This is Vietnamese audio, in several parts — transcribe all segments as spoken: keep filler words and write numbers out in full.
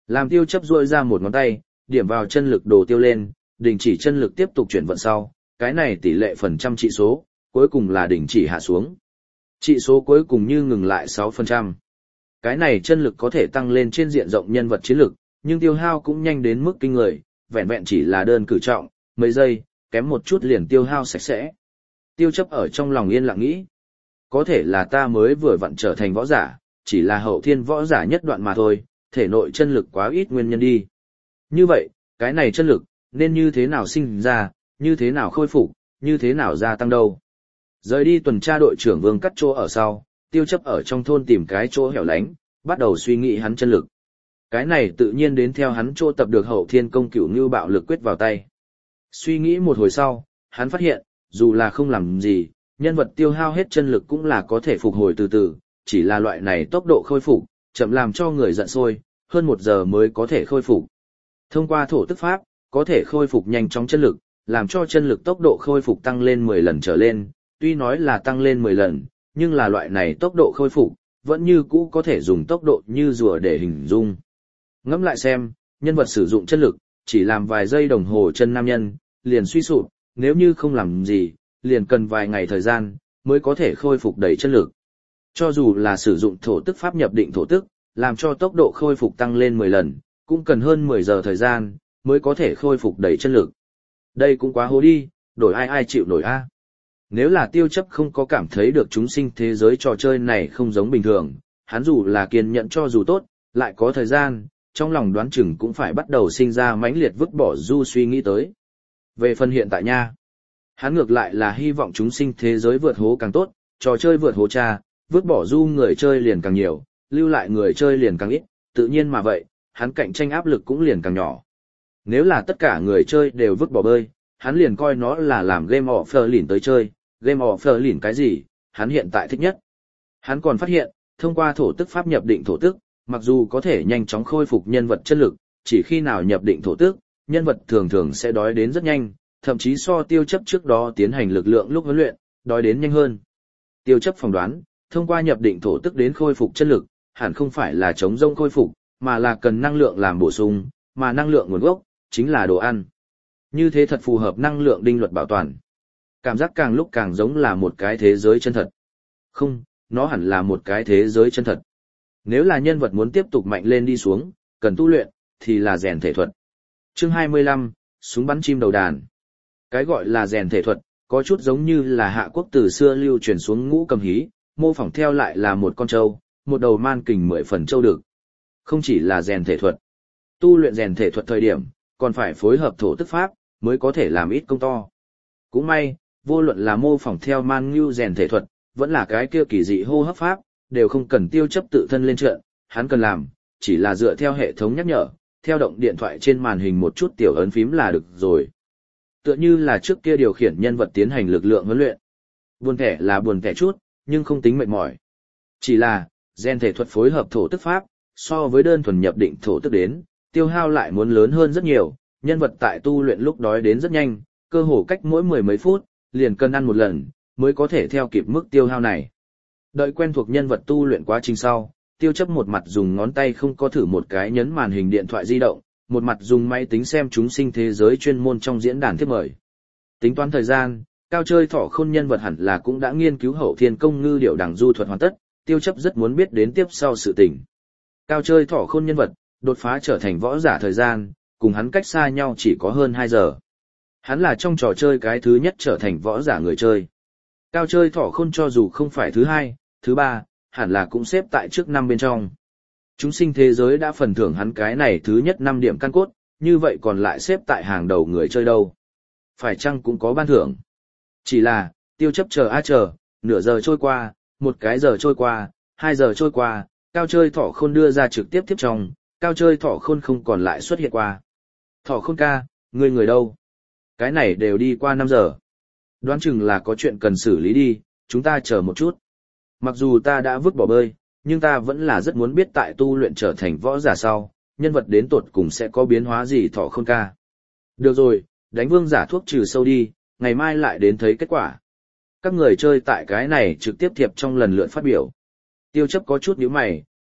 Làm tiêu chấp duỗi ra một ngón tay, điểm vào chân lực đồ tiêu lên, đình chỉ chân lực tiếp tục chuyển vận sau, cái này tỷ lệ phần trăm trị số, cuối cùng là đình chỉ hạ xuống. Trị số cuối cùng như ngừng lại sáu phần trăm. Cái này chân lực có thể tăng lên trên diện rộng nhân vật chiến lực, nhưng tiêu hao cũng nhanh đến mức kinh người, vẹn vẹn chỉ là đơn cử trọng, mấy giây, kém một chút liền tiêu hao sạch sẽ. Tiêu chấp ở trong lòng yên lặng nghĩ. Có thể là ta mới vừa vặn trở thành võ giả, chỉ là hậu thiên võ giả nhất đoạn mà thôi, thể nội chân lực quá ít nguyên nhân đi. Như vậy, cái này chân lực, nên như thế nào sinh ra, như thế nào khôi phục, như thế nào gia tăng đâu. Rời đi tuần tra đội trưởng Vương Cắt chỗ ở sau, tiêu chấp ở trong thôn tìm cái chỗ hẻo lánh, bắt đầu suy nghĩ hắn chân lực. Cái này tự nhiên đến theo hắn chỗ tập được hậu thiên công cửu ngưu bạo lực quyết vào tay. Suy nghĩ một hồi sau, hắn phát hiện, dù là không làm gì, nhân vật tiêu hao hết chân lực cũng là có thể phục hồi từ từ, chỉ là loại này tốc độ khôi phục, chậm làm cho người giận sôi, hơn một giờ mới có thể khôi phục. Thông qua thổ tức pháp, có thể khôi phục nhanh chóng chân lực, làm cho chân lực tốc độ khôi phục tăng lên mười lần trở lên, tuy nói là tăng lên mười lần, nhưng là loại này tốc độ khôi phục, vẫn như cũ có thể dùng tốc độ như rùa để hình dung. Ngẫm lại xem, nhân vật sử dụng chân lực, chỉ làm vài giây đồng hồ chân nam nhân, liền suy sụp, nếu như không làm gì, liền cần vài ngày thời gian, mới có thể khôi phục đầy chân lực. Cho dù là sử dụng thổ tức pháp nhập định thổ tức, làm cho tốc độ khôi phục tăng lên mười lần, cũng cần hơn mười giờ thời gian, mới có thể khôi phục đầy chân lực. Đây cũng quá hố đi, đổi ai ai chịu nổi a. Nếu là tiêu chấp không có cảm thấy được chúng sinh thế giới trò chơi này không giống bình thường, hắn dù là kiên nhẫn cho dù tốt, lại có thời gian, trong lòng đoán chừng cũng phải bắt đầu sinh ra mãnh liệt vứt bỏ du suy nghĩ tới. Về phần hiện tại nha, hắn ngược lại là hy vọng chúng sinh thế giới vượt hố càng tốt, trò chơi vượt hố cha, vứt bỏ du người chơi liền càng nhiều, lưu lại người chơi liền càng ít, tự nhiên mà vậy, hắn cạnh tranh áp lực cũng liền càng nhỏ. Nếu là tất cả người chơi đều vứt bỏ bơi, hắn liền coi nó là làm game of Berlin tới chơi, game of Berlin cái gì, hắn hiện tại thích nhất. Hắn còn phát hiện, thông qua thổ tức pháp nhập định thổ tức, mặc dù có thể nhanh chóng khôi phục nhân vật chân lực, chỉ khi nào nhập định thổ tức, nhân vật thường thường sẽ đói đến rất nhanh, thậm chí so tiêu chấp trước đó tiến hành lực lượng lúc huấn luyện, đói đến nhanh hơn. Tiêu chấp phỏng đoán, thông qua nhập định thổ tức đến khôi phục chân lực, hẳn không phải là chống rông khôi phục, mà là cần năng lượng làm bổ sung, mà năng lượng nguồn gốc chính là đồ ăn. Như thế thật phù hợp năng lượng đinh luật bảo toàn. Cảm giác càng lúc càng giống là một cái thế giới chân thật. Không, nó hẳn là một cái thế giới chân thật. Nếu là nhân vật muốn tiếp tục mạnh lên đi xuống, cần tu luyện, thì là rèn thể thuật. Chương hai mươi lăm, súng bắn chim đầu đàn. Cái gọi là rèn thể thuật, có chút giống như là Hạ Quốc từ xưa lưu truyền xuống ngũ cầm hí, mô phỏng theo lại là một con trâu, một đầu man kình mười phần trâu được. Không chỉ là rèn thể thuật. Tu luyện rèn thể thuật thời điểm, còn phải phối hợp thổ tức pháp, mới có thể làm ít công to. Cũng may, vô luận là mô phỏng theo man ngưu rèn thể thuật, vẫn là cái kia kỳ dị hô hấp pháp, đều không cần tiêu chấp tự thân lên trận, hắn cần làm, chỉ là dựa theo hệ thống nhắc nhở, theo động điện thoại trên màn hình một chút tiểu ấn phím là được rồi. Tựa như là trước kia điều khiển nhân vật tiến hành lực lượng huấn luyện. Buồn thẻ là buồn thẻ chút, nhưng không tính mệt mỏi. Chỉ là, rèn thể thuật phối hợp thổ tức pháp, so với đơn thuần nhập định thổ tức đến, tiêu hao lại muốn lớn hơn rất nhiều, nhân vật tại tu luyện lúc đói đến rất nhanh, cơ hồ cách mỗi mười mấy phút, liền cần ăn một lần, mới có thể theo kịp mức tiêu hao này. Đợi quen thuộc nhân vật tu luyện quá trình sau, tiêu chấp một mặt dùng ngón tay không có thử một cái nhấn màn hình điện thoại di động, một mặt dùng máy tính xem chúng sinh thế giới chuyên môn trong diễn đàn thiếp mời. Tính toán thời gian, cao chơi thỏ khôn nhân vật hẳn là cũng đã nghiên cứu hậu thiên công ngư điệu đẳng du thuật hoàn tất, tiêu chấp rất muốn biết đến tiếp sau sự tình. Cao chơi thỏ khôn nhân vật, đột phá trở thành võ giả thời gian, cùng hắn cách xa nhau chỉ có hơn hai giờ. Hắn là trong trò chơi cái thứ nhất trở thành võ giả người chơi. Cao chơi thỏ khôn cho dù không phải thứ hai, thứ ba, hẳn là cũng xếp tại trước năm bên trong. Chúng sinh thế giới đã phần thưởng hắn cái này thứ nhất năm điểm căn cốt, như vậy còn lại xếp tại hàng đầu người chơi đâu. Phải chăng cũng có ban thưởng. Chỉ là, tiêu chấp chờ a chờ, nửa giờ trôi qua, một cái giờ trôi qua, hai giờ trôi qua, cao chơi thỏ khôn đưa ra trực tiếp tiếp trong, cao chơi thỏ khôn không còn lại xuất hiện qua. Thỏ khôn ca, ngươi người đâu? Cái này đều đi qua năm giờ. Đoán chừng là có chuyện cần xử lý đi, chúng ta chờ một chút. Mặc dù ta đã vứt bỏ bơi, nhưng ta vẫn là rất muốn biết tại tu luyện trở thành võ giả sau, nhân vật đến tột cùng sẽ có biến hóa gì thỏ khôn ca. Được rồi, đánh vương giả thuốc trừ sâu đi, ngày mai lại đến thấy kết quả. Các người chơi tại cái này trực tiếp thiệp trong lần lượt phát biểu. Tiêu chấp có chút nhíu mày,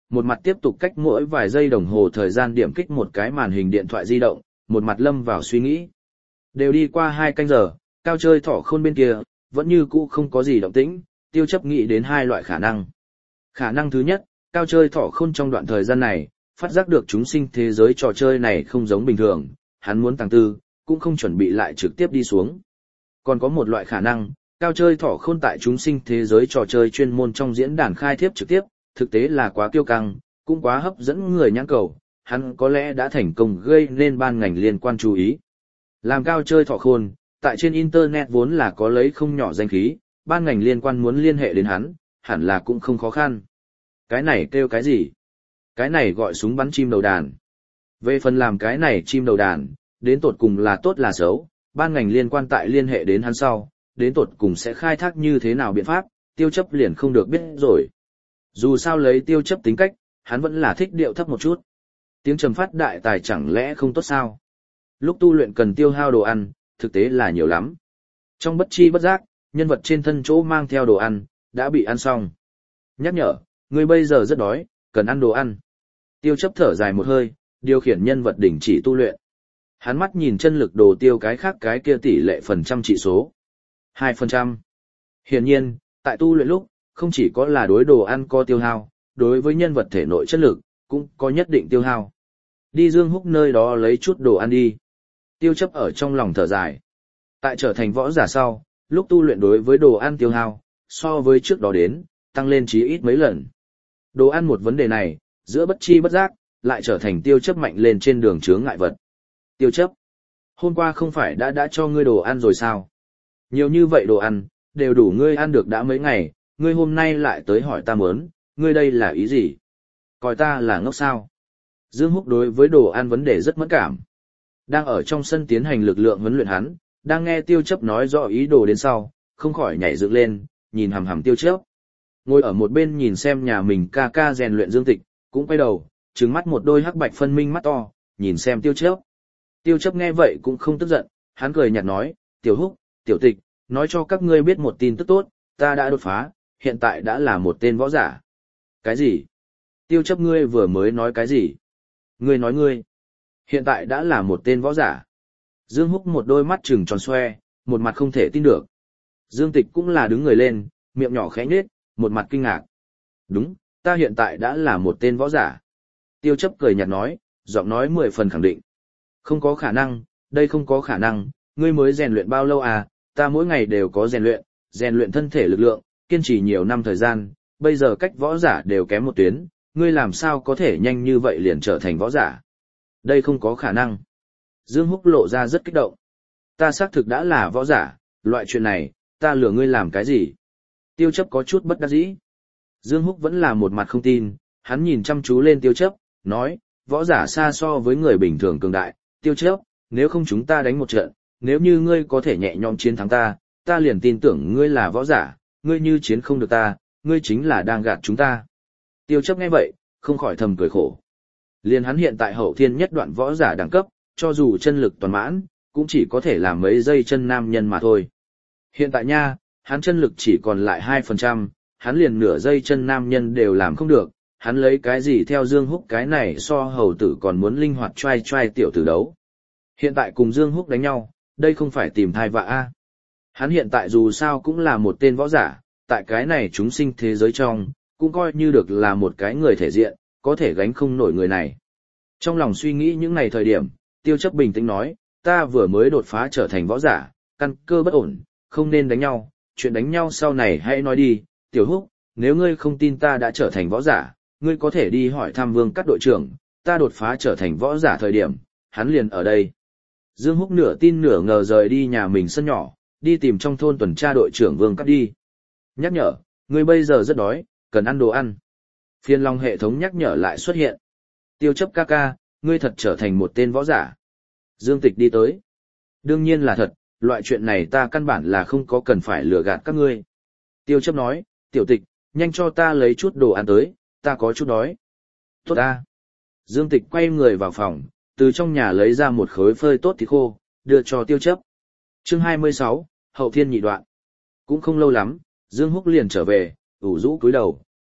một mặt tiếp tục cách mỗi vài giây đồng hồ thời gian điểm kích một cái màn hình điện thoại di động, một mặt lâm vào suy nghĩ. Đều đi qua hai canh giờ, cao chơi thỏ khôn bên kia, vẫn như cũ không có gì động tĩnh, Tiêu Chấp nghĩ đến hai loại khả năng. Khả năng thứ nhất, cao chơi thỏ khôn trong đoạn thời gian này, phát giác được chúng sinh thế giới trò chơi này không giống bình thường, hắn muốn tăng tư, cũng không chuẩn bị lại trực tiếp đi xuống. Còn có một loại khả năng, cao chơi thỏ khôn tại chúng sinh thế giới trò chơi chuyên môn trong diễn đàn khai thiếp trực tiếp, thực tế là quá kiêu căng, cũng quá hấp dẫn người nhãn cầu, hắn có lẽ đã thành công gây nên ban ngành liên quan chú ý. Làm cao chơi thỏ khôn, tại trên Internet vốn là có lấy không nhỏ danh khí, ban ngành liên quan muốn liên hệ đến hắn, hẳn là cũng không khó khăn. Cái này kêu cái gì? Cái này gọi súng bắn chim đầu đàn. Về phần làm cái này chim đầu đàn, đến tột cùng là tốt là xấu, ban ngành liên quan tại liên hệ đến hắn sau, đến tột cùng sẽ khai thác như thế nào biện pháp, Tiêu Chấp liền không được biết rồi. Dù sao lấy Tiêu Chấp tính cách, hắn vẫn là thích điệu thấp một chút. Tiếng trầm phát đại tài chẳng lẽ không tốt sao? Lúc tu luyện cần tiêu hao đồ ăn, thực tế là nhiều lắm. Trong bất chi bất giác, nhân vật trên thân chỗ mang theo đồ ăn, đã bị ăn xong. Nhắc nhở, ngươi bây giờ rất đói, cần ăn đồ ăn. Tiêu Chấp thở dài một hơi, điều khiển nhân vật đình chỉ tu luyện. Hắn mắt nhìn chân lực đồ tiêu cái khác cái kia tỷ lệ phần trăm trị số. hai phần trăm. Hiển nhiên, tại tu luyện lúc, không chỉ có là đối đồ ăn có tiêu hao, đối với nhân vật thể nội chất lực, cũng có nhất định tiêu hao. Đi Dương Húc nơi đó lấy chút đồ ăn đi. Tiêu Chấp ở trong lòng thở dài. Tại trở thành võ giả sau, lúc tu luyện đối với đồ ăn tiêu hao, so với trước đó đến, tăng lên chí ít mấy lần. Đồ ăn một vấn đề này, giữa bất chi bất giác, lại trở thành Tiêu Chấp mạnh lên trên đường chướng ngại vật. Tiêu Chấp, hôm qua không phải đã đã cho ngươi đồ ăn rồi sao? Nhiều như vậy đồ ăn, đều đủ ngươi ăn được đã mấy ngày, ngươi hôm nay lại tới hỏi ta muốn, ngươi đây là ý gì? Coi ta là ngốc sao? Dương Húc đối với đồ ăn vấn đề rất mẫn cảm. Đang ở trong sân tiến hành lực lượng huấn luyện hắn, đang nghe Tiêu Chấp nói rõ ý đồ đến sau, không khỏi nhảy dựng lên, nhìn hằm hằm Tiêu Chấp. Ngồi ở một bên nhìn xem nhà mình ca ca rèn luyện Dương Tịch, cũng quay đầu, trừng mắt một đôi hắc bạch phân minh mắt to, nhìn xem Tiêu Chấp. Tiêu Chấp nghe vậy cũng không tức giận, hắn cười nhạt nói, Tiểu Húc, Tiểu Tịch, nói cho các ngươi biết một tin tức tốt, ta đã đột phá, hiện tại đã là một tên võ giả. Cái gì? Tiêu Chấp ngươi vừa mới nói cái gì? Ngươi nói ngươi, hiện tại đã là một tên võ giả. Dương Húc một đôi mắt trừng tròn xoe, một mặt không thể tin được. Dương Tịch cũng là đứng người lên, miệng nhỏ khẽ nhếch, một mặt kinh ngạc. Đúng, ta hiện tại đã là một tên võ giả. Tiêu Chấp cười nhạt nói, giọng nói mười phần khẳng định. Không có khả năng, đây không có khả năng, ngươi mới rèn luyện bao lâu à, ta mỗi ngày đều có rèn luyện, rèn luyện thân thể lực lượng, kiên trì nhiều năm thời gian, bây giờ cách võ giả đều kém một tuyến, ngươi làm sao có thể nhanh như vậy liền trở thành võ giả. Đây không có khả năng. Dương Húc lộ ra rất kích động. Ta xác thực đã là võ giả, loại chuyện này, ta lừa ngươi làm cái gì? Tiêu Chấp có chút bất đắc dĩ. Dương Húc vẫn là một mặt không tin, hắn nhìn chăm chú lên Tiêu Chấp, nói, võ giả xa so với người bình thường cường đại, Tiêu Chấp, nếu không chúng ta đánh một trận, nếu như ngươi có thể nhẹ nhõm chiến thắng ta, ta liền tin tưởng ngươi là võ giả, ngươi như chiến không được ta, ngươi chính là đang gạt chúng ta. Tiêu Chấp nghe vậy, không khỏi thầm cười khổ. Liền hắn hiện tại hậu thiên nhất đoạn võ giả đẳng cấp, cho dù chân lực toàn mãn, cũng chỉ có thể làm mấy giây chân nam nhân mà thôi. Hiện tại nha, hắn chân lực chỉ còn lại hai phần trăm, hắn liền nửa giây chân nam nhân đều làm không được, hắn lấy cái gì theo Dương Húc cái này so hầu tử còn muốn linh hoạt trai trai tiểu tử đấu. Hiện tại cùng Dương Húc đánh nhau, đây không phải tìm thai vạ a. Hắn hiện tại dù sao cũng là một tên võ giả, tại cái này chúng sinh thế giới trong, cũng coi như được là một cái người thể diện, có thể gánh không nổi người này. Trong lòng suy nghĩ những ngày thời điểm, Tiêu Chấp bình tĩnh nói, ta vừa mới đột phá trở thành võ giả, căn cơ bất ổn, không nên đánh nhau, chuyện đánh nhau sau này hãy nói đi, Tiểu Húc, nếu ngươi không tin ta đã trở thành võ giả, ngươi có thể đi hỏi thăm Vương Cát đội trưởng, ta đột phá trở thành võ giả thời điểm, hắn liền ở đây. Dương Húc nửa tin nửa ngờ rời đi nhà mình sân nhỏ, đi tìm trong thôn tuần tra đội trưởng Vương Cát đi. Nhắc nhở, ngươi bây giờ rất đói, cần ăn đồ ăn. Phiên long hệ thống nhắc nhở lại xuất hiện. Tiêu Chấp ca ca, ngươi thật trở thành một tên võ giả. Dương Tịch đi tới. Đương nhiên là thật, loại chuyện này ta căn bản là không có cần phải lừa gạt các ngươi. Tiêu Chấp nói, Tiểu Tịch, nhanh cho ta lấy chút đồ ăn tới, ta có chút đói. Tốt ta. Dương Tịch quay người vào phòng, từ trong nhà lấy ra một khối phơi tốt thịt khô, đưa cho Tiêu Chấp. Chương hai mươi sáu, Hậu Thiên nhị đoạn. Cũng không lâu lắm, Dương Húc liền trở về, ủ rũ cúi đầu,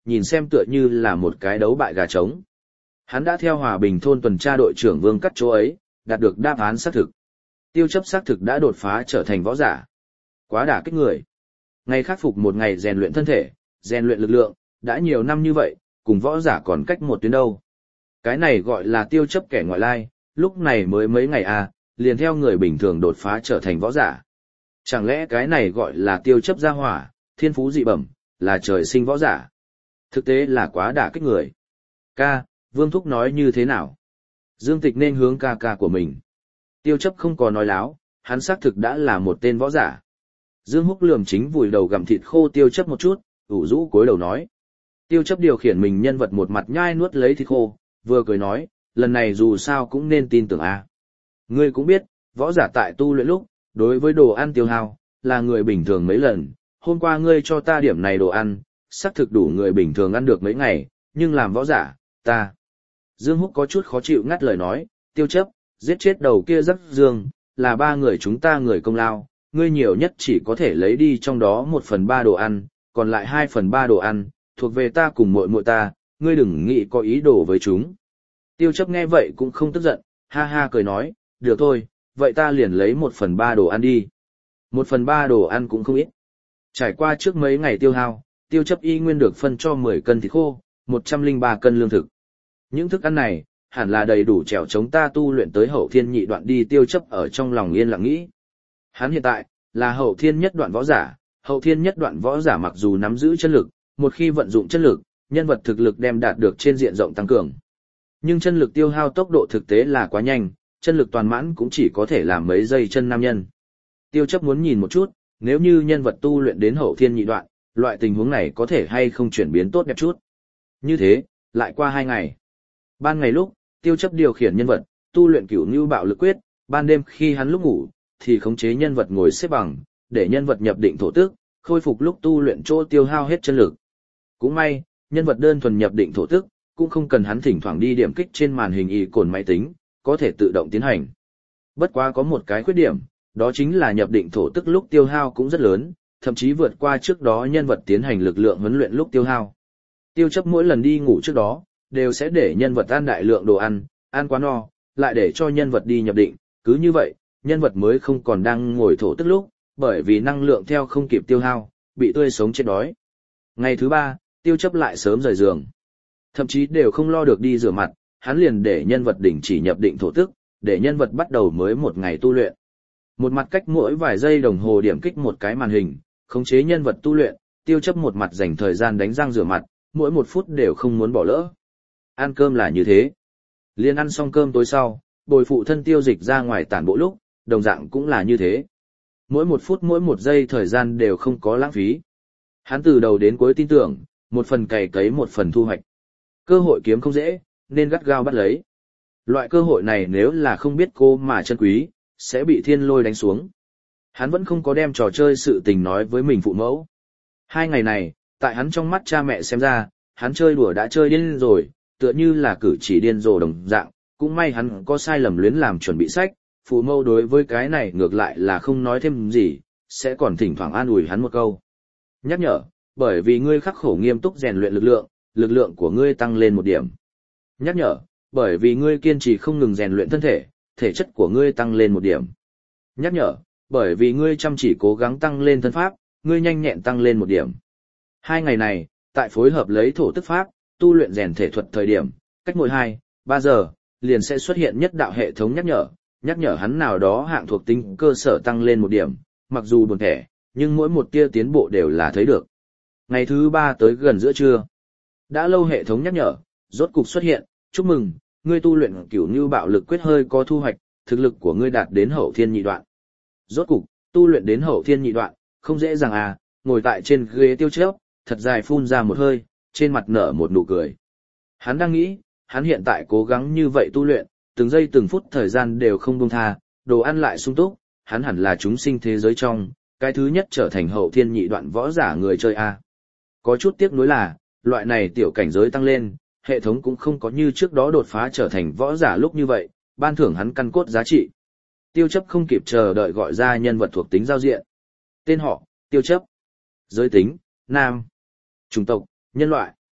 nhìn xem tựa như là một cái đấu bại gà trống. Hắn đã theo Hòa Bình thôn tuần tra đội trưởng Vương Cắt chỗ ấy, đạt được đáp án xác thực. Tiêu chấp xác thực đã đột phá trở thành võ giả. Quá đả kích người. Ngày khắc phục một ngày rèn luyện thân thể, rèn luyện lực lượng, đã nhiều năm như vậy, cùng võ giả còn cách một tuyến đâu. Cái này gọi là tiêu chấp kẻ ngoại lai, lúc này mới mấy ngày à, liền theo người bình thường đột phá trở thành võ giả. Chẳng lẽ cái này gọi là tiêu chấp gia hỏa, thiên phú dị bẩm, là trời sinh võ giả? Thực tế là quá đả kích người. Ca, Vương Thúc nói như thế nào? Dương Tịch nên hướng ca ca của mình. Tiêu chấp không có nói láo, hắn xác thực đã là một tên võ giả. Dương Húc lườm chính vùi đầu gặm thịt khô tiêu chấp một chút, ủ rũ cúi đầu nói. Tiêu chấp điều khiển mình nhân vật một mặt nhai nuốt lấy thịt khô, vừa cười nói, lần này dù sao cũng nên tin tưởng a. Ngươi cũng biết, võ giả tại tu luyện lúc, đối với đồ ăn tiêu hao, là người bình thường mấy lần. Hôm qua ngươi cho ta điểm này đồ ăn, xác thực đủ người bình thường ăn được mấy ngày, nhưng làm võ giả, ta. Dương Húc có chút khó chịu ngắt lời nói, tiêu chấp, giết chết đầu kia rất dương, là ba người chúng ta người công lao, ngươi nhiều nhất chỉ có thể lấy đi trong đó một phần ba đồ ăn, còn lại hai phần ba đồ ăn, thuộc về ta cùng muội muội ta, ngươi đừng nghĩ có ý đồ với chúng. Tiêu chấp nghe vậy cũng không tức giận, ha ha cười nói, được thôi, vậy ta liền lấy một phần ba đồ ăn đi. Một phần ba đồ ăn cũng không ít. Trải qua trước mấy ngày tiêu hao, tiêu chấp y nguyên được phân cho mười cân thịt khô, một trăm lẻ ba cân lương thực. Những thức ăn này, hẳn là đầy đủ trèo chống ta tu luyện tới hậu thiên nhị đoạn đi. Tiêu chấp ở trong lòng yên lặng nghĩ. Hắn hiện tại, là hậu thiên nhất đoạn võ giả, hậu thiên nhất đoạn võ giả mặc dù nắm giữ chân lực, một khi vận dụng chân lực, nhân vật thực lực đem đạt được trên diện rộng tăng cường. Nhưng chân lực tiêu hao tốc độ thực tế là quá nhanh, chân lực toàn mãn cũng chỉ có thể làm mấy giây chân nam nhân. Tiêu chấp muốn nhìn một chút, nếu như nhân vật tu luyện đến hậu thiên nhị đoạn, loại tình huống này có thể hay không chuyển biến tốt đẹp chút. Như thế, lại qua hai ngày. Ban ngày lúc, tiêu chấp điều khiển nhân vật, tu luyện cửu ngưu bạo lực quyết, ban đêm khi hắn lúc ngủ, thì khống chế nhân vật ngồi xếp bằng, để nhân vật nhập định thổ tức, khôi phục lúc tu luyện chỗ tiêu hao hết chân lực. Cũng may, nhân vật đơn thuần nhập định thổ tức, cũng không cần hắn thỉnh thoảng đi điểm kích trên màn hình y cồn máy tính, có thể tự động tiến hành. Bất quá có một cái khuyết điểm, đó chính là nhập định thổ tức lúc tiêu hao cũng rất lớn, thậm chí vượt qua trước đó nhân vật tiến hành lực lượng huấn luyện lúc tiêu hao. Tiêu chấp mỗi lần đi ngủ trước đó, đều sẽ để nhân vật ăn đại lượng đồ ăn, ăn quá no, lại để cho nhân vật đi nhập định, cứ như vậy, nhân vật mới không còn đang ngồi thổ tức lúc, bởi vì năng lượng theo không kịp tiêu hao, bị tươi sống chết đói. Ngày thứ ba, tiêu chấp lại sớm rời giường. Thậm chí đều không lo được đi rửa mặt, hắn liền để nhân vật đỉnh chỉ nhập định thổ tức, để nhân vật bắt đầu mới một ngày tu luyện. Một mặt cách mỗi vài giây đồng hồ điểm kích một cái màn hình, khống chế nhân vật tu luyện, tiêu chấp một mặt dành thời gian đánh răng rửa mặt, mỗi một phút đều không muốn bỏ lỡ. Ăn cơm là như thế. Liên ăn xong cơm tối sau, bồi phụ thân tiêu dịch ra ngoài tản bộ lúc, đồng dạng cũng là như thế. Mỗi một phút mỗi một giây thời gian đều không có lãng phí. Hắn từ đầu đến cuối tin tưởng, một phần cày cấy một phần thu hoạch. Cơ hội kiếm không dễ, nên gắt gao bắt lấy. Loại cơ hội này nếu là không biết cô mà chân quý, sẽ bị thiên lôi đánh xuống. Hắn vẫn không có đem trò chơi sự tình nói với mình phụ mẫu. Hai ngày này, tại hắn trong mắt cha mẹ xem ra, hắn chơi đùa đã chơi điên rồi, tựa như là cử chỉ điên rồ đồng dạng, cũng may hắn có sai lầm luyến làm chuẩn bị sách, phụ mẫu đối với cái này ngược lại là không nói thêm gì, sẽ còn thỉnh thoảng an ủi hắn một câu. Nhắc nhở, bởi vì ngươi khắc khổ nghiêm túc rèn luyện lực lượng, lực lượng của ngươi tăng lên một điểm. Nhắc nhở, bởi vì ngươi kiên trì không ngừng rèn luyện thân thể, thể chất của ngươi tăng lên một điểm. Nhắc nhở, bởi vì ngươi chăm chỉ cố gắng tăng lên thân pháp, ngươi nhanh nhẹn tăng lên một điểm. Hai ngày này, tại phối hợp lấy thổ tức pháp, tu luyện rèn thể thuật thời điểm, cách mỗi hai, ba giờ, liền sẽ xuất hiện nhất đạo hệ thống nhắc nhở, nhắc nhở hắn nào đó hạng thuộc tính cơ sở tăng lên một điểm, mặc dù buồn thẻ, nhưng mỗi một tia tiến bộ đều là thấy được. Ngày thứ ba tới gần giữa trưa, đã lâu hệ thống nhắc nhở, rốt cục xuất hiện, chúc mừng, ngươi tu luyện cửu như bạo lực quyết hơi có thu hoạch, thực lực của ngươi đạt đến hậu thiên nhị đoạn. Rốt cục, tu luyện đến hậu thiên nhị đoạn, không dễ dàng à, ngồi tại trên ghế tiêu chớp, thật dài phun ra một hơi, trên mặt nở một nụ cười. Hắn đang nghĩ, hắn hiện tại cố gắng như vậy tu luyện, từng giây từng phút thời gian đều không buông tha, đồ ăn lại sung túc, hắn hẳn là chúng sinh thế giới trong, cái thứ nhất trở thành hậu thiên nhị đoạn võ giả người chơi a. Có chút tiếc nuối là, loại này tiểu cảnh giới tăng lên, hệ thống cũng không có như trước đó đột phá trở thành võ giả lúc như vậy, ban thưởng hắn căn cốt giá trị. Tiêu chấp không kịp chờ đợi gọi ra nhân vật thuộc tính giao diện. Tên họ, tiêu chấp. Giới tính, nam. Chủng tộc, nhân loại.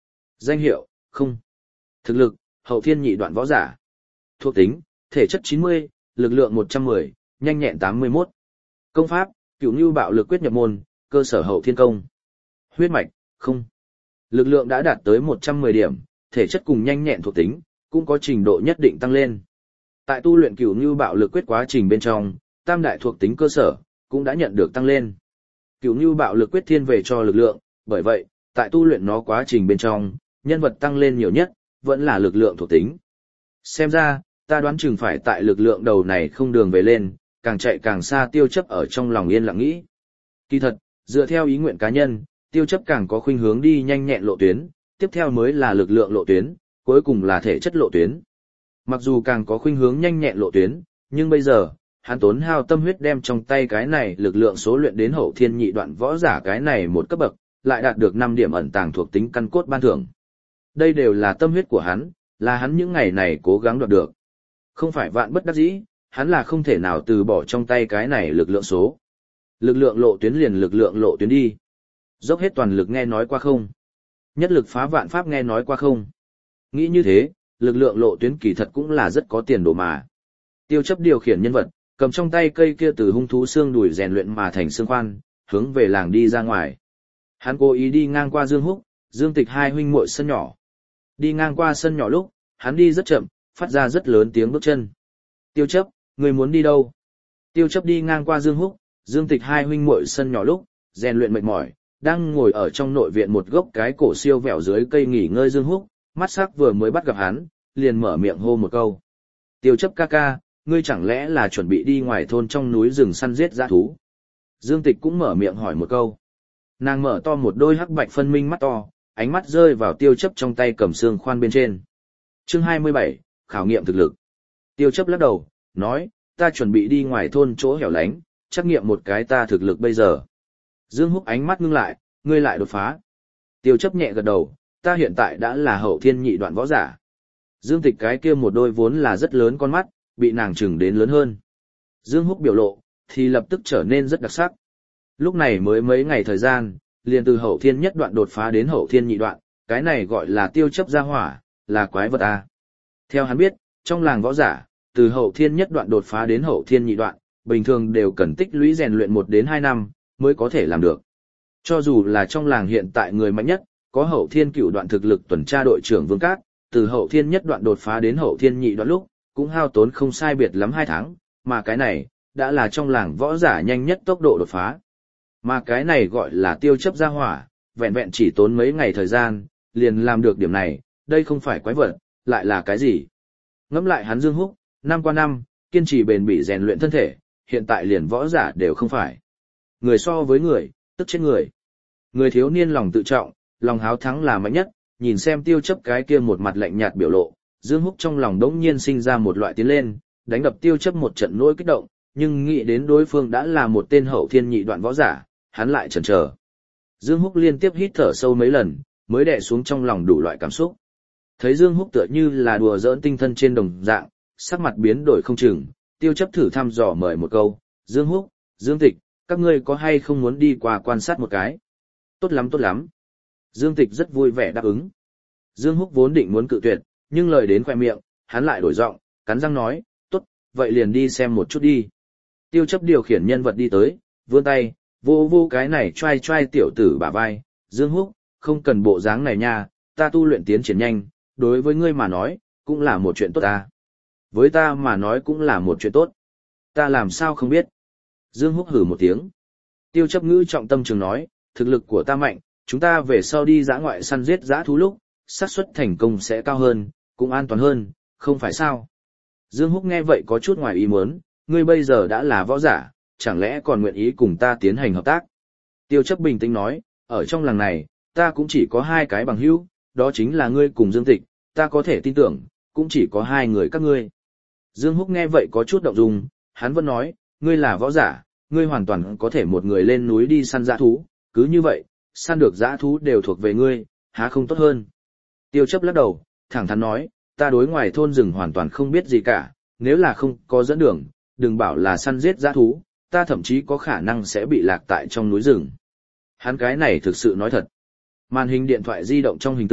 Danh hiệu, không. Thực lực, hậu thiên nhị đoạn võ giả. Thuộc tính, thể chất chín mươi, lực lượng một trăm mười, nhanh nhẹn tám mươi mốt. Công pháp, Cửu Nưu Bạo Lực Quyết nhập môn, cơ sở hậu thiên công. Huyết mạch, không. Lực lượng đã đạt tới một trăm mười điểm, thể chất cùng nhanh nhẹn thuộc tính, cũng có trình độ nhất định tăng lên. Tại tu luyện Cửu Nưu Bạo Lực Quyết quá trình bên trong, tam đại thuộc tính cơ sở, cũng đã nhận được tăng lên. Cửu Nưu Bạo Lực Quyết thiên về cho lực lượng, bởi vậy, tại tu luyện nó quá trình bên trong, nhân vật tăng lên nhiều nhất, vẫn là lực lượng thuộc tính. Xem ra, ta đoán chừng phải tại lực lượng đầu này không đường về lên, càng chạy càng xa Tiêu Chấp ở trong lòng yên lặng nghĩ. Kỳ thật, dựa theo ý nguyện cá nhân, Tiêu Chấp càng có khuynh hướng đi nhanh nhẹn lộ tuyến, tiếp theo mới là lực lượng lộ tuyến, cuối cùng là thể chất lộ tuyến. Mặc dù càng có khuynh hướng nhanh nhẹn lộ tuyến, nhưng bây giờ, hắn tốn hao tâm huyết đem trong tay cái này lực lượng số luyện đến hậu thiên nhị đoạn võ giả cái này một cấp bậc, lại đạt được năm điểm ẩn tàng thuộc tính căn cốt ban thưởng. Đây đều là tâm huyết của hắn, là hắn những ngày này cố gắng đoạt được. Không phải vạn bất đắc dĩ, hắn là không thể nào từ bỏ trong tay cái này lực lượng số. Lực lượng lộ tuyến liền lực lượng lộ tuyến đi. Dốc hết toàn lực nghe nói qua không? Nhất lực phá vạn pháp nghe nói qua không? Nghĩ như thế, lực lượng lộ tuyến kỳ thật cũng là rất có tiền đồ mà. Tiêu Chấp điều khiển nhân vật, cầm trong tay cây kia từ hung thú xương đùi rèn luyện mà thành xương khoan, hướng về làng đi ra ngoài. Hắn cố ý đi ngang qua Dương Húc, Dương Tịch hai huynh muội sân nhỏ. Đi ngang qua sân nhỏ lúc, hắn đi rất chậm, phát ra rất lớn tiếng bước chân. Tiêu Chấp, người muốn đi đâu? Tiêu Chấp đi ngang qua Dương Húc, Dương Tịch hai huynh muội sân nhỏ lúc, rèn luyện mệt mỏi, đang ngồi ở trong nội viện một gốc cái cổ siêu vẹo dưới cây nghỉ ngơi. Dương Húc, mắt sắc vừa mới bắt gặp hắn, liền mở miệng hô một câu. Tiêu Chấp ca ca, ngươi chẳng lẽ là chuẩn bị đi ngoài thôn trong núi rừng săn giết dã thú? Dương Tịch cũng mở miệng hỏi một câu. Nàng mở to một đôi hắc bạch phân minh mắt to, ánh mắt rơi vào Tiêu Chấp trong tay cầm xương khoan bên trên. Chương hai mươi bảy, khảo nghiệm thực lực. Tiêu Chấp lắc đầu, nói, ta chuẩn bị đi ngoài thôn chỗ hẻo lánh, trắc nghiệm một cái ta thực lực bây giờ. Dương Húc ánh mắt ngưng lại, ngươi lại đột phá. Tiêu Chấp nhẹ gật đầu, ta hiện tại đã là hậu thiên nhị đoạn võ giả. Dương Tịch cái kia một đôi vốn là rất lớn con mắt, bị nàng chừng đến lớn hơn. Dương Húc biểu lộ, thì lập tức trở nên rất đặc sắc. Lúc này mới mấy ngày thời gian, liền từ hậu thiên nhất đoạn đột phá đến hậu thiên nhị đoạn, cái này gọi là Tiêu Chấp gia hỏa, là quái vật à. Theo hắn biết, trong làng võ giả, từ hậu thiên nhất đoạn đột phá đến hậu thiên nhị đoạn, bình thường đều cần tích lũy rèn luyện một đến hai năm, mới có thể làm được. Cho dù là trong làng hiện tại người mạnh nhất, có hậu thiên cửu đoạn thực lực tuần tra đội trưởng Vương Cát, từ hậu thiên nhất đoạn đột phá đến hậu thiên nhị đoạn lúc, cũng hao tốn không sai biệt lắm hai tháng, mà cái này, đã là trong làng võ giả nhanh nhất tốc độ đột phá. Mà cái này gọi là Tiêu Chấp gia hỏa, vẹn vẹn chỉ tốn mấy ngày thời gian, liền làm được điểm này, đây không phải quái vật, lại là cái gì? Ngẫm lại hắn Dương Húc, năm qua năm, kiên trì bền bỉ rèn luyện thân thể, hiện tại liền võ giả đều không phải. Người so với người, tức chết người. Người thiếu niên lòng tự trọng, lòng háo thắng là mạnh nhất, nhìn xem Tiêu Chấp cái kia một mặt lạnh nhạt biểu lộ, Dương Húc trong lòng đống nhiên sinh ra một loại tiến lên, đánh đập Tiêu Chấp một trận nỗi kích động, nhưng nghĩ đến đối phương đã là một tên hậu thiên nhị đoạn võ giả, hắn lại chần chờ. Dương Húc liên tiếp hít thở sâu mấy lần, mới đè xuống trong lòng đủ loại cảm xúc. Thấy Dương Húc tựa như là đùa giỡn tinh thần trên đồng dạng, sắc mặt biến đổi không chừng, Tiêu Chấp thử thăm dò mời một câu, Dương Húc, Dương Tịch, các ngươi có hay không muốn đi qua quan sát một cái? Tốt lắm tốt lắm. Dương Tịch rất vui vẻ đáp ứng. Dương Húc vốn định muốn cự tuyệt, nhưng lời đến khoe miệng, hắn lại đổi giọng, cắn răng nói, tốt, vậy liền đi xem một chút đi. Tiêu Chấp điều khiển nhân vật đi tới, vươn tay, vô vô cái này trai trai tiểu tử bả vai, Dương Húc, không cần bộ dáng này nha, ta tu luyện tiến triển nhanh, đối với ngươi mà nói, cũng là một chuyện tốt ta. Với ta mà nói cũng là một chuyện tốt. Ta làm sao không biết. Dương Húc hử một tiếng. Tiêu Chấp ngữ trọng tâm trường nói, thực lực của ta mạnh, chúng ta về sau đi dã ngoại săn giết dã thú lúc, xác suất thành công sẽ cao hơn, cũng an toàn hơn, không phải sao. Dương Húc nghe vậy có chút ngoài ý muốn, ngươi bây giờ đã là võ giả, chẳng lẽ còn nguyện ý cùng ta tiến hành hợp tác. Tiêu Chấp bình tĩnh nói, ở trong làng này, ta cũng chỉ có hai cái bằng hữu, đó chính là ngươi cùng Dương Tịch, ta có thể tin tưởng, cũng chỉ có hai người các ngươi. Dương Húc nghe vậy có chút động dung, hắn vẫn nói, ngươi là võ giả, ngươi hoàn toàn có thể một người lên núi đi săn dã thú, cứ như vậy, săn được dã thú đều thuộc về ngươi, há không tốt hơn. Tiêu Chấp lắc đầu, thẳng thắn nói, ta đối ngoài thôn rừng hoàn toàn không biết gì cả, nếu là không có dẫn đường, đừng bảo là săn giết dã thú, ta thậm chí có khả năng sẽ bị lạc tại trong núi rừng. Hắn cái này thực sự nói thật. Màn hình điện thoại di động trong hình tượng,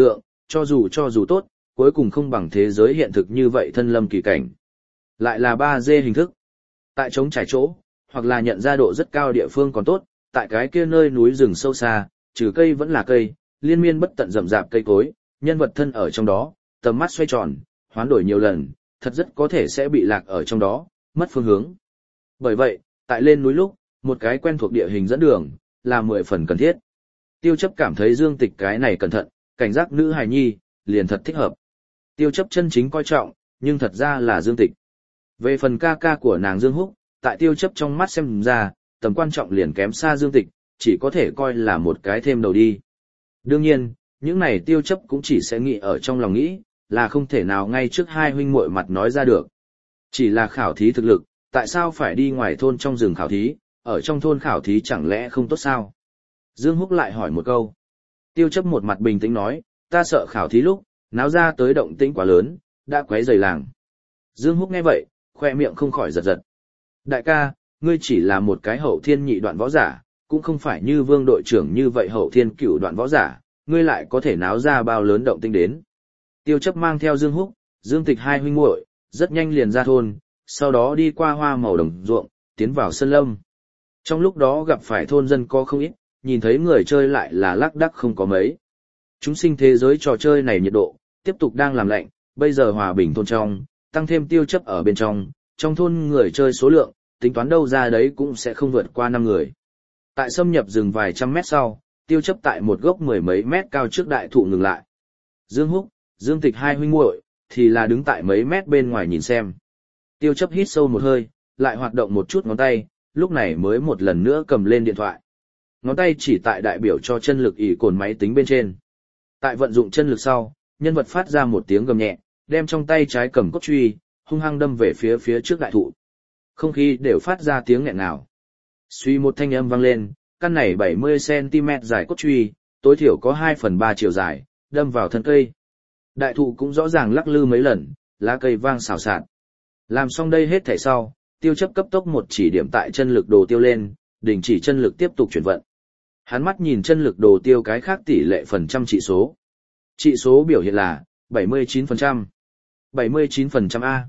cho dù cho dù tốt, cuối cùng không bằng thế giới hiện thực như vậy thân lâm kỳ cảnh. Lại là ba D hình thức. Tại trống trải chỗ, hoặc là nhận ra độ rất cao địa phương còn tốt, tại cái kia nơi núi rừng sâu xa, trừ cây vẫn là cây, liên miên bất tận rậm rạp cây cối, nhân vật thân ở trong đó, tầm mắt xoay tròn, hoán đổi nhiều lần, thật rất có thể sẽ bị lạc ở trong đó, mất phương hướng. Bởi vậy, tại lên núi lúc, một cái quen thuộc địa hình dẫn đường, là mười phần cần thiết. Tiêu chấp cảm thấy Dương Tịch cái này cẩn thận, cảnh giác nữ hài nhi, liền thật thích hợp. Tiêu chấp chân chính coi trọng, nhưng thật ra là Dương Tịch. Về phần ca ca của nàng Dương Húc, tại tiêu chấp trong mắt xem ra, tầm quan trọng liền kém xa Dương Tịch, chỉ có thể coi là một cái thêm đầu đi. Đương nhiên, những này tiêu chấp cũng chỉ sẽ nghĩ ở trong lòng nghĩ, là không thể nào ngay trước hai huynh muội mặt nói ra được. Chỉ là khảo thí thực lực, tại sao phải đi ngoài thôn trong rừng khảo thí, ở trong thôn khảo thí chẳng lẽ không tốt sao? Dương Húc lại hỏi một câu. Tiêu chấp một mặt bình tĩnh nói, ta sợ khảo thí lúc, náo ra tới động tĩnh quá lớn, đã quấy rầy làng. Dương Húc nghe vậy, khoe miệng không khỏi giật giật. Đại ca, ngươi chỉ là một cái hậu thiên nhị đoạn võ giả, cũng không phải như vương đội trưởng như vậy hậu thiên cửu đoạn võ giả, ngươi lại có thể náo ra bao lớn động tĩnh đến. Tiêu chấp mang theo Dương Húc, Dương Tịch hai huynh muội, rất nhanh liền ra thôn, sau đó đi qua hoa màu đồng ruộng, tiến vào sân lâm. Trong lúc đó gặp phải thôn dân có không ít, nhìn thấy người chơi lại là lác đác không có mấy. Chúng sinh thế giới trò chơi này nhiệt độ, tiếp tục đang làm lạnh, bây giờ hòa bình thôn trong, tăng thêm tiêu chấp ở bên trong, trong thôn người chơi số lượng, tính toán đâu ra đấy cũng sẽ không vượt qua năm người. Tại xâm nhập rừng vài trăm mét sau, tiêu chấp tại một gốc mười mấy mét cao trước đại thụ ngừng lại. Dương Húc, Dương Tịch hai huynh muội thì là đứng tại mấy mét bên ngoài nhìn xem. Tiêu chấp hít sâu một hơi, lại hoạt động một chút ngón tay, lúc này mới một lần nữa cầm lên điện thoại. Ngón tay chỉ tại đại biểu cho chân lực ỷ cồn máy tính bên trên. Tại vận dụng chân lực sau, nhân vật phát ra một tiếng gầm nhẹ, đem trong tay trái cầm cốt truy, hung hăng đâm về phía phía trước đại thụ. Không khí đều phát ra tiếng nghẹn nào. Suy một thanh âm vang lên, căn này bảy mươi xăng ti mét dài cốt truy, tối thiểu có hai phần ba chiều dài, đâm vào thân cây. Đại thụ cũng rõ ràng lắc lư mấy lần, lá cây vang xào xạc. Làm xong đây hết thảy sau, tiêu chấp cấp tốc một chỉ điểm tại chân lực đồ tiêu lên, đình chỉ chân lực tiếp tục chuyển vận. Hắn mắt nhìn chân lực đồ tiêu cái khác tỷ lệ phần trăm trị số. Trị số biểu hiện là bảy mươi chín phần trăm. bảy mươi chín phần trăm A.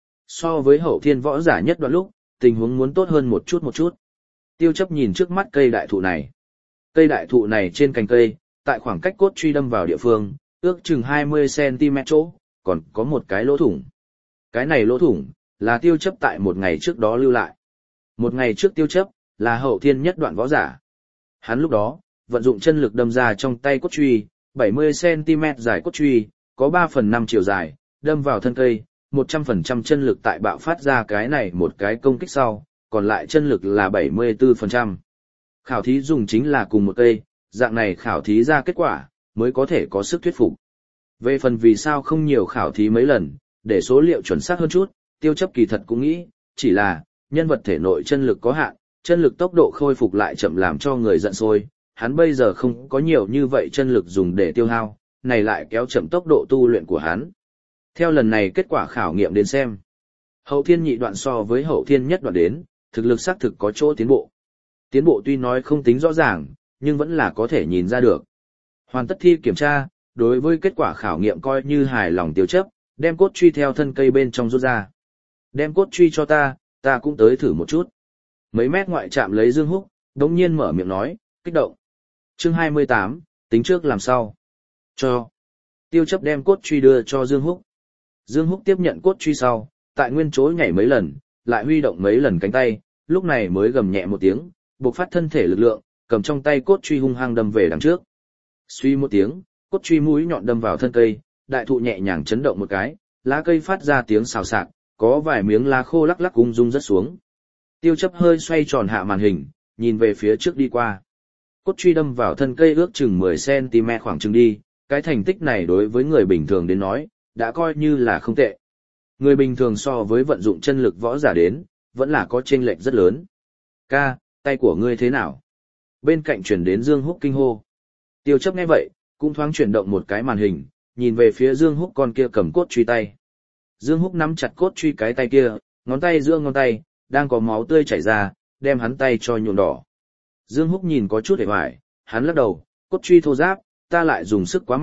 So với hậu thiên võ giả nhất đoạn lúc, tình huống muốn tốt hơn một chút một chút. Tiêu chấp nhìn trước mắt cây đại thụ này. Cây đại thụ này trên cành cây, tại khoảng cách cốt truy đâm vào địa phương, ước chừng hai mươi xăng ti mét chỗ, còn có một cái lỗ thủng. Cái này lỗ thủng, là tiêu chấp tại một ngày trước đó lưu lại. Một ngày trước tiêu chấp, là hậu thiên nhất đoạn võ giả. Hắn lúc đó, vận dụng chân lực đâm ra trong tay cốt truy, bảy mươi xăng ti mét dài cốt truy, có ba phần năm chiều dài, đâm vào thân cây, một trăm phần trăm chân lực tại bạo phát ra cái này một cái công kích sau, còn lại chân lực là bảy mươi bốn phần trăm. Khảo thí dùng chính là cùng một cây, dạng này khảo thí ra kết quả, mới có thể có sức thuyết phục. Về phần vì sao không nhiều khảo thí mấy lần, để số liệu chuẩn xác hơn chút, tiêu chấp kỳ thật cũng nghĩ, chỉ là, nhân vật thể nội chân lực có hạn, chân lực tốc độ khôi phục lại chậm làm cho người giận sôi, hắn bây giờ không có nhiều như vậy chân lực dùng để tiêu hao, này lại kéo chậm tốc độ tu luyện của hắn. Theo lần này kết quả khảo nghiệm đến xem, hậu thiên nhị đoạn so với hậu thiên nhất đoạn đến, thực lực xác thực có chỗ tiến bộ. Tiến bộ tuy nói không tính rõ ràng, nhưng vẫn là có thể nhìn ra được. Hoàn tất thi kiểm tra, đối với kết quả khảo nghiệm coi như hài lòng tiêu chấp, đem cốt truy theo thân cây bên trong rút ra. Đem cốt truy cho ta, ta cũng tới thử một chút. Mấy mét ngoại chạm lấy Dương Húc, đống nhiên mở miệng nói, kích động. Chương hai mươi tám, tính trước làm sao. Cho. Tiêu chấp đem cốt truy đưa cho Dương Húc. Dương Húc tiếp nhận cốt truy sau, tại nguyên chỗ nhảy mấy lần, lại huy động mấy lần cánh tay, lúc này mới gầm nhẹ một tiếng, bộc phát thân thể lực lượng, cầm trong tay cốt truy hung hăng đâm về đằng trước. Suy một tiếng, cốt truy mũi nhọn đâm vào thân cây, đại thụ nhẹ nhàng chấn động một cái, lá cây phát ra tiếng xào xạc, có vài miếng lá khô lắc lắc ung dung rất xuống. Tiêu chấp hơi xoay tròn hạ màn hình, nhìn về phía trước đi qua. Cốt truy đâm vào thân cây ước chừng mười xăng ti mét khoảng chừng đi, cái thành tích này đối với người bình thường đến nói, đã coi như là không tệ. Người bình thường so với vận dụng chân lực võ giả đến, vẫn là có chênh lệch rất lớn. Ca, tay của ngươi thế nào? Bên cạnh chuyển đến Dương Húc kinh hô. Tiêu chấp nghe vậy, cũng thoáng chuyển động một cái màn hình, nhìn về phía Dương Húc con kia cầm cốt truy tay. Dương Húc nắm chặt cốt truy cái tay kia, ngón tay giữa ngón tay, đang có máu tươi chảy ra, đem hắn tay cho nhuộm đỏ. Dương Húc nhìn có chút hề hoài, hắn lắc đầu, cốt truy thô ráp, ta lại dùng sức quá mạnh,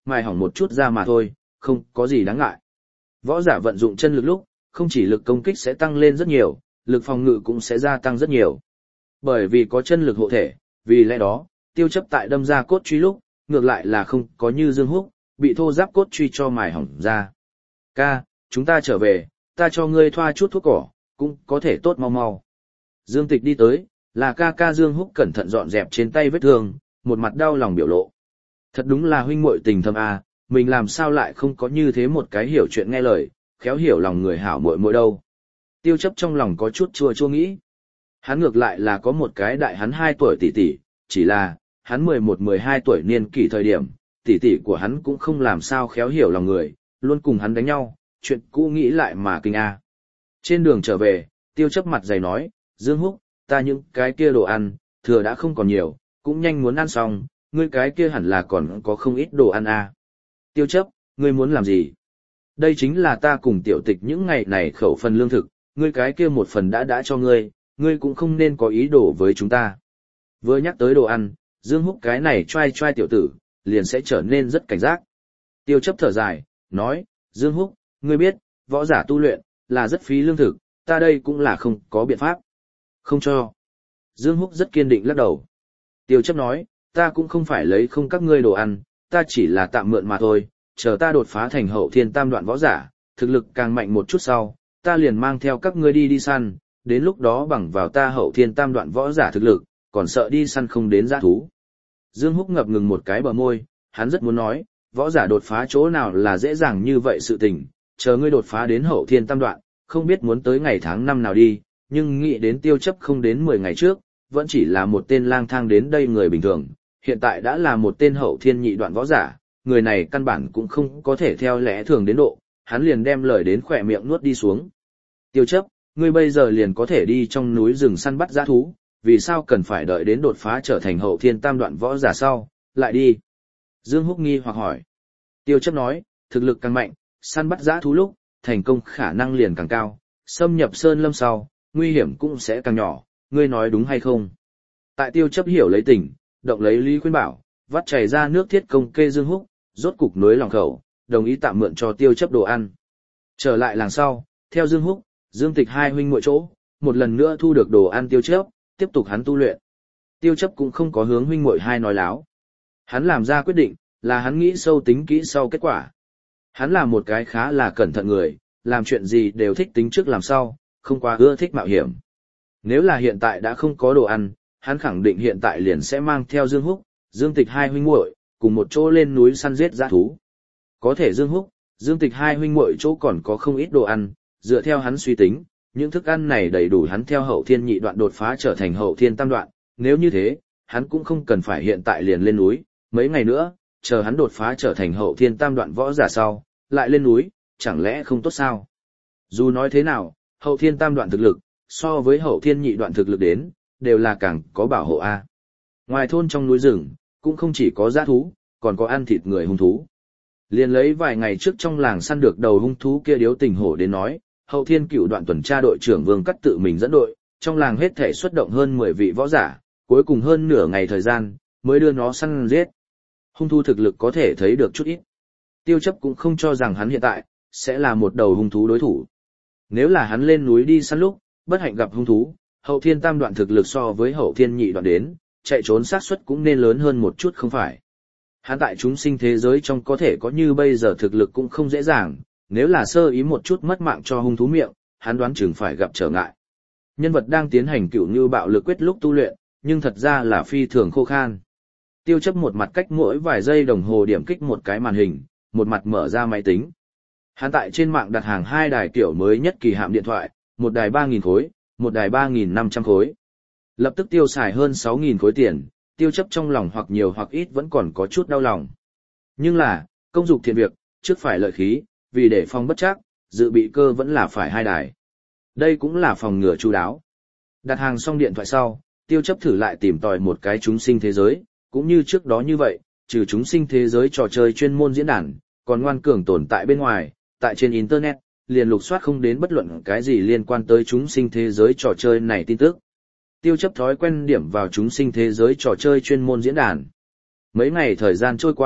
mài hỏng một chút ra mà thôi, không có gì đáng ngại. Võ giả vận dụng chân lực lúc, không chỉ lực công kích sẽ tăng lên rất nhiều, lực phòng ngự cũng sẽ gia tăng rất nhiều. Bởi vì có chân lực hộ thể, vì lẽ đó, Tiêu Chấp tại đâm ra cốt truy lúc, ngược lại là không có như Dương Húc, bị thô giáp cốt truy cho mài hỏng ra. Ca, chúng ta trở về, ta cho ngươi thoa chút thuốc cỏ, cũng có thể tốt mau mau. Dương Tịch đi tới, là ca ca Dương Húc cẩn thận dọn dẹp trên tay vết thương, một mặt đau lòng biểu lộ. Thật đúng là huynh muội tình thâm à, mình làm sao lại không có như thế một cái hiểu chuyện nghe lời, khéo hiểu lòng người hảo muội muội đâu. Tiêu Chấp trong lòng có chút chua chua nghĩ. Hắn ngược lại là có một cái đại hắn hai tuổi tỷ tỷ, chỉ là, hắn mười một mười hai tuổi niên kỷ thời điểm, tỷ tỷ của hắn cũng không làm sao khéo hiểu lòng người, luôn cùng hắn đánh nhau, chuyện cũ nghĩ lại mà kinh a. Trên đường trở về, Tiêu Chấp mặt dày nói, Dương Húc, ta những cái kia đồ ăn, thừa đã không còn nhiều, cũng nhanh muốn ăn xong, ngươi cái kia hẳn là còn có không ít đồ ăn a. Tiêu Chấp, ngươi muốn làm gì? Đây chính là ta cùng tiểu tịch những ngày này khẩu phần lương thực, ngươi cái kia một phần đã đã cho ngươi, ngươi cũng không nên có ý đồ với chúng ta. Vừa nhắc tới đồ ăn, Dương Húc cái này trai trai tiểu tử, liền sẽ trở nên rất cảnh giác. Tiêu Chấp thở dài, nói, Dương Húc, ngươi biết, võ giả tu luyện, là rất phí lương thực, ta đây cũng là không có biện pháp. Không cho. Dương Húc rất kiên định lắc đầu. Tiêu Chấp nói, ta cũng không phải lấy không các ngươi đồ ăn, ta chỉ là tạm mượn mà thôi, chờ ta đột phá thành hậu thiên tam đoạn võ giả, thực lực càng mạnh một chút sau, ta liền mang theo các ngươi đi đi săn, đến lúc đó bằng vào ta hậu thiên tam đoạn võ giả thực lực, còn sợ đi săn không đến dã thú. Dương Húc ngập ngừng một cái bờ môi, hắn rất muốn nói, võ giả đột phá chỗ nào là dễ dàng như vậy sự tình, chờ ngươi đột phá đến hậu thiên tam đoạn, không biết muốn tới ngày tháng năm nào đi, nhưng nghĩ đến Tiêu Chấp không đến mười ngày trước, vẫn chỉ là một tên lang thang đến đây người bình thường, hiện tại đã là một tên hậu thiên nhị đoạn võ giả, người này căn bản cũng không có thể theo lẽ thường đến độ, hắn liền đem lời đến khỏe miệng nuốt đi xuống. Tiêu Chấp, ngươi bây giờ liền có thể đi trong núi rừng săn bắt dã thú, vì sao cần phải đợi đến đột phá trở thành hậu thiên tam đoạn võ giả sau, lại đi? Dương Húc nghi hoặc hỏi. Tiêu Chấp nói, thực lực càng mạnh, săn bắt dã thú lúc, thành công khả năng liền càng cao, xâm nhập sơn lâm sau, nguy hiểm cũng sẽ càng nhỏ, ngươi nói đúng hay không? Tại Tiêu Chấp hiểu lấy tình, động lấy lý khuyên bảo, vắt chảy ra nước thiết công kê Dương Húc, rốt cục nối lòng khẩu, đồng ý tạm mượn cho Tiêu Chấp đồ ăn. Trở lại làng sau, theo Dương Húc, Dương Tịch hai huynh muội chỗ, một lần nữa thu được đồ ăn Tiêu Chấp, tiếp tục hắn tu luyện. Tiêu Chấp cũng không có hướng huynh muội hai nói láo. Hắn làm ra quyết định, là hắn nghĩ sâu tính kỹ sau kết quả. Hắn là một cái khá là cẩn thận người, làm chuyện gì đều thích tính trước làm sau, không quá ưa thích mạo hiểm. Nếu là hiện tại đã không có đồ ăn, hắn khẳng định hiện tại liền sẽ mang theo Dương Húc, Dương Tịch hai huynh muội cùng một chỗ lên núi săn giết dã thú. Có thể Dương Húc, Dương Tịch hai huynh muội chỗ còn có không ít đồ ăn, dựa theo hắn suy tính, những thức ăn này đầy đủ hắn theo hậu thiên nhị đoạn đột phá trở thành hậu thiên tam đoạn, nếu như thế, hắn cũng không cần phải hiện tại liền lên núi, mấy ngày nữa, chờ hắn đột phá trở thành hậu thiên tam đoạn võ giả sau, lại lên núi, chẳng lẽ không tốt sao? Dù nói thế nào, hậu thiên tam đoạn thực lực, so với hậu thiên nhị đoạn thực lực đến, đều là càng có bảo hộ A. Ngoài thôn trong núi rừng, cũng không chỉ có dã thú, còn có ăn thịt người hung thú. Liền lấy vài ngày trước trong làng săn được đầu hung thú kia điếu tình hổ đến nói, hậu thiên cựu đoạn tuần tra đội trưởng Vương Cắt tự mình dẫn đội, trong làng hết thể xuất động hơn mười vị võ giả, cuối cùng hơn nửa ngày thời gian, mới đưa nó săn giết. Hung thú thực lực có thể thấy được chút ít. Tiêu Chấp cũng không cho rằng hắn hiện tại, sẽ là một đầu hung thú đối thủ. Nếu là hắn lên núi đi săn lúc, bất hạnh gặp hung thú, hậu thiên tam đoạn thực lực so với hậu thiên nhị đoạn đến, chạy trốn xác suất cũng nên lớn hơn một chút không phải. Hắn tại chúng sinh thế giới trong có thể có như bây giờ thực lực cũng không dễ dàng, nếu là sơ ý một chút mất mạng cho hung thú miệng, hắn đoán chừng phải gặp trở ngại. Nhân vật đang tiến hành cửu như bạo lực quyết lúc tu luyện, nhưng thật ra là phi thường khô khan. Tiêu Chấp một mặt cách mỗi vài giây đồng hồ điểm kích một cái màn hình, một mặt mở ra máy tính. Hắn tại trên mạng đặt hàng hai đài kiểu mới nhất kỳ hạm điện thoại, một đài ba nghìn khối, một đài ba nghìn năm trăm khối. Lập tức tiêu xài hơn sáu nghìn khối tiền, Tiêu Chấp trong lòng hoặc nhiều hoặc ít vẫn còn có chút đau lòng. Nhưng là, công dục thiện việc, trước phải lợi khí, vì để phòng bất chắc, dự bị cơ vẫn là phải hai đài. Đây cũng là phòng ngừa chu đáo. Đặt hàng xong điện thoại sau, Tiêu Chấp thử lại tìm tòi một cái chúng sinh thế giới, cũng như trước đó như vậy, trừ chúng sinh thế giới trò chơi chuyên môn diễn đàn, còn ngoan cường tồn tại bên ngoài, tại trên Internet, liền lục soát không đến bất luận cái gì liên quan tới chúng sinh thế giới trò chơi này tin tức. Tiêu Chấp thói quen điểm vào chúng sinh thế giới trò chơi chuyên môn diễn đàn. Mấy ngày thời gian trôi qua,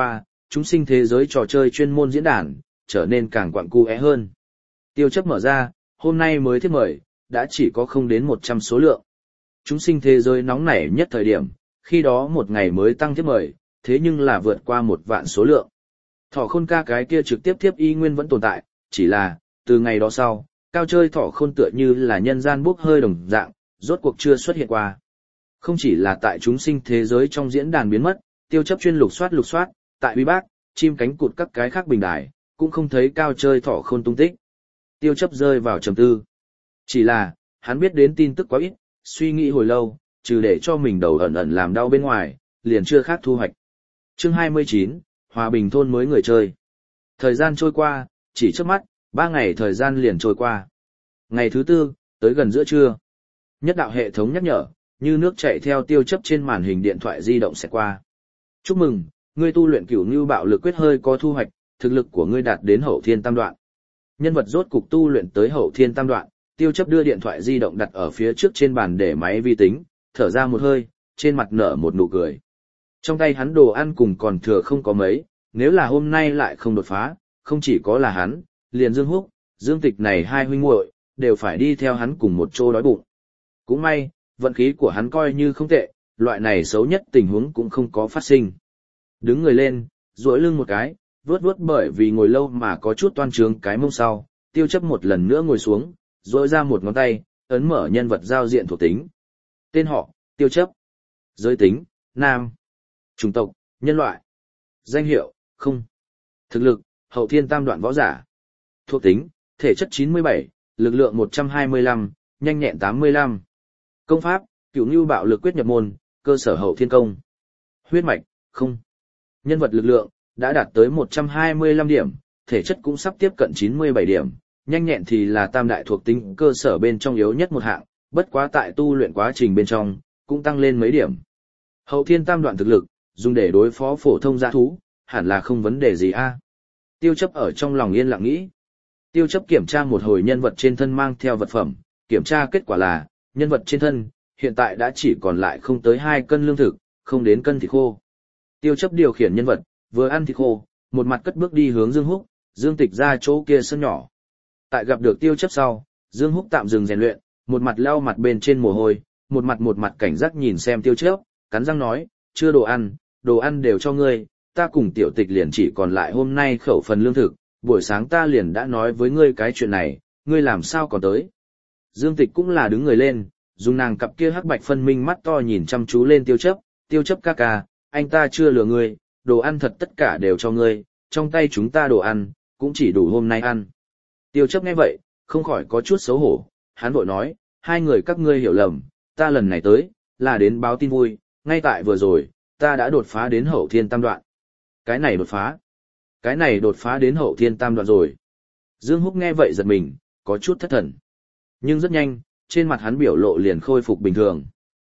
chúng sinh thế giới trò chơi chuyên môn diễn đàn, trở nên càng quặng cu é hơn. Tiêu chấp mở ra, hôm nay mới thiết mời, đã chỉ có không đến một trăm số lượng. Chúng sinh thế giới nóng nảy nhất thời điểm, khi đó một ngày mới tăng thiết mời, thế nhưng là vượt qua một vạn số lượng. Thỏ khôn ca cái kia trực tiếp tiếp y nguyên vẫn tồn tại, chỉ là, từ ngày đó sau, cao chơi thỏ khôn tựa như là nhân gian bốc hơi đồng dạng, rốt cuộc chưa xuất hiện qua. Không chỉ là tại chúng sinh thế giới trong diễn đàn biến mất, tiêu chấp chuyên lục soát lục soát, tại uy bác, chim cánh cụt các cái khác bình đài, cũng không thấy cao chơi thỏ khôn tung tích. Tiêu chấp rơi vào trầm tư. Chỉ là, hắn biết đến tin tức quá ít, suy nghĩ hồi lâu, trừ để cho mình đầu ẩn ẩn làm đau bên ngoài, liền chưa khác thu hoạch. Chương hai mươi chín, Hòa Bình thôn mới người chơi. Thời gian trôi qua, chỉ trước mắt, ba ngày thời gian liền trôi qua. Ngày thứ tư, tới gần giữa trưa. Nhất đạo hệ thống nhắc nhở, như nước chảy theo tiêu chấp trên màn hình điện thoại di động sẽ qua. Chúc mừng, ngươi tu luyện cửu ngưu bạo lực quyết hơi có thu hoạch, thực lực của ngươi đạt đến hậu thiên tam đoạn. Nhân vật rốt cục tu luyện tới hậu thiên tam đoạn, tiêu chấp đưa điện thoại di động đặt ở phía trước trên bàn để máy vi tính, thở ra một hơi, trên mặt nở một nụ cười. Trong tay hắn đồ ăn cùng còn thừa không có mấy, nếu là hôm nay lại không đột phá, không chỉ có là hắn, liền Dương Húc, Dương Tịch này hai huynh muội đều phải đi theo hắn cùng một chỗ đói bụng. Cũng may, vận khí của hắn coi như không tệ, loại này xấu nhất tình huống cũng không có phát sinh. Đứng người lên, duỗi lưng một cái, vuốt vuốt bởi vì ngồi lâu mà có chút toan trướng cái mông sau, tiêu chấp một lần nữa ngồi xuống, duỗi ra một ngón tay, ấn mở nhân vật giao diện thuộc tính. Tên họ, tiêu chấp. Giới tính, nam. Chủng tộc, nhân loại. Danh hiệu, không. Thực lực, hậu thiên tam đoạn võ giả. Thuộc tính, thể chất chín mươi bảy, lực lượng một trăm hai mươi lăm, nhanh nhẹn tám mươi lăm. Công pháp, cửu ngưu bạo lực quyết nhập môn, cơ sở hậu thiên công. Huyết mạch, không. Nhân vật lực lượng, đã đạt tới một trăm hai mươi lăm điểm, thể chất cũng sắp tiếp cận chín mươi bảy điểm, nhanh nhẹn thì là tam đại thuộc tính cơ sở bên trong yếu nhất một hạng, bất quá tại tu luyện quá trình bên trong, cũng tăng lên mấy điểm. Hậu thiên tam đoạn thực lực, dùng để đối phó phổ thông dã thú, hẳn là không vấn đề gì a. Tiêu chấp ở trong lòng yên lặng nghĩ. Tiêu chấp kiểm tra một hồi nhân vật trên thân mang theo vật phẩm, kiểm tra kết quả là, nhân vật trên thân, hiện tại đã chỉ còn lại không tới hai cân lương thực, không đến cân thịt khô. Tiêu chấp điều khiển nhân vật, vừa ăn thịt khô, một mặt cất bước đi hướng Dương Húc, Dương Tịch ra chỗ kia sân nhỏ. Tại gặp được tiêu chấp sau, Dương Húc tạm dừng rèn luyện, một mặt lau mặt bên trên mồ hôi, một mặt một mặt cảnh giác nhìn xem tiêu chấp, cắn răng nói, chưa đồ ăn, đồ ăn đều cho ngươi, ta cùng tiểu tịch liền chỉ còn lại hôm nay khẩu phần lương thực, buổi sáng ta liền đã nói với ngươi cái chuyện này, ngươi làm sao còn tới. Dương Tịch cũng là đứng người lên, dùng nàng cặp kia hắc bạch phân minh mắt to nhìn chăm chú lên tiêu chấp, tiêu chấp ca ca, anh ta chưa lừa ngươi, đồ ăn thật tất cả đều cho ngươi, trong tay chúng ta đồ ăn, cũng chỉ đủ hôm nay ăn. Tiêu chấp nghe vậy, không khỏi có chút xấu hổ, hắn vội nói, hai người các ngươi hiểu lầm, ta lần này tới, là đến báo tin vui, ngay tại vừa rồi, ta đã đột phá đến hậu thiên tam đoạn. Cái này đột phá? Cái này đột phá đến hậu thiên tam đoạn rồi. Dương Húc nghe vậy giật mình, có chút thất thần. Nhưng rất nhanh, trên mặt hắn biểu lộ liền khôi phục bình thường.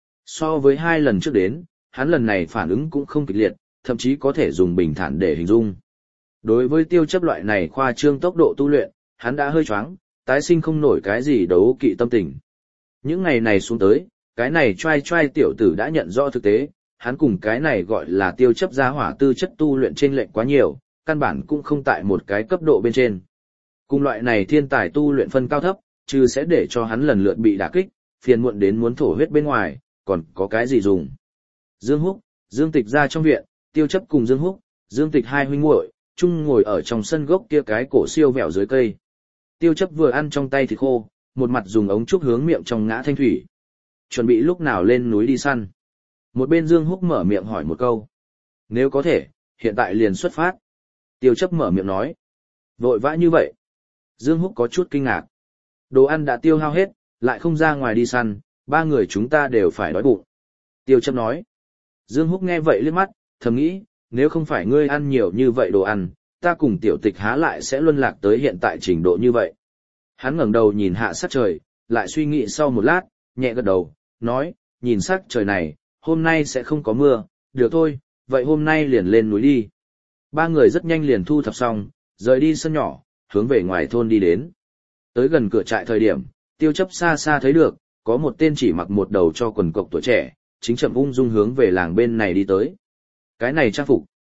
So với hai lần trước đến, hắn lần này phản ứng cũng không kịch liệt, thậm chí có thể dùng bình thản để hình dung. Đối với tiêu chấp loại này khoa trương tốc độ tu luyện, hắn đã hơi choáng, tái sinh không nổi cái gì đấu kỵ tâm tình. Những ngày này xuống tới, cái này trai trai tiểu tử đã nhận rõ thực tế, hắn cùng cái này gọi là tiêu chấp gia hỏa tư chất tu luyện trên lệnh quá nhiều, căn bản cũng không tại một cái cấp độ bên trên. Cùng loại này thiên tài tu luyện phân cao thấp, chứ sẽ để cho hắn lần lượt bị đả kích, phiền muộn đến muốn thổ huyết bên ngoài, còn có cái gì dùng. Dương Húc, Dương Tịch ra trong viện, tiêu chấp cùng Dương Húc, Dương Tịch hai huynh muội chung ngồi ở trong sân gốc kia cái cổ siêu vẹo dưới cây. Tiêu chấp vừa ăn trong tay thịt khô, một mặt dùng ống trúc hướng miệng trong ngã thanh thủy. Chuẩn bị lúc nào lên núi đi săn. Một bên Dương Húc mở miệng hỏi một câu. Nếu có thể, hiện tại liền xuất phát. Tiêu chấp mở miệng nói. Vội vã như vậy. Dương Húc có chút kinh ngạc. Đồ ăn đã tiêu hao hết, lại không ra ngoài đi săn, ba người chúng ta đều phải đói bụng. Tiêu chấp nói. Dương Húc nghe vậy liếc mắt, thầm nghĩ, nếu không phải ngươi ăn nhiều như vậy đồ ăn, ta cùng tiểu tịch há lại sẽ luân lạc tới hiện tại trình độ như vậy. Hắn ngẩng đầu nhìn hạ sắc trời, lại suy nghĩ sau một lát, nhẹ gật đầu, nói, nhìn sắc trời này, hôm nay sẽ không có mưa, được thôi, vậy hôm nay liền lên núi đi. Ba người rất nhanh liền thu thập xong, rời đi sân nhỏ, hướng về ngoài thôn đi đến. Tới gần cửa trại thời điểm, tiêu chấp xa xa thấy được, có một tên chỉ mặc một đầu cho quần cộc tuổi trẻ, chính chậm ung dung hướng về làng bên này đi tới. Cái này trang phục,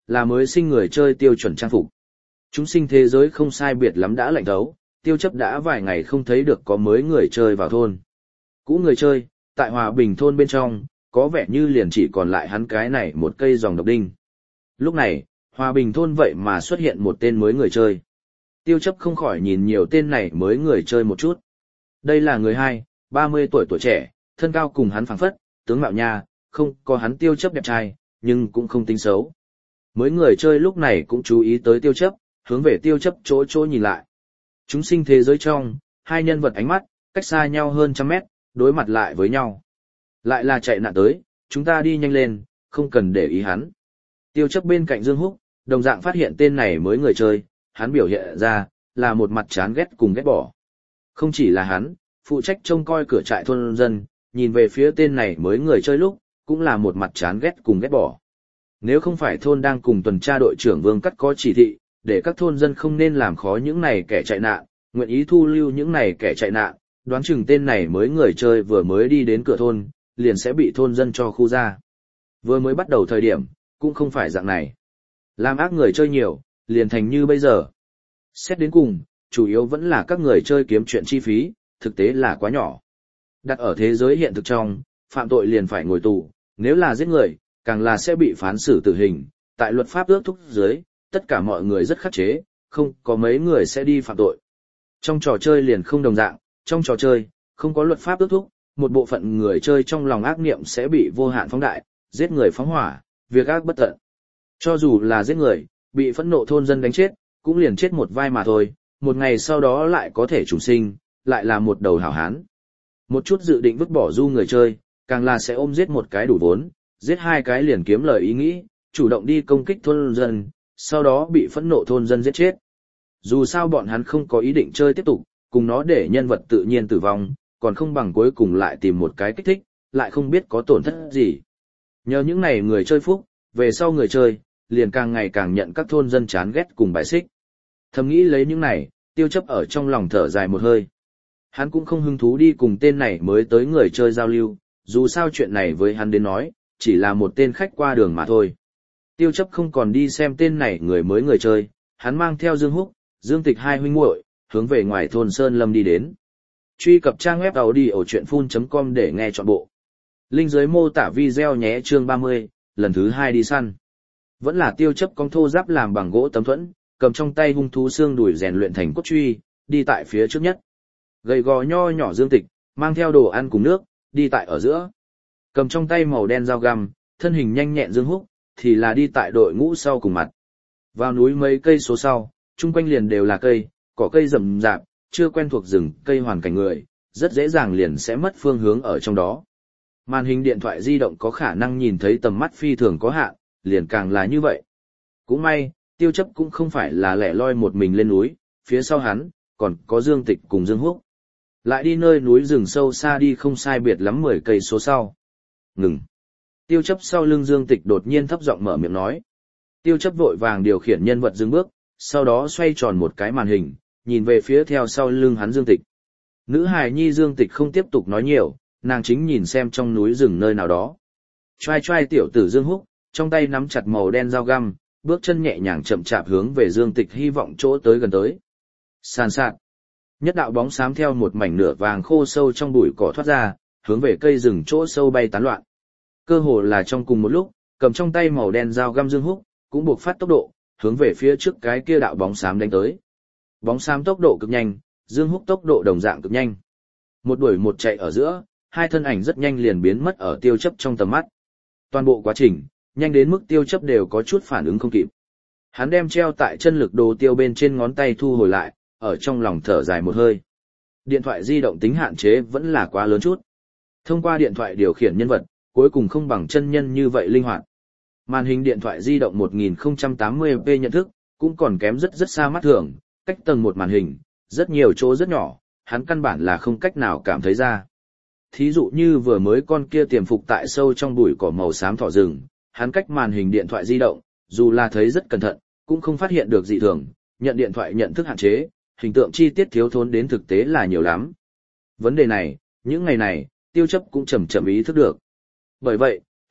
là mới sinh người chơi tiêu chuẩn trang phục. Chúng sinh thế giới không sai biệt lắm đã lạnh thấu, tiêu chấp đã vài ngày không thấy được có mới người chơi vào thôn. Cũ người chơi, tại Hòa Bình thôn bên trong, có vẻ như liền chỉ còn lại hắn cái này một cây dòng độc đinh. Lúc này, Hòa Bình thôn vậy mà xuất hiện một tên mới người chơi. Tiêu chấp không khỏi nhìn nhiều tên này mới người chơi một chút. Đây là người hai, ba mươi tuổi tuổi trẻ, thân cao cùng hắn phẳng phất, tướng mạo nha, không có hắn tiêu chấp đẹp trai, nhưng cũng không tính xấu. Mới người chơi lúc này cũng chú ý tới tiêu chấp, hướng về tiêu chấp chỗ chỗ nhìn lại. Chúng sinh thế giới trong, hai nhân vật ánh mắt, cách xa nhau hơn trăm mét, đối mặt lại với nhau. Lại là chạy nạn tới, chúng ta đi nhanh lên, không cần để ý hắn. Tiêu chấp bên cạnh Dương Húc, đồng dạng phát hiện tên này mới người chơi, hắn biểu hiện ra, là một mặt chán ghét cùng ghét bỏ. Không chỉ là hắn, phụ trách trông coi cửa trại thôn dân, nhìn về phía tên này mới người chơi lúc, cũng là một mặt chán ghét cùng ghét bỏ. Nếu không phải thôn đang cùng tuần tra đội trưởng Vương Cắt có chỉ thị, để các thôn dân không nên làm khó những này kẻ chạy nạn, nguyện ý thu lưu những này kẻ chạy nạn, đoán chừng tên này mới người chơi vừa mới đi đến cửa thôn, liền sẽ bị thôn dân cho khu ra. Vừa mới bắt đầu thời điểm, cũng không phải dạng này. Làm ác người chơi nhiều, liền thành như bây giờ. Xét đến cùng, chủ yếu vẫn là các người chơi kiếm chuyện chi phí, thực tế là quá nhỏ. Đặt ở thế giới hiện thực trong, phạm tội liền phải ngồi tù, nếu là giết người, càng là sẽ bị phán xử tử hình. Tại luật pháp ước thúc dưới, tất cả mọi người rất khắc chế, không có mấy người sẽ đi phạm tội. Trong trò chơi liền không đồng dạng, trong trò chơi, không có luật pháp ước thúc, một bộ phận người chơi trong lòng ác niệm sẽ bị vô hạn phóng đại, giết người phóng hỏa, việc ác bất tận. Cho dù là giết người, bị phẫn nộ thôn dân đánh chết, cũng liền chết một vai mà thôi, một ngày sau đó lại có thể trùng sinh, lại là một đầu hảo hán. Một chút dự định vứt bỏ du người chơi, càng là sẽ ôm giết một cái đủ vốn, giết hai cái liền kiếm lời ý nghĩ, chủ động đi công kích thôn dân, sau đó bị phẫn nộ thôn dân giết chết. Dù sao bọn hắn không có ý định chơi tiếp tục, cùng nó để nhân vật tự nhiên tử vong, còn không bằng cuối cùng lại tìm một cái kích thích, lại không biết có tổn thất gì. Nhờ những này người chơi phúc, về sau người chơi, liền càng ngày càng nhận các thôn dân chán ghét cùng bài xích. Thầm nghĩ lấy những này, tiêu chấp ở trong lòng thở dài một hơi. Hắn cũng không hứng thú đi cùng tên này mới tới người chơi giao lưu, dù sao chuyện này với hắn đến nói, chỉ là một tên khách qua đường mà thôi. Tiêu chấp không còn đi xem tên này người mới người chơi, hắn mang theo Dương Húc, Dương Tịch hai huynh muội hướng về ngoài thôn Sơn Lâm đi đến. Truy cập trang web audiochuyenphun chấm com để nghe trọn bộ. Link dưới mô tả video nhé. Chương ba mươi, lần thứ hai đi săn. Vẫn là tiêu chấp con thô giáp làm bằng gỗ tấm thuẫn, cầm trong tay hung thú xương đùi rèn luyện thành cốt truy, đi tại phía trước nhất. Gầy gò nho nhỏ Dương Tịch, mang theo đồ ăn cùng nước, đi tại ở giữa. Cầm trong tay màu đen dao găm, thân hình nhanh nhẹn Dương Húc, thì là đi tại đội ngũ sau cùng mặt. Vào núi mấy cây số sau, chung quanh liền đều là cây, cỏ cây rậm rạp, chưa quen thuộc rừng cây hoàn cảnh người, rất dễ dàng liền sẽ mất phương hướng ở trong đó. Màn hình điện thoại di động có khả năng nhìn thấy tầm mắt phi thường có hạn, liền càng là như vậy. Cũng may, tiêu chấp cũng không phải là lẻ loi một mình lên núi, phía sau hắn, còn có Dương Tịch cùng Dương Húc. Lại đi nơi núi rừng sâu xa đi không sai biệt lắm mười cây số sau. Ngừng. Tiêu chấp sau lưng Dương Tịch đột nhiên thấp giọng mở miệng nói. Tiêu chấp vội vàng điều khiển nhân vật dừng bước, sau đó xoay tròn một cái màn hình, nhìn về phía theo sau lưng hắn Dương Tịch. Nữ hài nhi Dương Tịch không tiếp tục nói nhiều, nàng chính nhìn xem trong núi rừng nơi nào đó. Choai choai tiểu tử Dương Húc, trong tay nắm chặt màu đen dao găm, bước chân nhẹ nhàng chậm chạp hướng về Dương Tịch hy vọng chỗ tới gần tới. Sàn sạt. Nhất đạo bóng xám theo một mảnh nửa vàng khô sâu trong bụi cỏ thoát ra, hướng về cây rừng chỗ sâu bay tán loạn. Cơ hồ là trong cùng một lúc, cầm trong tay màu đen dao găm Dương Húc, cũng buộc phát tốc độ, hướng về phía trước cái kia đạo bóng xám đánh tới. Bóng xám tốc độ cực nhanh, Dương Húc tốc độ đồng dạng cực nhanh. Một đuổi một chạy ở giữa, hai thân ảnh rất nhanh liền biến mất ở tiêu chấp trong tầm mắt. Toàn bộ quá trình, nhanh đến mức tiêu chấp đều có chút phản ứng không kịp. Hắn đem treo tại chân lực đồ tiêu bên trên ngón tay thu hồi lại, ở trong lòng thở dài một hơi. Điện thoại di động tính hạn chế vẫn là quá lớn chút. Thông qua điện thoại điều khiển nhân vật, cuối cùng không bằng chân nhân như vậy linh hoạt. Màn hình điện thoại di động một nghìn không trăm tám mươi p nhận thức, cũng còn kém rất rất xa mắt thường, cách tầng một màn hình, rất nhiều chỗ rất nhỏ, hắn căn bản là không cách nào cảm thấy ra. Thí dụ như vừa mới con kia tiềm phục tại sâu trong bụi cỏ màu xám thỏ rừng, hắn cách màn hình điện thoại di động, dù là thấy rất cẩn thận, cũng không phát hiện được dị thường, nhận điện thoại nhận thức hạn chế, hình tượng chi tiết thiếu thốn đến thực tế là nhiều lắm. Vấn đề này, những ngày này, tiêu chấp cũng chậm chậm ý thức được. Bởi vậy,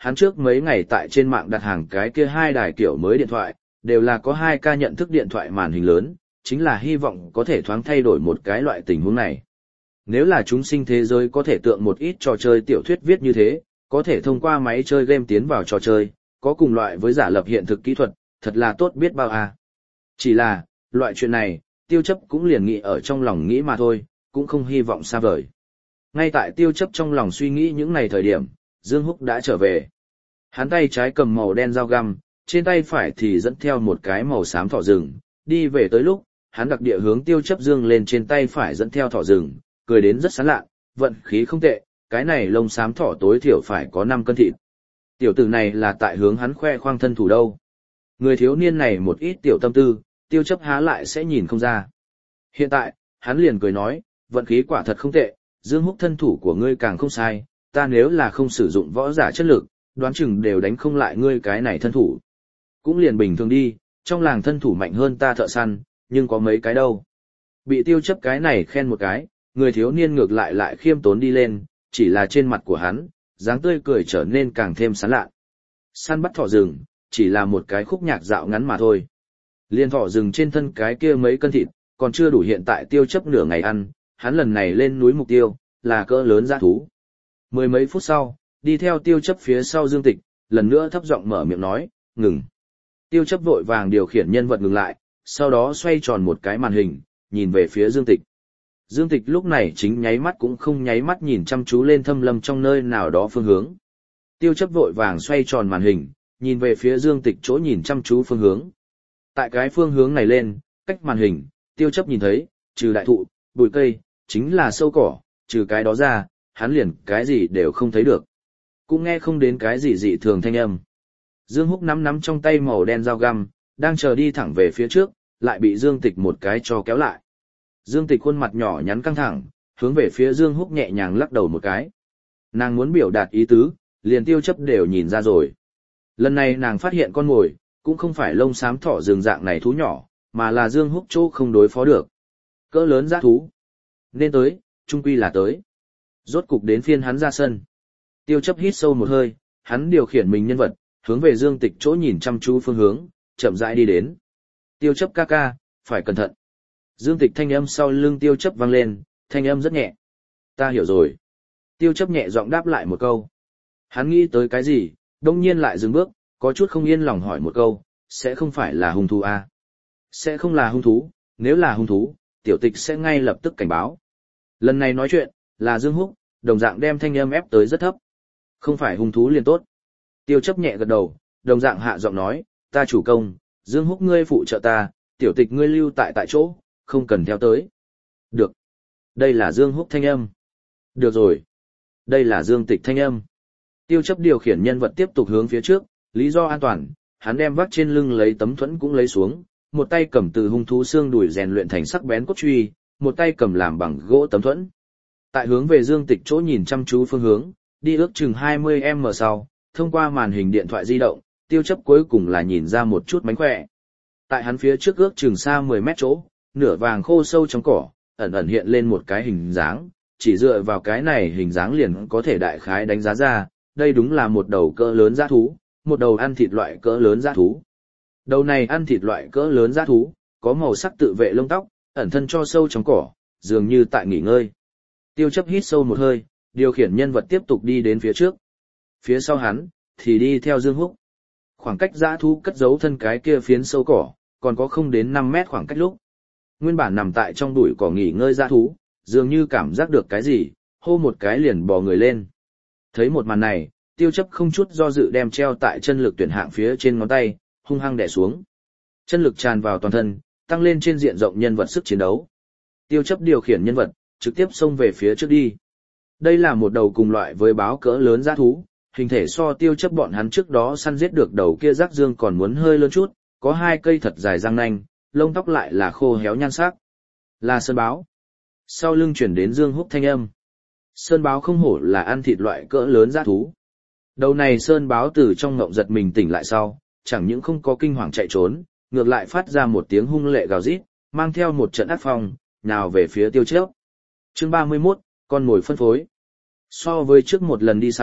hắn trước mấy ngày tại trên mạng đặt hàng cái kia hai đài kiểu mới điện thoại, đều là có hai ca nhận thức điện thoại màn hình lớn, chính là hy vọng có thể thoáng thay đổi một cái loại tình huống này. Nếu là chúng sinh thế giới có thể tượng một ít trò chơi tiểu thuyết viết như thế, có thể thông qua máy chơi game tiến vào trò chơi, có cùng loại với giả lập hiện thực kỹ thuật, thật là tốt biết bao à. Chỉ là, loại chuyện này, tiêu chấp cũng liền nghĩ ở trong lòng nghĩ mà thôi, cũng không hy vọng xa vời. Ngay tại tiêu chấp trong lòng suy nghĩ những ngày thời điểm, Dương Húc đã trở về. Hắn tay trái cầm màu đen dao găm, trên tay phải thì dẫn theo một cái màu xám thỏ rừng, đi về tới lúc, hắn đặc địa hướng tiêu chấp dương lên trên tay phải dẫn theo thỏ rừng, cười đến rất sán lạ, vận khí không tệ, cái này lông xám thỏ tối thiểu phải có năm cân thịt. Tiểu tử này là tại hướng hắn khoe khoang thân thủ đâu. Người thiếu niên này một ít tiểu tâm tư, tiêu chấp há lại sẽ nhìn không ra. Hiện tại, hắn liền cười nói, vận khí quả thật không tệ, Dương Húc thân thủ của ngươi càng không sai, ta nếu là không sử dụng võ giả chất lực, đoán chừng đều đánh không lại ngươi cái này thân thủ. Cũng liền bình thường đi, trong làng thân thủ mạnh hơn ta thợ săn, nhưng có mấy cái đâu. Bị tiêu chấp cái này khen một cái, người thiếu niên ngược lại lại khiêm tốn đi lên, chỉ là trên mặt của hắn, dáng tươi cười trở nên càng thêm sán lạ. Săn bắt thỏ rừng, chỉ là một cái khúc nhạc dạo ngắn mà thôi. Liên thỏ rừng trên thân cái kia mấy cân thịt, còn chưa đủ hiện tại tiêu chấp nửa ngày ăn, hắn lần này lên núi mục tiêu, là cỡ lớn dã thú. Mười mấy phút sau, đi theo tiêu chấp phía sau Dương Tịch, lần nữa thấp giọng mở miệng nói, ngừng. Tiêu chấp vội vàng điều khiển nhân vật ngừng lại, sau đó xoay tròn một cái màn hình, nhìn về phía Dương Tịch. Dương Tịch lúc này chính nháy mắt cũng không nháy mắt nhìn chăm chú lên thâm lâm trong nơi nào đó phương hướng. Tiêu chấp vội vàng xoay tròn màn hình, nhìn về phía Dương Tịch chỗ nhìn chăm chú phương hướng. Tại cái phương hướng này lên, cách màn hình, tiêu chấp nhìn thấy, trừ đại thụ, bụi cây, chính là sâu cỏ, trừ cái đó ra, hắn liền cái gì đều không thấy được. Cũng nghe không đến cái gì dị thường thanh âm. Dương Húc nắm nắm trong tay màu đen dao găm, đang chờ đi thẳng về phía trước, lại bị Dương Tịch một cái cho kéo lại. Dương Tịch khuôn mặt nhỏ nhắn căng thẳng, hướng về phía Dương Húc nhẹ nhàng lắc đầu một cái. Nàng muốn biểu đạt ý tứ, liền tiêu chấp đều nhìn ra rồi. Lần này nàng phát hiện con mồi, cũng không phải lông xám thỏ rừng dạng này thú nhỏ, mà là Dương Húc chỗ không đối phó được. Cỡ lớn dã thú. Nên tới, trung quy là tới. Rốt cục đến phiên hắn ra sân. Tiêu chấp hít sâu một hơi, hắn điều khiển mình nhân vật, hướng về Dương Tịch chỗ nhìn chăm chú phương hướng, chậm rãi đi đến. Tiêu chấp ca ca, phải cẩn thận. Dương Tịch thanh âm sau lưng tiêu chấp vang lên, thanh âm rất nhẹ. Ta hiểu rồi. Tiêu chấp nhẹ giọng đáp lại một câu. Hắn nghĩ tới cái gì, đông nhiên lại dừng bước, có chút không yên lòng hỏi một câu, sẽ không phải là hung thú à? Sẽ không là hung thú, nếu là hung thú, tiểu tịch sẽ ngay lập tức cảnh báo. Lần này nói chuyện, là Dương Húc, đồng dạng đem thanh âm ép tới rất thấp. Không phải hung thú liền tốt. Tiêu chấp nhẹ gật đầu, đồng dạng hạ giọng nói, ta chủ công, Dương Húc ngươi phụ trợ ta, tiểu tịch ngươi lưu tại tại chỗ, không cần theo tới. Được. Đây là Dương Húc thanh âm. Được rồi. Đây là Dương Tịch thanh âm. Tiêu chấp điều khiển nhân vật tiếp tục hướng phía trước, lý do an toàn, hắn đem vác trên lưng lấy tấm thuẫn cũng lấy xuống, một tay cầm từ hung thú xương đùi rèn luyện thành sắc bén cốt truy, một tay cầm làm bằng gỗ tấm thuẫn. Tại hướng về Dương Tịch chỗ nhìn chăm chú phương hướng, đi ước chừng hai mươi mét sau, thông qua màn hình điện thoại di động, tiêu chấp cuối cùng là nhìn ra một chút mánh khỏe. Tại hắn phía trước ước chừng xa mười mét chỗ, nửa vàng khô sâu trong cỏ, ẩn ẩn hiện lên một cái hình dáng, chỉ dựa vào cái này hình dáng liền có thể đại khái đánh giá ra, đây đúng là một đầu cỡ lớn dã thú, một đầu ăn thịt loại cỡ lớn dã thú. Đầu này ăn thịt loại cỡ lớn dã thú, có màu sắc tự vệ lông tóc, ẩn thân cho sâu trong cỏ, dường như tại nghỉ ngơi. Tiêu chấp hít sâu một hơi, điều khiển nhân vật tiếp tục đi đến phía trước. Phía sau hắn, thì đi theo Dương Húc. Khoảng cách dã thú cất giấu thân cái kia phiến sâu cỏ, còn có không đến năm mét khoảng cách lúc. Nguyên bản nằm tại trong bụi cỏ nghỉ ngơi dã thú, dường như cảm giác được cái gì, hô một cái liền bò người lên. Thấy một màn này, tiêu chấp không chút do dự đem treo tại chân lực tuyển hạng phía trên ngón tay, hung hăng đè xuống. Chân lực tràn vào toàn thân, tăng lên trên diện rộng nhân vật sức chiến đấu. Tiêu chấp điều khiển nhân vật, trực tiếp xông về phía trước đi. Đây là một đầu cùng loại với báo cỡ lớn dã thú, hình thể so tiêu chấp bọn hắn trước đó săn giết được đầu kia rác dương còn muốn hơi lớn chút, có hai cây thật dài răng nanh, lông tóc lại là khô héo nhan sắc. Là sơn báo. Sau lưng chuyển đến Dương Húc thanh âm. Sơn báo không hổ là ăn thịt loại cỡ lớn dã thú. Đầu này sơn báo từ trong ngộng giật mình tỉnh lại sau, chẳng những không có kinh hoàng chạy trốn, ngược lại phát ra một tiếng hung lệ gào rít, mang theo một trận ác phong, nào về phía tiêu chấp. Chương ba mươi mốt, con mồi phân phối. So với trước một lần đi săn,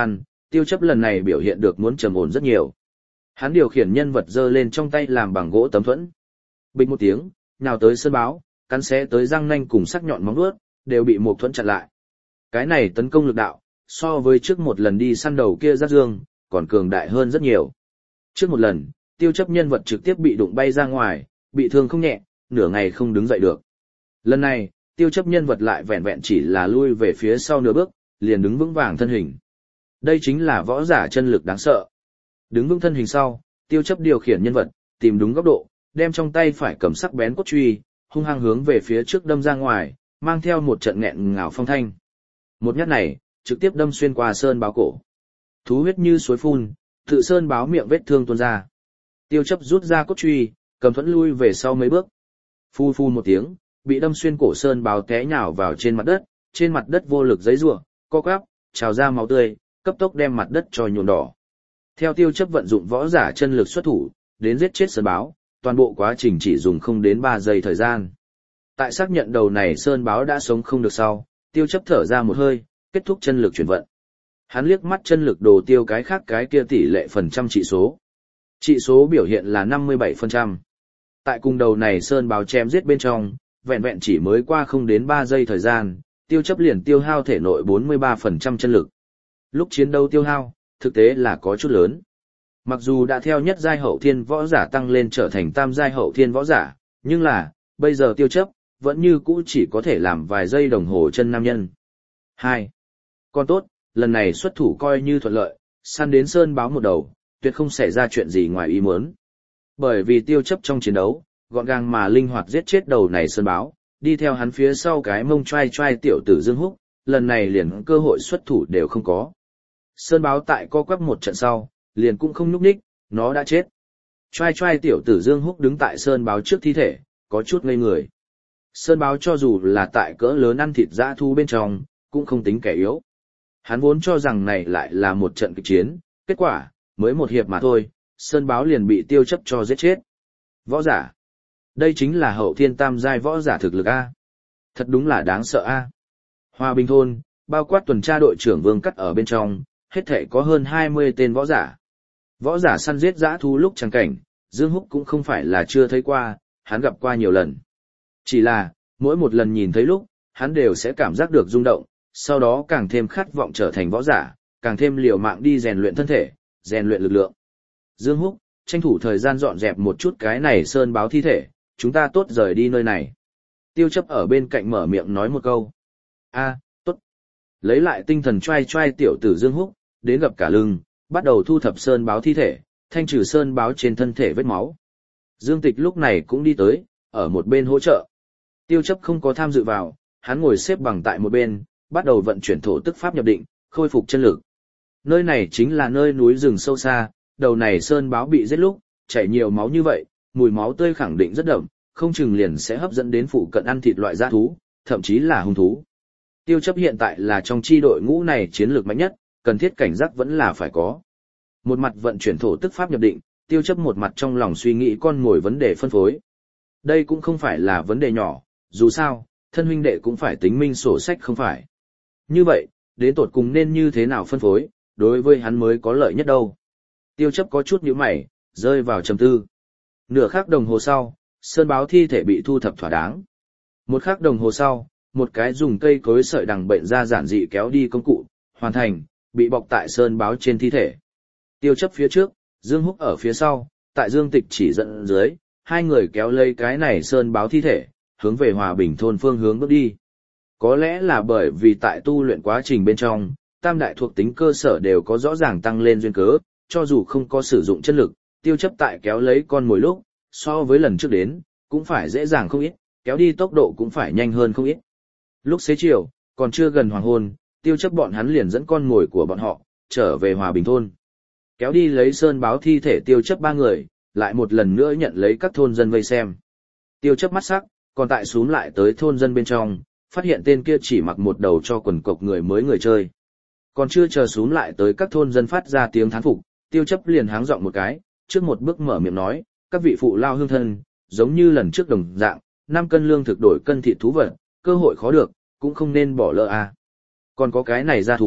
Tiêu Chấp lần này biểu hiện được muốn trầm ổn rất nhiều. Hắn điều khiển nhân vật giơ lên trong tay làm bằng gỗ tấm thuẫn. Bịch một tiếng, nhào tới sơn báo, cắn xé tới răng nanh cùng sắc nhọn móng vuốt, đều bị một thuẫn chặn lại. Cái này tấn công lực đạo, so với trước một lần đi săn đầu kia Giác Dương, còn cường đại hơn rất nhiều. Trước một lần, Tiêu Chấp nhân vật trực tiếp bị đụng bay ra ngoài, bị thương không nhẹ, nửa ngày không đứng dậy được. Lần này, Tiêu Chấp nhân vật lại vẹn vẹn chỉ là lui về phía sau nửa bước, liền đứng vững vàng thân hình. Đây chính là võ giả chân lực đáng sợ. Đứng vững thân hình sau, Tiêu Chấp điều khiển nhân vật, tìm đúng góc độ, đem trong tay phải cầm sắc bén cốt truy, hung hăng hướng về phía trước đâm ra ngoài, mang theo một trận nghẹn ngào phong thanh. Một nhát này, trực tiếp đâm xuyên qua sơn báo cổ. Thú huyết như suối phun, tự sơn báo miệng vết thương tuôn ra. Tiêu Chấp rút ra cốt truy, cầm thuẫn lui về sau mấy bước. Phu phu một tiếng, bị đâm xuyên cổ sơn báo té nhào vào trên mặt đất, trên mặt đất vô lực giãy giụa, co quắp, trào ra máu tươi, cấp tốc đem mặt đất cho nhuộm đỏ. Theo Tiêu Chấp vận dụng võ giả chân lực xuất thủ, đến giết chết sơn báo, toàn bộ quá trình chỉ dùng không đến ba giây thời gian. Tại xác nhận đầu này sơn báo đã sống không được sau, Tiêu Chấp thở ra một hơi, kết thúc chân lực chuyển vận. Hắn liếc mắt chân lực đồ tiêu cái khác cái kia tỷ lệ phần trăm trị số. Trị số biểu hiện là năm mươi bảy phần trăm. Tại cùng đầu này sơn báo chém giết bên trong, vẹn vẹn chỉ mới qua không đến ba giây thời gian, Tiêu Chấp liền tiêu hao thể nội bốn mươi ba phần trăm chân lực. Lúc chiến đấu tiêu hao, thực tế là có chút lớn. Mặc dù đã theo nhất giai hậu thiên võ giả tăng lên trở thành tam giai hậu thiên võ giả, nhưng là, bây giờ Tiêu Chấp, vẫn như cũ chỉ có thể làm vài giây đồng hồ chân nam nhân. hai. Còn tốt, lần này xuất thủ coi như thuận lợi, săn đến sơn báo một đầu, tuyệt không xảy ra chuyện gì ngoài ý muốn. Bởi vì Tiêu Chấp trong chiến đấu, gọn gàng mà linh hoạt giết chết đầu này sơn báo, đi theo hắn phía sau cái mông trai trai tiểu tử Dương Húc, lần này liền cơ hội xuất thủ đều không có. Sơn báo tại co quắp một trận sau, liền cũng không nhúc nhích, nó đã chết. Trai trai tiểu tử Dương Húc đứng tại sơn báo trước thi thể, có chút ngây người. Sơn báo cho dù là tại cỡ lớn ăn thịt dã thú bên trong, cũng không tính kẻ yếu. Hắn vốn cho rằng này lại là một trận kịch chiến, kết quả, mới một hiệp mà thôi, sơn báo liền bị Tiêu Chấp cho giết chết. Võ giả. Đây chính là hậu thiên tam giai võ giả thực lực A. Thật đúng là đáng sợ A. Hòa Bình thôn, bao quát tuần tra đội trưởng Vương Cắt ở bên trong, hết thể có hơn hai mươi tên võ giả. Võ giả săn giết dã thú lúc chẳng cảnh, Dương Húc cũng không phải là chưa thấy qua, hắn gặp qua nhiều lần. Chỉ là, mỗi một lần nhìn thấy lúc, hắn đều sẽ cảm giác được rung động, sau đó càng thêm khát vọng trở thành võ giả, càng thêm liều mạng đi rèn luyện thân thể, rèn luyện lực lượng. Dương Húc, tranh thủ thời gian dọn dẹp một chút cái này sơn báo thi thể, chúng ta tốt rời đi nơi này. Tiêu Chấp ở bên cạnh mở miệng nói một câu. A, tốt. Lấy lại tinh thần trai trai tiểu tử Dương Húc, đến gặp cả lưng, bắt đầu thu thập sơn báo thi thể, thanh trừ sơn báo trên thân thể vết máu. Dương Tịch lúc này cũng đi tới, ở một bên hỗ trợ. Tiêu Chấp không có tham dự vào, hắn ngồi xếp bằng tại một bên, bắt đầu vận chuyển thổ tức pháp nhập định, khôi phục chân lực. Nơi này chính là nơi núi rừng sâu xa, đầu này sơn báo bị giết lúc, chảy nhiều máu như vậy, mùi máu tươi khẳng định rất đậm, không chừng liền sẽ hấp dẫn đến phụ cận ăn thịt loại dã thú, thậm chí là hung thú. Tiêu Chấp hiện tại là trong chi đội ngũ này chiến lược mạnh nhất, cần thiết cảnh giác vẫn là phải có. Một mặt vận chuyển thổ tức pháp nhập định, Tiêu Chấp một mặt trong lòng suy nghĩ con ngồi vấn đề phân phối. Đây cũng không phải là vấn đề nhỏ, dù sao, thân huynh đệ cũng phải tính minh sổ sách không phải. Như vậy, đến tột cùng nên như thế nào phân phối, đối với hắn mới có lợi nhất đâu. Tiêu Chấp có chút nhíu mày, rơi vào trầm tư. Nửa khắc đồng hồ sau, sơn báo thi thể bị thu thập thỏa đáng. Một khắc đồng hồ sau, một cái dùng cây cối sợi đằng bệnh ra giản dị kéo đi công cụ, hoàn thành, bị bọc tại sơn báo trên thi thể. Tiêu Chấp phía trước, Dương Húc ở phía sau, tại Dương Tịch chỉ dẫn dưới, hai người kéo lấy cái này sơn báo thi thể, hướng về Hòa Bình thôn phương hướng bước đi. Có lẽ là bởi vì tại tu luyện quá trình bên trong, tam đại thuộc tính cơ sở đều có rõ ràng tăng lên duyên cớ, cho dù không có sử dụng chân lực, Tiêu Chấp tại kéo lấy con mồi lúc, so với lần trước đến, cũng phải dễ dàng không ít, kéo đi tốc độ cũng phải nhanh hơn không ít. Lúc xế chiều, còn chưa gần hoàng hôn, Tiêu Chấp bọn hắn liền dẫn con mồi của bọn họ, trở về Hòa Bình thôn. Kéo đi lấy sơn báo thi thể Tiêu Chấp ba người, lại một lần nữa nhận lấy các thôn dân vây xem. Tiêu Chấp mắt sắc, còn tại xuống lại tới thôn dân bên trong, phát hiện tên kia chỉ mặc một đầu cho quần cộc người mới người chơi. Còn chưa chờ xuống lại tới các thôn dân phát ra tiếng thán phục, Tiêu Chấp liền háng giọng một cái, trước một bước mở miệng nói, các vị phụ lao hương thân, giống như lần trước đồng dạng, năm cân lương thực đổi cân thịt thú vật, cơ hội khó được, cũng không nên bỏ lỡ à. Còn có cái này ra thú,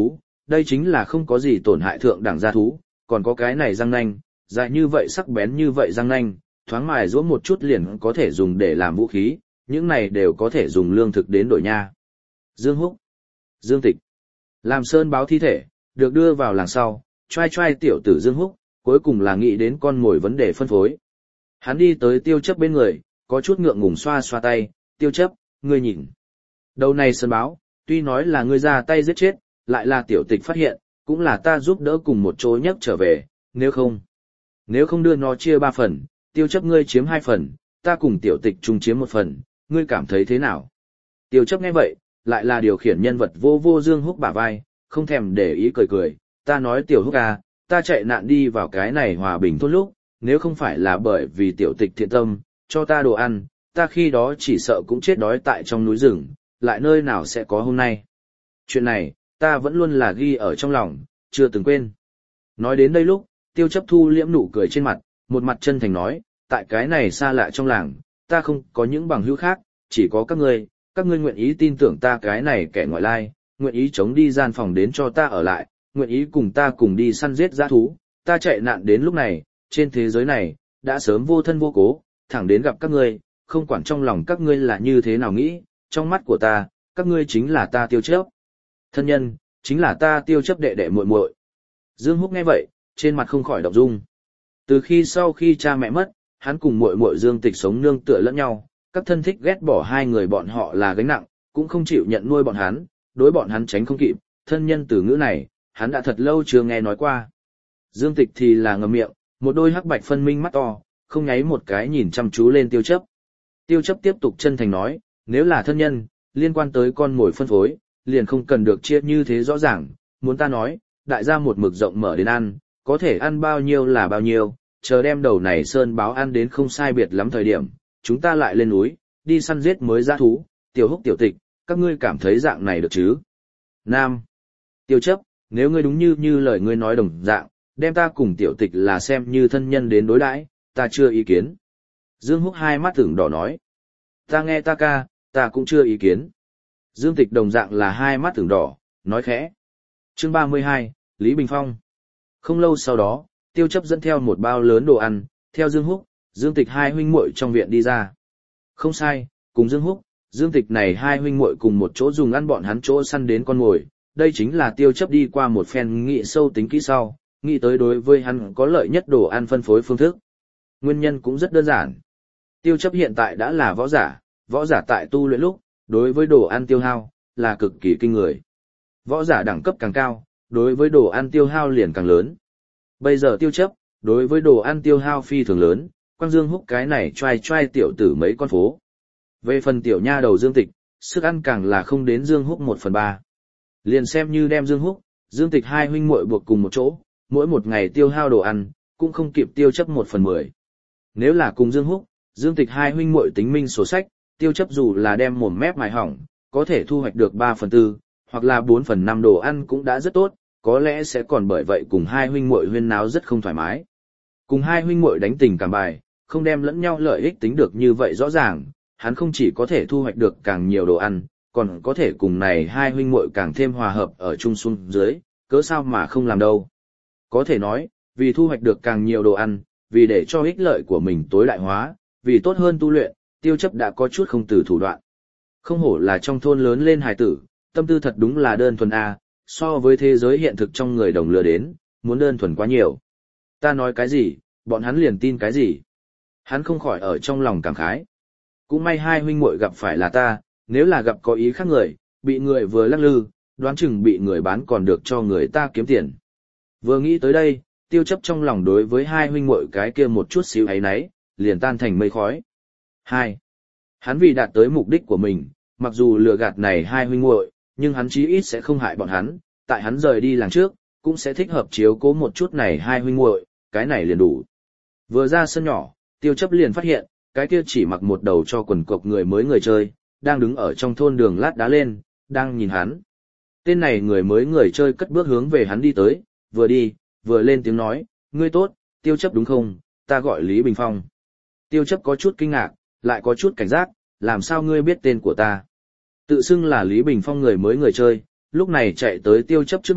đây chính là không có gì tổn hại thượng đẳng gia thú, còn có cái này răng nanh, dài như vậy sắc bén như vậy răng nanh, thoáng mài giũa một chút liền có thể dùng để làm vũ khí, những này đều có thể dùng lương thực đến đổi nha. Dương Húc, Dương Tịch, làm sơn báo thi thể, được đưa vào làng sau, trai trai tiểu tử Dương Húc, cuối cùng là nghĩ đến con mồi vấn đề phân phối. Hắn đi tới Tiêu Chấp bên người, có chút ngượng ngùng xoa xoa tay, Tiêu Chấp, ngươi nhìn. Đầu này sơn báo, tuy nói là ngươi ra tay giết chết, lại là tiểu tịch phát hiện, cũng là ta giúp đỡ cùng một chỗ nhấc trở về, nếu không. Nếu không đưa nó chia ba phần, Tiêu Chấp ngươi chiếm hai phần, ta cùng tiểu tịch chung chiếm một phần, ngươi cảm thấy thế nào? Tiêu Chấp nghe vậy, lại là điều khiển nhân vật vô vô Dương Húc bả vai, không thèm để ý cười cười, ta nói tiểu Húc à, ta chạy nạn đi vào cái này hòa bình thôn lúc, nếu không phải là bởi vì tiểu tịch thiện tâm, cho ta đồ ăn, ta khi đó chỉ sợ cũng chết đói tại trong núi rừng, lại nơi nào sẽ có hôm nay. Chuyện này, ta vẫn luôn là ghi ở trong lòng, chưa từng quên. Nói đến đây lúc, Tiêu Chấp thu liễm nụ cười trên mặt, một mặt chân thành nói, tại cái này xa lạ trong làng, ta không có những bằng hữu khác, chỉ có các ngươi, các ngươi nguyện ý tin tưởng ta cái này kẻ ngoại lai, nguyện ý chống đi gian phòng đến cho ta ở lại, nguyện ý cùng ta cùng đi săn giết dã thú, ta chạy nạn đến lúc này, trên thế giới này, đã sớm vô thân vô cố, thẳng đến gặp các ngươi, không quản trong lòng các ngươi là như thế nào nghĩ, trong mắt của ta, các ngươi chính là ta Tiêu Chấp. Thân nhân, chính là ta Tiêu Chấp đệ đệ muội muội. Dương Húc nghe vậy, trên mặt không khỏi động dung. Từ khi sau khi cha mẹ mất, hắn cùng muội muội Dương Tịch sống nương tựa lẫn nhau, các thân thích ghét bỏ hai người bọn họ là gánh nặng, cũng không chịu nhận nuôi bọn hắn, đối bọn hắn tránh không kịp, thân nhân từ ngữ này, hắn đã thật lâu chưa nghe nói qua. Dương Tịch thì là ngậm miệng, một đôi hắc bạch phân minh mắt to, không nháy một cái nhìn chăm chú lên Tiêu Chấp. Tiêu Chấp tiếp tục chân thành nói, nếu là thân nhân, liên quan tới con mồi phân phối, liền không cần được chia như thế rõ ràng, muốn ta nói, đại gia một mực rộng mở đến ăn, có thể ăn bao nhiêu là bao nhiêu, chờ đem đầu này sơn báo ăn đến không sai biệt lắm thời điểm, chúng ta lại lên núi, đi săn giết mới dã thú, Tiểu Húc tiểu tịch, các ngươi cảm thấy dạng này được chứ? Nam. Tiêu Chấp, nếu ngươi đúng như như lời ngươi nói đồng dạng, đem ta cùng tiểu tịch là xem như thân nhân đến đối đãi, ta chưa ý kiến. Dương Húc hai mắt tưởng đỏ nói. Ta nghe ta ca, ta cũng chưa ý kiến. Dương Tịch đồng dạng là hai mắt tưởng đỏ, nói khẽ. Chương ba mươi hai, Lý Bình Phong. Không lâu sau đó, Tiêu Chấp dẫn theo một bao lớn đồ ăn, theo Dương Húc, Dương Tịch hai huynh muội trong viện đi ra. Không sai, cùng Dương Húc, Dương Tịch này hai huynh muội cùng một chỗ dùng ăn bọn hắn chỗ săn đến con mồi, đây chính là Tiêu Chấp đi qua một phen nghị sâu tính kỹ sau, nghĩ tới đối với hắn có lợi nhất đồ ăn phân phối phương thức. Nguyên nhân cũng rất đơn giản. Tiêu Chấp hiện tại đã là võ giả, võ giả tại tu luyện lúc, đối với đồ ăn tiêu hao, là cực kỳ kinh người. Võ giả đẳng cấp càng cao, đối với đồ ăn tiêu hao liền càng lớn. Bây giờ Tiêu Chấp, đối với đồ ăn tiêu hao phi thường lớn, Quang Dương Húc cái này trai trai tiểu tử mấy con phố. Về phần tiểu nha đầu Dương Tịch, sức ăn càng là không đến Dương Húc một phần ba. Liền xem như đem Dương Húc, Dương Tịch hai huynh muội buộc cùng một chỗ, mỗi một ngày tiêu hao đồ ăn, cũng không kịp Tiêu Chấp một phần mười. Nếu là cùng Dương Húc, Dương Tịch hai huynh muội tính minh sổ sách, Tiêu Chấp dù là đem mồm mép mài hỏng, có thể thu hoạch được ba phần tư, hoặc là bốn phần năm đồ ăn cũng đã rất tốt, có lẽ sẽ còn bởi vậy cùng hai huynh muội huyên náo rất không thoải mái. Cùng hai huynh muội đánh tình cảm bài, không đem lẫn nhau lợi ích tính được như vậy rõ ràng, hắn không chỉ có thể thu hoạch được càng nhiều đồ ăn, còn có thể cùng này hai huynh muội càng thêm hòa hợp ở chung xuống dưới, cớ sao mà không làm đâu. Có thể nói, vì thu hoạch được càng nhiều đồ ăn, vì để cho ích lợi của mình tối đại hóa, vì tốt hơn tu luyện, Tiêu Chấp đã có chút không từ thủ đoạn. Không hổ là trong thôn lớn lên hài tử, tâm tư thật đúng là đơn thuần a, so với thế giới hiện thực trong người đồng lừa đến, muốn đơn thuần quá nhiều. Ta nói cái gì, bọn hắn liền tin cái gì. Hắn không khỏi ở trong lòng cảm khái. Cũng may hai huynh muội gặp phải là ta, nếu là gặp có ý khác người, bị người vừa lắc lư, đoán chừng bị người bán còn được cho người ta kiếm tiền. Vừa nghĩ tới đây, Tiêu Chấp trong lòng đối với hai huynh muội cái kia một chút xíu ấy nấy, liền tan thành mây khói. Hai, hắn vì đạt tới mục đích của mình, mặc dù lừa gạt này hai huynh muội, nhưng hắn chí ít sẽ không hại bọn hắn, tại hắn rời đi làng trước, cũng sẽ thích hợp chiếu cố một chút này hai huynh muội, cái này liền đủ. Vừa ra sân nhỏ, Tiêu Chấp liền phát hiện, cái kia chỉ mặc một đầu cho quần cộc người mới người chơi, đang đứng ở trong thôn đường lát đá lên, đang nhìn hắn. Tên này người mới người chơi cất bước hướng về hắn đi tới, vừa đi, vừa lên tiếng nói, ngươi tốt, Tiêu Chấp đúng không, ta gọi Lý Bình Phong. Tiêu Chấp có chút kinh ngạc, lại có chút cảnh giác, làm sao ngươi biết tên của ta. Tự xưng là Lý Bình Phong người mới người chơi, lúc này chạy tới Tiêu Chấp trước mặt,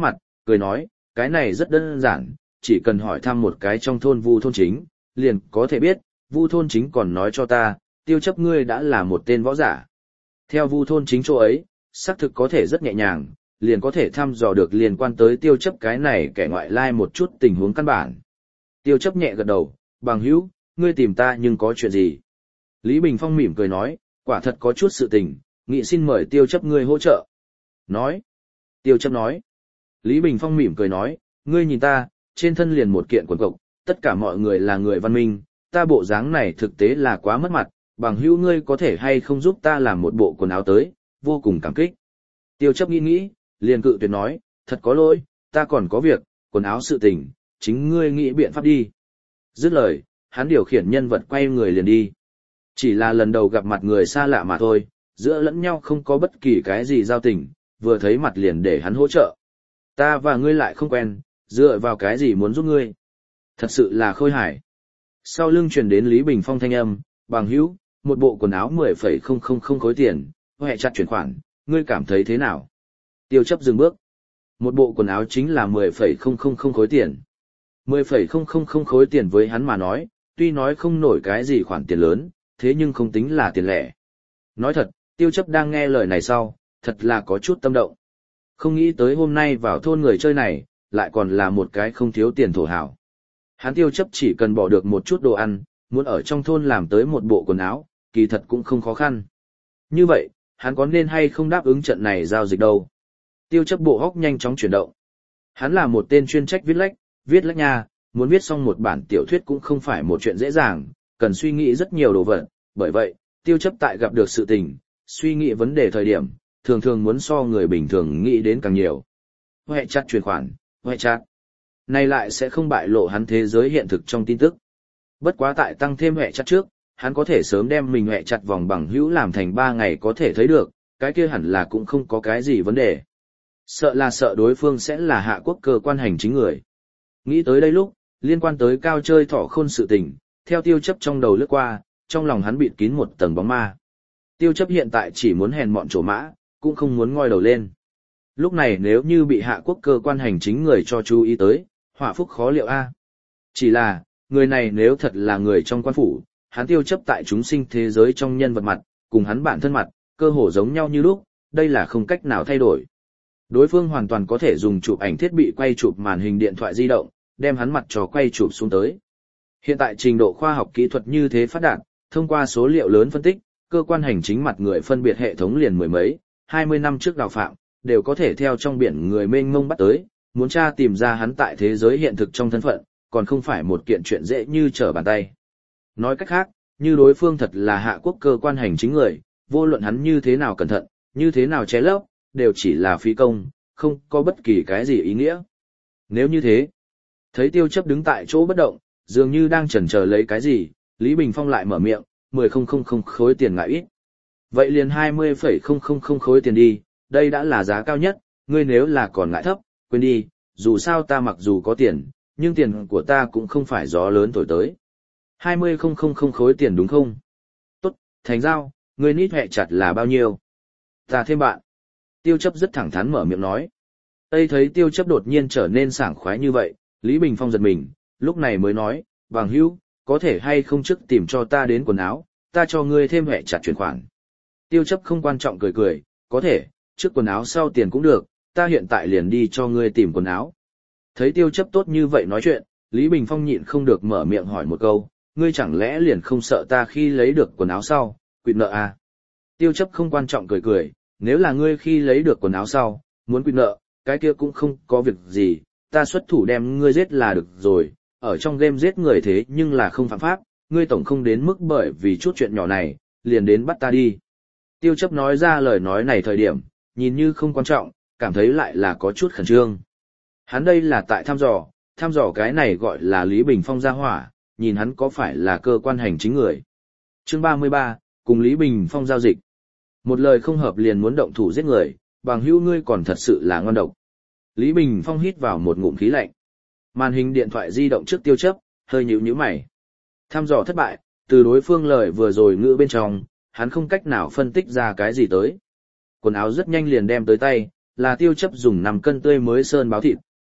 cười nói, cái này rất đơn giản, chỉ cần hỏi thăm một cái trong thôn Vu thôn chính, liền có thể biết, Vu thôn chính còn nói cho ta, tiêu chấp ngươi đã là một tên võ giả. Theo Vu thôn chính chỗ ấy, xác thực có thể rất nhẹ nhàng, liền có thể thăm dò được liên quan tới tiêu chấp cái này kẻ ngoại lai một chút tình huống căn bản. Tiêu chấp nhẹ gật đầu, bằng hữu, ngươi tìm ta nhưng có chuyện gì? Lý Bình Phong mỉm cười nói, quả thật có chút sự tình, nghị xin mời tiêu chấp ngươi hỗ trợ. Nói. Tiêu chấp nói. Lý Bình Phong mỉm cười nói, ngươi nhìn ta, trên thân liền một kiện quần cộc, tất cả mọi người là người văn minh, ta bộ dáng này thực tế là quá mất mặt, bằng hữu ngươi có thể hay không giúp ta làm một bộ quần áo tới, vô cùng cảm kích. Tiêu chấp nghĩ nghĩ, liền cự tuyệt nói, thật có lỗi, ta còn có việc, quần áo sự tình, chính ngươi nghĩ biện pháp đi. Dứt lời, hắn điều khiển nhân vật quay người liền đi. Chỉ là lần đầu gặp mặt người xa lạ mà thôi, giữa lẫn nhau không có bất kỳ cái gì giao tình, vừa thấy mặt liền để hắn hỗ trợ. Ta và ngươi lại không quen, dựa vào cái gì muốn giúp ngươi. Thật sự là khôi hài. Sau lưng truyền đến Lý Bình Phong thanh âm, bằng hữu, một bộ quần áo mười phẩy không không không khối tiền, hệ chặt chuyển khoản, ngươi cảm thấy thế nào? Tiêu chấp dừng bước. Một bộ quần áo chính là mười phẩy không không không khối tiền. mười phẩy không không không khối tiền với hắn mà nói, tuy nói không nổi cái gì khoản tiền lớn, thế nhưng không tính là tiền lẻ. Nói thật, tiêu chấp đang nghe lời này sau, thật là có chút tâm động. Không nghĩ tới hôm nay vào thôn người chơi này, lại còn là một cái không thiếu tiền thổ hào. Hắn tiêu chấp chỉ cần bỏ được một chút đồ ăn, muốn ở trong thôn làm tới một bộ quần áo, kỳ thật cũng không khó khăn. Như vậy, hắn có nên hay không đáp ứng trận này giao dịch đâu. Tiêu chấp bộ hóc nhanh chóng chuyển động. Hắn là một tên chuyên trách viết lách, viết lách nha, muốn viết xong một bản tiểu thuyết cũng không phải một chuyện dễ dàng, cần suy nghĩ rất nhiều đồ vật, bởi vậy, tiêu chấp tại gặp được sự tình, suy nghĩ vấn đề thời điểm, thường thường muốn so người bình thường nghĩ đến càng nhiều. Hệ chặt chuyển khoản, hệ chặt. Này lại sẽ không bại lộ hắn thế giới hiện thực trong tin tức. Bất quá tại tăng thêm hệ chặt trước, hắn có thể sớm đem mình hệ chặt vòng bằng hữu làm thành ba ngày có thể thấy được, cái kia hẳn là cũng không có cái gì vấn đề. Sợ là sợ đối phương sẽ là hạ quốc cơ quan hành chính người. Nghĩ tới đây lúc, liên quan tới cao chơi thỏ khôn sự tình, theo tiêu chấp trong đầu lướt qua, trong lòng hắn bịt kín một tầng bóng ma. Tiêu chấp hiện tại chỉ muốn hèn mọn trổ mã, cũng không muốn ngoi đầu lên. Lúc này nếu như bị hạ quốc cơ quan hành chính người cho chú ý tới, họa phúc khó liệu a. Chỉ là, người này nếu thật là người trong quan phủ, hắn tiêu chấp tại chúng sinh thế giới trong nhân vật mặt, cùng hắn bản thân mặt, cơ hồ giống nhau như lúc, đây là không cách nào thay đổi. Đối phương hoàn toàn có thể dùng chụp ảnh thiết bị quay chụp màn hình điện thoại di động, đem hắn mặt trò quay chụp xuống tới. Hiện tại trình độ khoa học kỹ thuật như thế phát đạt, thông qua số liệu lớn phân tích, cơ quan hành chính mặt người phân biệt hệ thống liền mười mấy, hai mươi năm trước đào phạm, đều có thể theo trong biển người mênh mông bắt tới, muốn tra tìm ra hắn tại thế giới hiện thực trong thân phận, còn không phải một kiện chuyện dễ như trở bàn tay. Nói cách khác, như đối phương thật là hạ quốc cơ quan hành chính người, vô luận hắn như thế nào cẩn thận, như thế nào che lấp, đều chỉ là phí công, không có bất kỳ cái gì ý nghĩa. Nếu như thế, thấy tiêu chấp đứng tại chỗ bất động, dường như đang chần chờ lấy cái gì, Lý Bình Phong lại mở miệng, mười không không không khối tiền ngại ít. Vậy liền hai mươi phẩy không không không khối tiền đi, đây đã là giá cao nhất, ngươi nếu là còn ngại thấp, quên đi, dù sao ta mặc dù có tiền, nhưng tiền của ta cũng không phải gió lớn thổi tới. hai mươi không không không khối tiền đúng không? Tốt, thành giao, ngươi nít hẹ chặt là bao nhiêu? Ta thêm bạn. Tiêu chấp rất thẳng thắn mở miệng nói. Tây thấy tiêu chấp đột nhiên trở nên sảng khoái như vậy, Lý Bình Phong giật mình, lúc này mới nói, bằng hữu, có thể hay không trước tìm cho ta đến quần áo, ta cho ngươi thêm hệ chặt chuyển khoản. Tiêu chấp không quan trọng cười cười, có thể, trước quần áo sau tiền cũng được, ta hiện tại liền đi cho ngươi tìm quần áo. Thấy tiêu chấp tốt như vậy nói chuyện, Lý Bình Phong nhịn không được mở miệng hỏi một câu, ngươi chẳng lẽ liền không sợ ta khi lấy được quần áo sau, quỵt nợ à? Tiêu chấp không quan trọng cười cười, nếu là ngươi khi lấy được quần áo sau, muốn quỵt nợ, cái kia cũng không có việc gì, ta xuất thủ đem ngươi giết là được rồi, ở trong game giết người thế nhưng là không phạm pháp, ngươi tổng không đến mức bởi vì chút chuyện nhỏ này, liền đến bắt ta đi. Tiêu chấp nói ra lời nói này thời điểm, nhìn như không quan trọng, cảm thấy lại là có chút khẩn trương. Hắn đây là tại thăm dò, thăm dò cái này gọi là Lý Bình Phong ra hỏa, nhìn hắn có phải là cơ quan hành chính người. Chương ba mươi ba, cùng Lý Bình Phong giao dịch. Một lời không hợp liền muốn động thủ giết người, bằng hữu ngươi còn thật sự là ngon độc. Lý Bình Phong hít vào một ngụm khí lạnh. Màn hình điện thoại di động trước tiêu chấp, hơi nhíu nhíu mày. Thăm dò thất bại, từ đối phương lời vừa rồi ngữ bên trong, hắn không cách nào phân tích ra cái gì tới. Quần áo rất nhanh liền đem tới tay, là tiêu chấp dùng năm cân tươi mới sơn báo thịt,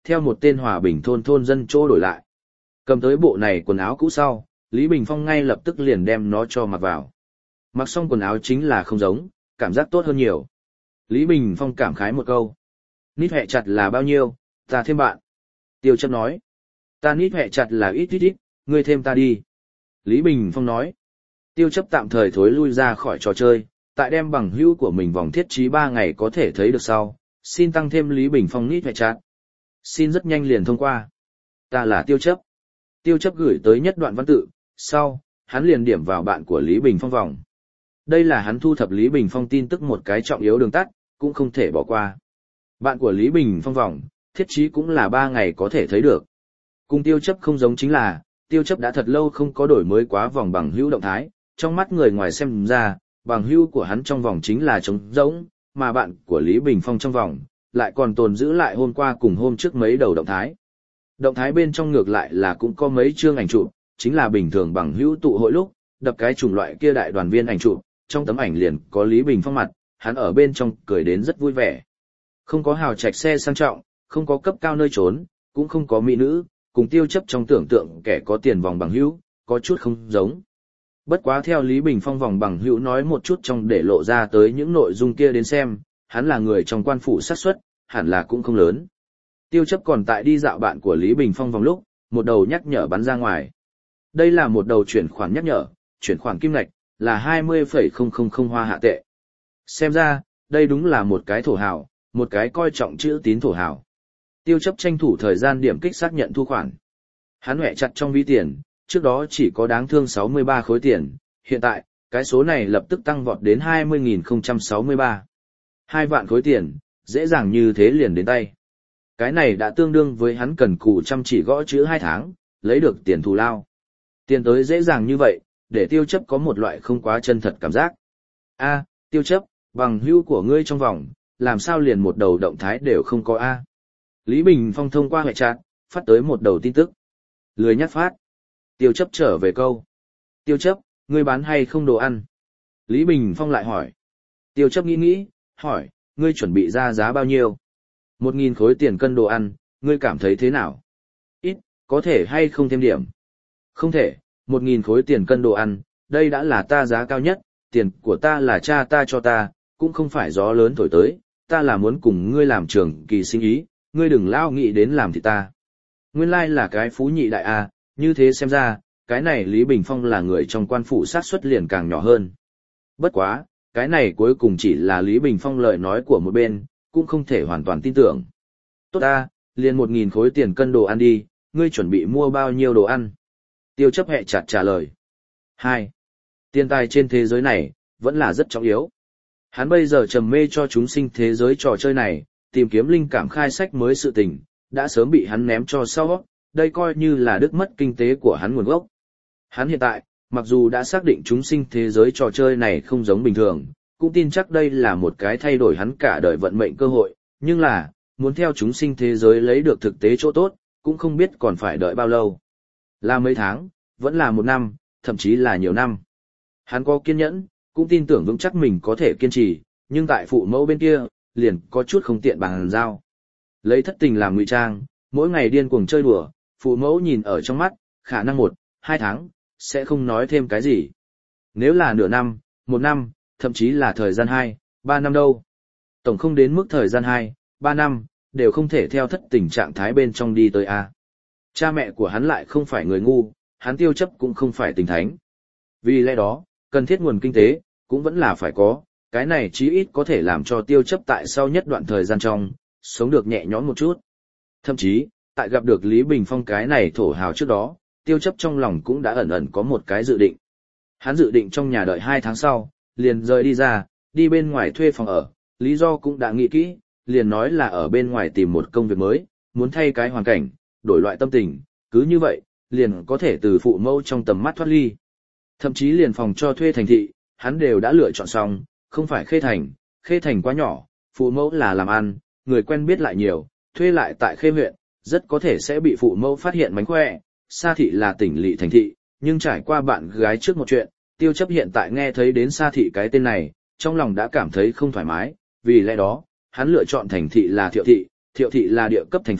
theo một tên hòa bình thôn thôn dân chỗ đổi lại. Cầm tới bộ này quần áo cũ sau, Lý Bình Phong ngay lập tức liền đem nó cho mặc vào. Mặc xong quần áo chính là không giống, cảm giác tốt hơn nhiều. Lý Bình Phong cảm khái một câu. Nít hẹ chặt là bao nhiêu, ta thêm bạn. Tiêu chấp nói. Ta nít hẹ chặt là ít ít ít, ngươi thêm ta đi. Lý Bình Phong nói. Tiêu chấp tạm thời thối lui ra khỏi trò chơi, tại đem bằng hữu của mình vòng thiết trí ba ngày có thể thấy được sau, xin tăng thêm Lý Bình Phong nít hẹ chặt. Xin rất nhanh liền thông qua. Ta là tiêu chấp. Tiêu chấp gửi tới nhất đoạn văn tự, sau, hắn liền điểm vào bạn của Lý Bình Phong vòng. Đây là hắn thu thập Lý Bình Phong tin tức một cái trọng yếu đường tắt, cũng không thể bỏ qua. Bạn của Lý Bình Phong vòng, thiết trí cũng là ba ngày có thể thấy được. Cùng tiêu chấp không giống chính là, tiêu chấp đã thật lâu không có đổi mới quá vòng bằng hữu động thái, trong mắt người ngoài xem ra, bằng hữu của hắn trong vòng chính là trống rỗng, mà bạn của Lý Bình Phong trong vòng, lại còn tồn giữ lại hôm qua cùng hôm trước mấy đầu động thái. Động thái bên trong ngược lại là cũng có mấy chương ảnh chụp, chính là bình thường bằng hữu tụ hội lúc, đập cái chủng loại kia đại đoàn viên ảnh chụp, trong tấm ảnh liền có Lý Bình Phong mặt, hắn ở bên trong cười đến rất vui vẻ. Không có hào trạch xe sang trọng, không có cấp cao nơi trốn, cũng không có mỹ nữ, cùng tiêu chấp trong tưởng tượng kẻ có tiền vòng bằng hữu, có chút không giống. Bất quá theo Lý Bình Phong vòng bằng hữu nói một chút trong để lộ ra tới những nội dung kia đến xem, hắn là người trong quan phủ xác suất, hẳn là cũng không lớn. Tiêu chấp còn tại đi dạo bạn của Lý Bình Phong vòng lúc, một đầu nhắc nhở bắn ra ngoài. Đây là một đầu chuyển khoản nhắc nhở, chuyển khoản kim ngạch là hai mươi phẩy không không không hoa hạ tệ. Xem ra, đây đúng là một cái thổ hào, một cái coi trọng chữ tín thổ hào. Tiêu chấp tranh thủ thời gian điểm kích xác nhận thu khoản. Hắn hẹ chặt trong ví tiền, trước đó chỉ có đáng thương sáu mươi ba khối tiền, hiện tại, cái số này lập tức tăng vọt đến hai mươi nghìn không trăm sáu mươi ba. Hai vạn khối tiền, dễ dàng như thế liền đến tay. Cái này đã tương đương với hắn cần cù chăm chỉ gõ chữ hai tháng, lấy được tiền thù lao. Tiền tới dễ dàng như vậy, để tiêu chấp có một loại không quá chân thật cảm giác. A, tiêu chấp, bằng hữu của ngươi trong vòng, làm sao liền một đầu động thái đều không có A. Lý Bình Phong thông qua hệ chat, phát tới một đầu tin tức. Lười nhắc phát. Tiêu chấp trở về câu. Tiêu chấp, ngươi bán hay không đồ ăn? Lý Bình Phong lại hỏi. Tiêu chấp nghĩ nghĩ, hỏi, ngươi chuẩn bị ra giá bao nhiêu? Một nghìn khối tiền cân đồ ăn, ngươi cảm thấy thế nào? Ít, có thể hay không thêm điểm? Không thể, một nghìn khối tiền cân đồ ăn, đây đã là ta giá cao nhất, tiền của ta là cha ta cho ta, cũng không phải gió lớn thổi tới, ta là muốn cùng ngươi làm trường kỳ sinh ý, ngươi đừng lao nghĩ đến làm thì ta. Nguyên lai là cái phú nhị đại a, như thế xem ra, cái này Lý Bình Phong là người trong quan phủ sát suất liền càng nhỏ hơn. Bất quá, cái này cuối cùng chỉ là Lý Bình Phong lời nói của một bên, cũng không thể hoàn toàn tin tưởng. Tốt ta, liền một nghìn khối tiền cân đồ ăn đi, ngươi chuẩn bị mua bao nhiêu đồ ăn? Tiêu chấp hẹ chặt trả lời. Hai, tiền tài trên thế giới này, vẫn là rất trọng yếu. Hắn bây giờ trầm mê cho chúng sinh thế giới trò chơi này, tìm kiếm linh cảm khai sách mới sự tình, đã sớm bị hắn ném cho sau, đây coi như là đứt mất kinh tế của hắn nguồn gốc. Hắn hiện tại, mặc dù đã xác định chúng sinh thế giới trò chơi này không giống bình thường, cũng tin chắc đây là một cái thay đổi hắn cả đời vận mệnh cơ hội, nhưng là, muốn theo chúng sinh thế giới lấy được thực tế chỗ tốt, cũng không biết còn phải đợi bao lâu. Là mấy tháng, vẫn là một năm, thậm chí là nhiều năm. Hắn có kiên nhẫn, cũng tin tưởng vững chắc mình có thể kiên trì, nhưng tại phụ mẫu bên kia, liền có chút không tiện bằng giao. Lấy thất tình làm ngụy trang, mỗi ngày điên cuồng chơi đùa, phụ mẫu nhìn ở trong mắt, khả năng một, hai tháng, sẽ không nói thêm cái gì. Nếu là nửa năm, một năm, thậm chí là thời gian hai, ba năm đâu. Tổng không đến mức thời gian hai, ba năm, đều không thể theo thất tình trạng thái bên trong đi tới A. Cha mẹ của hắn lại không phải người ngu, hắn tiêu chấp cũng không phải tình thánh. Vì lẽ đó, cần thiết nguồn kinh tế, cũng vẫn là phải có, cái này chí ít có thể làm cho tiêu chấp tại sau nhất đoạn thời gian trong, sống được nhẹ nhõm một chút. Thậm chí, tại gặp được Lý Bình Phong cái này thổ hào trước đó, tiêu chấp trong lòng cũng đã ẩn ẩn có một cái dự định. Hắn dự định trong nhà đợi hai tháng sau, liền rời đi ra, đi bên ngoài thuê phòng ở, lý do cũng đã nghĩ kỹ, liền nói là ở bên ngoài tìm một công việc mới, muốn thay cái hoàn cảnh, đổi loại tâm tình, cứ như vậy, liền có thể từ phụ mẫu trong tầm mắt thoát ly. Thậm chí liền phòng cho thuê thành thị, hắn đều đã lựa chọn xong, không phải Khê Thành, Khê Thành quá nhỏ, phụ mẫu là làm ăn, người quen biết lại nhiều, thuê lại tại Khê huyện, rất có thể sẽ bị phụ mẫu phát hiện mánh khỏe. Sa thị là tỉnh lỵ thành thị, nhưng trải qua bạn gái trước một chuyện, tiêu chấp hiện tại nghe thấy đến Sa thị cái tên này, trong lòng đã cảm thấy không thoải mái, vì lẽ đó, hắn lựa chọn thành thị là Thiệu thị, Thiệu thị là địa cấp thành phố,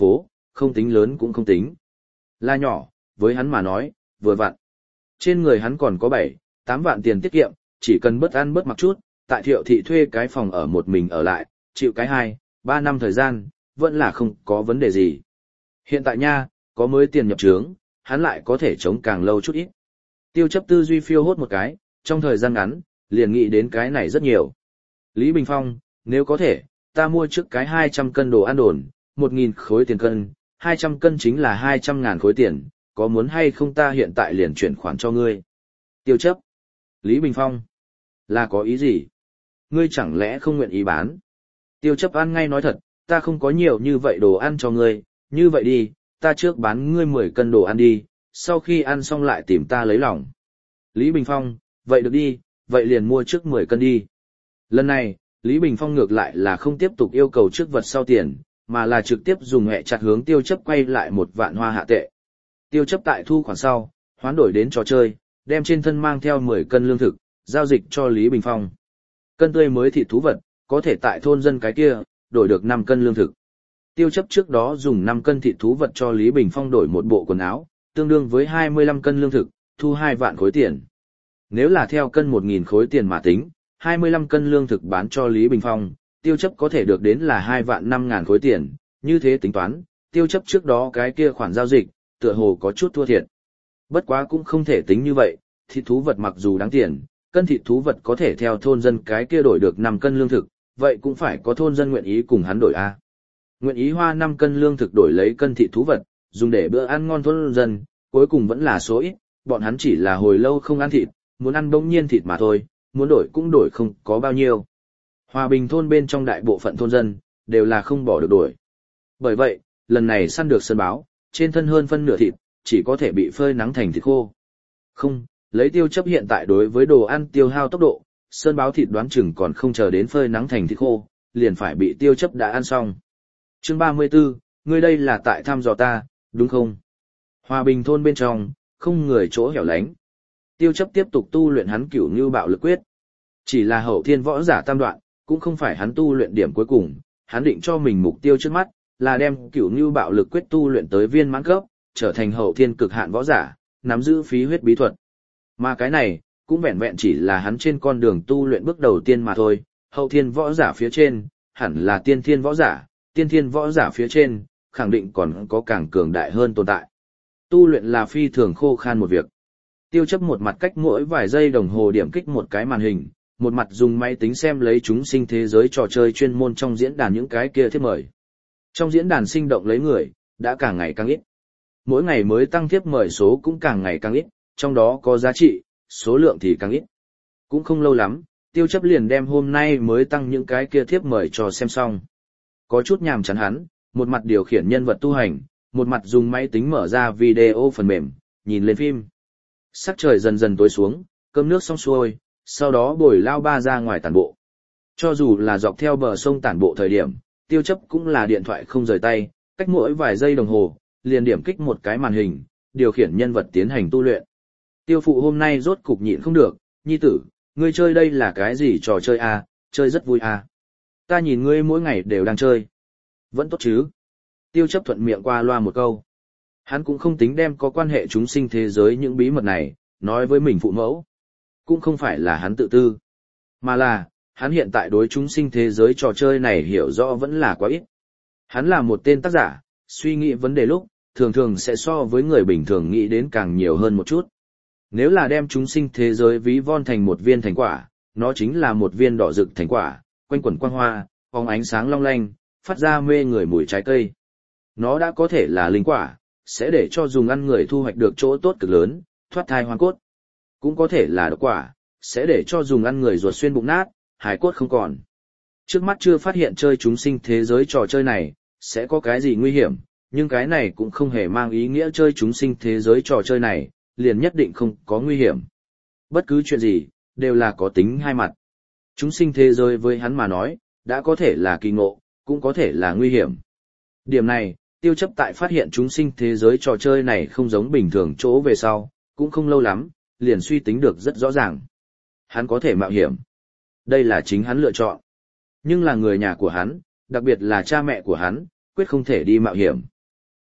không tính lớn cũng không tính. Là nhỏ, với hắn mà nói, vừa vặn. Trên người hắn còn có bảy, tám vạn tiền tiết kiệm, chỉ cần bớt ăn bớt mặc chút, tại Thiệu thị thuê cái phòng ở một mình ở lại, chịu cái hai, ba năm thời gian, vẫn là không có vấn đề gì. Hiện tại nha, có mới tiền nhập trướng, hắn lại có thể chống càng lâu chút ít. Tiêu chấp tư duy phiêu hốt một cái, trong thời gian ngắn, liền nghĩ đến cái này rất nhiều. Lý Bình Phong, nếu có thể, ta mua trước cái hai trăm cân đồ ăn đồn, một nghìn khối tiền cân, hai trăm cân chính là hai trăm ngàn khối tiền, có muốn hay không ta hiện tại liền chuyển khoản cho ngươi. Tiêu chấp. Lý Bình Phong. Là có ý gì? Ngươi chẳng lẽ không nguyện ý bán? Tiêu chấp ăn ngay nói thật, ta không có nhiều như vậy đồ ăn cho ngươi, như vậy đi, ta trước bán ngươi mười cân đồ ăn đi, sau khi ăn xong lại tìm ta lấy lòng. Lý Bình Phong, vậy được đi, vậy liền mua trước mười cân đi. Lần này, Lý Bình Phong ngược lại là không tiếp tục yêu cầu trước vật sau tiền, mà là trực tiếp dùng hẹ chặt hướng tiêu chấp quay lại một vạn hoa hạ tệ. Tiêu chấp tại thu khoản sau, hoán đổi đến trò chơi, đem trên thân mang theo mười cân lương thực, giao dịch cho Lý Bình Phong. Cân tươi mới thịt thú vật, có thể tại thôn dân cái kia, đổi được năm cân lương thực. Tiêu chấp trước đó dùng năm cân thịt thú vật cho Lý Bình Phong đổi một bộ quần áo, tương đương với hai mươi lăm cân lương thực, thu hai vạn khối tiền. Nếu là theo cân một nghìn khối tiền mà tính, hai mươi lăm cân lương thực bán cho Lý Bình Phong, tiêu chấp có thể được đến là hai vạn năm ngàn khối tiền, như thế tính toán, tiêu chấp trước đó cái kia khoản giao dịch, tựa hồ có chút thua thiệt. Bất quá cũng không thể tính như vậy, thịt thú vật mặc dù đáng tiền, cân thịt thú vật có thể theo thôn dân cái kia đổi được năm cân lương thực, vậy cũng phải có thôn dân nguyện ý cùng hắn đổi a. Nguyện ý hoa năm cân lương thực đổi lấy cân thịt thú vật, dùng để bữa ăn ngon thôn dân, cuối cùng vẫn là số ít, bọn hắn chỉ là hồi lâu không ăn thịt, muốn ăn bỗng nhiên thịt mà thôi, muốn đổi cũng đổi không có bao nhiêu. Hòa Bình thôn bên trong đại bộ phận thôn dân, đều là không bỏ được đổi. Bởi vậy, lần này săn được sơn báo, trên thân hơn phân nửa thịt, chỉ có thể bị phơi nắng thành thịt khô. Không, lấy tiêu chấp hiện tại đối với đồ ăn tiêu hao tốc độ, sơn báo thịt đoán chừng còn không chờ đến phơi nắng thành thịt khô, liền phải bị tiêu chấp đã ăn xong. Chương ba mươi tư, ngươi đây là tại thăm dò ta, đúng không? Hòa Bình thôn bên trong, không người chỗ hẻo lánh. Tiêu chấp tiếp tục tu luyện hắn cửu như bạo lực quyết. Chỉ là hậu thiên võ giả tam đoạn, cũng không phải hắn tu luyện điểm cuối cùng, hắn định cho mình mục tiêu trước mắt, là đem cửu như bạo lực quyết tu luyện tới viên mãn cấp, trở thành hậu thiên cực hạn võ giả, nắm giữ phí huyết bí thuật. Mà cái này, cũng vẹn vẹn chỉ là hắn trên con đường tu luyện bước đầu tiên mà thôi, hậu thiên võ giả phía trên, hẳn là tiên thiên võ giả, tiên thiên võ giả phía trên, khẳng định còn có càng cường đại hơn tồn tại. Tu luyện là phi thường khô khan một việc. Tiêu chấp một mặt cách mỗi vài giây đồng hồ điểm kích một cái màn hình, một mặt dùng máy tính xem lấy chúng sinh thế giới trò chơi chuyên môn trong diễn đàn những cái kia thiếp mời. Trong diễn đàn sinh động lấy người, đã càng ngày càng ít. Mỗi ngày mới tăng thiếp mời số cũng càng ngày càng ít, trong đó có giá trị, số lượng thì càng ít. Cũng không lâu lắm, tiêu chấp liền đem hôm nay mới tăng những cái kia thiếp mời cho xem xong. Có chút nhàm chán hắn, một mặt điều khiển nhân vật tu hành, một mặt dùng máy tính mở ra video phần mềm, nhìn lên phim. Sắc trời dần dần tối xuống, cơm nước xong xuôi, sau đó bồi lao ba ra ngoài tản bộ. Cho dù là dọc theo bờ sông tản bộ thời điểm, tiêu chấp cũng là điện thoại không rời tay, cách mỗi vài giây đồng hồ, liền điểm kích một cái màn hình, điều khiển nhân vật tiến hành tu luyện. Tiêu phụ hôm nay rốt cục nhịn không được, nhi tử, ngươi chơi đây là cái gì trò chơi à, chơi rất vui à. Ta nhìn ngươi mỗi ngày đều đang chơi. Vẫn tốt chứ. Tiêu chấp thuận miệng qua loa một câu. Hắn cũng không tính đem có quan hệ chúng sinh thế giới những bí mật này, nói với mình phụ mẫu. Cũng không phải là hắn tự tư, mà là, hắn hiện tại đối chúng sinh thế giới trò chơi này hiểu rõ vẫn là quá ít. Hắn là một tên tác giả, suy nghĩ vấn đề lúc, thường thường sẽ so với người bình thường nghĩ đến càng nhiều hơn một chút. Nếu là đem chúng sinh thế giới ví von thành một viên thành quả, nó chính là một viên đỏ rực thành quả, quanh quẩn quang hoa, phóng ánh sáng long lanh, phát ra mê người mùi trái cây. Nó đã có thể là linh quả, sẽ để cho dùng ăn người thu hoạch được chỗ tốt cực lớn, thoát thai hoang cốt. Cũng có thể là độc quả, sẽ để cho dùng ăn người ruột xuyên bụng nát, hải cốt không còn. Trước mắt chưa phát hiện chơi chúng sinh thế giới trò chơi này, sẽ có cái gì nguy hiểm, nhưng cái này cũng không hề mang ý nghĩa chơi chúng sinh thế giới trò chơi này, liền nhất định không có nguy hiểm. Bất cứ chuyện gì, đều là có tính hai mặt. Chúng sinh thế giới với hắn mà nói, đã có thể là kỳ ngộ, cũng có thể là nguy hiểm. Điểm này, tiêu chấp tại phát hiện chúng sinh thế giới trò chơi này không giống bình thường chỗ về sau, cũng không lâu lắm, liền suy tính được rất rõ ràng. Hắn có thể mạo hiểm. Đây là chính hắn lựa chọn. Nhưng là người nhà của hắn, đặc biệt là cha mẹ của hắn, quyết không thể đi mạo hiểm.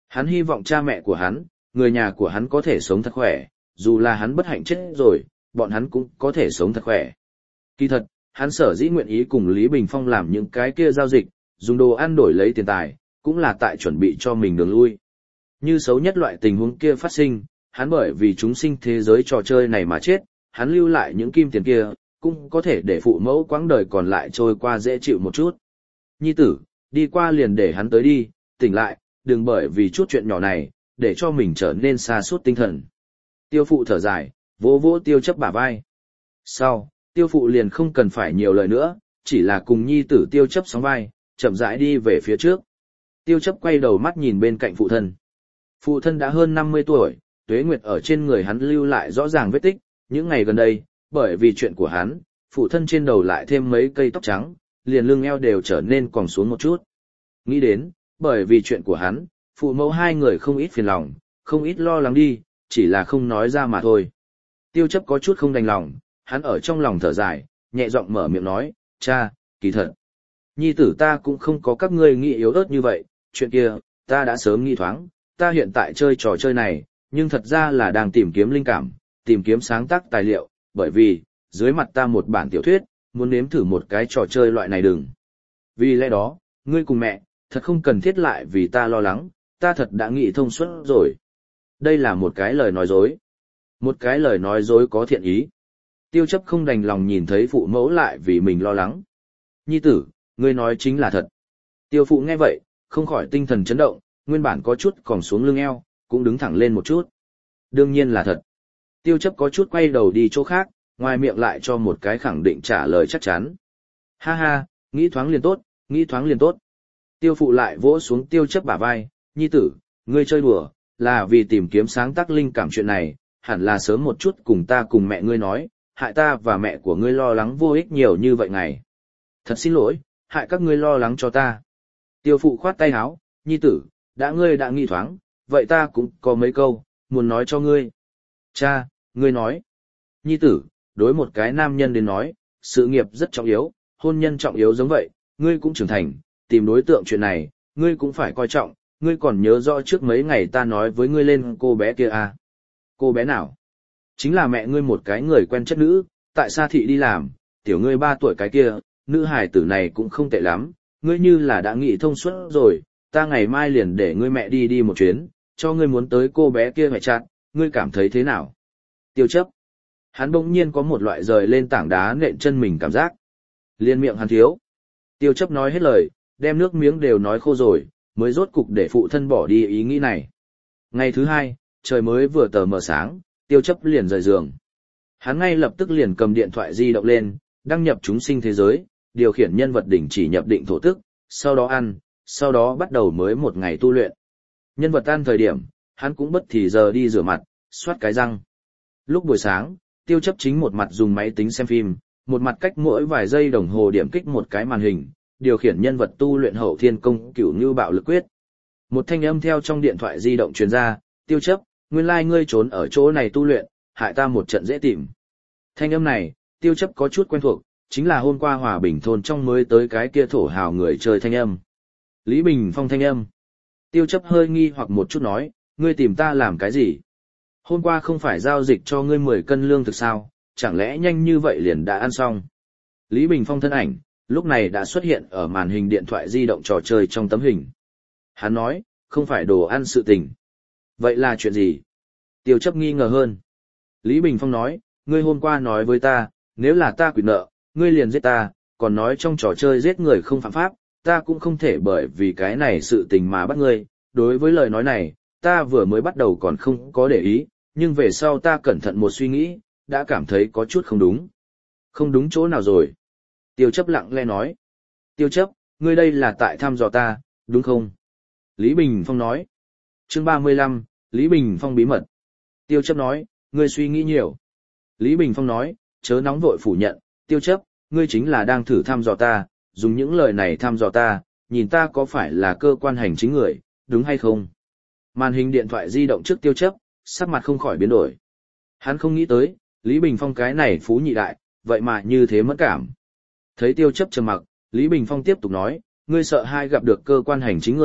Hắn hy vọng cha mẹ của hắn, người nhà của hắn có thể sống thật khỏe, dù là hắn bất hạnh chết rồi, bọn hắn cũng có thể sống thật khỏe. Kỳ thật, hắn sở dĩ nguyện ý cùng Lý Bình Phong làm những cái kia giao dịch, dùng đồ ăn đổi lấy tiền tài, cũng là tại chuẩn bị cho mình đường lui. Như xấu nhất loại tình huống kia phát sinh, hắn bởi vì chúng sinh thế giới trò chơi này mà chết, hắn lưu lại những kim tiền kia, cũng có thể để phụ mẫu quãng đời còn lại trôi qua dễ chịu một chút. Nhi tử, đi qua liền để hắn tới đi, tỉnh lại, đừng bởi vì chút chuyện nhỏ này, để cho mình trở nên xa suốt tinh thần. Tiêu phụ thở dài, vỗ vỗ tiêu chấp bả vai. Sau, tiêu phụ liền không cần phải nhiều lời nữa, chỉ là cùng nhi tử tiêu chấp sóng vai, chậm rãi đi về phía trước. Tiêu chấp quay đầu mắt nhìn bên cạnh phụ thân. Phụ thân đã hơn năm mươi tuổi, tuế nguyệt ở trên người hắn lưu lại rõ ràng vết tích, những ngày gần đây, bởi vì chuyện của hắn, phụ thân trên đầu lại thêm mấy cây tóc trắng, liền lưng eo đều trở nên còng xuống một chút. Nghĩ đến, bởi vì chuyện của hắn, phụ mẫu hai người không ít phiền lòng, không ít lo lắng đi, chỉ là không nói ra mà thôi. Tiêu chấp có chút không đành lòng, hắn ở trong lòng thở dài, nhẹ giọng mở miệng nói, cha, kỳ thật. Nhi tử ta cũng không có các ngươi nghĩ yếu ớt như vậy, chuyện kia, ta đã sớm nghĩ thoáng, ta hiện tại chơi trò chơi này, nhưng thật ra là đang tìm kiếm linh cảm, tìm kiếm sáng tác tài liệu, bởi vì, dưới mặt ta một bản tiểu thuyết, muốn nếm thử một cái trò chơi loại này đừng. Vì lẽ đó, ngươi cùng mẹ, thật không cần thiết lại vì ta lo lắng, ta thật đã nghĩ thông suốt rồi. Đây là một cái lời nói dối. Một cái lời nói dối có thiện ý. Tiêu chấp không đành lòng nhìn thấy phụ mẫu lại vì mình lo lắng. Nhi tử, ngươi nói chính là thật. Tiêu phụ nghe vậy, không khỏi tinh thần chấn động, nguyên bản có chút còn xuống lưng eo, cũng đứng thẳng lên một chút. Đương nhiên là thật. Tiêu chấp có chút quay đầu đi chỗ khác, ngoài miệng lại cho một cái khẳng định trả lời chắc chắn. Ha ha, nghĩ thoáng liền tốt, nghĩ thoáng liền tốt. Tiêu phụ lại vỗ xuống tiêu chấp bả vai, nhi tử, ngươi chơi đùa, là vì tìm kiếm sáng tác linh cảm chuyện này, hẳn là sớm một chút cùng ta cùng mẹ ngươi nói, hại ta và mẹ của ngươi lo lắng vô ích nhiều như vậy ngày. Thật xin lỗi, hại các ngươi lo lắng cho ta. Tiêu phụ khoát tay áo, nhi tử, đã ngươi đã nghĩ thoáng, vậy ta cũng có mấy câu, muốn nói cho ngươi. Cha, ngươi nói. Nhi tử, đối một cái nam nhân đến nói, sự nghiệp rất trọng yếu, hôn nhân trọng yếu giống vậy, ngươi cũng trưởng thành, tìm đối tượng chuyện này, ngươi cũng phải coi trọng, ngươi còn nhớ rõ trước mấy ngày ta nói với ngươi lên cô bé kia à? Cô bé nào? Chính là mẹ ngươi một cái người quen chất nữ, tại Sa Thị đi làm, tiểu ngươi ba tuổi cái kia, nữ hài tử này cũng không tệ lắm, ngươi như là đã nghĩ thông suốt rồi, ta ngày mai liền để ngươi mẹ đi đi một chuyến, cho ngươi muốn tới cô bé kia mẹ chặt, ngươi cảm thấy thế nào? Tiêu chấp. Hắn bỗng nhiên có một loại rời lên tảng đá nện chân mình cảm giác. Liên miệng hắn thiếu. Tiêu chấp nói hết lời, đem nước miếng đều nói khô rồi, mới rốt cục để phụ thân bỏ đi ý nghĩ này. Ngày thứ hai, trời mới vừa tờ mờ sáng, tiêu chấp liền rời giường. Hắn ngay lập tức liền cầm điện thoại di động lên, đăng nhập chúng sinh thế giới, điều khiển nhân vật đỉnh chỉ nhập định thổ tức, sau đó ăn, sau đó bắt đầu mới một ngày tu luyện. Nhân vật ăn thời điểm, hắn cũng bất thì giờ đi rửa mặt, xoát cái răng. Lúc buổi sáng, tiêu chấp chính một mặt dùng máy tính xem phim, một mặt cách mỗi vài giây đồng hồ điểm kích một cái màn hình, điều khiển nhân vật tu luyện hậu thiên công cửu như bạo lực quyết. Một thanh âm theo trong điện thoại di động truyền ra, tiêu chấp, nguyên lai ngươi trốn ở chỗ này tu luyện, hại ta một trận dễ tìm. Thanh âm này, tiêu chấp có chút quen thuộc, chính là hôm qua Hòa Bình thôn trong mới tới cái kia thổ hào người chơi thanh âm. Lý Bình Phong thanh âm. Tiêu chấp hơi nghi hoặc một chút nói, ngươi tìm ta làm cái gì? Hôm qua không phải giao dịch cho ngươi mười cân lương thực sao, chẳng lẽ nhanh như vậy liền đã ăn xong? Lý Bình Phong thân ảnh, lúc này đã xuất hiện ở màn hình điện thoại di động trò chơi trong tấm hình. Hắn nói, không phải đồ ăn sự tình. Vậy là chuyện gì? Tiêu chấp nghi ngờ hơn. Lý Bình Phong nói, ngươi hôm qua nói với ta, nếu là ta quỵt nợ, ngươi liền giết ta, còn nói trong trò chơi giết người không phạm pháp, ta cũng không thể bởi vì cái này sự tình mà bắt ngươi. Đối với lời nói này, ta vừa mới bắt đầu còn không có để ý, nhưng về sau ta cẩn thận một suy nghĩ, đã cảm thấy có chút không đúng. Không đúng chỗ nào rồi? Tiêu chấp lặng lẽ nói. Tiêu chấp, ngươi đây là tại thăm dò ta, đúng không? Lý Bình Phong nói. Chương ba mươi lăm, Lý Bình Phong bí mật. Tiêu chấp nói, ngươi suy nghĩ nhiều. Lý Bình Phong nói, chớ nóng vội phủ nhận, tiêu chấp, ngươi chính là đang thử thăm dò ta, dùng những lời này thăm dò ta, nhìn ta có phải là cơ quan hành chính người, đúng hay không? Màn hình điện thoại di động trước tiêu chấp, sắc mặt không khỏi biến đổi. Hắn không nghĩ tới, Lý Bình Phong cái này phú nhị đại, vậy mà như thế mất cảm. Thấy tiêu chấp trầm mặc, Lý Bình Phong tiếp tục nói, ngươi sợ hai gặp được cơ quan hành chính người,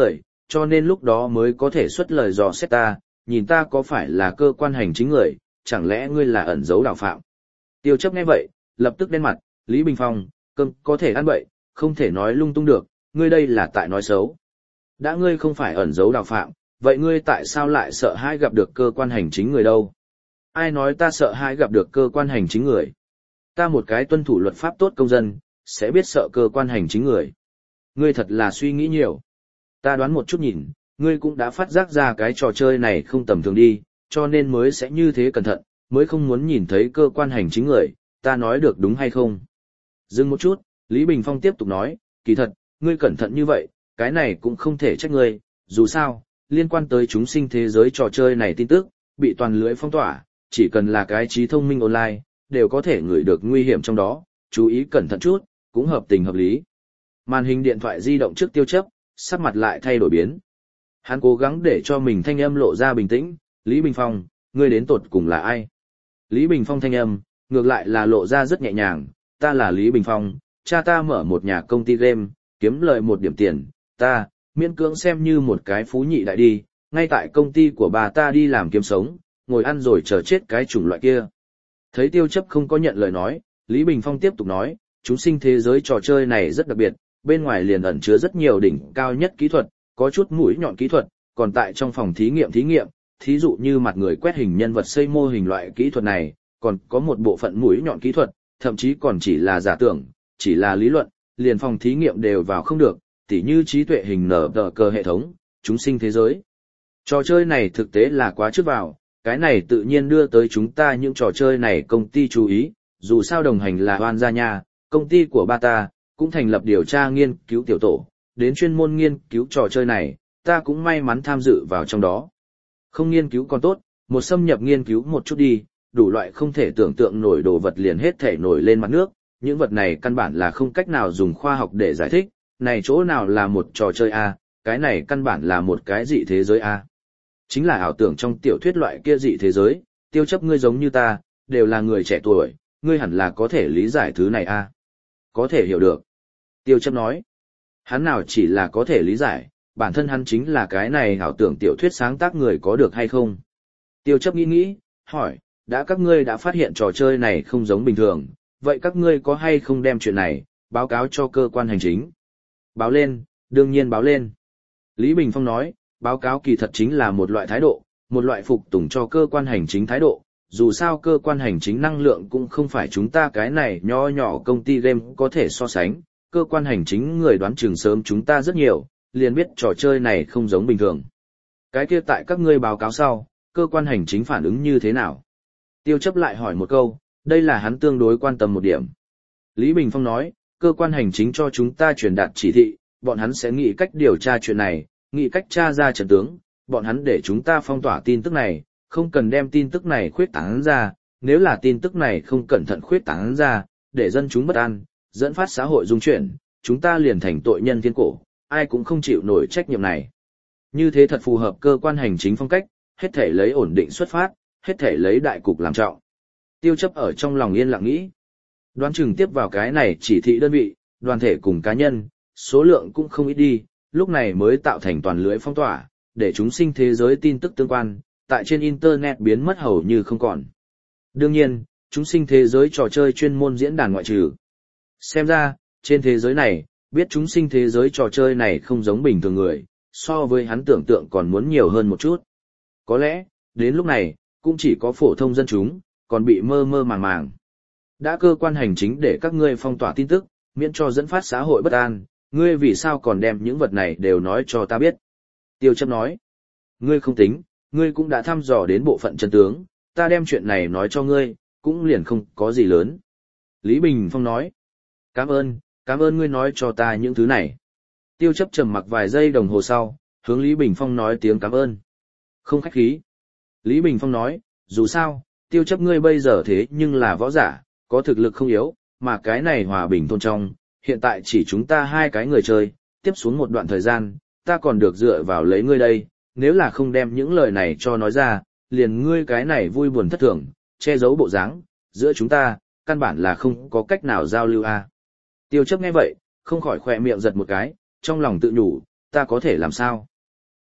cho nên lúc đó mới có thể xuất lời dò xét ta, nhìn ta có phải là cơ quan hành chính người, chẳng lẽ ngươi là ẩn giấu đào phạm. Tiêu chấp nghe vậy, lập tức đen mặt, Lý Bình Phong, cơm có thể ăn bậy, không thể nói lung tung được, ngươi đây là tại nói xấu. Đã ngươi không phải ẩn giấu đào phạm, vậy ngươi tại sao lại sợ hãi gặp được cơ quan hành chính người đâu? Ai nói ta sợ hãi gặp được cơ quan hành chính người? Ta một cái tuân thủ luật pháp tốt công dân, sẽ biết sợ cơ quan hành chính người. Ngươi thật là suy nghĩ nhiều. Ta đoán một chút nhìn, ngươi cũng đã phát giác ra cái trò chơi này không tầm thường đi, cho nên mới sẽ như thế cẩn thận, mới không muốn nhìn thấy cơ quan hành chính người, ta nói được đúng hay không? Dừng một chút, Lý Bình Phong tiếp tục nói, kỳ thật, ngươi cẩn thận như vậy, cái này cũng không thể trách ngươi, dù sao, liên quan tới chúng sinh thế giới trò chơi này tin tức, bị toàn lưới phong tỏa, chỉ cần là cái trí thông minh online, đều có thể ngửi được nguy hiểm trong đó, chú ý cẩn thận chút, cũng hợp tình hợp lý. Màn hình điện thoại di động trước Tiêu Chấp, sắc mặt lại thay đổi biến. Hắn cố gắng để cho mình thanh âm lộ ra bình tĩnh, Lý Bình Phong, ngươi đến tột cùng là ai? Lý Bình Phong thanh âm, ngược lại là lộ ra rất nhẹ nhàng, ta là Lý Bình Phong, cha ta mở một nhà công ty game, kiếm lợi một điểm tiền, ta, miễn cưỡng xem như một cái phú nhị đại đi, ngay tại công ty của bà ta đi làm kiếm sống, ngồi ăn rồi chờ chết cái chủng loại kia. Thấy Tiêu Chấp không có nhận lời nói, Lý Bình Phong tiếp tục nói, chúng sinh thế giới trò chơi này rất đặc biệt, bên ngoài liền ẩn chứa rất nhiều đỉnh cao nhất kỹ thuật, có chút mũi nhọn kỹ thuật, còn tại trong phòng thí nghiệm thí nghiệm, thí dụ như mặt người quét hình nhân vật xây mô hình loại kỹ thuật này, còn có một bộ phận mũi nhọn kỹ thuật, thậm chí còn chỉ là giả tưởng, chỉ là lý luận, liền phòng thí nghiệm đều vào không được, tỉ như trí tuệ hình nở tờ cờ hệ thống, chúng sinh thế giới. Trò chơi này thực tế là quá trước vào, cái này tự nhiên đưa tới chúng ta những trò chơi này công ty chú ý, dù sao đồng hành là Hoan Gia Nha, công ty của ba ta, cũng thành lập điều tra nghiên cứu tiểu tổ, đến chuyên môn nghiên cứu trò chơi này, ta cũng may mắn tham dự vào trong đó. Không nghiên cứu còn tốt, một xâm nhập nghiên cứu một chút đi, đủ loại không thể tưởng tượng nổi đồ vật liền hết thể nổi lên mặt nước, những vật này căn bản là không cách nào dùng khoa học để giải thích, này chỗ nào là một trò chơi A, cái này căn bản là một cái dị thế giới A. Chính là ảo tưởng trong tiểu thuyết loại kia dị thế giới, Tiêu Chấp ngươi giống như ta, đều là người trẻ tuổi, ngươi hẳn là có thể lý giải thứ này A. Có thể hiểu được. Tiêu Chấp nói, hắn nào chỉ là có thể lý giải, bản thân hắn chính là cái này ảo tưởng tiểu thuyết sáng tác người có được hay không. Tiêu Chấp nghĩ nghĩ, hỏi, đã các ngươi đã phát hiện trò chơi này không giống bình thường, vậy các ngươi có hay không đem chuyện này, báo cáo cho cơ quan hành chính? Báo lên, đương nhiên báo lên. Lý Bình Phong nói, báo cáo kỳ thật chính là một loại thái độ, một loại phục tùng cho cơ quan hành chính thái độ, dù sao cơ quan hành chính năng lượng cũng không phải chúng ta cái này nho nhỏ công ty game có thể so sánh, cơ quan hành chính người đoán chừng sớm chúng ta rất nhiều, liền biết trò chơi này không giống bình thường. Cái kia tại các ngươi báo cáo sau, cơ quan hành chính phản ứng như thế nào? Tiêu Chấp lại hỏi một câu, đây là hắn tương đối quan tâm một điểm. Lý Bình Phong nói, cơ quan hành chính cho chúng ta truyền đạt chỉ thị, bọn hắn sẽ nghĩ cách điều tra chuyện này, nghĩ cách tra ra trận tướng, bọn hắn để chúng ta phong tỏa tin tức này, không cần đem tin tức này khuyết tán ra, nếu là tin tức này không cẩn thận khuyết tán ra, để dân chúng bất an, dẫn phát xã hội dung chuyển, chúng ta liền thành tội nhân thiên cổ, ai cũng không chịu nổi trách nhiệm này. Như thế thật phù hợp cơ quan hành chính phong cách, hết thể lấy ổn định xuất phát, hết thể lấy đại cục làm trọng. Tiêu Chấp ở trong lòng yên lặng nghĩ. Đoán chừng tiếp vào cái này chỉ thị đơn vị, đoàn thể cùng cá nhân, số lượng cũng không ít đi, lúc này mới tạo thành toàn lưới phong tỏa, để chúng sinh thế giới tin tức tương quan, tại trên Internet biến mất hầu như không còn. Đương nhiên, chúng sinh thế giới trò chơi chuyên môn diễn đàn ngoại trừ. Xem ra, trên thế giới này, biết chúng sinh thế giới trò chơi này không giống bình thường người, so với hắn tưởng tượng còn muốn nhiều hơn một chút. Có lẽ, đến lúc này, cũng chỉ có phổ thông dân chúng, còn bị mơ mơ màng màng. Đã cơ quan hành chính để các ngươi phong tỏa tin tức, miễn cho dẫn phát xã hội bất an, ngươi vì sao còn đem những vật này đều nói cho ta biết? Tiêu Chấp nói, ngươi không tính, ngươi cũng đã thăm dò đến bộ phận chân tướng, ta đem chuyện này nói cho ngươi, cũng liền không có gì lớn. Lý Bình Phong nói, cảm ơn, cảm ơn ngươi nói cho ta những thứ này. Tiêu Chấp trầm mặc vài giây đồng hồ sau, hướng Lý Bình Phong nói tiếng cảm ơn. Không khách khí. Lý Bình Phong nói, dù sao, Tiêu Chấp ngươi bây giờ thế nhưng là võ giả, có thực lực không yếu, mà cái này hòa bình thôn trong, hiện tại chỉ chúng ta hai cái người chơi, tiếp xuống một đoạn thời gian, ta còn được dựa vào lấy ngươi đây, nếu là không đem những lời này cho nói ra, liền ngươi cái này vui buồn thất thường, che giấu bộ dáng, giữa chúng ta, căn bản là không có cách nào giao lưu a. À. Tiêu Chấp nghe vậy, không khỏi khỏe miệng giật một cái, trong lòng tự nhủ, ta có thể làm sao?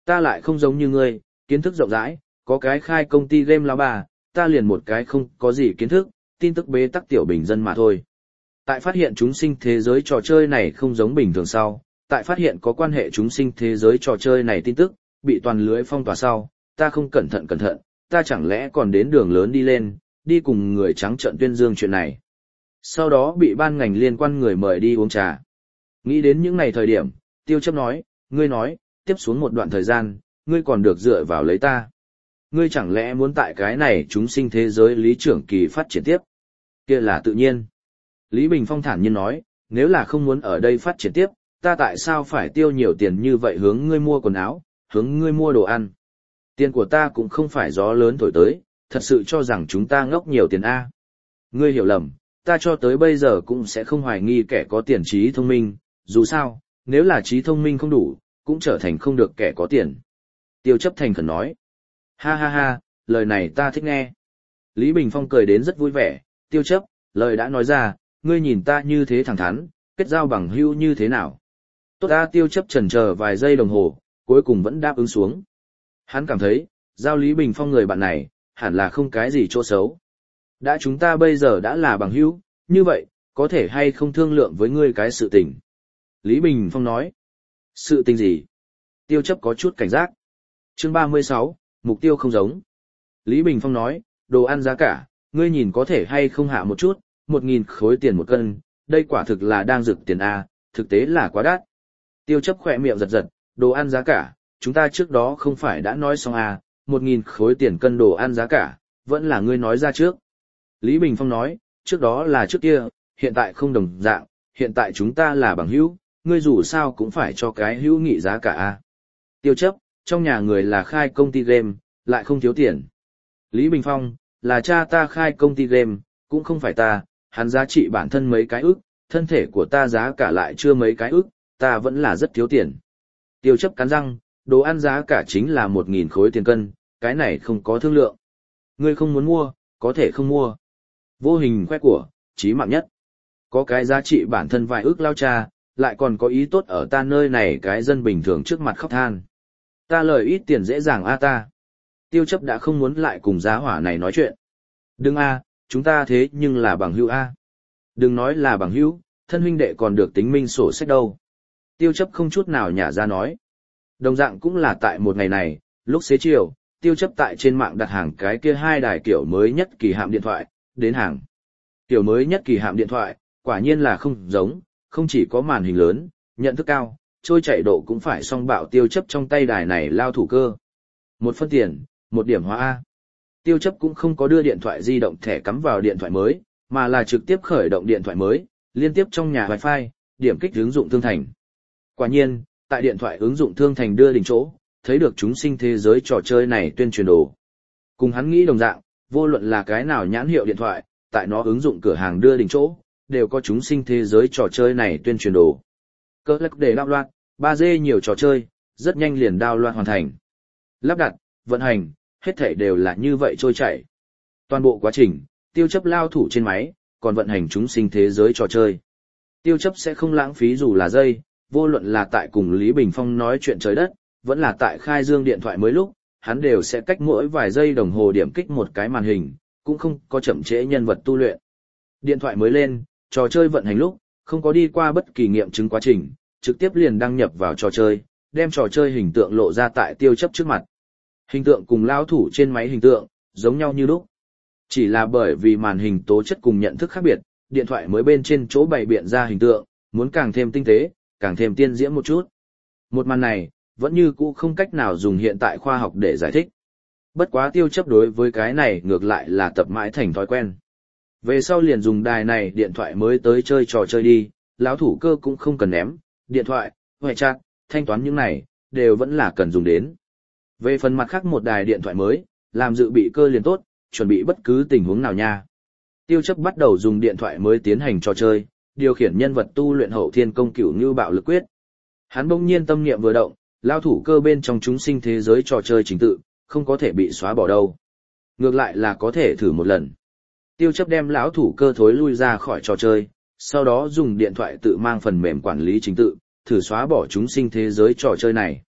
Ta lại không giống như ngươi, kiến thức rộng rãi, có cái khai công ty game lão bà, ta liền một cái không có gì kiến thức, tin tức bế tắc tiểu bình dân mà thôi. Tại phát hiện chúng sinh thế giới trò chơi này không giống bình thường sau, tại phát hiện có quan hệ chúng sinh thế giới trò chơi này tin tức, bị toàn lưới phong tỏa sau, ta không cẩn thận cẩn thận, ta chẳng lẽ còn đến đường lớn đi lên, đi cùng người trắng trợn tuyên dương chuyện này. Sau đó bị ban ngành liên quan người mời đi uống trà. Nghĩ đến những ngày thời điểm, Tiêu Chấp nói, ngươi nói, tiếp xuống một đoạn thời gian, ngươi còn được dựa vào lấy ta. Ngươi chẳng lẽ muốn tại cái này chúng sinh thế giới lý trưởng kỳ phát triển tiếp? Kia là tự nhiên. Lý Bình Phong thản nhiên nói, nếu là không muốn ở đây phát triển tiếp, ta tại sao phải tiêu nhiều tiền như vậy hướng ngươi mua quần áo, hướng ngươi mua đồ ăn? Tiền của ta cũng không phải gió lớn thổi tới, thật sự cho rằng chúng ta ngốc nhiều tiền A. Ngươi hiểu lầm, ta cho tới bây giờ cũng sẽ không hoài nghi kẻ có tiền trí thông minh, dù sao, nếu là trí thông minh không đủ, cũng trở thành không được kẻ có tiền. Tiêu Chấp thành khẩn nói. Ha ha ha, lời này ta thích nghe. Lý Bình Phong cười đến rất vui vẻ, Tiêu Chấp, lời đã nói ra, ngươi nhìn ta như thế thẳng thắn, kết giao bằng hữu như thế nào? Tốt ta Tiêu Chấp chần chờ vài giây đồng hồ, cuối cùng vẫn đáp ứng xuống. Hắn cảm thấy, giao Lý Bình Phong người bạn này, hẳn là không cái gì chỗ xấu. Đã chúng ta bây giờ đã là bằng hữu, như vậy, có thể hay không thương lượng với ngươi cái sự tình? Lý Bình Phong nói. Sự tình gì? Tiêu Chấp có chút cảnh giác. Chương ba mươi sáu, mục tiêu không giống. Lý Bình Phong nói, đồ ăn giá cả, ngươi nhìn có thể hay không hạ một chút, một nghìn khối tiền một cân, đây quả thực là đang rực tiền A, thực tế là quá đắt. Tiêu Chấp khỏe miệng giật giật, đồ ăn giá cả, chúng ta trước đó không phải đã nói xong à, một nghìn khối tiền cân đồ ăn giá cả, vẫn là ngươi nói ra trước. Lý Bình Phong nói, trước đó là trước kia, hiện tại không đồng dạng, hiện tại chúng ta là bằng hữu, ngươi dù sao cũng phải cho cái hữu nghị giá cả à. Tiêu Chấp, trong nhà người là khai công ty game, lại không thiếu tiền. Lý Bình Phong, là cha ta khai công ty game, cũng không phải ta, hắn giá trị bản thân mấy cái ức, thân thể của ta giá cả lại chưa mấy cái ức, ta vẫn là rất thiếu tiền. Tiêu Chấp cắn răng, đồ ăn giá cả chính là một nghìn khối tiền cân, cái này không có thương lượng. Ngươi không muốn mua, có thể không mua. Vô hình khoe của, chí mạng nhất. Có cái giá trị bản thân vài ức lao cha, lại còn có ý tốt ở ta nơi này cái dân bình thường trước mặt khóc than. Ta lời ít tiền dễ dàng a ta. Tiêu Chấp đã không muốn lại cùng giá hỏa này nói chuyện. Đừng a, chúng ta thế nhưng là bằng hữu a. Đừng nói là bằng hữu, thân huynh đệ còn được tính minh sổ sách đâu. Tiêu Chấp không chút nào nhả ra nói. Đồng dạng cũng là tại một ngày này, lúc xế chiều, Tiêu Chấp tại trên mạng đặt hàng cái kia hai đài kiểu mới nhất kỳ hạm điện thoại, đến hàng. Kiểu mới nhất kỳ hạm điện thoại, quả nhiên là không giống, không chỉ có màn hình lớn, nhận thức cao, trôi chạy độ cũng phải song bạo Tiêu Chấp trong tay đài này lao thủ cơ. Một phân tiền, một điểm hóa A. Tiêu Chấp cũng không có đưa điện thoại di động thẻ cắm vào điện thoại mới, mà là trực tiếp khởi động điện thoại mới, liên tiếp trong nhà Wi-Fi, điểm kích ứng dụng thương thành. Quả nhiên, tại điện thoại ứng dụng thương thành đưa đỉnh chỗ, thấy được chúng sinh thế giới trò chơi này tuyên truyền đồ. Cùng hắn nghĩ đồng dạng, vô luận là cái nào nhãn hiệu điện thoại, tại nó ứng dụng cửa hàng đưa đỉnh chỗ, đều có chúng sinh thế giới trò chơi này tuyên truyền đồ. Cơ lắc để đạo loạt, ba D nhiều trò chơi, rất nhanh liền download hoàn thành. Lắp đặt, vận hành, hết thảy đều là như vậy trôi chảy. Toàn bộ quá trình, Tiêu Chấp lao thủ trên máy, còn vận hành chúng sinh thế giới trò chơi. Tiêu Chấp sẽ không lãng phí dù là giây, vô luận là tại cùng Lý Bình Phong nói chuyện trời đất, vẫn là tại khai dương điện thoại mới lúc, hắn đều sẽ cách mỗi vài giây đồng hồ điểm kích một cái màn hình, cũng không có chậm trễ nhân vật tu luyện. Điện thoại mới lên, trò chơi vận hành lúc, không có đi qua bất kỳ nghiệm chứng quá trình, trực tiếp liền đăng nhập vào trò chơi, đem trò chơi hình tượng lộ ra tại Tiêu Chấp trước mặt. Hình tượng cùng lao thủ trên máy hình tượng, giống nhau như lúc. Chỉ là bởi vì màn hình tố chất cùng nhận thức khác biệt, điện thoại mới bên trên chỗ bày biện ra hình tượng, muốn càng thêm tinh tế, càng thêm tiên diễm một chút. Một màn này, vẫn như cũ không cách nào dùng hiện tại khoa học để giải thích. Bất quá Tiêu Chấp đối với cái này ngược lại là tập mãi thành thói quen. Về sau liền dùng đài này điện thoại mới tới chơi trò chơi đi, lão thủ cơ cũng không cần ném, điện thoại, ngoại chat, thanh toán những này, đều vẫn là cần dùng đến. Về phần mặt khác một đài điện thoại mới, làm dự bị cơ liền tốt, chuẩn bị bất cứ tình huống nào nha. Tiêu Chấp bắt đầu dùng điện thoại mới tiến hành trò chơi, điều khiển nhân vật tu luyện hậu thiên công cửu như bạo lực quyết. Hắn bỗng nhiên tâm niệm vừa động, lao thủ cơ bên trong chúng sinh thế giới trò chơi trình tự, không có thể bị xóa bỏ đâu. Ngược lại là có thể thử một lần. Tiêu Chấp đem lão thủ cơ thối lui ra khỏi trò chơi, sau đó dùng điện thoại tự mang phần mềm quản lý trình tự, thử xóa bỏ chúng sinh thế giới trò chơi này.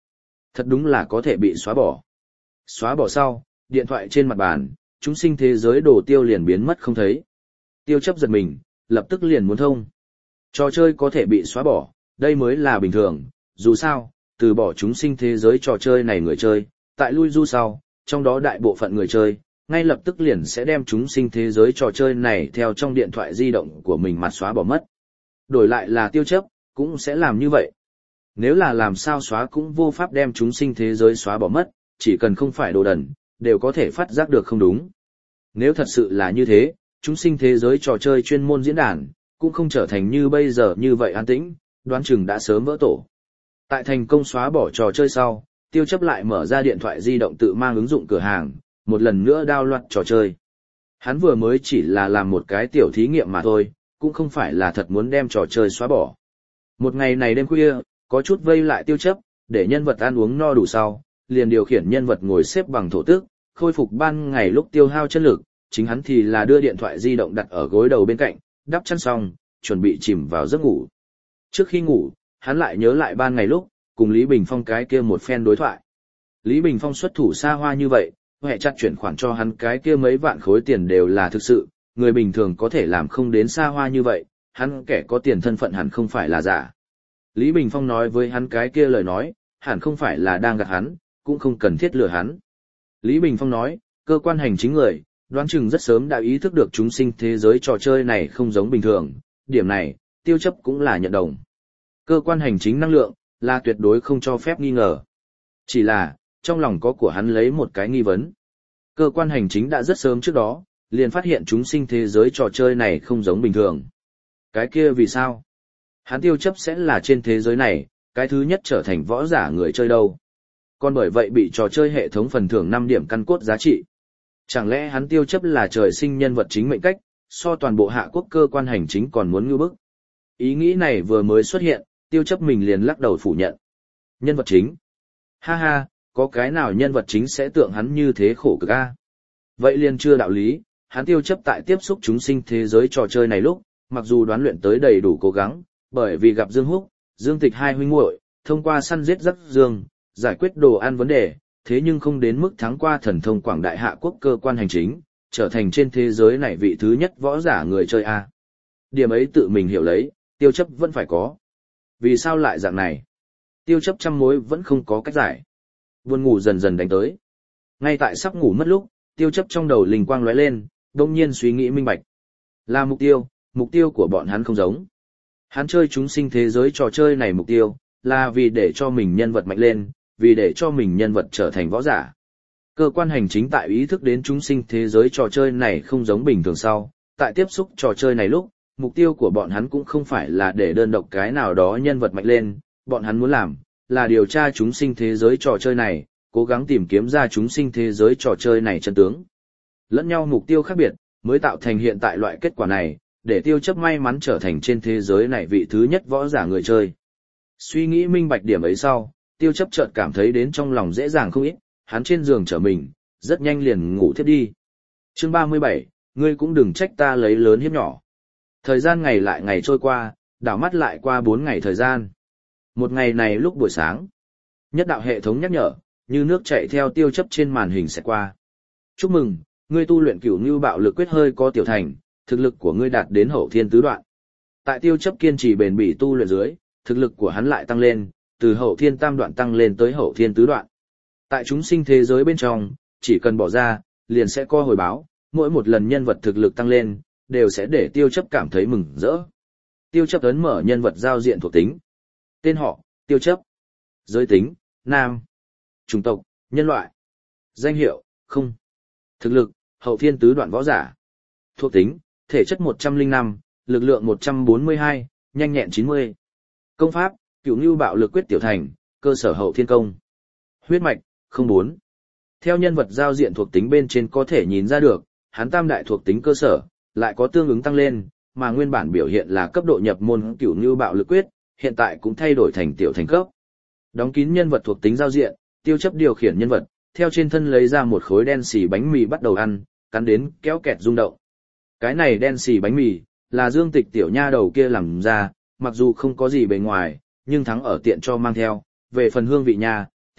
Thật đúng là có thể bị xóa bỏ. Xóa bỏ sau, điện thoại trên mặt bàn, chúng sinh thế giới đồ tiêu liền biến mất không thấy. Tiêu chấp giật mình, lập tức liền muốn thông. Trò chơi có thể bị xóa bỏ, đây mới là bình thường, dù sao, từ bỏ chúng sinh thế giới trò chơi này người chơi, tại lui du sau, trong đó đại bộ phận người chơi, ngay lập tức liền sẽ đem chúng sinh thế giới trò chơi này theo trong điện thoại di động của mình mà xóa bỏ mất. Đổi lại là tiêu chấp, cũng sẽ làm như vậy. Nếu là làm sao xóa cũng vô pháp đem chúng sinh thế giới xóa bỏ mất, chỉ cần không phải đồ đần, đều có thể phát giác được không đúng. Nếu thật sự là như thế, chúng sinh thế giới trò chơi chuyên môn diễn đàn, cũng không trở thành như bây giờ như vậy an tĩnh, đoán chừng đã sớm vỡ tổ. Tại thành công xóa bỏ trò chơi sau, tiêu chấp lại mở ra điện thoại di động tự mang ứng dụng cửa hàng, một lần nữa download trò chơi. Hắn vừa mới chỉ là làm một cái tiểu thí nghiệm mà thôi, cũng không phải là thật muốn đem trò chơi xóa bỏ. Một ngày này đêm khuya, có chút vây lại tiêu chấp, để nhân vật ăn uống no đủ sau, liền điều khiển nhân vật ngồi xếp bằng thổ tức, khôi phục ban ngày lúc tiêu hao chân lực, chính hắn thì là đưa điện thoại di động đặt ở gối đầu bên cạnh, đắp chăn xong, chuẩn bị chìm vào giấc ngủ. Trước khi ngủ, hắn lại nhớ lại ban ngày lúc, cùng Lý Bình Phong cái kia một phen đối thoại. Lý Bình Phong xuất thủ xa hoa như vậy, hệ chặt chuyển khoản cho hắn cái kia mấy vạn khối tiền đều là thực sự, người bình thường có thể làm không đến xa hoa như vậy, hắn kẻ có tiền thân phận hẳn không phải là giả. Lý Bình Phong nói với hắn cái kia lời nói, hẳn không phải là đang gạt hắn, cũng không cần thiết lừa hắn. Lý Bình Phong nói, cơ quan hành chính người, đoán chừng rất sớm đã ý thức được chúng sinh thế giới trò chơi này không giống bình thường, điểm này, tiêu chấp cũng là nhận đồng. Cơ quan hành chính năng lượng, là tuyệt đối không cho phép nghi ngờ. Chỉ là, trong lòng có của hắn lấy một cái nghi vấn. Cơ quan hành chính đã rất sớm trước đó, liền phát hiện chúng sinh thế giới trò chơi này không giống bình thường. Cái kia vì sao? Hắn tiêu chấp sẽ là trên thế giới này, cái thứ nhất trở thành võ giả người chơi đâu. Còn bởi vậy bị trò chơi hệ thống phần thưởng năm điểm căn cốt giá trị. Chẳng lẽ hắn tiêu chấp là trời sinh nhân vật chính mệnh cách, so toàn bộ hạ quốc cơ quan hành chính còn muốn ngưu bức. Ý nghĩ này vừa mới xuất hiện, tiêu chấp mình liền lắc đầu phủ nhận. Nhân vật chính. Ha ha, có cái nào nhân vật chính sẽ tượng hắn như thế khổ cực a? Vậy liền chưa đạo lý, hắn tiêu chấp tại tiếp xúc chúng sinh thế giới trò chơi này lúc, mặc dù đoán luyện tới đầy đủ cố gắng, bởi vì gặp Dương Húc, Dương Tịch hai huynh muội, thông qua săn giết Dắc Dương, giải quyết đồ ăn vấn đề, thế nhưng không đến mức thắng qua thần thông quảng đại hạ quốc cơ quan hành chính, trở thành trên thế giới này vị thứ nhất võ giả người chơi a. Điểm ấy tự mình hiểu lấy, tiêu chấp vẫn phải có. Vì sao lại dạng này? Tiêu chấp trăm mối vẫn không có cách giải. Buồn ngủ dần dần đánh tới. Ngay tại sắp ngủ mất lúc, tiêu chấp trong đầu linh quang lóe lên, đông nhiên suy nghĩ minh bạch. Là mục tiêu, mục tiêu của bọn hắn không giống. Hắn chơi chúng sinh thế giới trò chơi này mục tiêu, là vì để cho mình nhân vật mạnh lên, vì để cho mình nhân vật trở thành võ giả. Cơ quan hành chính tại ý thức đến chúng sinh thế giới trò chơi này không giống bình thường sau, tại tiếp xúc trò chơi này lúc, mục tiêu của bọn hắn cũng không phải là để đơn độc cái nào đó nhân vật mạnh lên, bọn hắn muốn làm, là điều tra chúng sinh thế giới trò chơi này, cố gắng tìm kiếm ra chúng sinh thế giới trò chơi này chân tướng. Lẫn nhau mục tiêu khác biệt, mới tạo thành hiện tại loại kết quả này, để tiêu chấp may mắn trở thành trên thế giới này vị thứ nhất võ giả người chơi. Suy nghĩ minh bạch điểm ấy sau, tiêu chấp chợt cảm thấy đến trong lòng dễ dàng không ít, hắn trên giường trở mình, rất nhanh liền ngủ thiếp đi. Chương ba mươi bảy, ngươi cũng đừng trách ta lấy lớn hiếp nhỏ. Thời gian ngày lại ngày trôi qua, đảo mắt lại qua bốn ngày thời gian. Một ngày này lúc buổi sáng, nhất đạo hệ thống nhắc nhở, như nước chảy theo tiêu chấp trên màn hình sẽ qua. Chúc mừng, ngươi tu luyện cửu ngưu bạo lực quyết hơi có tiểu thành, thực lực của ngươi đạt đến hậu thiên tứ đoạn. Tại tiêu chấp kiên trì bền bỉ tu luyện dưới, thực lực của hắn lại tăng lên, từ hậu thiên tam đoạn tăng lên tới hậu thiên tứ đoạn. Tại chúng sinh thế giới bên trong, chỉ cần bỏ ra, liền sẽ có hồi báo, mỗi một lần nhân vật thực lực tăng lên, đều sẽ để tiêu chấp cảm thấy mừng rỡ. Tiêu chấp ấn mở nhân vật giao diện thuộc tính. Tên họ, tiêu chấp. Giới tính, nam. Chủng tộc, nhân loại. Danh hiệu, không. Thực lực, hậu thiên tứ đoạn võ giả. Thuộc tính, thể chất một trăm lẻ năm, lực lượng một trăm bốn mươi hai, nhanh nhẹn chín mươi. Công pháp, cửu ngưu bạo lực quyết tiểu thành, cơ sở hậu thiên công. Huyết mạch, không bốn. Theo nhân vật giao diện thuộc tính bên trên có thể nhìn ra được, hắn tam đại thuộc tính cơ sở, lại có tương ứng tăng lên, mà nguyên bản biểu hiện là cấp độ nhập môn cửu ngưu bạo lực quyết, hiện tại cũng thay đổi thành tiểu thành cấp. Đóng kín nhân vật thuộc tính giao diện, tiêu chấp điều khiển nhân vật, theo trên thân lấy ra một khối đen xì bánh mì bắt đầu ăn, cắn đến kéo kẹt rung động. Cái này đen xì bánh mì, là Dương Tịch tiểu nha đầu kia làm ra, mặc dù không có gì bề ngoài, nhưng thắng ở tiện cho mang theo, về phần hương vị nha,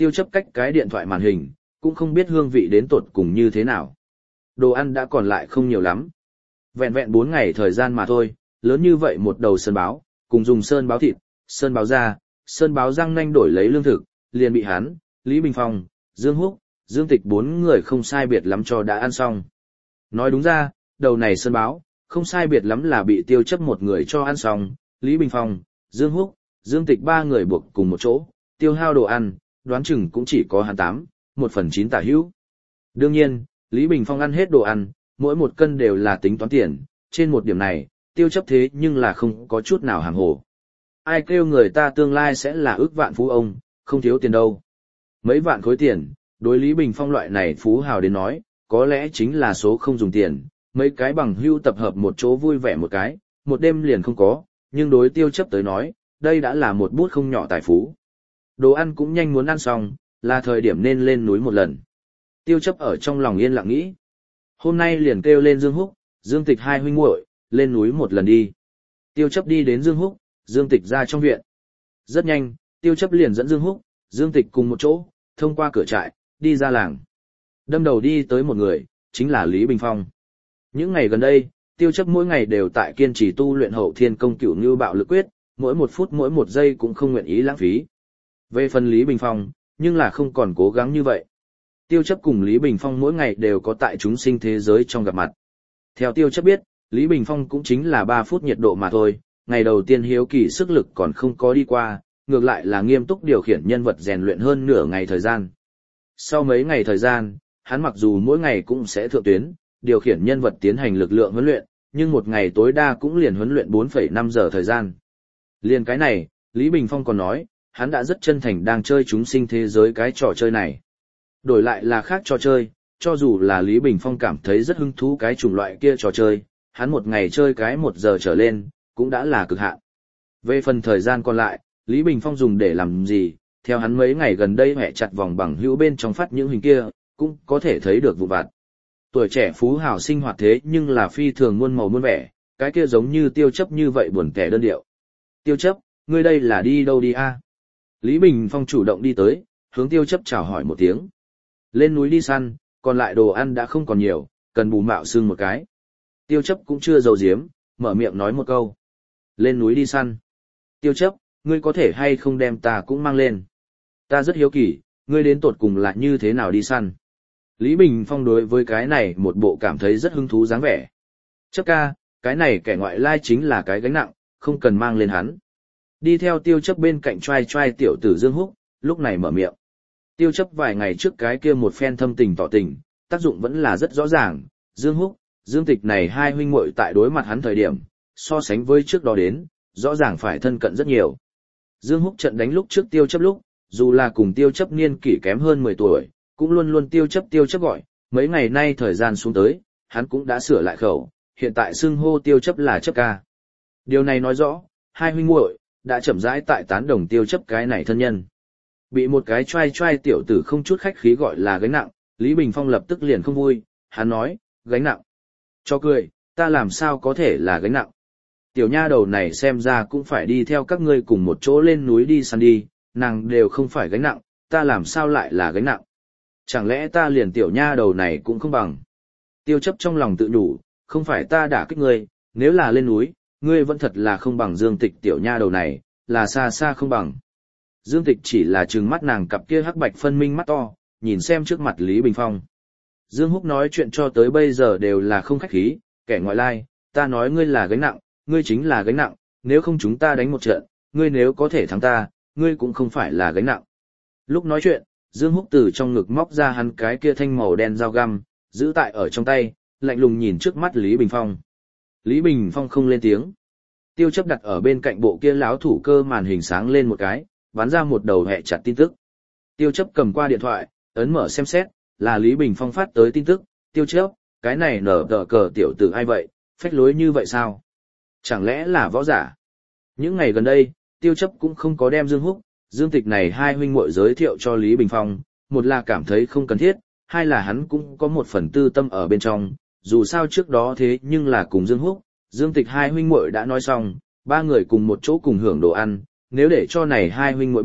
Tiêu chấp cách cái điện thoại màn hình, cũng không biết hương vị đến tột cùng như thế nào. Đồ ăn đã còn lại không nhiều lắm. Vẹn vẹn bốn ngày thời gian mà thôi, lớn như vậy một đầu sơn báo, cùng dùng sơn báo thịt, sơn báo da, sơn báo răng nanh đổi lấy lương thực, liền bị hắn, Lý Bình Phong, Dương Húc, Dương Tịch bốn người không sai biệt lắm cho đã ăn xong. Nói đúng ra, đầu này sơn báo, không sai biệt lắm là bị tiêu chấp một người cho ăn xong, Lý Bình Phong, Dương Húc, Dương Tịch ba người buộc cùng một chỗ, tiêu hao đồ ăn, đoán chừng cũng chỉ có hắn tám, một phần chín tả hữu. Đương nhiên, Lý Bình Phong ăn hết đồ ăn, mỗi một cân đều là tính toán tiền, trên một điểm này, tiêu chấp thế nhưng là không có chút nào hàng hồ. Ai kêu người ta tương lai sẽ là ước vạn phú ông, không thiếu tiền đâu. Mấy vạn khối tiền, đối Lý Bình Phong loại này phú hào đến nói, có lẽ chính là số không dùng tiền, mấy cái bằng hưu tập hợp một chỗ vui vẻ một cái, một đêm liền không có, nhưng đối tiêu chấp tới nói, đây đã là một bút không nhỏ tài phú. Đồ ăn cũng nhanh muốn ăn xong, là thời điểm nên lên núi một lần. Tiêu chấp ở trong lòng yên lặng nghĩ. Hôm nay liền kêu lên Dương Húc, Dương Tịch hai huynh muội lên núi một lần đi. Tiêu chấp đi đến Dương Húc, Dương Tịch ra trong viện. Rất nhanh, tiêu chấp liền dẫn Dương Húc, Dương Tịch cùng một chỗ, thông qua cửa trại, đi ra làng. Đâm đầu đi tới một người, chính là Lý Bình Phong. Những ngày gần đây, tiêu chấp mỗi ngày đều tại kiên trì tu luyện hậu thiên công cửu như bạo lực quyết, mỗi một phút mỗi một giây cũng không nguyện ý lãng phí. Về phần Lý Bình Phong, nhưng là không còn cố gắng như vậy. Tiêu chấp cùng Lý Bình Phong mỗi ngày đều có tại chúng sinh thế giới trong gặp mặt. Theo tiêu chấp biết, Lý Bình Phong cũng chính là ba phút nhiệt độ mà thôi, ngày đầu tiên hiếu kỳ sức lực còn không có đi qua, ngược lại là nghiêm túc điều khiển nhân vật rèn luyện hơn nửa ngày thời gian. Sau mấy ngày thời gian, hắn mặc dù mỗi ngày cũng sẽ thượng tuyến, điều khiển nhân vật tiến hành lực lượng huấn luyện, nhưng một ngày tối đa cũng liền huấn luyện bốn phẩy năm giờ thời gian. Liền cái này, Lý Bình Phong còn nói, hắn đã rất chân thành đang chơi chúng sinh thế giới cái trò chơi này. Đổi lại là khác trò chơi, cho dù là Lý Bình Phong cảm thấy rất hứng thú cái chủng loại kia trò chơi, hắn một ngày chơi cái một giờ trở lên, cũng đã là cực hạn. Về phần thời gian còn lại, Lý Bình Phong dùng để làm gì, theo hắn mấy ngày gần đây hẹ chặt vòng bằng hữu bên trong phát những hình kia, cũng có thể thấy được vụ vặt. Tuổi trẻ phú hào sinh hoạt thế nhưng là phi thường muôn màu muôn vẻ, cái kia giống như tiêu chấp như vậy buồn kẻ đơn điệu. Tiêu chấp, ngươi đây là đi đâu đi a? Lý Bình Phong chủ động đi tới, hướng tiêu chấp chào hỏi một tiếng. Lên núi đi săn, còn lại đồ ăn đã không còn nhiều, cần bù mạo xương một cái. Tiêu chấp cũng chưa giấu giếm, mở miệng nói một câu. Lên núi đi săn. Tiêu chấp, ngươi có thể hay không đem ta cũng mang lên. Ta rất hiếu kỳ, ngươi đến tột cùng là như thế nào đi săn. Lý Bình Phong đối với cái này một bộ cảm thấy rất hứng thú dáng vẻ. Chấp ca, cái này kẻ ngoại lai chính là cái gánh nặng, không cần mang lên hắn. Đi theo tiêu chấp bên cạnh trai trai tiểu tử Dương Húc, lúc này mở miệng. Tiêu chấp vài ngày trước cái kia một phen thâm tình tỏ tình, tác dụng vẫn là rất rõ ràng. Dương Húc, Dương Tịch này hai huynh muội tại đối mặt hắn thời điểm, so sánh với trước đó đến, rõ ràng phải thân cận rất nhiều. Dương Húc trận đánh lúc trước tiêu chấp lúc, dù là cùng tiêu chấp niên kỷ kém hơn mười tuổi, cũng luôn luôn tiêu chấp tiêu chấp gọi, mấy ngày nay thời gian xuống tới, hắn cũng đã sửa lại khẩu, hiện tại xưng hô tiêu chấp là chấp ca. Điều này nói rõ, hai huynh muội đã chậm rãi tại tán đồng tiêu chấp cái này thân nhân. Bị một cái trai trai tiểu tử không chút khách khí gọi là gánh nặng, Lý Bình Phong lập tức liền không vui, hắn nói, gánh nặng. Cho cười, ta làm sao có thể là gánh nặng. Tiểu nha đầu này xem ra cũng phải đi theo các ngươi cùng một chỗ lên núi đi săn đi, nàng đều không phải gánh nặng, ta làm sao lại là gánh nặng. Chẳng lẽ ta liền tiểu nha đầu này cũng không bằng. Tiêu chấp trong lòng tự nhủ, không phải ta đả kích ngươi, nếu là lên núi, ngươi vẫn thật là không bằng Dương Tịch tiểu nha đầu này, là xa xa không bằng. Dương Tịch chỉ là trừng mắt nàng cặp kia hắc bạch phân minh mắt to, nhìn xem trước mặt Lý Bình Phong. Dương Húc nói chuyện cho tới bây giờ đều là không khách khí, kẻ ngoại lai, ta nói ngươi là gánh nặng, ngươi chính là gánh nặng, nếu không chúng ta đánh một trận, ngươi nếu có thể thắng ta, ngươi cũng không phải là gánh nặng. Lúc nói chuyện, Dương Húc từ trong ngực móc ra hắn cái kia thanh màu đen dao găm, giữ tại ở trong tay, lạnh lùng nhìn trước mắt Lý Bình Phong. Lý Bình Phong không lên tiếng. Tiêu chấp đặt ở bên cạnh bộ kia láo thủ cơ màn hình sáng lên một cái, bắn ra một đầu hẹ chặt tin tức. Tiêu chấp cầm qua điện thoại, ấn mở xem xét, là Lý Bình Phong phát tới tin tức. Tiêu chấp, cái này nở tờ cờ tiểu tử ai vậy, phách lối như vậy sao? Chẳng lẽ là võ giả? Những ngày gần đây, tiêu chấp cũng không có đem Dương Húc, Dương Tịch này hai huynh muội giới thiệu cho Lý Bình Phong, một là cảm thấy không cần thiết, hai là hắn cũng có một phần tư tâm ở bên trong, dù sao trước đó thế nhưng là cùng Dương Húc, Dương Tịch hai huynh muội đã nói xong, ba người cùng một chỗ cùng hưởng đồ ăn, nếu để cho này hai huynh muội biết,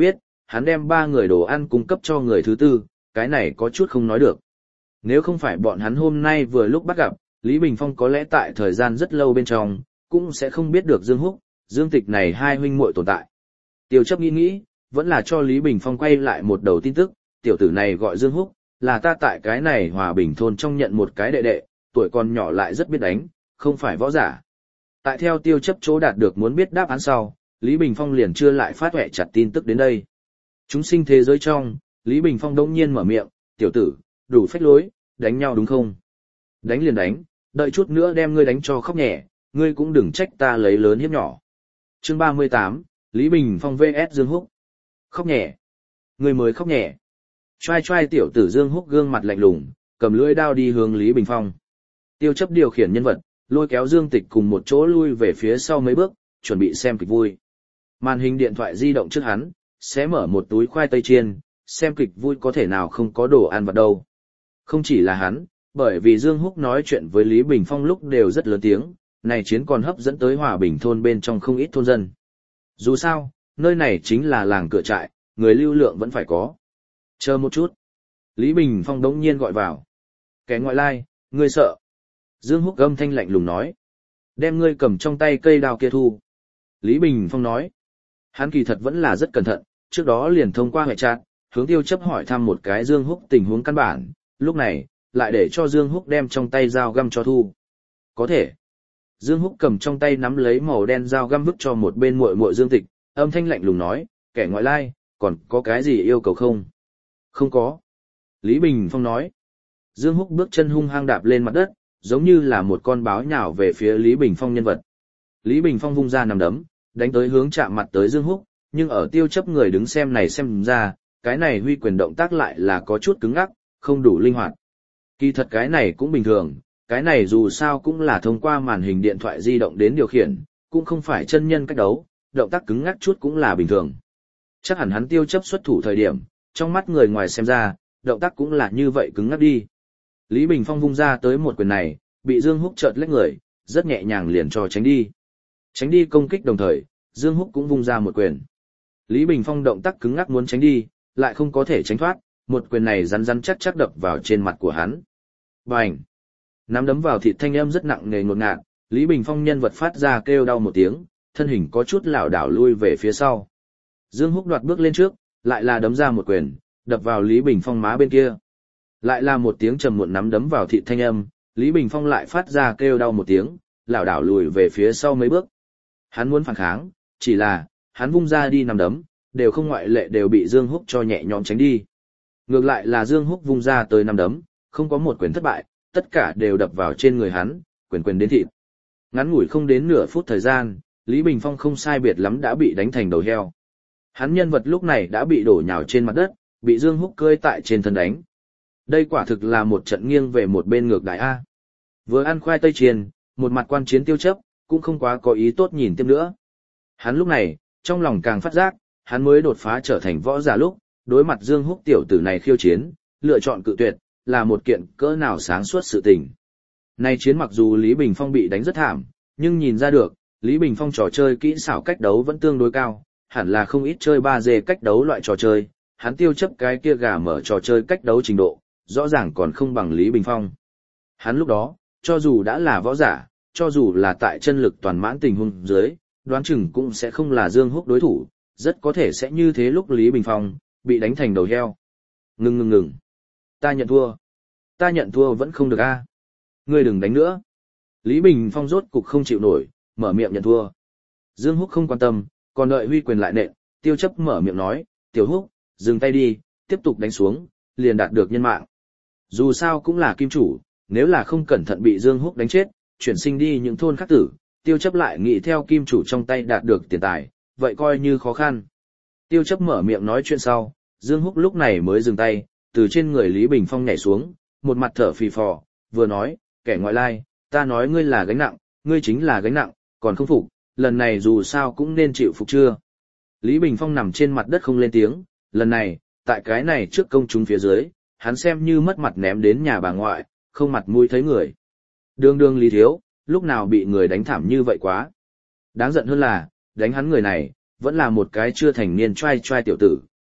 hắn đem ba người đồ ăn cung cấp cho người thứ tư, cái này có chút không nói được. Nếu không phải bọn hắn hôm nay vừa lúc bắt gặp, Lý Bình Phong có lẽ tại thời gian rất lâu bên trong, cũng sẽ không biết được Dương Húc, Dương Tịch này hai huynh muội tồn tại. Tiêu chấp nghĩ nghĩ, vẫn là cho Lý Bình Phong quay lại một đầu tin tức, tiểu tử này gọi Dương Húc, là ta tại cái này Hòa Bình thôn trong nhận một cái đệ đệ, tuổi còn nhỏ lại rất biết đánh, không phải võ giả. Tại theo tiêu chấp chỗ đạt được muốn biết đáp án sau, Lý Bình Phong liền chưa lại phát huệ chặt tin tức đến đây. Chúng sinh thế giới trong, Lý Bình Phong đông nhiên mở miệng, tiểu tử, đủ phách lối, đánh nhau đúng không? Đánh liền đánh, đợi chút nữa đem ngươi đánh cho khóc nhẹ, ngươi cũng đừng trách ta lấy lớn hiếp nhỏ. Chương ba mươi tám, Lý Bình Phong vs Dương Húc. Khóc nhẹ. Ngươi mới khóc nhẹ. Choai choai tiểu tử Dương Húc gương mặt lạnh lùng, cầm lưỡi đao đi hướng Lý Bình Phong. Tiêu chấp điều khiển nhân vật, lôi kéo Dương Tịch cùng một chỗ lui về phía sau mấy bước, chuẩn bị xem kịch vui. Màn hình điện thoại di động trước hắn, sẽ mở một túi khoai tây chiên, xem kịch vui có thể nào không có đồ ăn vặt đâu. Không chỉ là hắn, bởi vì Dương Húc nói chuyện với Lý Bình Phong lúc đều rất lớn tiếng, này chiến còn hấp dẫn tới Hòa Bình thôn bên trong không ít thôn dân. Dù sao, nơi này chính là làng cửa trại, người lưu lượng vẫn phải có. Chờ một chút. Lý Bình Phong đống nhiên gọi vào. Kẻ ngoại lai, ngươi sợ. Dương Húc âm thanh lạnh lùng nói. Đem ngươi cầm trong tay cây đao kia thu. Lý Bình Phong nói. Hắn kỳ thật vẫn là rất cẩn thận, trước đó liền thông qua hệ chat, hướng tiêu chấp hỏi thăm một cái Dương Húc tình huống căn bản, lúc này, lại để cho Dương Húc đem trong tay dao găm cho thu. Có thể. Dương Húc cầm trong tay nắm lấy màu đen dao găm vứt cho một bên muội muội Dương Tịch, âm thanh lạnh lùng nói, kẻ ngoại lai, còn có cái gì yêu cầu không? Không có. Lý Bình Phong nói. Dương Húc bước chân hung hăng đạp lên mặt đất, giống như là một con báo nhào về phía Lý Bình Phong nhân vật. Lý Bình Phong vung ra nằm đấm, đánh tới hướng chạm mặt tới Dương Húc, nhưng ở tiêu chấp người đứng xem này xem ra, cái này huy quyền động tác lại là có chút cứng ngắc, không đủ linh hoạt. Kỳ thật cái này cũng bình thường, cái này dù sao cũng là thông qua màn hình điện thoại di động đến điều khiển, cũng không phải chân nhân cách đấu, động tác cứng ngắc chút cũng là bình thường. Chắc hẳn hắn tiêu chấp xuất thủ thời điểm, trong mắt người ngoài xem ra, động tác cũng là như vậy cứng ngắc đi. Lý Bình Phong vung ra tới một quyền này, bị Dương Húc chợt lách người, rất nhẹ nhàng liền cho tránh đi. Tránh đi công kích đồng thời, Dương Húc cũng vung ra một quyền. Lý Bình Phong động tác cứng ngắc muốn tránh đi, lại không có thể tránh thoát, một quyền này rắn rắn chắc chắc đập vào trên mặt của hắn. Bành! Nắm đấm vào thịt thanh âm rất nặng nề ngột ngạt, Lý Bình Phong nhân vật phát ra kêu đau một tiếng, thân hình có chút lảo đảo lui về phía sau. Dương Húc đoạt bước lên trước, lại là đấm ra một quyền, đập vào Lý Bình Phong má bên kia. Lại là một tiếng trầm muộn nắm đấm vào thịt thanh âm, Lý Bình Phong lại phát ra kêu đau một tiếng, lảo đảo lùi về phía sau mấy bước. Hắn muốn phản kháng, chỉ là, hắn vung ra đi nắm đấm, đều không ngoại lệ đều bị Dương Húc cho nhẹ nhõm tránh đi. Ngược lại là Dương Húc vung ra tới nắm đấm, không có một quyền thất bại, tất cả đều đập vào trên người hắn, quyền quyền đến thịt. Ngắn ngủi không đến nửa phút thời gian, Lý Bình Phong không sai biệt lắm đã bị đánh thành đầu heo. Hắn nhân vật lúc này đã bị đổ nhào trên mặt đất, bị Dương Húc cơi tại trên thân đánh. Đây quả thực là một trận nghiêng về một bên ngược đại A. Vừa ăn khoai tây chiên, một mặt quan chiến tiêu chấp, cũng không quá có ý tốt nhìn tiếp nữa. Hắn lúc này, trong lòng càng phát giác, hắn mới đột phá trở thành võ giả lúc, đối mặt Dương Húc tiểu tử này khiêu chiến, lựa chọn cự tuyệt, là một kiện cỡ nào sáng suốt sự tình. Nay chiến mặc dù Lý Bình Phong bị đánh rất thảm, nhưng nhìn ra được, Lý Bình Phong trò chơi kỹ xảo cách đấu vẫn tương đối cao, hẳn là không ít chơi ba D cách đấu loại trò chơi, hắn tiêu chấp cái kia gà mở trò chơi cách đấu trình độ, rõ ràng còn không bằng Lý Bình Phong. Hắn lúc đó, cho dù đã là võ giả, cho dù là tại chân lực toàn mãn tình huống dưới, đoán chừng cũng sẽ không là Dương Húc đối thủ, rất có thể sẽ như thế lúc Lý Bình Phong bị đánh thành đầu heo. Ngừng ngừng ngừng. Ta nhận thua. Ta nhận thua vẫn không được a. Ngươi đừng đánh nữa. Lý Bình Phong rốt cục không chịu nổi, mở miệng nhận thua. Dương Húc không quan tâm, còn đợi huy quyền lại nện, tiêu chấp mở miệng nói, Tiểu Húc, dừng tay đi, tiếp tục đánh xuống, liền đạt được nhân mạng. Dù sao cũng là kim chủ, nếu là không cẩn thận bị Dương Húc đánh chết, chuyển sinh đi những thôn khác tử, tiêu chấp lại nghĩ theo kim chủ trong tay đạt được tiền tài, vậy coi như khó khăn. Tiêu chấp mở miệng nói chuyện sau, Dương Húc lúc này mới dừng tay, từ trên người Lý Bình Phong nhảy xuống, một mặt thở phì phò, vừa nói, kẻ ngoại lai, ta nói ngươi là gánh nặng, ngươi chính là gánh nặng, còn không phục, lần này dù sao cũng nên chịu phục chưa. Lý Bình Phong nằm trên mặt đất không lên tiếng, lần này, tại cái này trước công chúng phía dưới, hắn xem như mất mặt ném đến nhà bà ngoại, không mặt mũi thấy người. Đương đương Lý Thiếu, lúc nào bị người đánh thảm như vậy quá. Đáng giận hơn là, đánh hắn người này, vẫn là một cái chưa thành niên trai trai tiểu tử.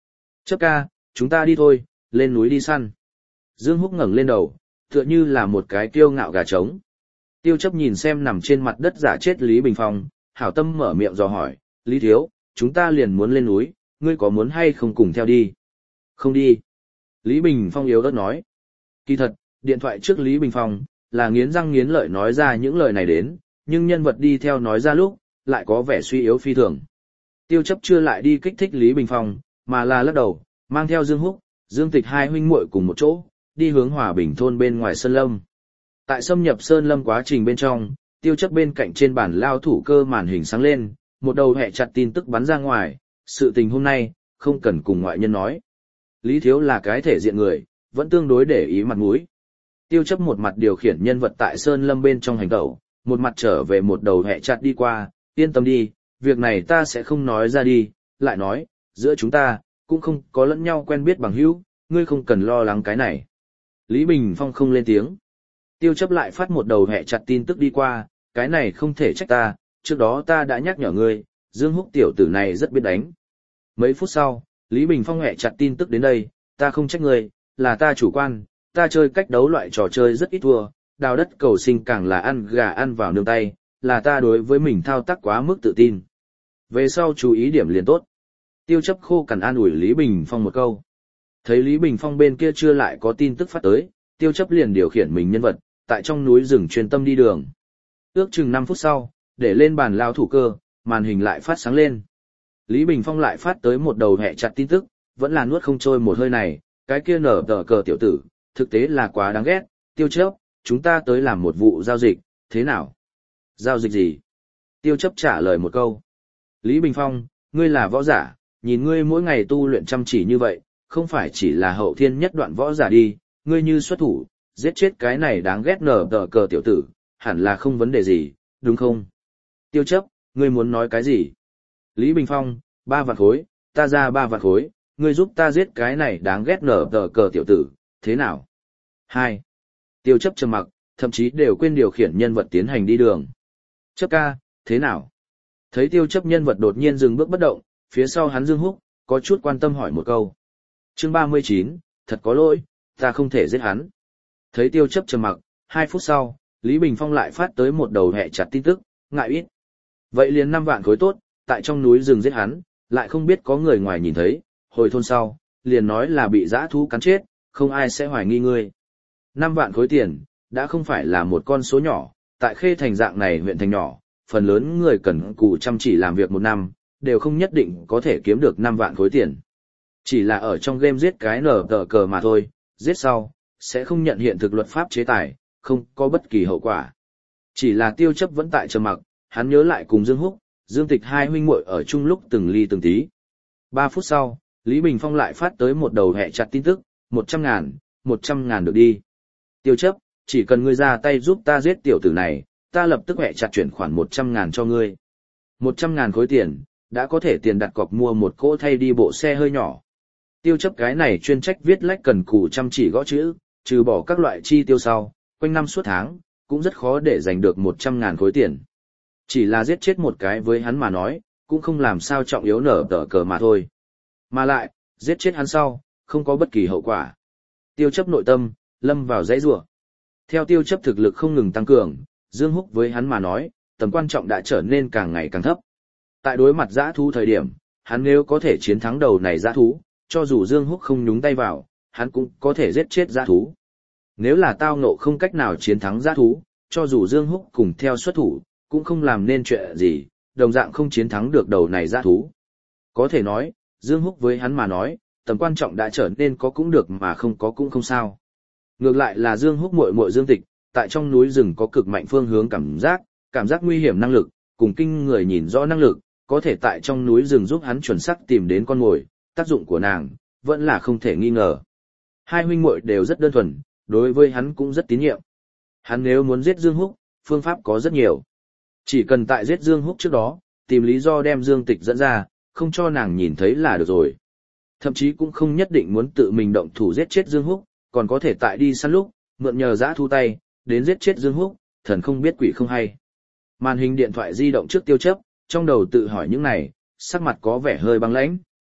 Chấp ca, chúng ta đi thôi, lên núi đi săn. Dương Húc ngẩng lên đầu, tựa như là một cái kiêu ngạo gà trống. Tiêu chấp nhìn xem nằm trên mặt đất giả chết Lý Bình Phong, hảo tâm mở miệng dò hỏi, Lý Thiếu, chúng ta liền muốn lên núi, ngươi có muốn hay không cùng theo đi? Không đi. Lý Bình Phong yếu ớt nói. Kỳ thật, điện thoại trước Lý Bình Phong, là nghiến răng nghiến lợi nói ra những lời này đến, nhưng nhân vật đi theo nói ra lúc, lại có vẻ suy yếu phi thường. Tiêu chấp chưa lại đi kích thích Lý Bình Phong, mà là lắc đầu, mang theo Dương Húc, Dương Tịch hai huynh muội cùng một chỗ, đi hướng Hòa Bình thôn bên ngoài Sơn Lâm. Tại xâm nhập Sơn Lâm quá trình bên trong, tiêu chấp bên cạnh trên bản lao thủ cơ màn hình sáng lên, một đầu hẹ chặt tin tức bắn ra ngoài, sự tình hôm nay, không cần cùng ngoại nhân nói. Lý Thiếu là cái thể diện người, vẫn tương đối để ý mặt mũi. Tiêu chấp một mặt điều khiển nhân vật tại Sơn Lâm bên trong hành tẩu, một mặt trở về một đầu hẹ chặt đi qua, yên tâm đi, việc này ta sẽ không nói ra đi, lại nói, giữa chúng ta, cũng không có lẫn nhau quen biết bằng hữu, ngươi không cần lo lắng cái này. Lý Bình Phong không lên tiếng. Tiêu chấp lại phát một đầu hẹ chặt tin tức đi qua, cái này không thể trách ta, trước đó ta đã nhắc nhở ngươi, Dương Húc tiểu tử này rất biết đánh. Mấy phút sau, Lý Bình Phong hẹ chặt tin tức đến đây, ta không trách ngươi, là ta chủ quan, ta chơi cách đấu loại trò chơi rất ít thua, đào đất cầu sinh càng là ăn gà ăn vào nương tay, là ta đối với mình thao tác quá mức tự tin. Về sau chú ý điểm liền tốt. Tiêu chấp khô cằn an ủi Lý Bình Phong một câu. Thấy Lý Bình Phong bên kia chưa lại có tin tức phát tới, tiêu chấp liền điều khiển mình nhân vật, tại trong núi rừng chuyên tâm đi đường. Ước chừng năm phút sau, để lên bàn lao thủ cơ, màn hình lại phát sáng lên. Lý Bình Phong lại phát tới một đầu hẹ chặt tin tức, vẫn là nuốt không trôi một hơi này, cái kia nở tờ cờ tiểu tử, thực tế là quá đáng ghét, tiêu chấp, chúng ta tới làm một vụ giao dịch, thế nào? Giao dịch gì? Tiêu chấp trả lời một câu. Lý Bình Phong, ngươi là võ giả, nhìn ngươi mỗi ngày tu luyện chăm chỉ như vậy, không phải chỉ là hậu thiên nhất đoạn võ giả đi, ngươi như xuất thủ, giết chết cái này đáng ghét nở tờ cờ tiểu tử, hẳn là không vấn đề gì, đúng không? Tiêu chấp, ngươi muốn nói cái gì? Lý Bình Phong, ba vạn khối, ta ra ba vạn khối, ngươi giúp ta giết cái này đáng ghét nở tờ cờ tiểu tử, thế nào? Hai. Tiêu chấp trầm mặc, thậm chí đều quên điều khiển nhân vật tiến hành đi đường. Chấp ca, thế nào? Thấy tiêu chấp nhân vật đột nhiên dừng bước bất động, phía sau hắn Dương Húc, có chút quan tâm hỏi một câu. Chương ba mươi chín, thật có lỗi, ta không thể giết hắn. Thấy tiêu chấp trầm mặc, hai phút sau, Lý Bình Phong lại phát tới một đầu hẹ chặt tin tức, ngại ít. Vậy liền năm vạn khối tốt, tại trong núi rừng giết hắn, lại không biết có người ngoài nhìn thấy, hồi thôn sau, liền nói là bị dã thú cắn chết, không ai sẽ hoài nghi ngươi. Năm vạn khối tiền, đã không phải là một con số nhỏ, tại Khê Thành dạng này huyện thành nhỏ, phần lớn người cần cù chăm chỉ làm việc một năm, đều không nhất định có thể kiếm được năm vạn khối tiền. Chỉ là ở trong game giết cái nở tờ cờ mà thôi, giết sau, sẽ không nhận hiện thực luật pháp chế tài, không có bất kỳ hậu quả. Chỉ là tiêu chấp vẫn tại trầm mặc, hắn nhớ lại cùng Dương Húc, Dương Tịch hai huynh muội ở chung lúc từng ly từng tí. Ba phút sau, Lý Bình Phong lại phát tới một đầu hẹ chặt tin tức, một trăm ngàn, một trăm ngàn được đi. Tiêu chấp, chỉ cần ngươi ra tay giúp ta giết tiểu tử này, ta lập tức hẹ chặt chuyển khoản một trăm ngàn cho ngươi. Một trăm ngàn khối tiền, đã có thể tiền đặt cọc mua một cỗ thay đi bộ xe hơi nhỏ. Tiêu chấp cái này chuyên trách viết lách cần cù chăm chỉ gõ chữ, trừ bỏ các loại chi tiêu sau, quanh năm suốt tháng, cũng rất khó để giành được một trăm ngàn khối tiền. Chỉ là giết chết một cái với hắn mà nói, cũng không làm sao trọng yếu nở tờ cờ mà thôi. Mà lại, giết chết hắn sau, không có bất kỳ hậu quả. Tiêu chấp nội tâm, lâm vào dãy rủa. Theo tiêu chấp thực lực không ngừng tăng cường, Dương Húc với hắn mà nói, tầm quan trọng đã trở nên càng ngày càng thấp. Tại đối mặt dã thú thời điểm, hắn nếu có thể chiến thắng đầu này dã thú, cho dù Dương Húc không nhúng tay vào, hắn cũng có thể giết chết dã thú. Nếu là tao ngộ không cách nào chiến thắng dã thú, cho dù Dương Húc cùng theo xuất thủ, cũng không làm nên chuyện gì, đồng dạng không chiến thắng được đầu này dã thú. Có thể nói, Dương Húc với hắn mà nói, tầm quan trọng đã trở nên có cũng được mà không có cũng không sao. Ngược lại là Dương Húc muội muội Dương Tịch, tại trong núi rừng có cực mạnh phương hướng cảm giác, cảm giác nguy hiểm năng lực, cùng kinh người nhìn rõ năng lực, có thể tại trong núi rừng giúp hắn chuẩn xác tìm đến con mồi, tác dụng của nàng vẫn là không thể nghi ngờ. Hai huynh muội đều rất đơn thuần, đối với hắn cũng rất tín nhiệm. Hắn nếu muốn giết Dương Húc, phương pháp có rất nhiều. Chỉ cần tại giết Dương Húc trước đó, tìm lý do đem Dương Tịch dẫn ra, không cho nàng nhìn thấy là được rồi. Thậm chí cũng không nhất định muốn tự mình động thủ giết chết Dương Húc, còn có thể tại đi săn lúc, mượn nhờ dã thu tay, đến giết chết Dương Húc, thần không biết quỷ không hay. Màn hình điện thoại di động trước tiêu chấp, trong đầu tự hỏi những này, sắc mặt có vẻ hơi băng lãnh.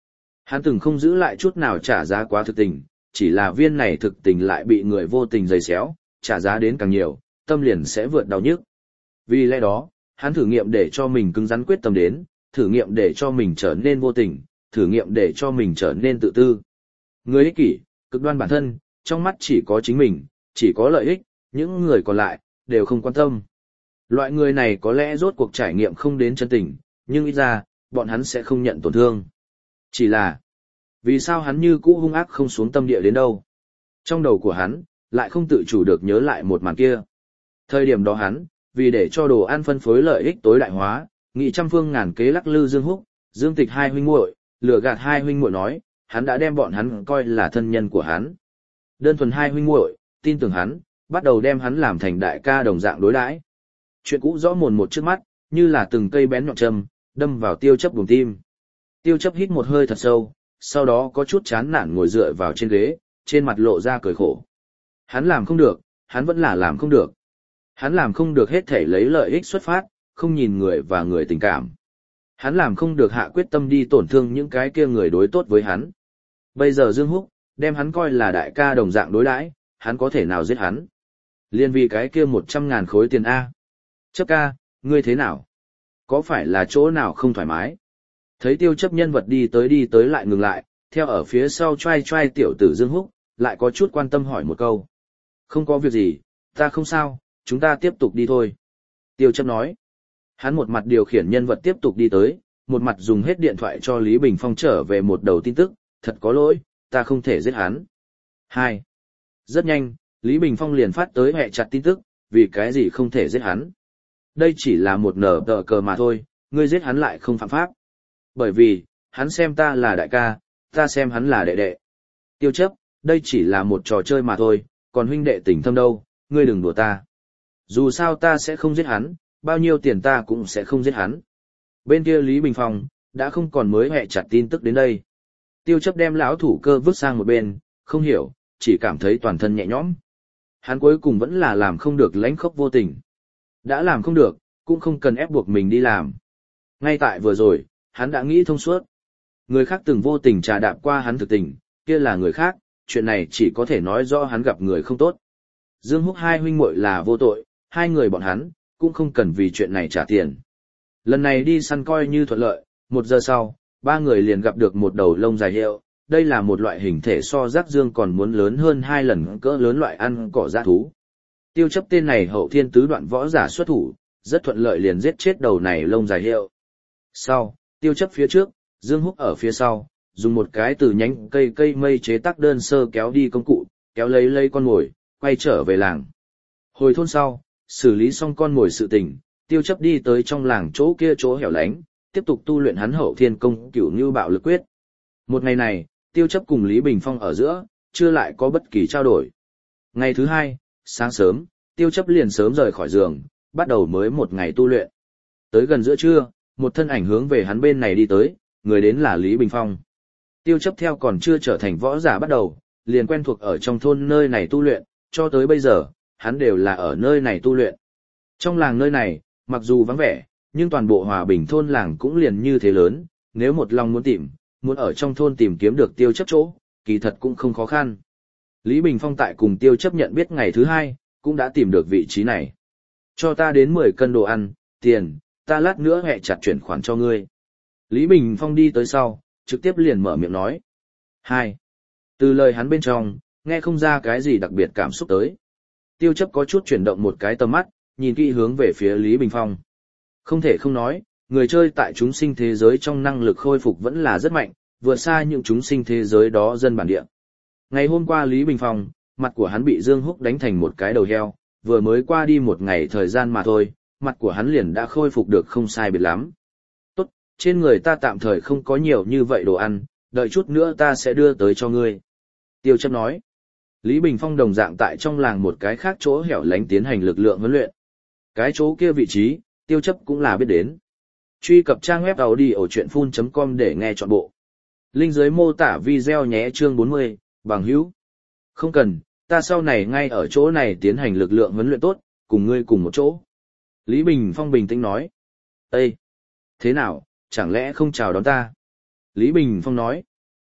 Hắn từng không giữ lại chút nào trả giá quá thực tình, chỉ là viên này thực tình lại bị người vô tình giày xéo, trả giá đến càng nhiều, tâm liền sẽ vượt đau nhức. Vì lẽ đó, hắn thử nghiệm để cho mình cứng rắn quyết tâm đến, thử nghiệm để cho mình trở nên vô tình, thử nghiệm để cho mình trở nên tự tư. Người ích kỷ, cực đoan bản thân, trong mắt chỉ có chính mình, chỉ có lợi ích, những người còn lại, đều không quan tâm. Loại người này có lẽ rốt cuộc trải nghiệm không đến chân tình, nhưng ít ra, bọn hắn sẽ không nhận tổn thương. Chỉ là, vì sao hắn như cũ hung ác không xuống tâm địa đến đâu? Trong đầu của hắn, lại không tự chủ được nhớ lại một màn kia. Thời điểm đó hắn, vì để cho đồ ăn phân phối lợi ích tối đại hóa, nghị trăm phương ngàn kế lắc lư Dương Húc, Dương Tịch hai huynh muội, lừa gạt hai huynh muội nói, hắn đã đem bọn hắn coi là thân nhân của hắn. Đơn thuần hai huynh muội, tin tưởng hắn, bắt đầu đem hắn làm thành đại ca đồng dạng đối đãi. Chuyện cũ rõ mồn một trước mắt, như là từng cây bén nhọn châm, đâm vào Tiêu Chấp buồng tim. Tiêu Chấp hít một hơi thật sâu, sau đó có chút chán nản ngồi dựa vào trên ghế, trên mặt lộ ra cười khổ. Hắn làm không được, hắn vẫn là làm không được. Hắn làm không được hết thể lấy lợi ích xuất phát, không nhìn người và người tình cảm. Hắn làm không được hạ quyết tâm đi tổn thương những cái kia người đối tốt với hắn. Bây giờ Dương Húc, đem hắn coi là đại ca đồng dạng đối đãi, hắn có thể nào giết hắn. Liên vì cái kia một trăm ngàn khối tiền A. Chấp ca, ngươi thế nào? Có phải là chỗ nào không thoải mái? Thấy Tiêu Chấp nhân vật đi tới đi tới lại ngừng lại, theo ở phía sau trai trai tiểu tử Dương Húc, lại có chút quan tâm hỏi một câu. Không có việc gì, ta không sao, chúng ta tiếp tục đi thôi. Tiêu Chấp nói. Hắn một mặt điều khiển nhân vật tiếp tục đi tới, một mặt dùng hết điện thoại cho Lý Bình Phong trở về một đầu tin tức, thật có lỗi, ta không thể giết hắn. Hai. Rất nhanh, Lý Bình Phong liền phát tới hẹ chặt tin tức, vì cái gì không thể giết hắn. Đây chỉ là một nở tờ cờ mà thôi, ngươi giết hắn lại không phạm pháp. Bởi vì, hắn xem ta là đại ca, ta xem hắn là đệ đệ. Tiêu Chấp, đây chỉ là một trò chơi mà thôi, còn huynh đệ tình thâm đâu, ngươi đừng đùa ta. Dù sao ta sẽ không giết hắn, bao nhiêu tiền ta cũng sẽ không giết hắn. Bên kia Lý Bình Phong, đã không còn mới hẹ chặt tin tức đến đây. Tiêu Chấp đem lão thủ cơ vứt sang một bên, không hiểu, chỉ cảm thấy toàn thân nhẹ nhõm. Hắn cuối cùng vẫn là làm không được lãnh khốc vô tình. Đã làm không được, cũng không cần ép buộc mình đi làm. Ngay tại vừa rồi, hắn đã nghĩ thông suốt. Người khác từng vô tình trà đạp qua hắn thực tình, kia là người khác, chuyện này chỉ có thể nói rõ hắn gặp người không tốt. Dương Húc hai huynh muội là vô tội, hai người bọn hắn, cũng không cần vì chuyện này trả tiền. Lần này đi săn coi như thuận lợi, một giờ sau, ba người liền gặp được một đầu lông dài hiệu, đây là một loại hình thể so rác dương còn muốn lớn hơn hai lần cỡ lớn loại ăn cỏ dã thú. Tiêu Chấp tên này hậu thiên tứ đoạn võ giả xuất thủ, rất thuận lợi liền giết chết đầu này lông dài hiệu. Sau, Tiêu Chấp phía trước, Dương Húc ở phía sau, dùng một cái từ nhánh cây cây mây chế tác đơn sơ kéo đi công cụ, kéo lấy lấy con mồi, quay trở về làng. Hồi thôn sau, xử lý xong con mồi sự tình, Tiêu Chấp đi tới trong làng chỗ kia chỗ hẻo lánh, tiếp tục tu luyện hắn hậu thiên công cửu như bạo lực quyết. Một ngày này, Tiêu Chấp cùng Lý Bình Phong ở giữa, chưa lại có bất kỳ trao đổi. Ngày thứ hai, sáng sớm, Tiêu Chấp liền sớm rời khỏi giường, bắt đầu mới một ngày tu luyện. Tới gần giữa trưa, một thân ảnh hướng về hắn bên này đi tới, người đến là Lý Bình Phong. Tiêu Chấp theo còn chưa trở thành võ giả bắt đầu, liền quen thuộc ở trong thôn nơi này tu luyện, cho tới bây giờ, hắn đều là ở nơi này tu luyện. Trong làng nơi này, mặc dù vắng vẻ, nhưng toàn bộ Hòa Bình thôn làng cũng liền như thế lớn, nếu một lòng muốn tìm, muốn ở trong thôn tìm kiếm được Tiêu Chấp chỗ, kỳ thật cũng không khó khăn. Lý Bình Phong tại cùng Tiêu Chấp nhận biết ngày thứ hai, cũng đã tìm được vị trí này. Cho ta đến mười cân đồ ăn, tiền, ta lát nữa hẹ chặt chuyển khoản cho ngươi. Lý Bình Phong đi tới sau, trực tiếp liền mở miệng nói. Hai. Từ lời hắn bên trong, nghe không ra cái gì đặc biệt cảm xúc tới. Tiêu Chấp có chút chuyển động một cái tầm mắt, nhìn kỹ hướng về phía Lý Bình Phong. Không thể không nói, người chơi tại chúng sinh thế giới trong năng lực khôi phục vẫn là rất mạnh, vượt xa những chúng sinh thế giới đó dân bản địa. Ngày hôm qua Lý Bình Phong, mặt của hắn bị Dương Húc đánh thành một cái đầu heo, vừa mới qua đi một ngày thời gian mà thôi, mặt của hắn liền đã khôi phục được không sai biệt lắm. Tốt, trên người ta tạm thời không có nhiều như vậy đồ ăn, đợi chút nữa ta sẽ đưa tới cho ngươi. Tiêu Chấp nói. Lý Bình Phong đồng dạng tại trong làng một cái khác chỗ hẻo lánh tiến hành lực lượng huấn luyện. Cái chỗ kia vị trí, Tiêu Chấp cũng là biết đến. Truy cập trang web audiochuyenphun chấm com để nghe trọn bộ. Link dưới mô tả video nhé chương bốn mươi, bằng hữu. Không cần, ta sau này ngay ở chỗ này tiến hành lực lượng huấn luyện tốt, cùng ngươi cùng một chỗ. Lý Bình Phong bình tĩnh nói. Ê! Thế nào, chẳng lẽ không chào đón ta? Lý Bình Phong nói.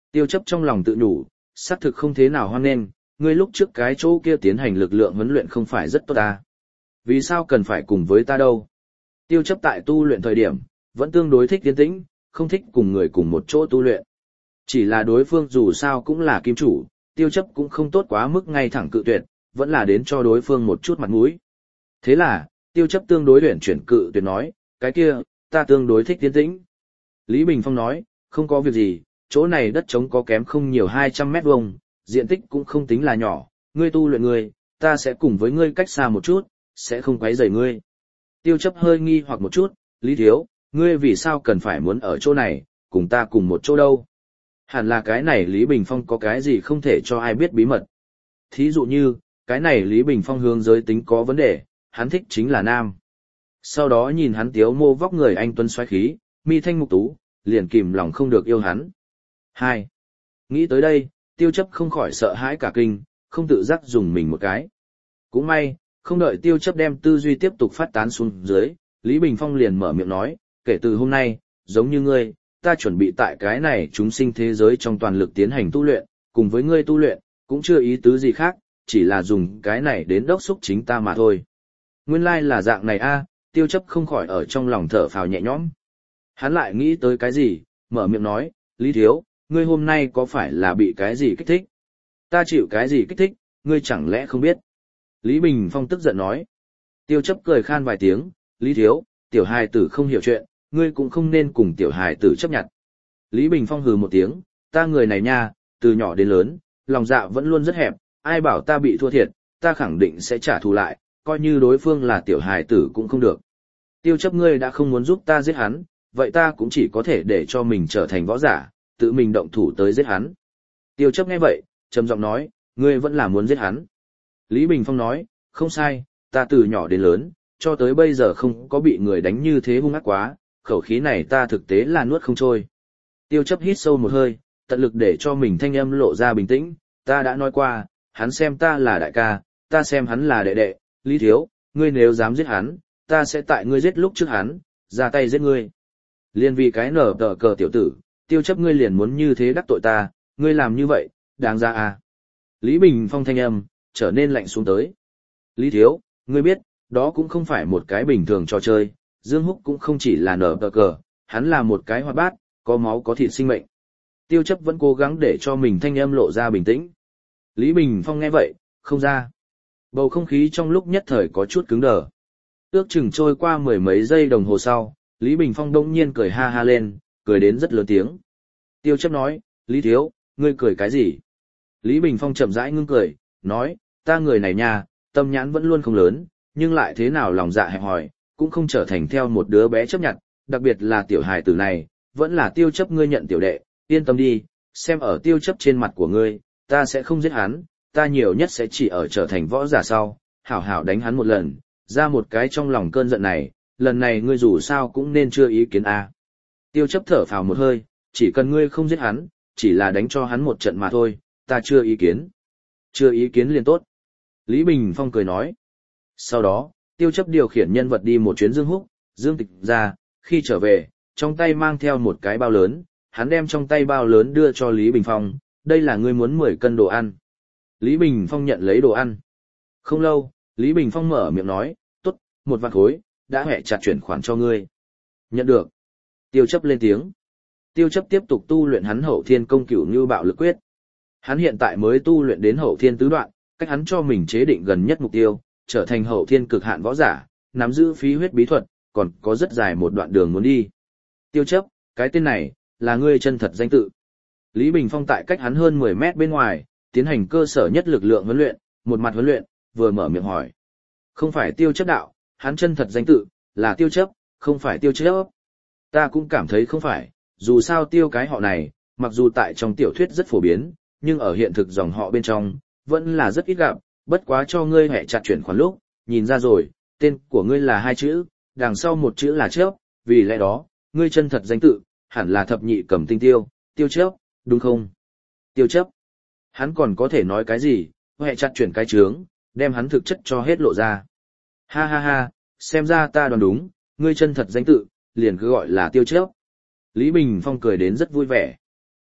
Tiêu chấp trong lòng tự nhủ, xác thực không thế nào hoan nghênh, ngươi lúc trước cái chỗ kia tiến hành lực lượng huấn luyện không phải rất tốt ta. Vì sao cần phải cùng với ta đâu? Tiêu chấp tại tu luyện thời điểm, vẫn tương đối thích tiến tĩnh, không thích cùng người cùng một chỗ tu luyện. Chỉ là đối phương dù sao cũng là kim chủ, tiêu chấp cũng không tốt quá mức ngay thẳng cự tuyệt, vẫn là đến cho đối phương một chút mặt mũi. Thế là, tiêu chấp tương đối luyện chuyển cự tuyệt nói, cái kia, ta tương đối thích tiến tĩnh. Lý Bình Phong nói, không có việc gì, chỗ này đất trống có kém không nhiều hai trăm mét vuông, diện tích cũng không tính là nhỏ, ngươi tu luyện ngươi, ta sẽ cùng với ngươi cách xa một chút, sẽ không quấy rầy ngươi. Tiêu chấp hơi nghi hoặc một chút, Lý Thiếu, ngươi vì sao cần phải muốn ở chỗ này, cùng ta cùng một chỗ đâu? Hẳn là cái này Lý Bình Phong có cái gì không thể cho ai biết bí mật. Thí dụ như, cái này Lý Bình Phong hướng giới tính có vấn đề, hắn thích chính là nam. Sau đó nhìn hắn tiếu mô vóc người anh tuấn xoáy khí, mi thanh mục tú, liền kìm lòng không được yêu hắn. Hai. Nghĩ tới đây, tiêu chấp không khỏi sợ hãi cả kinh, không tự giác dùng mình một cái. Cũng may, không đợi tiêu chấp đem tư duy tiếp tục phát tán xuống dưới, Lý Bình Phong liền mở miệng nói, kể từ hôm nay, giống như ngươi, ta chuẩn bị tại cái này chúng sinh thế giới trong toàn lực tiến hành tu luyện, cùng với ngươi tu luyện, cũng chưa ý tứ gì khác, chỉ là dùng cái này đến đốc xúc chính ta mà thôi. Nguyên lai like là dạng này a, tiêu chấp không khỏi ở trong lòng thở phào nhẹ nhõm. Hắn lại nghĩ tới cái gì, mở miệng nói, Lý Thiếu, ngươi hôm nay có phải là bị cái gì kích thích? Ta chịu cái gì kích thích, ngươi chẳng lẽ không biết? Lý Bình Phong tức giận nói. Tiêu chấp cười khan vài tiếng, Lý Thiếu, tiểu hài tử không hiểu chuyện, ngươi cũng không nên cùng tiểu hài tử chấp nhận. Lý Bình Phong hừ một tiếng, ta người này nha, từ nhỏ đến lớn, lòng dạ vẫn luôn rất hẹp, ai bảo ta bị thua thiệt, ta khẳng định sẽ trả thù lại, coi như đối phương là tiểu hài tử cũng không được. Tiêu chấp ngươi đã không muốn giúp ta giết hắn, vậy ta cũng chỉ có thể để cho mình trở thành võ giả, tự mình động thủ tới giết hắn. Tiêu chấp nghe vậy, trầm giọng nói, ngươi vẫn là muốn giết hắn. Lý Bình Phong nói, không sai, ta từ nhỏ đến lớn, cho tới bây giờ không có bị người đánh như thế hung ác quá, khẩu khí này ta thực tế là nuốt không trôi. Tiêu chấp hít sâu một hơi, tận lực để cho mình thanh âm lộ ra bình tĩnh, ta đã nói qua, hắn xem ta là đại ca, ta xem hắn là đệ đệ, Lý Thiếu, ngươi nếu dám giết hắn, ta sẽ tại ngươi giết lúc trước hắn, ra tay giết ngươi. Liên vì cái nở tờ cờ tiểu tử, tiêu chấp ngươi liền muốn như thế đắc tội ta, ngươi làm như vậy, đáng ra à. Lý Bình Phong thanh âm, trở nên lạnh xuống tới. Lý Thiếu, ngươi biết, đó cũng không phải một cái bình thường trò chơi, Dương Húc cũng không chỉ là nở tờ cờ, hắn là một cái hoạt bát, có máu có thịt sinh mệnh. Tiêu chấp vẫn cố gắng để cho mình thanh âm lộ ra bình tĩnh. Lý Bình Phong nghe vậy, không ra. Bầu không khí trong lúc nhất thời có chút cứng đờ. Ước chừng trôi qua mười mấy giây đồng hồ sau, Lý Bình Phong đông nhiên cười ha ha lên, cười đến rất lớn tiếng. Tiêu chấp nói, Lý Thiếu, ngươi cười cái gì? Lý Bình Phong chậm rãi ngưng cười, nói, ta người này nha, tâm nhãn vẫn luôn không lớn, nhưng lại thế nào lòng dạ hẹp hòi, cũng không trở thành theo một đứa bé chấp nhận, đặc biệt là tiểu hài tử này, vẫn là tiêu chấp ngươi nhận tiểu đệ, yên tâm đi, xem ở tiêu chấp trên mặt của ngươi, ta sẽ không giết hắn, ta nhiều nhất sẽ chỉ ở trở thành võ giả sau, hảo hảo đánh hắn một lần, ra một cái trong lòng cơn giận này, lần này ngươi dù sao cũng nên chưa ý kiến a. Tiêu chấp thở phào một hơi, chỉ cần ngươi không giết hắn, chỉ là đánh cho hắn một trận mà thôi, ta chưa ý kiến. Chưa ý kiến liền tốt. Lý Bình Phong cười nói. Sau đó, tiêu chấp điều khiển nhân vật đi một chuyến Dương Húc, Dương Tịch ra, khi trở về, trong tay mang theo một cái bao lớn, hắn đem trong tay bao lớn đưa cho Lý Bình Phong, đây là ngươi muốn mười cân đồ ăn. Lý Bình Phong nhận lấy đồ ăn. Không lâu, Lý Bình Phong mở miệng nói, tốt, một vạn khối, đã hẹ chặt chuyển khoản cho ngươi. Nhận được. Tiêu chấp lên tiếng. Tiêu chấp tiếp tục tu luyện hắn hậu thiên công cửu như bạo lực quyết. Hắn hiện tại mới tu luyện đến hậu thiên tứ đoạn, cách hắn cho mình chế định gần nhất mục tiêu, trở thành hậu thiên cực hạn võ giả, nắm giữ phí huyết bí thuật, còn có rất dài một đoạn đường muốn đi. Tiêu chấp, cái tên này, là ngươi chân thật danh tự. Lý Bình Phong tại cách hắn hơn mười mét bên ngoài, tiến hành cơ sở nhất lực lượng huấn luyện, một mặt huấn luyện, vừa mở miệng hỏi. Không phải tiêu chấp đạo, hắn chân thật danh tự, là tiêu chấp, không phải tiêu chấp. Ta cũng cảm thấy không phải, dù sao tiêu cái họ này, mặc dù tại trong tiểu thuyết rất phổ biến, nhưng ở hiện thực dòng họ bên trong, vẫn là rất ít gặp, bất quá cho ngươi hẹ chặt chuyển khoản lúc, nhìn ra rồi, tên của ngươi là hai chữ, đằng sau một chữ là chấp, vì lẽ đó, ngươi chân thật danh tự, hẳn là thập nhị cầm tinh tiêu, tiêu chấp, đúng không? Tiêu chấp. Hắn còn có thể nói cái gì, hẹ chặt chuyển cái trướng, đem hắn thực chất cho hết lộ ra. Ha ha ha, xem ra ta đoán đúng, ngươi chân thật danh tự, liền cứ gọi là tiêu chấp. Lý Bình Phong cười đến rất vui vẻ.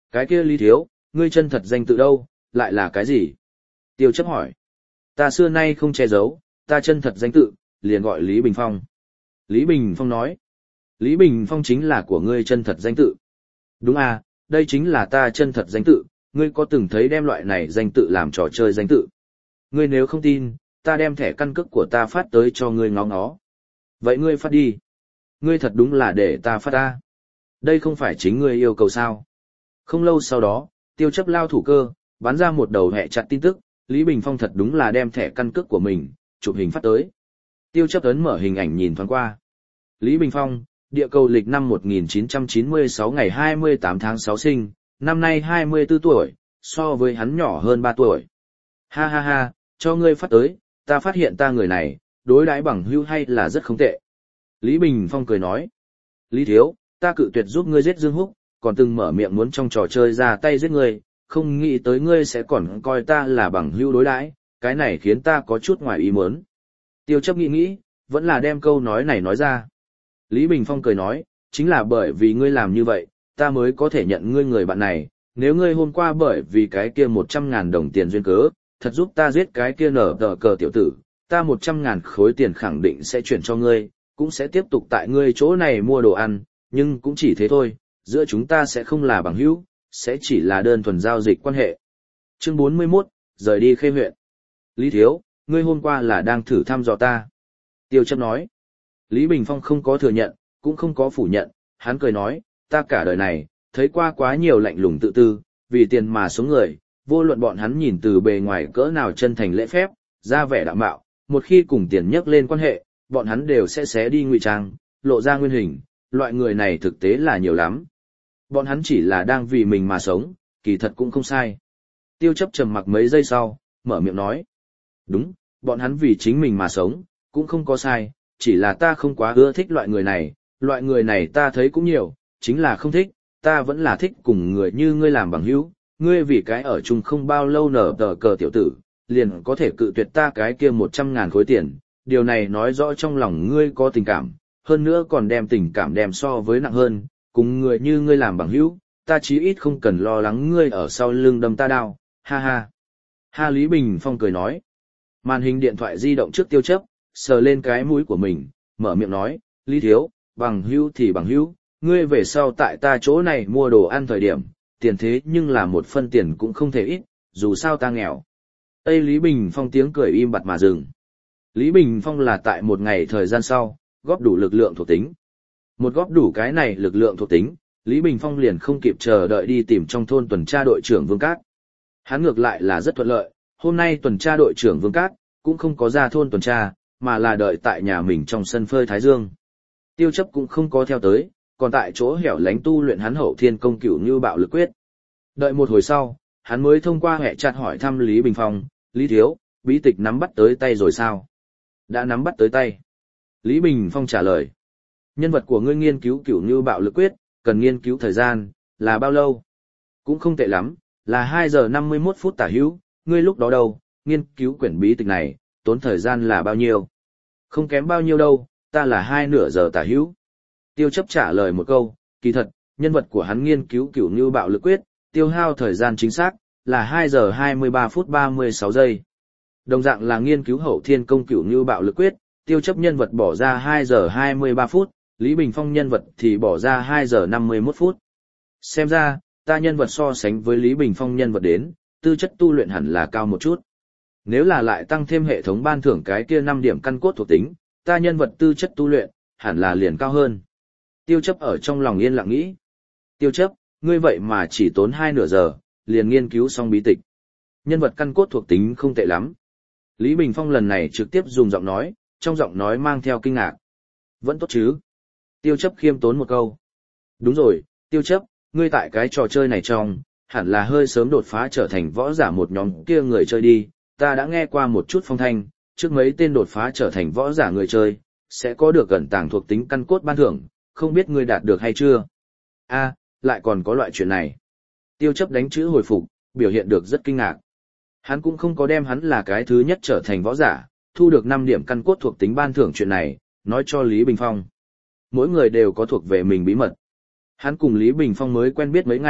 Cái kia Lý Thiếu, ngươi chân thật danh tự đâu, lại là cái gì? Tiêu chấp hỏi. Ta xưa nay không che giấu, ta chân thật danh tự, liền gọi Lý Bình Phong. Lý Bình Phong nói. Lý Bình Phong chính là của ngươi chân thật danh tự. Đúng à, đây chính là ta chân thật danh tự, ngươi có từng thấy đem loại này danh tự làm trò chơi danh tự? Ngươi nếu không tin, ta đem thẻ căn cước của ta phát tới cho ngươi ngó ngó. Vậy ngươi phát đi. Ngươi thật đúng là để ta phát ta. Đây không phải chính ngươi yêu cầu sao? Không lâu sau đó, tiêu chấp lao thủ cơ, bắn ra một đầu hẹ chặt tin tức, Lý Bình Phong thật đúng là đem thẻ căn cước của mình, chụp hình phát tới. Tiêu chấp ấn mở hình ảnh nhìn thoáng qua. Lý Bình Phong, địa cầu lịch năm một nghìn chín trăm chín mươi sáu ngày hai mươi tám tháng sáu sinh, năm nay hai mươi tư tuổi, so với hắn nhỏ hơn ba tuổi. Ha ha ha, cho ngươi phát tới, ta phát hiện ta người này, đối đãi bằng hữu hay là rất không tệ. Lý Bình Phong cười nói. Lý Thiếu, ta cự tuyệt giúp ngươi giết Dương Húc, còn từng mở miệng muốn trong trò chơi ra tay giết ngươi, không nghĩ tới ngươi sẽ còn coi ta là bằng hữu đối đãi, cái này khiến ta có chút ngoài ý muốn. Tiêu chấp nghĩ nghĩ, vẫn là đem câu nói này nói ra. Lý Bình Phong cười nói, chính là bởi vì ngươi làm như vậy, ta mới có thể nhận ngươi người bạn này, nếu ngươi hôm qua bởi vì cái kia một trăm ngàn đồng tiền duyên cớ, thật giúp ta giết cái kia nở tờ cờ tiểu tử, ta một trăm ngàn khối tiền khẳng định sẽ chuyển cho ngươi, cũng sẽ tiếp tục tại ngươi chỗ này mua đồ ăn, nhưng cũng chỉ thế thôi, giữa chúng ta sẽ không là bằng hữu, sẽ chỉ là đơn thuần giao dịch quan hệ. Chương bốn mươi mốt, rời đi Khê huyện. Lý Thiếu, ngươi hôm qua là đang thử thăm dò ta. Tiêu chấp nói. Lý Bình Phong không có thừa nhận, cũng không có phủ nhận, hắn cười nói, ta cả đời này, thấy qua quá nhiều lạnh lùng tự tư, vì tiền mà sống người, vô luận bọn hắn nhìn từ bề ngoài cỡ nào chân thành lễ phép, ra vẻ đạm bạo, một khi cùng tiền nhắc lên quan hệ, bọn hắn đều sẽ xé đi ngụy trang, lộ ra nguyên hình, loại người này thực tế là nhiều lắm. Bọn hắn chỉ là đang vì mình mà sống, kỳ thật cũng không sai. Tiêu chấp trầm mặc mấy giây sau, mở miệng nói. Đúng, bọn hắn vì chính mình mà sống, cũng không có sai, chỉ là ta không quá ưa thích loại người này, loại người này ta thấy cũng nhiều, chính là không thích, ta vẫn là thích cùng người như ngươi làm bằng hữu, ngươi vì cái ở chung không bao lâu nở tờ cờ tiểu tử, liền có thể cự tuyệt ta cái kia một trăm ngàn khối tiền, điều này nói rõ trong lòng ngươi có tình cảm, hơn nữa còn đem tình cảm đem so với nặng hơn, cùng người như ngươi làm bằng hữu, ta chí ít không cần lo lắng ngươi ở sau lưng đâm ta đau, ha ha. Ha Lý Bình Phong cười nói. Màn hình điện thoại di động trước tiêu chấp, sờ lên cái mũi của mình, mở miệng nói, Lý Thiếu, bằng hữu thì bằng hữu, ngươi về sau tại ta chỗ này mua đồ ăn thời điểm, tiền thế nhưng là một phân tiền cũng không thể ít, dù sao ta nghèo. Tây Lý Bình Phong tiếng cười im bặt mà dừng. Lý Bình Phong là tại một ngày thời gian sau, góp đủ lực lượng thuộc tính. Một góp đủ cái này lực lượng thuộc tính, Lý Bình Phong liền không kịp chờ đợi đi tìm trong thôn tuần tra đội trưởng Vương Cát. Hắn ngược lại là rất thuận lợi, hôm nay tuần tra đội trưởng Vương Cát cũng không có ra thôn tuần tra, mà là đợi tại nhà mình trong sân phơi thái dương. Tiêu chấp cũng không có theo tới, còn tại chỗ hẻo lánh tu luyện hắn hậu thiên công cửu như bạo lực quyết. Đợi một hồi sau, hắn mới thông qua hệ chat hỏi thăm Lý Bình Phong, Lý Thiếu, bí tịch nắm bắt tới tay rồi sao? Đã nắm bắt tới tay. Lý Bình Phong trả lời. Nhân vật của ngươi nghiên cứu cửu như bạo lực quyết, cần nghiên cứu thời gian, là bao lâu? Cũng không tệ lắm, là hai giờ năm mươi mốt phút tả hữu, ngươi lúc đó đâu, nghiên cứu quyển bí tịch này, tốn thời gian là bao nhiêu? Không kém bao nhiêu đâu, ta là hai nửa giờ tả hữu. Tiêu chấp trả lời một câu, kỳ thật, nhân vật của hắn nghiên cứu cửu như bạo lực quyết, tiêu hao thời gian chính xác, là hai giờ hai mươi ba phút ba mươi sáu giây. Đồng dạng là nghiên cứu hậu thiên công cửu như bạo lực quyết, tiêu chấp nhân vật bỏ ra hai giờ hai mươi ba phút, Lý Bình Phong nhân vật thì bỏ ra hai giờ năm mươi mốt phút. Xem ra, ta nhân vật so sánh với Lý Bình Phong nhân vật đến, tư chất tu luyện hẳn là cao một chút. Nếu là lại tăng thêm hệ thống ban thưởng cái kia năm điểm căn cốt thuộc tính, ta nhân vật tư chất tu luyện, hẳn là liền cao hơn. Tiêu chấp ở trong lòng yên lặng nghĩ. Tiêu chấp, ngươi vậy mà chỉ tốn hai nửa giờ, liền nghiên cứu xong bí tịch. Nhân vật căn cốt thuộc tính không tệ lắm. Lý Bình Phong lần này trực tiếp dùng giọng nói, trong giọng nói mang theo kinh ngạc. Vẫn tốt chứ? Tiêu chấp khiêm tốn một câu. Đúng rồi, tiêu chấp, ngươi tại cái trò chơi này trong, hẳn là hơi sớm đột phá trở thành võ giả một nhóm kia người chơi đi. Ta đã nghe qua một chút phong thanh, trước mấy tên đột phá trở thành võ giả người chơi, sẽ có được gần tàng thuộc tính căn cốt ban thưởng, không biết ngươi đạt được hay chưa? A, lại còn có loại chuyện này. Tiêu chấp đánh chữ hồi phục, biểu hiện được rất kinh ngạc. Hắn cũng không có đem hắn là cái thứ nhất trở thành võ giả, thu được năm điểm căn cốt thuộc tính ban thưởng chuyện này, nói cho Lý Bình Phong. Mỗi người đều có thuộc về mình bí mật. Hắn cùng Lý Bình Phong mới quen biết mấy ngày,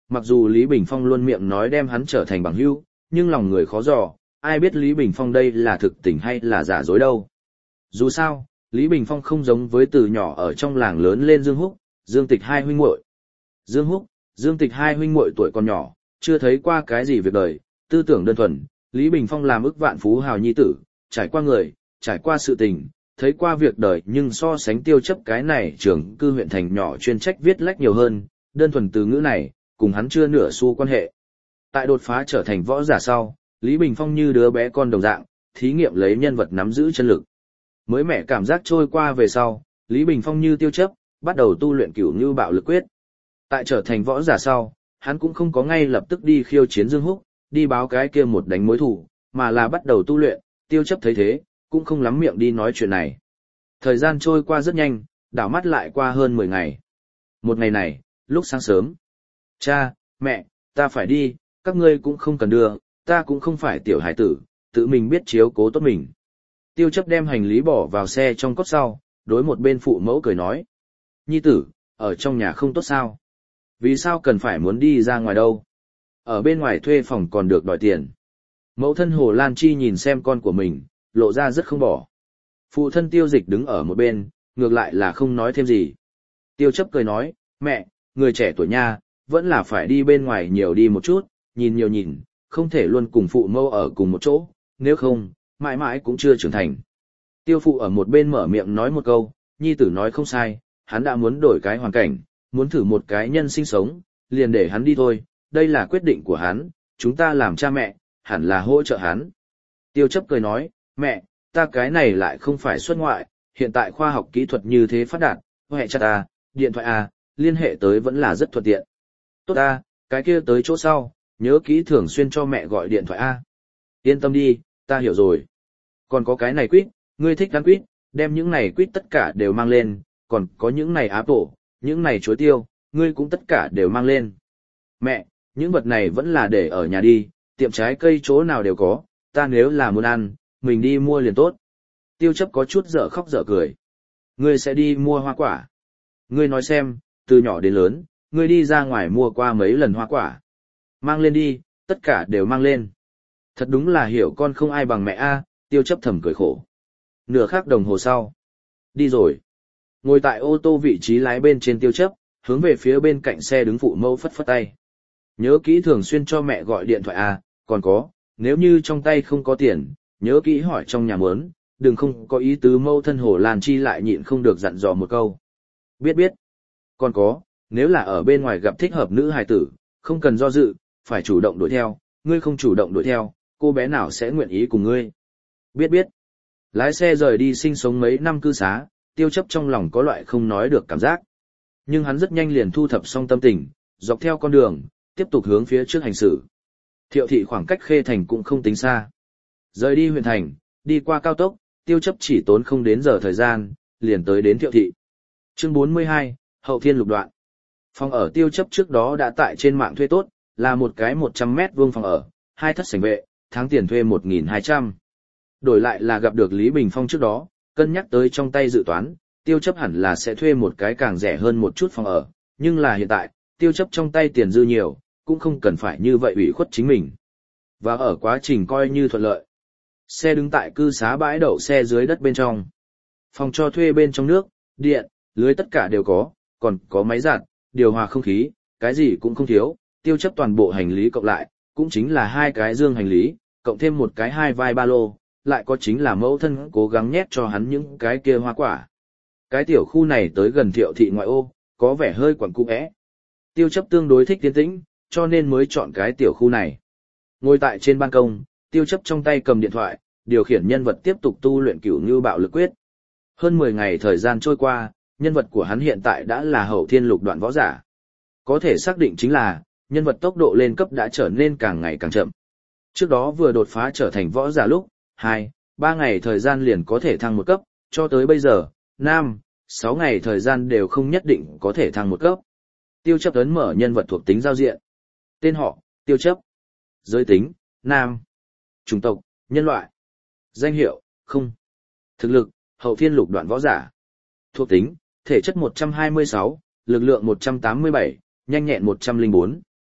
Mặc dù Lý Bình Phong luôn miệng nói đem hắn trở thành bằng hữu, nhưng lòng người khó dò, ai biết Lý Bình Phong đây là thực tình hay là giả dối đâu. Dù sao, Lý Bình Phong không giống với từ nhỏ ở trong làng lớn lên Dương Húc, Dương Tịch hai huynh muội. Dương Húc, Dương Tịch hai huynh muội tuổi còn nhỏ, chưa thấy qua cái gì việc đời, tư tưởng đơn thuần, Lý Bình Phong làm ức vạn phú hào nhi tử, trải qua người, trải qua sự tình, thấy qua việc đời nhưng so sánh Tiêu Chấp cái này trưởng cư huyện thành nhỏ chuyên trách viết lách nhiều hơn, đơn thuần từ ngữ này, cùng hắn chưa nửa xu quan hệ. Tại đột phá trở thành võ giả sau, Lý Bình Phong như đứa bé con đồng dạng, thí nghiệm lấy nhân vật nắm giữ chân lực. Mới mẻ cảm giác trôi qua về sau, Lý Bình Phong như Tiêu Chấp, bắt đầu tu luyện cửu như bạo lực quyết. Tại trở thành võ giả sau, hắn cũng không có ngay lập tức đi khiêu chiến Dương Húc, đi báo cái kia một đánh mối thù, mà là bắt đầu tu luyện. Tiêu Chấp thấy thế, cũng không lắm miệng đi nói chuyện này. Thời gian trôi qua rất nhanh, đảo mắt lại qua hơn mười ngày. Một ngày này, lúc sáng sớm. Cha, mẹ, ta phải đi, các ngươi cũng không cần đưa, ta cũng không phải tiểu hải tử, tự mình biết chiếu cố tốt mình. Tiêu Chấp đem hành lý bỏ vào xe trong cốp sau, đối một bên phụ mẫu cười nói. Nhi tử, ở trong nhà không tốt sao? Vì sao cần phải muốn đi ra ngoài đâu? Ở bên ngoài thuê phòng còn được đòi tiền. Mẫu thân Hồ Lan Chi nhìn xem con của mình, lộ ra rất không bỏ. Phụ thân Tiêu Dịch đứng ở một bên, ngược lại là không nói thêm gì. Tiêu Chấp cười nói, mẹ, người trẻ tuổi nha, vẫn là phải đi bên ngoài nhiều đi một chút, nhìn nhiều nhìn, không thể luôn cùng phụ mẫu ở cùng một chỗ, nếu không, mãi mãi cũng chưa trưởng thành. Tiêu phụ ở một bên mở miệng nói một câu, nhi tử nói không sai, hắn đã muốn đổi cái hoàn cảnh, muốn thử một cái nhân sinh sống, liền để hắn đi thôi, đây là quyết định của hắn, chúng ta làm cha mẹ, hẳn là hỗ trợ hắn. Tiêu Chấp cười nói, mẹ, ta cái này lại không phải xuất ngoại, hiện tại khoa học kỹ thuật như thế phát đạt, hệ chat à, điện thoại à, liên hệ tới vẫn là rất thuận tiện. Tốt à, cái kia tới chỗ sau, nhớ kỹ thường xuyên cho mẹ gọi điện thoại à. Yên tâm đi, ta hiểu rồi. Còn có cái này quýt, ngươi thích ăn quýt, đem những này quýt tất cả đều mang lên, còn có những này áp tổ, những này chuối tiêu, ngươi cũng tất cả đều mang lên. Mẹ, những vật này vẫn là để ở nhà đi, tiệm trái cây chỗ nào đều có, ta nếu là muốn ăn, mình đi mua liền tốt. Tiêu Chấp có chút dở khóc dở cười. Ngươi sẽ đi mua hoa quả. Ngươi nói xem, từ nhỏ đến lớn, ngươi đi ra ngoài mua qua mấy lần hoa quả. Mang lên đi, tất cả đều mang lên. Thật đúng là hiểu con không ai bằng mẹ a. Tiêu Chấp thầm cười khổ. Nửa khắc đồng hồ sau. Đi rồi. Ngồi tại ô tô vị trí lái bên trên Tiêu Chấp, hướng về phía bên cạnh xe đứng phụ mẫu phất phất tay. Nhớ kỹ thường xuyên cho mẹ gọi điện thoại a, còn có, nếu như trong tay không có tiền, nhớ kỹ hỏi trong nhà muốn, đừng không có ý tứ. Mâu thân Hồ Lan Chi lại nhịn không được dặn dò một câu. Biết biết. Còn có, nếu là ở bên ngoài gặp thích hợp nữ hài tử, không cần do dự, phải chủ động đuổi theo, ngươi không chủ động đuổi theo, cô bé nào sẽ nguyện ý cùng ngươi. Biết biết. Lái xe rời đi sinh sống mấy năm cư xá, Tiêu Chấp trong lòng có loại không nói được cảm giác. Nhưng hắn rất nhanh liền thu thập xong tâm tình, dọc theo con đường, tiếp tục hướng phía trước hành xử. Thiệu thị khoảng cách Khê Thành cũng không tính xa. Rời đi huyện thành, đi qua cao tốc, Tiêu Chấp chỉ tốn không đến giờ thời gian, liền tới đến Thiệu thị. Chương bốn mươi hai, Hậu Thiên Lục Đoạn. Phòng ở Tiêu Chấp trước đó đã tại trên mạng thuê tốt, là một cái một trăm mét vuông phòng ở, hai thất sảnh vệ, tháng tiền thuê một nghìn hai trăm. Đổi lại là gặp được Lý Bình Phong trước đó, cân nhắc tới trong tay dự toán, Tiêu Chấp hẳn là sẽ thuê một cái càng rẻ hơn một chút phòng ở, nhưng là hiện tại, Tiêu Chấp trong tay tiền dư nhiều, cũng không cần phải như vậy ủy khuất chính mình. Và ở quá trình coi như thuận lợi. Xe đứng tại cư xá bãi đậu xe dưới đất bên trong. Phòng cho thuê bên trong nước, điện, lưới tất cả đều có, còn có máy giặt, điều hòa không khí, cái gì cũng không thiếu. Tiêu Chấp toàn bộ hành lý cộng lại, cũng chính là hai cái dương hành lý, cộng thêm một cái hai vai ba lô, lại có chính là mẫu thân cố gắng nhét cho hắn những cái kia hoa quả. Cái tiểu khu này tới gần Thiệu thị ngoại ô, có vẻ hơi quẩn cung ẽ. Tiêu Chấp tương đối thích tiến tĩnh, cho nên mới chọn cái tiểu khu này. Ngồi tại trên ban công, Tiêu Chấp trong tay cầm điện thoại, điều khiển nhân vật tiếp tục tu luyện cửu ngưu bạo lực quyết. Hơn mười ngày thời gian trôi qua, nhân vật của hắn hiện tại đã là hậu thiên lục đoạn võ giả. Có thể xác định chính là, nhân vật tốc độ lên cấp đã trở nên càng ngày càng chậm. Trước đó vừa đột phá trở thành võ giả lúc, hai, ba ngày thời gian liền có thể thăng một cấp, cho tới bây giờ, năm, sáu ngày thời gian đều không nhất định có thể thăng một cấp. Tiêu Chấp ấn mở nhân vật thuộc tính giao diện. Tên họ, Tiêu Chấp. Giới tính, nam. Chủng tộc, nhân loại. Danh hiệu, không. Thực lực, hậu thiên lục đoạn võ giả. Thuộc tính, thể chất một trăm hai mươi sáu, lực lượng một trăm tám mươi bảy, nhanh nhẹn một trăm lẻ bốn.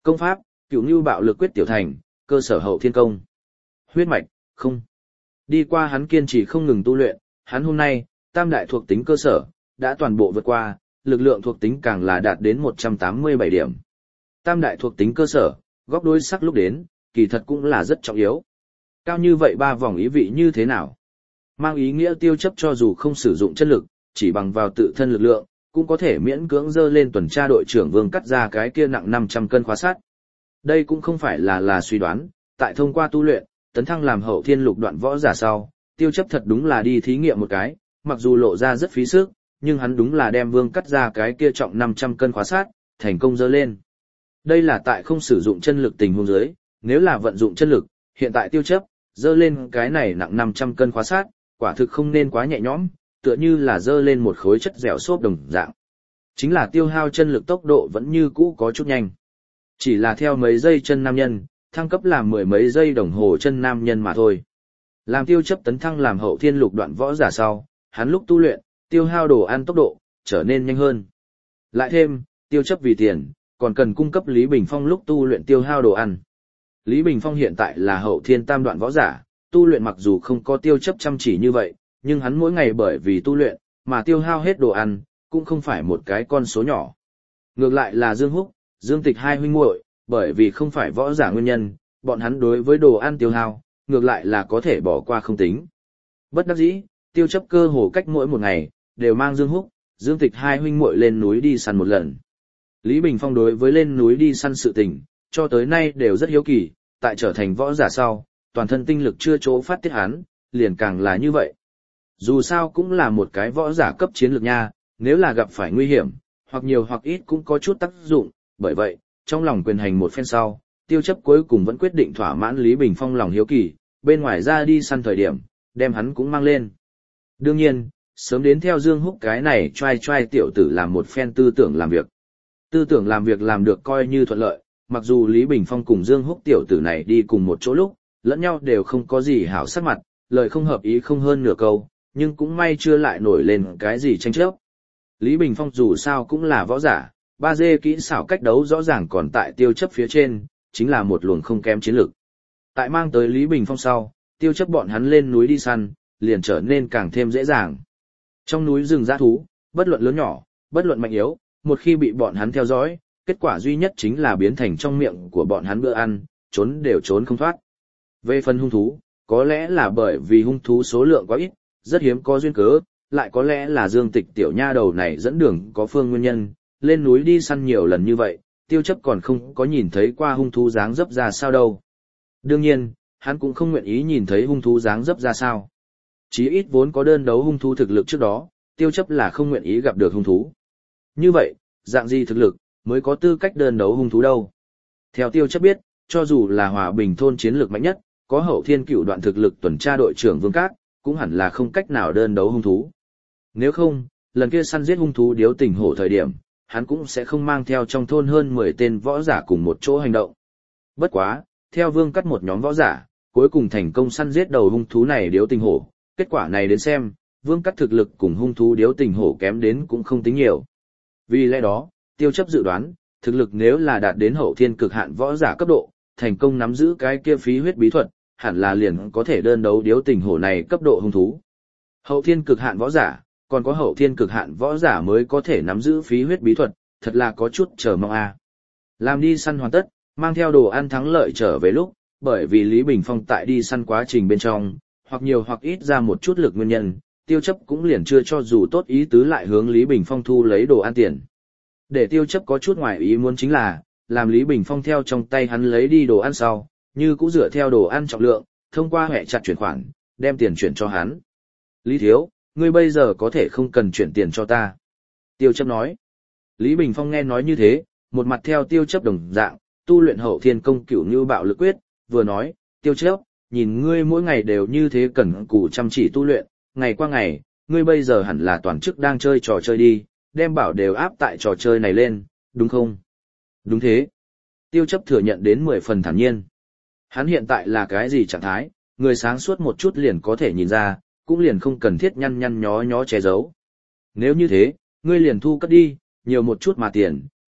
Công pháp, Cửu Nưu Bạo Lực Quyết tiểu thành, cơ sở Hậu Thiên công. Huyết mạch, không. Đi qua hắn kiên trì không ngừng tu luyện, hắn hôm nay, tam đại thuộc tính cơ sở, đã toàn bộ vượt qua, lực lượng thuộc tính càng là đạt đến một trăm tám mươi bảy điểm. Tam đại thuộc tính cơ sở, góc đối sắc lúc đến, kỳ thật cũng là rất trọng yếu. Cao như vậy ba vòng ý vị như thế nào? Mang ý nghĩa tiêu chấp cho dù không sử dụng chân lực, chỉ bằng vào tự thân lực lượng, cũng có thể miễn cưỡng dơ lên tuần tra đội trưởng Vương cắt ra cái kia nặng năm trăm cân khóa sát. Đây cũng không phải là là suy đoán, tại thông qua tu luyện, tấn thăng làm hậu thiên lục đoạn võ giả sau, tiêu chấp thật đúng là đi thí nghiệm một cái, mặc dù lộ ra rất phí sức, nhưng hắn đúng là đem Vương cắt ra cái kia trọng năm trăm cân khóa sát, thành công dơ lên. Đây là tại không sử dụng chân lực tình huống dưới, nếu là vận dụng chân lực, hiện tại tiêu chấp, dơ lên cái này nặng năm trăm cân khóa sát, quả thực không nên quá nhẹ nhõm, tựa như là dơ lên một khối chất dẻo xốp đồng dạng. Chính là tiêu hao chân lực tốc độ vẫn như cũ có chút nhanh. Chỉ là theo mấy giây chân nam nhân, thăng cấp làm mười mấy giây đồng hồ chân nam nhân mà thôi. Làm tiêu chấp tấn thăng làm hậu thiên lục đoạn võ giả sau, hắn lúc tu luyện, tiêu hao đồ ăn tốc độ, trở nên nhanh hơn. Lại thêm, tiêu chấp vì tiền, còn cần cung cấp Lý Bình Phong lúc tu luyện tiêu hao đồ ăn. Lý Bình Phong hiện tại là hậu thiên tam đoạn võ giả, tu luyện mặc dù không có tiêu chấp chăm chỉ như vậy, nhưng hắn mỗi ngày bởi vì tu luyện, mà tiêu hao hết đồ ăn, cũng không phải một cái con số nhỏ. Ngược lại là Dương Húc, Dương Tịch hai huynh muội, bởi vì không phải võ giả nguyên nhân, bọn hắn đối với đồ ăn tiêu hao, ngược lại là có thể bỏ qua không tính. Bất đắc dĩ, tiêu chấp cơ hồ cách mỗi một ngày, đều mang Dương Húc, Dương Tịch hai huynh muội lên núi đi săn một lần. Lý Bình Phong đối với lên núi đi săn sự tình, cho tới nay đều rất hiếu kỳ, tại trở thành võ giả sau, toàn thân tinh lực chưa chỗ phát tiết hắn, liền càng là như vậy. Dù sao cũng là một cái võ giả cấp chiến lược nha, nếu là gặp phải nguy hiểm, hoặc nhiều hoặc ít cũng có chút tác dụng, bởi vậy, trong lòng quyền hành một phen sau, tiêu chấp cuối cùng vẫn quyết định thỏa mãn Lý Bình Phong lòng hiếu kỳ, bên ngoài ra đi săn thời điểm, đem hắn cũng mang lên. Đương nhiên, sớm đến theo Dương Húc cái này trai trai tiểu tử làm một phen tư tưởng làm việc. Tư tưởng làm việc làm được coi như thuận lợi, mặc dù Lý Bình Phong cùng Dương Húc tiểu tử này đi cùng một chỗ lúc, lẫn nhau đều không có gì hảo sắc mặt, lời không hợp ý không hơn nửa câu, nhưng cũng may chưa lại nổi lên cái gì tranh chấp. Lý Bình Phong dù sao cũng là võ giả, ba dê kỹ xảo cách đấu rõ ràng còn tại tiêu chấp phía trên, chính là một luồng không kém chiến lược. Tại mang tới Lý Bình Phong sau, tiêu chấp bọn hắn lên núi đi săn, liền trở nên càng thêm dễ dàng. Trong núi rừng dã thú, bất luận lớn nhỏ, bất luận mạnh yếu, một khi bị bọn hắn theo dõi, kết quả duy nhất chính là biến thành trong miệng của bọn hắn bữa ăn, trốn đều trốn không thoát. Về phần hung thú, có lẽ là bởi vì hung thú số lượng quá ít, rất hiếm có duyên cớ, lại có lẽ là Dương Tịch tiểu nha đầu này dẫn đường có phương nguyên nhân, lên núi đi săn nhiều lần như vậy, tiêu chấp còn không có nhìn thấy qua hung thú dáng dấp ra sao đâu. Đương nhiên, hắn cũng không nguyện ý nhìn thấy hung thú dáng dấp ra sao. Chí ít vốn có đơn đấu hung thú thực lực trước đó, tiêu chấp là không nguyện ý gặp được hung thú. Như vậy, dạng gì thực lực, mới có tư cách đơn đấu hung thú đâu. Theo tiêu chấp biết, cho dù là Hòa Bình thôn chiến lược mạnh nhất, có hậu thiên cựu đoạn thực lực tuần tra đội trưởng Vương Cát, cũng hẳn là không cách nào đơn đấu hung thú. Nếu không, lần kia săn giết hung thú điếu tình hổ thời điểm, hắn cũng sẽ không mang theo trong thôn hơn mười tên võ giả cùng một chỗ hành động. Bất quá, theo Vương Cát một nhóm võ giả, cuối cùng thành công săn giết đầu hung thú này điếu tình hổ, kết quả này đến xem, Vương Cát thực lực cùng hung thú điếu tình hổ kém đến cũng không tính nhiều. Vì lẽ đó, tiêu chấp dự đoán, thực lực nếu là đạt đến hậu thiên cực hạn võ giả cấp độ, thành công nắm giữ cái kia phí huyết bí thuật, hẳn là liền có thể đơn đấu điếu tình hổ này cấp độ hung thú. Hậu thiên cực hạn võ giả, còn có hậu thiên cực hạn võ giả mới có thể nắm giữ phí huyết bí thuật, thật là có chút chờ mong a. À. Làm đi săn hoàn tất, mang theo đồ ăn thắng lợi trở về lúc, bởi vì Lý Bình Phong tại đi săn quá trình bên trong, hoặc nhiều hoặc ít ra một chút lực nguyên nhân, tiêu chấp cũng liền chưa cho dù tốt ý tứ lại hướng Lý Bình Phong thu lấy đồ ăn tiền. Để tiêu chấp có chút ngoài ý muốn chính là, làm Lý Bình Phong theo trong tay hắn lấy đi đồ ăn sau, như cũng dựa theo đồ ăn trọng lượng, thông qua hệ chặt chuyển khoản, đem tiền chuyển cho hắn. Lý thiếu, ngươi bây giờ có thể không cần chuyển tiền cho ta. Tiêu chấp nói. Lý Bình Phong nghe nói như thế, một mặt theo tiêu chấp đồng dạng, tu luyện hậu thiên công Cửu Nưu Bạo Lực Quyết, vừa nói, tiêu chấp, nhìn ngươi mỗi ngày đều như thế cẩn cù chăm chỉ tu luyện, ngày qua ngày, ngươi bây giờ hẳn là toàn chức đang chơi trò chơi đi, đem bảo đều áp tại trò chơi này lên, đúng không? Đúng thế. Tiêu chấp thừa nhận đến mười phần thản nhiên. Hắn hiện tại là cái gì trạng thái, người sáng suốt một chút liền có thể nhìn ra, cũng liền không cần thiết nhăn nhăn nhó nhó che giấu. Nếu như thế, ngươi liền thu cất đi, nhiều một chút mà tiền,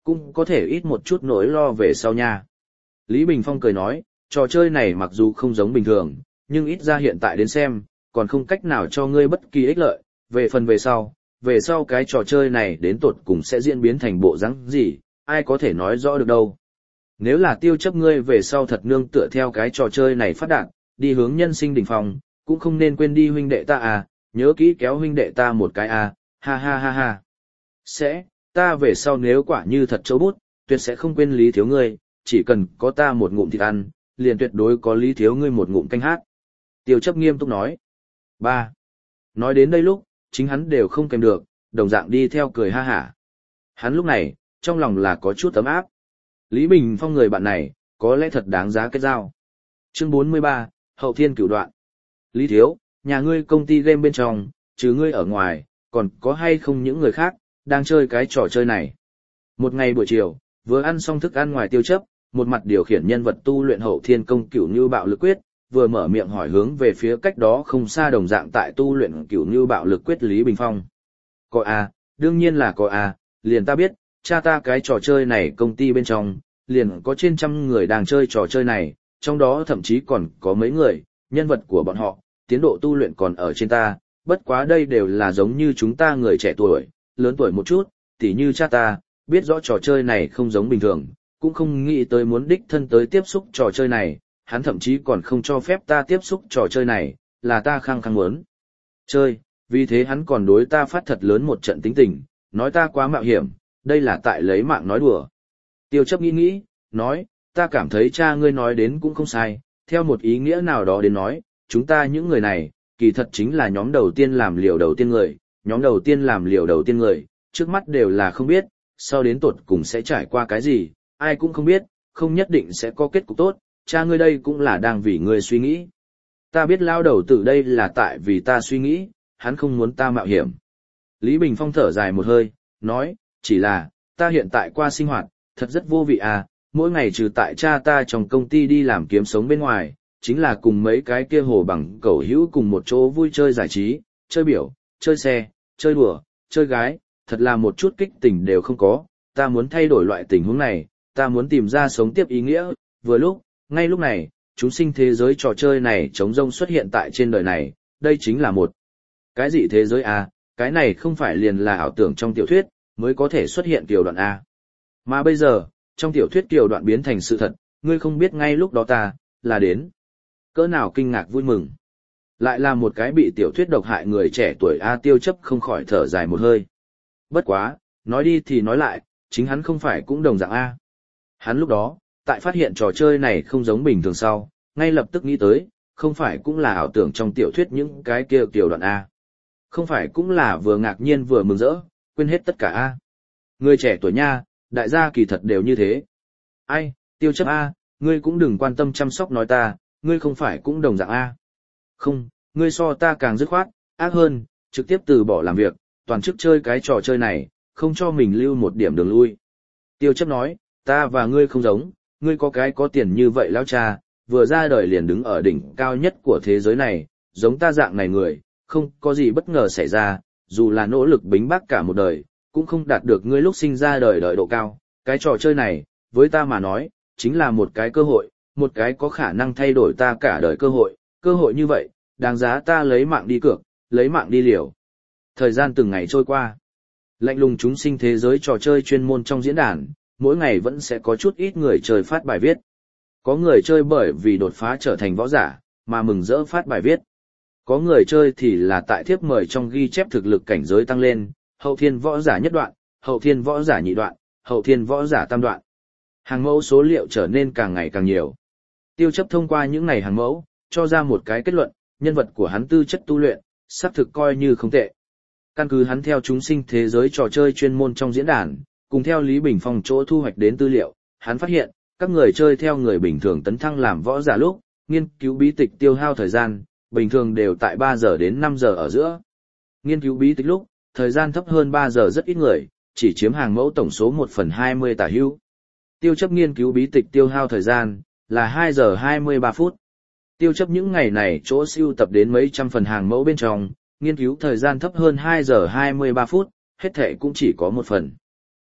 cũng có thể ít một chút nỗi lo về sau nha. Lý Bình Phong cười nói, trò chơi này mặc dù không giống bình thường, nhưng ít ra hiện tại đến xem, còn không cách nào cho ngươi bất kỳ ích lợi, về phần về sau, về sau cái trò chơi này đến tột cùng sẽ diễn biến thành bộ dáng gì, ai có thể nói rõ được đâu. Nếu là tiêu chấp ngươi về sau thật nương tựa theo cái trò chơi này phát đạt, đi hướng nhân sinh đỉnh phong, cũng không nên quên đi huynh đệ ta à, nhớ kỹ kéo huynh đệ ta một cái à, ha ha ha ha. Sẽ, ta về sau nếu quả như thật châu bút, tuyệt sẽ không quên Lý Thiếu ngươi, chỉ cần có ta một ngụm thịt ăn, liền tuyệt đối có Lý Thiếu ngươi một ngụm canh hát. Tiêu chấp nghiêm túc nói. Ba. Nói đến đây lúc, chính hắn đều không kèm được, đồng dạng đi theo cười ha hả. Hắn lúc này, trong lòng là có chút ấm áp. Lý Bình Phong người bạn này, có lẽ thật đáng giá kết giao. Chương bốn mươi ba, Hậu Thiên Cửu Đoạn. Lý Thiếu, nhà ngươi công ty game bên trong, trừ ngươi ở ngoài, còn có hay không những người khác, đang chơi cái trò chơi này. Một ngày buổi chiều, vừa ăn xong thức ăn ngoài tiêu chấp, một mặt điều khiển nhân vật tu luyện Hậu Thiên Công Cửu Như Bạo Lực Quyết, vừa mở miệng hỏi hướng về phía cách đó không xa đồng dạng tại tu luyện Cửu Như Bạo Lực Quyết Lý Bình Phong. Có à, đương nhiên là có à, liền ta biết, cha ta cái trò chơi này công ty bên trong, liền có trên trăm người đang chơi trò chơi này, trong đó thậm chí còn có mấy người, nhân vật của bọn họ, tiến độ tu luyện còn ở trên ta, bất quá đây đều là giống như chúng ta người trẻ tuổi, lớn tuổi một chút, tỉ như cha ta, biết rõ trò chơi này không giống bình thường, cũng không nghĩ tới muốn đích thân tới tiếp xúc trò chơi này, hắn thậm chí còn không cho phép ta tiếp xúc trò chơi này, là ta khăng khăng muốn chơi, vì thế hắn còn đối ta phát thật lớn một trận tính tình, nói ta quá mạo hiểm, đây là tại lấy mạng nói đùa. Tiêu chấp nghĩ nghĩ, nói, ta cảm thấy cha ngươi nói đến cũng không sai, theo một ý nghĩa nào đó đến nói, chúng ta những người này, kỳ thật chính là nhóm đầu tiên làm liều đầu tiên người, nhóm đầu tiên làm liều đầu tiên người, trước mắt đều là không biết, sau đến tột cùng sẽ trải qua cái gì, ai cũng không biết, không nhất định sẽ có kết cục tốt, cha ngươi đây cũng là đang vì ngươi suy nghĩ. Ta biết lao đầu tử đây là tại vì ta suy nghĩ, hắn không muốn ta mạo hiểm. Lý Bình Phong thở dài một hơi, nói, chỉ là, ta hiện tại qua sinh hoạt, thật rất vô vị à, mỗi ngày trừ tại cha ta trong công ty đi làm kiếm sống bên ngoài, chính là cùng mấy cái kia hồ bằng cẩu hữu cùng một chỗ vui chơi giải trí, chơi biểu, chơi xe, chơi đùa, chơi gái, thật là một chút kích tình đều không có, ta muốn thay đổi loại tình huống này, ta muốn tìm ra sống tiếp ý nghĩa, vừa lúc, ngay lúc này, chúng sinh thế giới trò chơi này trống rông xuất hiện tại trên đời này, đây chính là một cái gì thế giới à, cái này không phải liền là ảo tưởng trong tiểu thuyết, mới có thể xuất hiện tiểu đoạn A. Mà bây giờ, trong tiểu thuyết tiểu đoạn biến thành sự thật, ngươi không biết ngay lúc đó ta, là đến. Cỡ nào kinh ngạc vui mừng. Lại là một cái bị tiểu thuyết độc hại người trẻ tuổi A Tiêu chấp không khỏi thở dài một hơi. Bất quá, nói đi thì nói lại, chính hắn không phải cũng đồng dạng A. Hắn lúc đó, tại phát hiện trò chơi này không giống bình thường sau, ngay lập tức nghĩ tới, không phải cũng là ảo tưởng trong tiểu thuyết những cái kia tiểu đoạn A. Không phải cũng là vừa ngạc nhiên vừa mừng rỡ, quên hết tất cả A. Người trẻ tuổi nha, đại gia kỳ thật đều như thế. Ai, Tiêu chấp A, ngươi cũng đừng quan tâm chăm sóc nói ta, ngươi không phải cũng đồng dạng A. Không, ngươi so ta càng dứt khoát, ác hơn, trực tiếp từ bỏ làm việc, toàn chức chơi cái trò chơi này, không cho mình lưu một điểm đường lui. Tiêu chấp nói, ta và ngươi không giống, ngươi có cái có tiền như vậy lão cha, vừa ra đời liền đứng ở đỉnh cao nhất của thế giới này, giống ta dạng này người, không có gì bất ngờ xảy ra, dù là nỗ lực bính bác cả một đời, cũng không đạt được ngươi lúc sinh ra đời đời độ cao. Cái trò chơi này, với ta mà nói, chính là một cái cơ hội, một cái có khả năng thay đổi ta cả đời cơ hội, cơ hội như vậy, đáng giá ta lấy mạng đi cược, lấy mạng đi liều. Thời gian từng ngày trôi qua, lạnh lùng chúng sinh thế giới trò chơi chuyên môn trong diễn đàn, mỗi ngày vẫn sẽ có chút ít người chơi phát bài viết. Có người chơi bởi vì đột phá trở thành võ giả, mà mừng rỡ phát bài viết. Có người chơi thì là tại thiếp mời trong ghi chép thực lực cảnh giới tăng lên, hậu thiên võ giả nhất đoạn, hậu thiên võ giả nhị đoạn, hậu thiên võ giả tam đoạn. Hàng mẫu số liệu trở nên càng ngày càng nhiều. Tiêu chấp thông qua những ngày hàng mẫu, cho ra một cái kết luận, nhân vật của hắn tư chất tu luyện, xác thực coi như không tệ. Căn cứ hắn theo chúng sinh thế giới trò chơi chuyên môn trong diễn đàn, cùng theo Lý Bình Phong chỗ thu hoạch đến tư liệu, hắn phát hiện, các người chơi theo người bình thường tấn thăng làm võ giả lúc, nghiên cứu bí tịch tiêu hao thời gian, bình thường đều tại ba giờ đến năm giờ ở giữa. Nghiên cứu bí tịch lúc, thời gian thấp hơn ba giờ rất ít người, chỉ chiếm hàng mẫu tổng số một phần hai mươi tả hữu. Tiêu chấp nghiên cứu bí tịch tiêu hao thời gian, là hai giờ hai mươi ba phút. Tiêu chấp những ngày này chỗ siêu tập đến mấy trăm phần hàng mẫu bên trong, nghiên cứu thời gian thấp hơn hai giờ hai mươi ba phút, hết thệ cũng chỉ có một phần.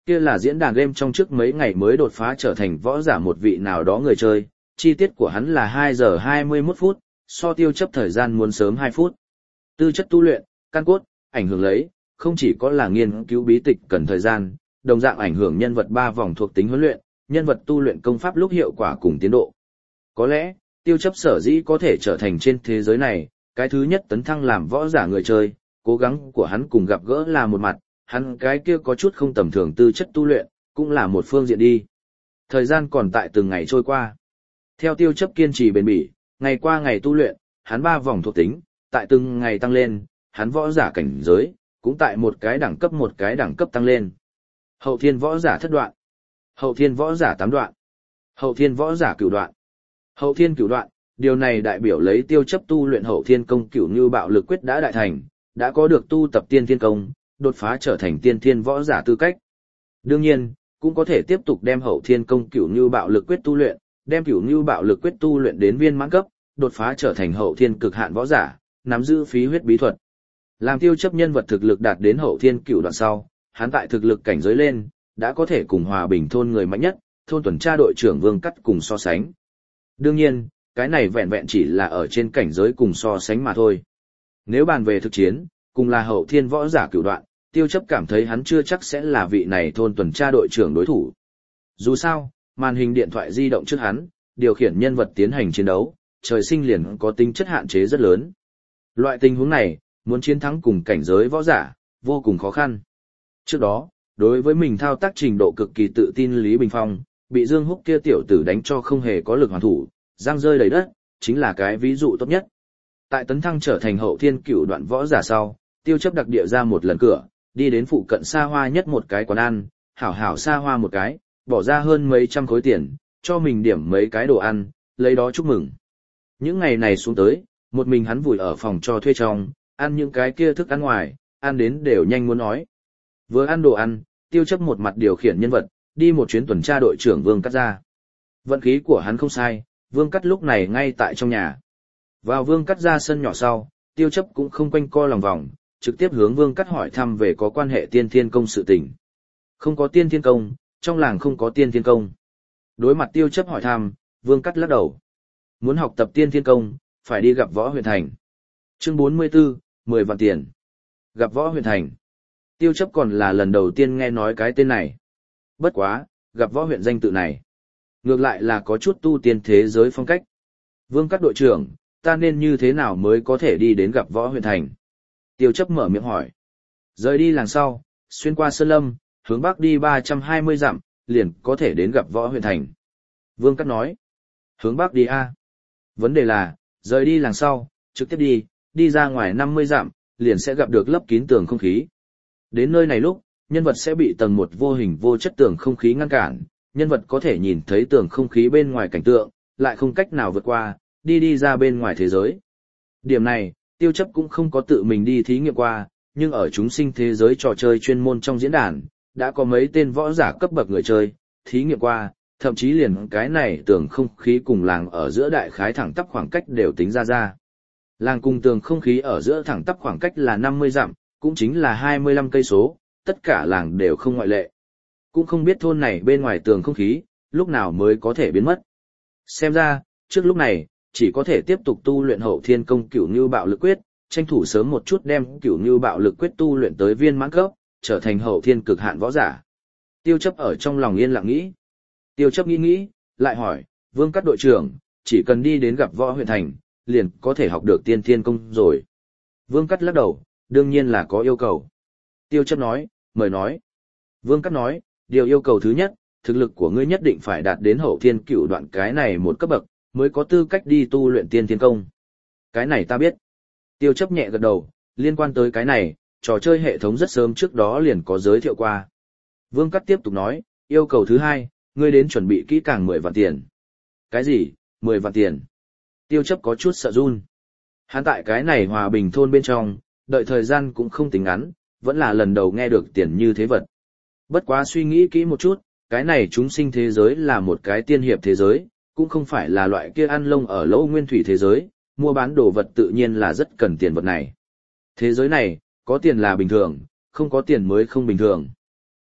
Kia là diễn đàn game trong trước mấy ngày mới đột phá trở thành võ giả một vị nào đó người chơi, chi tiết của hắn là hai giờ hai mươi mốt phút, so tiêu chấp thời gian muốn sớm hai phút. Tư chất tu luyện, căn cốt, ảnh hưởng lấy, không chỉ có là nghiên cứu bí tịch cần thời gian, đồng dạng ảnh hưởng nhân vật ba vòng thuộc tính huấn luyện, nhân vật tu luyện công pháp lúc hiệu quả cùng tiến độ. Có lẽ, tiêu chấp sở dĩ có thể trở thành trên thế giới này, cái thứ nhất tấn thăng làm võ giả người chơi, cố gắng của hắn cùng gặp gỡ là một mặt, hắn cái kia có chút không tầm thường tư chất tu luyện, cũng là một phương diện đi. Thời gian còn tại từng ngày trôi qua. Theo tiêu chấp kiên trì bền bỉ, ngày qua ngày tu luyện, hắn ba vòng thuộc tính, tại từng ngày tăng lên, hắn võ giả cảnh giới, cũng tại một cái đẳng cấp một cái đẳng cấp tăng lên. Hậu thiên võ giả thất đoạn, hậu thiên võ giả tám đoạn, hậu thiên võ giả cửu đoạn. Hậu thiên cửu đoạn, điều này đại biểu lấy tiêu chấp tu luyện hậu thiên công cửu như bạo lực quyết đã đại thành, đã có được tu tập tiên thiên công, đột phá trở thành tiên thiên võ giả tư cách. Đương nhiên, cũng có thể tiếp tục đem hậu thiên công cửu như bạo lực quyết tu luyện, đem cửu như bạo lực quyết tu luyện đến viên mãn cấp, đột phá trở thành hậu thiên cực hạn võ giả, nắm giữ phí huyết bí thuật. Làm tiêu chấp nhân vật thực lực đạt đến hậu thiên cửu đoạn sau, hắn tại thực lực cảnh giới lên, đã có thể cùng Hòa Bình thôn người mạnh nhất, thôn tuần tra đội trưởng Vương Cắt cùng so sánh. Đương nhiên, cái này vẹn vẹn chỉ là ở trên cảnh giới cùng so sánh mà thôi. Nếu bàn về thực chiến, cùng là hậu thiên võ giả cửu đoạn, tiêu chấp cảm thấy hắn chưa chắc sẽ là vị này thôn tuần tra đội trưởng đối thủ. Dù sao, màn hình điện thoại di động trước hắn, điều khiển nhân vật tiến hành chiến đấu, trời sinh liền có tính chất hạn chế rất lớn. Loại tình huống này, muốn chiến thắng cùng cảnh giới võ giả, vô cùng khó khăn. Trước đó, đối với mình thao tác trình độ cực kỳ tự tin Lý Bình Phong, bị Dương Húc kia tiểu tử đánh cho không hề có lực hoàn thủ, răng rơi đầy đất, chính là cái ví dụ tốt nhất. Tại tấn thăng trở thành hậu thiên cửu đoạn võ giả sau, tiêu chấp đặc địa ra một lần cửa, đi đến phụ cận xa hoa nhất một cái quán ăn, hảo hảo xa hoa một cái, bỏ ra hơn mấy trăm khối tiền, cho mình điểm mấy cái đồ ăn, lấy đó chúc mừng. Những ngày này xuống tới, một mình hắn vùi ở phòng cho thuê trong, ăn những cái kia thức ăn ngoài, ăn đến đều nhanh muốn nói. Vừa ăn đồ ăn, tiêu chấp một mặt điều khiển nhân vật, đi một chuyến tuần tra đội trưởng Vương Cắt ra. Vận khí của hắn không sai, Vương Cắt lúc này ngay tại trong nhà. Vào Vương Cắt ra sân nhỏ sau, tiêu chấp cũng không quanh co lòng vòng, trực tiếp hướng Vương Cắt hỏi thăm về có quan hệ tiên thiên công sự tình. Không có tiên thiên công, trong làng không có tiên thiên công. Đối mặt tiêu chấp hỏi thăm, Vương Cắt lắc đầu. Muốn học tập tiên thiên công, phải đi gặp Võ Huyền Thành. Chương bốn mươi tư, mười vạn tiền. Gặp Võ Huyền Thành. Tiêu chấp còn là lần đầu tiên nghe nói cái tên này. Bất quá, gặp Võ Huyện danh tự này. Ngược lại là có chút tu tiên thế giới phong cách. Vương Cắt đội trưởng, ta nên như thế nào mới có thể đi đến gặp Võ Huyền Thành? Tiêu chấp mở miệng hỏi. Rời đi làng sau, xuyên qua Sơn Lâm, hướng bắc đi ba trăm hai mươi dặm, liền có thể đến gặp Võ Huyền Thành. Vương Cắt nói. Hướng bắc đi a. Vấn đề là, rời đi làng sau, trực tiếp đi, đi ra ngoài năm mươi dặm, liền sẽ gặp được lấp kín tường không khí. Đến nơi này lúc, nhân vật sẽ bị tầng một vô hình vô chất tường không khí ngăn cản, nhân vật có thể nhìn thấy tường không khí bên ngoài cảnh tượng, lại không cách nào vượt qua, đi đi ra bên ngoài thế giới. Điểm này, tiêu chấp cũng không có tự mình đi thí nghiệm qua, nhưng ở chúng sinh thế giới trò chơi chuyên môn trong diễn đàn, đã có mấy tên võ giả cấp bậc người chơi, thí nghiệm qua, thậm chí liền cái này tường không khí cùng làng ở giữa đại khái thẳng tắp khoảng cách đều tính ra ra. Làng cùng tường không khí ở giữa thẳng tắp khoảng cách là năm mươi dặm, cũng chính là hai mươi lăm cây số, tất cả làng đều không ngoại lệ. Cũng không biết thôn này bên ngoài tường không khí, lúc nào mới có thể biến mất. Xem ra, trước lúc này, chỉ có thể tiếp tục tu luyện hậu thiên công cửu như bạo lực quyết, tranh thủ sớm một chút đem cửu như bạo lực quyết tu luyện tới viên mãn cấp, trở thành hậu thiên cực hạn võ giả. Tiêu chấp ở trong lòng yên lặng nghĩ. Tiêu chấp nghĩ nghĩ, lại hỏi, Vương Cắt đội trưởng, chỉ cần đi đến gặp Võ Huyền Thành, liền có thể học được tiên thiên công rồi. Vương Cắt lắc đầu, đương nhiên là có yêu cầu. Tiêu chấp nói, mời nói. Vương Cắt nói, điều yêu cầu thứ nhất, thực lực của ngươi nhất định phải đạt đến hậu thiên cửu đoạn cái này một cấp bậc, mới có tư cách đi tu luyện tiên thiên công. Cái này ta biết. Tiêu chấp nhẹ gật đầu, liên quan tới cái này, trò chơi hệ thống rất sớm trước đó liền có giới thiệu qua. Vương Cắt tiếp tục nói, yêu cầu thứ hai, ngươi đến chuẩn bị kỹ càng mười vạn tiền. Cái gì, mười vạn tiền? Tiêu chấp có chút sợ run. Hắn tại cái này Hòa Bình thôn bên trong, đợi thời gian cũng không tính ngắn, vẫn là lần đầu nghe được tiền như thế vật. Bất quá suy nghĩ kỹ một chút, cái này chúng sinh thế giới là một cái tiên hiệp thế giới, cũng không phải là loại kia ăn lông ở lỗ nguyên thủy thế giới, mua bán đồ vật tự nhiên là rất cần tiền vật này. Thế giới này, có tiền là bình thường, không có tiền mới không bình thường.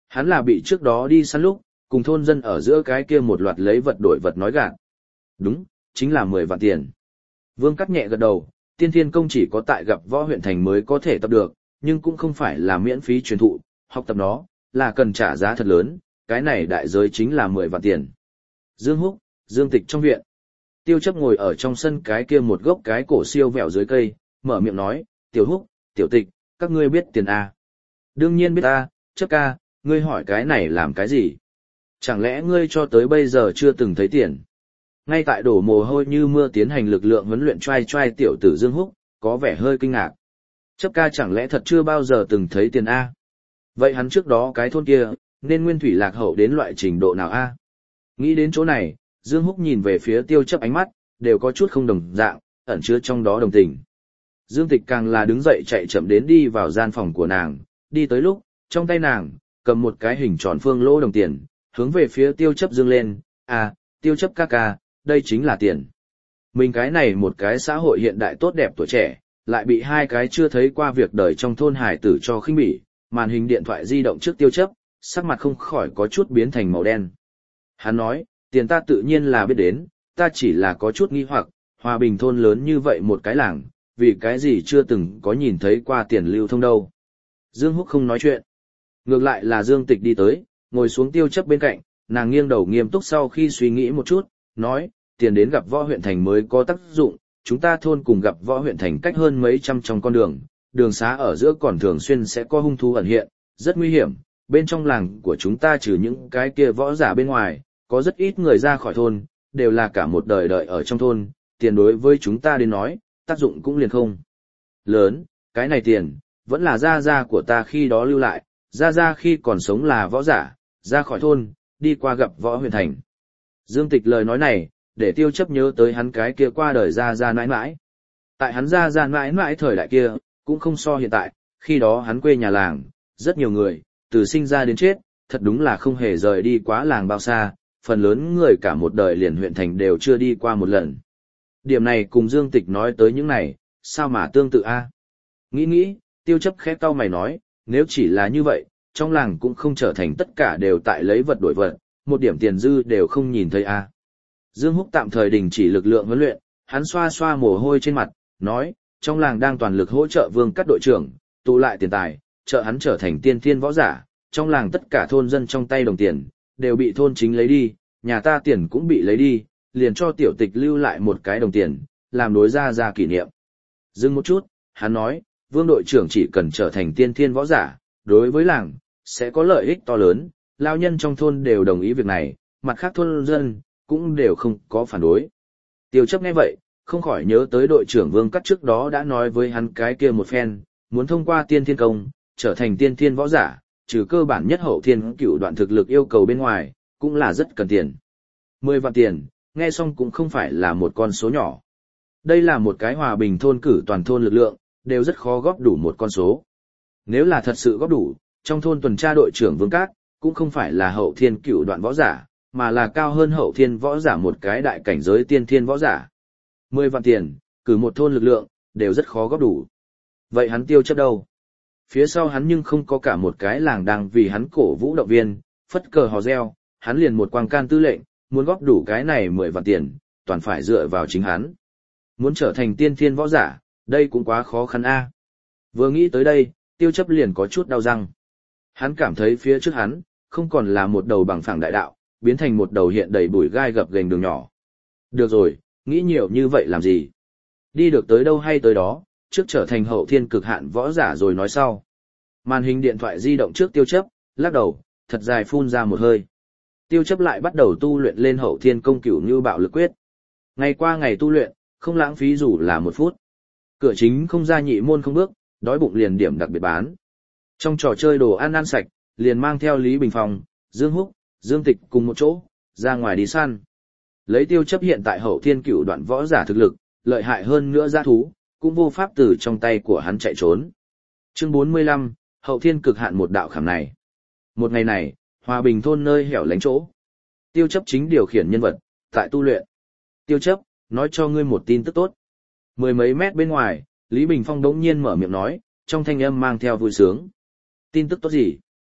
Hắn là bị trước đó đi săn lúc, cùng thôn dân ở giữa cái kia một loạt lấy vật đổi vật nói gạt. Đúng, chính là mười vạn tiền. Vương Cắt nhẹ gật đầu, tiên thiên công chỉ có tại gặp võ huyện thành mới có thể tập được, nhưng cũng không phải là miễn phí truyền thụ, học tập nó, là cần trả giá thật lớn, cái này đại giới chính là mười vạn tiền. Dương Húc, Dương Tịch trong viện. Tiêu Chấp ngồi ở trong sân cái kia một gốc cái cổ siêu vẹo dưới cây, mở miệng nói, Tiểu Húc, Tiểu Tịch, các ngươi biết tiền A. Đương nhiên biết A, Chấp ca, ngươi hỏi cái này làm cái gì? Chẳng lẽ ngươi cho tới bây giờ chưa từng thấy tiền? Ngay tại đổ mồ hôi như mưa tiến hành lực lượng huấn luyện trai trai tiểu tử Dương Húc, có vẻ hơi kinh ngạc. Chấp ca chẳng lẽ thật chưa bao giờ từng thấy tiền A? Vậy hắn trước đó cái thôn kia, nên nguyên thủy lạc hậu đến loại trình độ nào A? Nghĩ đến chỗ này, Dương Húc nhìn về phía Tiêu Chấp ánh mắt, đều có chút không đồng dạng, ẩn chứa trong đó đồng tình. Dương Tịch càng là đứng dậy chạy chậm đến đi vào gian phòng của nàng, đi tới lúc, trong tay nàng, cầm một cái hình tròn phương lỗ đồng tiền, hướng về phía Tiêu Chấp dương lên, à, Tiêu Chấp ca ca, đây chính là tiền. Mình cái này một cái xã hội hiện đại tốt đẹp tuổi trẻ, lại bị hai cái chưa thấy qua việc đời trong thôn hải tử cho khinh bỉ, màn hình điện thoại di động trước Tiêu Chấp, sắc mặt không khỏi có chút biến thành màu đen. Hắn nói, tiền ta tự nhiên là biết đến, ta chỉ là có chút nghi hoặc, Hòa Bình thôn lớn như vậy một cái làng, vì cái gì chưa từng có nhìn thấy qua tiền lưu thông đâu. Dương Húc không nói chuyện. Ngược lại là Dương Tịch đi tới, ngồi xuống Tiêu Chấp bên cạnh, nàng nghiêng đầu nghiêm túc sau khi suy nghĩ một chút, nói, tiền đến gặp võ huyện thành mới có tác dụng, chúng ta thôn cùng gặp võ huyện thành cách hơn mấy trăm trong con đường, đường xá ở giữa còn thường xuyên sẽ có hung thú ẩn hiện, rất nguy hiểm, bên trong làng của chúng ta trừ những cái kia võ giả bên ngoài, có rất ít người ra khỏi thôn, đều là cả một đời đợi ở trong thôn, tiền đối với chúng ta đến nói, tác dụng cũng liền không lớn, cái này tiền, vẫn là gia gia của ta khi đó lưu lại, gia gia khi còn sống là võ giả, ra khỏi thôn, đi qua gặp võ huyện thành. Dương Tịch lời nói này, để Tiêu Chấp nhớ tới hắn cái kia qua đời gia gia mãi mãi. Tại hắn gia gia mãi mãi thời đại kia, cũng không so hiện tại, khi đó hắn quê nhà làng, rất nhiều người, từ sinh ra đến chết, thật đúng là không hề rời đi quá làng bao xa, phần lớn người cả một đời liền huyện thành đều chưa đi qua một lần. Điểm này cùng Dương Tịch nói tới những này, sao mà tương tự a? Nghĩ nghĩ, Tiêu Chấp khẽ cau mày nói, nếu chỉ là như vậy, trong làng cũng không trở thành tất cả đều tại lấy vật đổi vật, một điểm tiền dư đều không nhìn thấy a. Dương Húc tạm thời đình chỉ lực lượng huấn luyện, hắn xoa xoa mồ hôi trên mặt, nói, trong làng đang toàn lực hỗ trợ Vương Cắt đội trưởng, tụ lại tiền tài, trợ hắn trở thành tiên thiên võ giả, trong làng tất cả thôn dân trong tay đồng tiền, đều bị thôn chính lấy đi, nhà ta tiền cũng bị lấy đi, liền cho Tiểu Tịch lưu lại một cái đồng tiền, làm đối ra ra kỷ niệm. Dừng một chút, hắn nói, Vương đội trưởng chỉ cần trở thành tiên thiên võ giả, đối với làng, sẽ có lợi ích to lớn, lao nhân trong thôn đều đồng ý việc này, mặt khác thôn dân, cũng đều không có phản đối. Tiêu Chấp nghe vậy, không khỏi nhớ tới đội trưởng Vương Cắt trước đó đã nói với hắn cái kia một phen, muốn thông qua tiên thiên công, trở thành tiên thiên võ giả, trừ cơ bản nhất hậu thiên cửu đoạn thực lực yêu cầu bên ngoài, cũng là rất cần tiền. Mười vạn tiền, nghe xong cũng không phải là một con số nhỏ. Đây là một cái Hòa Bình thôn cử toàn thôn lực lượng, đều rất khó góp đủ một con số. Nếu là thật sự góp đủ, trong thôn tuần tra đội trưởng Vương Cát, cũng không phải là hậu thiên cửu đoạn võ giả, mà là cao hơn hậu thiên võ giả một cái đại cảnh giới tiên thiên võ giả. Mười vạn tiền, cử một thôn lực lượng, đều rất khó góp đủ. Vậy hắn Tiêu Chấp đâu? Phía sau hắn nhưng không có cả một cái làng đang vì hắn cổ vũ động viên, phất cờ hò reo, hắn liền một quang can tư lệnh, muốn góp đủ cái này mười vạn tiền, toàn phải dựa vào chính hắn. Muốn trở thành tiên thiên võ giả, đây cũng quá khó khăn a. Vừa nghĩ tới đây, Tiêu Chấp liền có chút đau răng. Hắn cảm thấy phía trước hắn, không còn là một đầu bằng phẳng đại đạo, biến thành một đầu hiện đầy bụi gai gập ghềnh đường nhỏ. Được rồi, nghĩ nhiều như vậy làm gì? Đi được tới đâu hay tới đó, trước trở thành hậu thiên cực hạn võ giả rồi nói sau. Màn hình điện thoại di động trước Tiêu Chấp, lắc đầu, thật dài phun ra một hơi. Tiêu Chấp lại bắt đầu tu luyện lên hậu thiên công cửu như bạo lực quyết. Ngày qua ngày tu luyện, không lãng phí dù là một phút. Cửa chính không ra nhị môn không bước, đói bụng liền điểm đặc biệt bán. Trong trò chơi đồ ăn ăn sạch, liền mang theo Lý Bình Phong, Dương Húc, Dương Tịch cùng một chỗ, ra ngoài đi săn. Lấy Tiêu Chấp hiện tại hậu thiên cửu đoạn võ giả thực lực, lợi hại hơn nữa dã thú, cũng vô pháp từ trong tay của hắn chạy trốn. Chương bốn mươi lăm, hậu thiên cực hạn một đạo khảm này. Một ngày này, Hòa Bình thôn nơi hẻo lánh chỗ. Tiêu Chấp chính điều khiển nhân vật, tại tu luyện. Tiêu Chấp, nói cho ngươi một tin tức tốt. Mười mấy mét bên ngoài, Lý Bình Phong đống nhiên mở miệng nói, trong thanh âm mang theo vui sướng. Tin tức tốt gì?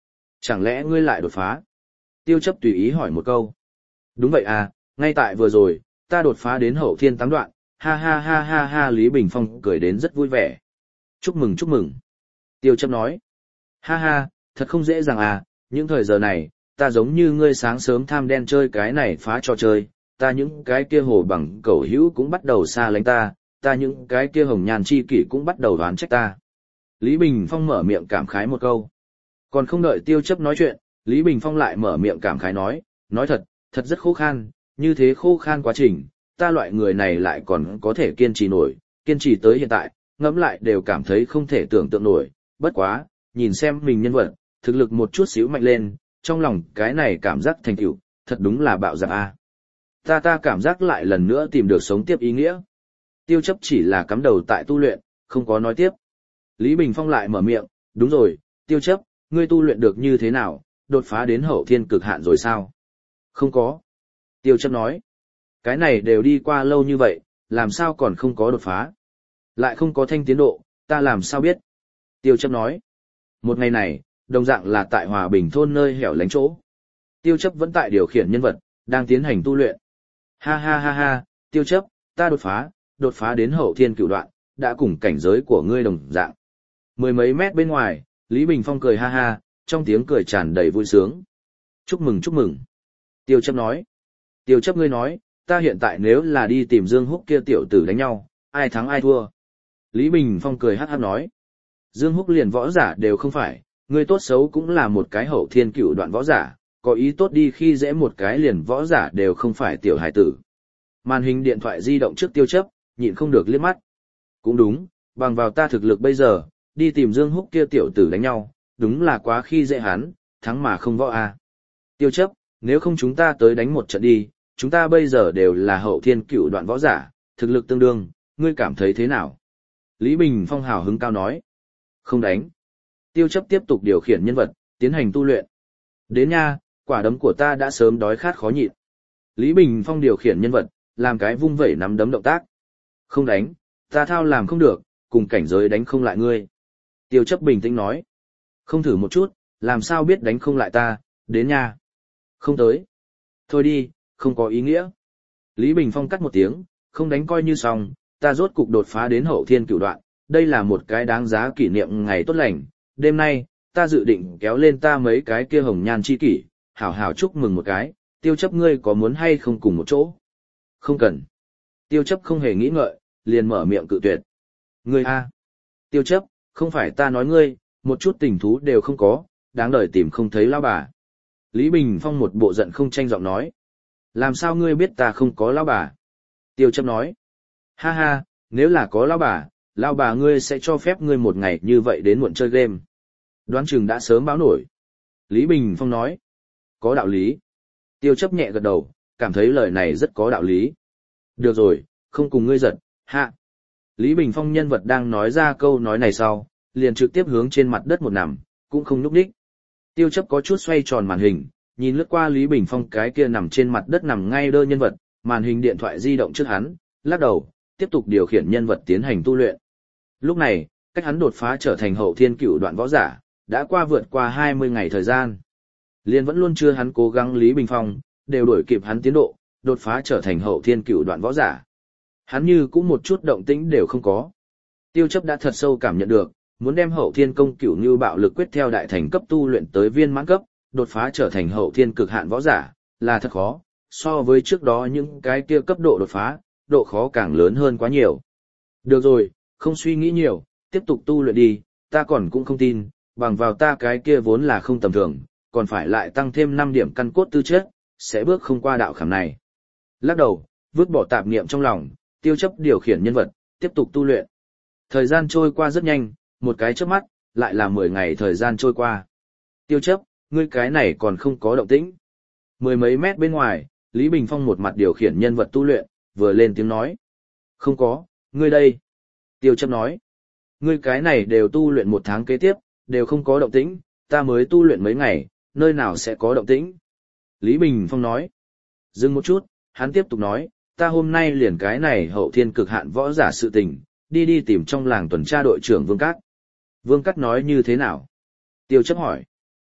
Chẳng lẽ ngươi lại đột phá? Tiêu chấp tùy ý hỏi một câu. Đúng vậy à, ngay tại vừa rồi, ta đột phá đến hậu thiên tám đoạn, ha ha ha ha ha Lý Bình Phong cười đến rất vui vẻ. Chúc mừng chúc mừng. Tiêu chấp nói. Ha ha, thật không dễ dàng à, những thời giờ này, ta giống như ngươi sáng sớm tham đen chơi cái này phá trò chơi, ta những cái kia hồ bằng cẩu hữu cũng bắt đầu xa lánh ta, ta những cái kia hồng nhàn chi kỷ cũng bắt đầu đoán trách ta. Lý Bình Phong mở miệng cảm khái một câu. Còn không đợi tiêu chấp nói chuyện, Lý Bình Phong lại mở miệng cảm khái nói, nói thật, thật rất khô khan, như thế khô khan quá trình, ta loại người này lại còn có thể kiên trì nổi, kiên trì tới hiện tại, ngẫm lại đều cảm thấy không thể tưởng tượng nổi, bất quá, nhìn xem mình nhân vật, thực lực một chút xíu mạnh lên, trong lòng cái này cảm giác thành tựu, thật đúng là bạo dạn a. Ta ta cảm giác lại lần nữa tìm được sống tiếp ý nghĩa. Tiêu chấp chỉ là cắm đầu tại tu luyện, không có nói tiếp. Lý Bình Phong lại mở miệng, đúng rồi, tiêu chấp, ngươi tu luyện được như thế nào, đột phá đến hậu thiên cực hạn rồi sao? Không có. Tiêu chấp nói, cái này đều đi qua lâu như vậy, làm sao còn không có đột phá? Lại không có thanh tiến độ, ta làm sao biết? Tiêu chấp nói, một ngày này, đồng dạng là tại Hòa Bình thôn nơi hẻo lánh chỗ. Tiêu chấp vẫn tại điều khiển nhân vật, đang tiến hành tu luyện. Ha ha ha ha, tiêu chấp, ta đột phá, đột phá đến hậu thiên cửu đoạn, đã cùng cảnh giới của ngươi đồng dạng. Mười mấy mét bên ngoài, Lý Bình Phong cười ha ha, trong tiếng cười tràn đầy vui sướng. Chúc mừng chúc mừng. Tiêu chấp nói. Tiêu chấp ngươi nói, ta hiện tại nếu là đi tìm Dương Húc kia tiểu tử đánh nhau, ai thắng ai thua. Lý Bình Phong cười hát hát nói. Dương Húc liền võ giả đều không phải, ngươi tốt xấu cũng là một cái hậu thiên cửu đoạn võ giả, có ý tốt đi khi dễ một cái liền võ giả đều không phải tiểu hải tử. Màn hình điện thoại di động trước tiêu chấp, nhịn không được liếc mắt. Cũng đúng, bằng vào ta thực lực bây giờ, đi tìm Dương Húc kia tiểu tử đánh nhau, đúng là quá khi dễ hắn, thắng mà không võ a. Tiêu chấp, nếu không chúng ta tới đánh một trận đi, chúng ta bây giờ đều là hậu thiên cửu đoạn võ giả, thực lực tương đương, ngươi cảm thấy thế nào? Lý Bình Phong hào hứng cao nói. Không đánh. Tiêu chấp tiếp tục điều khiển nhân vật, tiến hành tu luyện. Đến nha, quả đấm của ta đã sớm đói khát khó nhịn. Lý Bình Phong điều khiển nhân vật, làm cái vung vẩy nắm đấm động tác. Không đánh, ta thao làm không được, cùng cảnh giới đánh không lại ngươi. Tiêu chấp bình tĩnh nói. Không thử một chút, làm sao biết đánh không lại ta, đến nha. Không tới. Thôi đi, không có ý nghĩa. Lý Bình Phong cắt một tiếng, không đánh coi như xong, ta rốt cục đột phá đến hậu thiên cửu đoạn, đây là một cái đáng giá kỷ niệm ngày tốt lành. Đêm nay, ta dự định kéo lên ta mấy cái kia hồng nhan chi kỷ, hảo hảo chúc mừng một cái, tiêu chấp ngươi có muốn hay không cùng một chỗ? Không cần. Tiêu chấp không hề nghĩ ngợi, liền mở miệng cự tuyệt. Ngươi a, tiêu chấp, không phải ta nói ngươi, một chút tình thú đều không có, đáng đời tìm không thấy lão bà. Lý Bình Phong một bộ giận không tranh giọng nói. Làm sao ngươi biết ta không có lão bà? Tiêu chấp nói. Ha ha, nếu là có lão bà, lão bà ngươi sẽ cho phép ngươi một ngày như vậy đến muộn chơi game. Đoán chừng đã sớm báo nổi. Lý Bình Phong nói. Có đạo lý. Tiêu chấp nhẹ gật đầu, cảm thấy lời này rất có đạo lý. Được rồi, không cùng ngươi giật, hạ. Lý Bình Phong nhân vật đang nói ra câu nói này sau, liền trực tiếp hướng trên mặt đất một nằm, cũng không nhúc nhích. Tiêu chấp có chút xoay tròn màn hình, nhìn lướt qua Lý Bình Phong cái kia nằm trên mặt đất nằm ngay đơ nhân vật, màn hình điện thoại di động trước hắn, lắc đầu, tiếp tục điều khiển nhân vật tiến hành tu luyện. Lúc này, cách hắn đột phá trở thành hậu thiên cửu đoạn võ giả, đã qua vượt qua hai mươi ngày thời gian. Liên vẫn luôn chưa hắn cố gắng Lý Bình Phong, đều đuổi kịp hắn tiến độ, đột phá trở thành hậu thiên cửu đoạn võ giả. Hắn như cũng một chút động tĩnh đều không có. Tiêu chấp đã thật sâu cảm nhận được, muốn đem hậu thiên công cửu như bạo lực quyết theo đại thành cấp tu luyện tới viên mãn cấp, đột phá trở thành hậu thiên cực hạn võ giả, là thật khó, so với trước đó những cái kia cấp độ đột phá, độ khó càng lớn hơn quá nhiều. Được rồi, không suy nghĩ nhiều, tiếp tục tu luyện đi, ta còn cũng không tin, bằng vào ta cái kia vốn là không tầm thường, còn phải lại tăng thêm năm điểm căn cốt tư chất, sẽ bước không qua đạo khảm này. Lắc đầu, vứt bỏ tạp niệm trong lòng, tiêu chấp điều khiển nhân vật, tiếp tục tu luyện. Thời gian trôi qua rất nhanh, một cái chớp mắt, lại là mười ngày thời gian trôi qua. Tiêu chấp, ngươi cái này còn không có động tĩnh. Mười mấy mét bên ngoài, Lý Bình Phong một mặt điều khiển nhân vật tu luyện, vừa lên tiếng nói. Không có, ngươi đây. Tiêu chấp nói. Ngươi cái này đều tu luyện một tháng kế tiếp, đều không có động tĩnh, ta mới tu luyện mấy ngày, nơi nào sẽ có động tĩnh. Lý Bình Phong nói. Dừng một chút, hắn tiếp tục nói, ta hôm nay liền cái này hậu thiên cực hạn võ giả sự tình, đi đi tìm trong làng tuần tra đội trưởng Vương Cát. Vương Cát nói như thế nào? Tiêu chấp hỏi.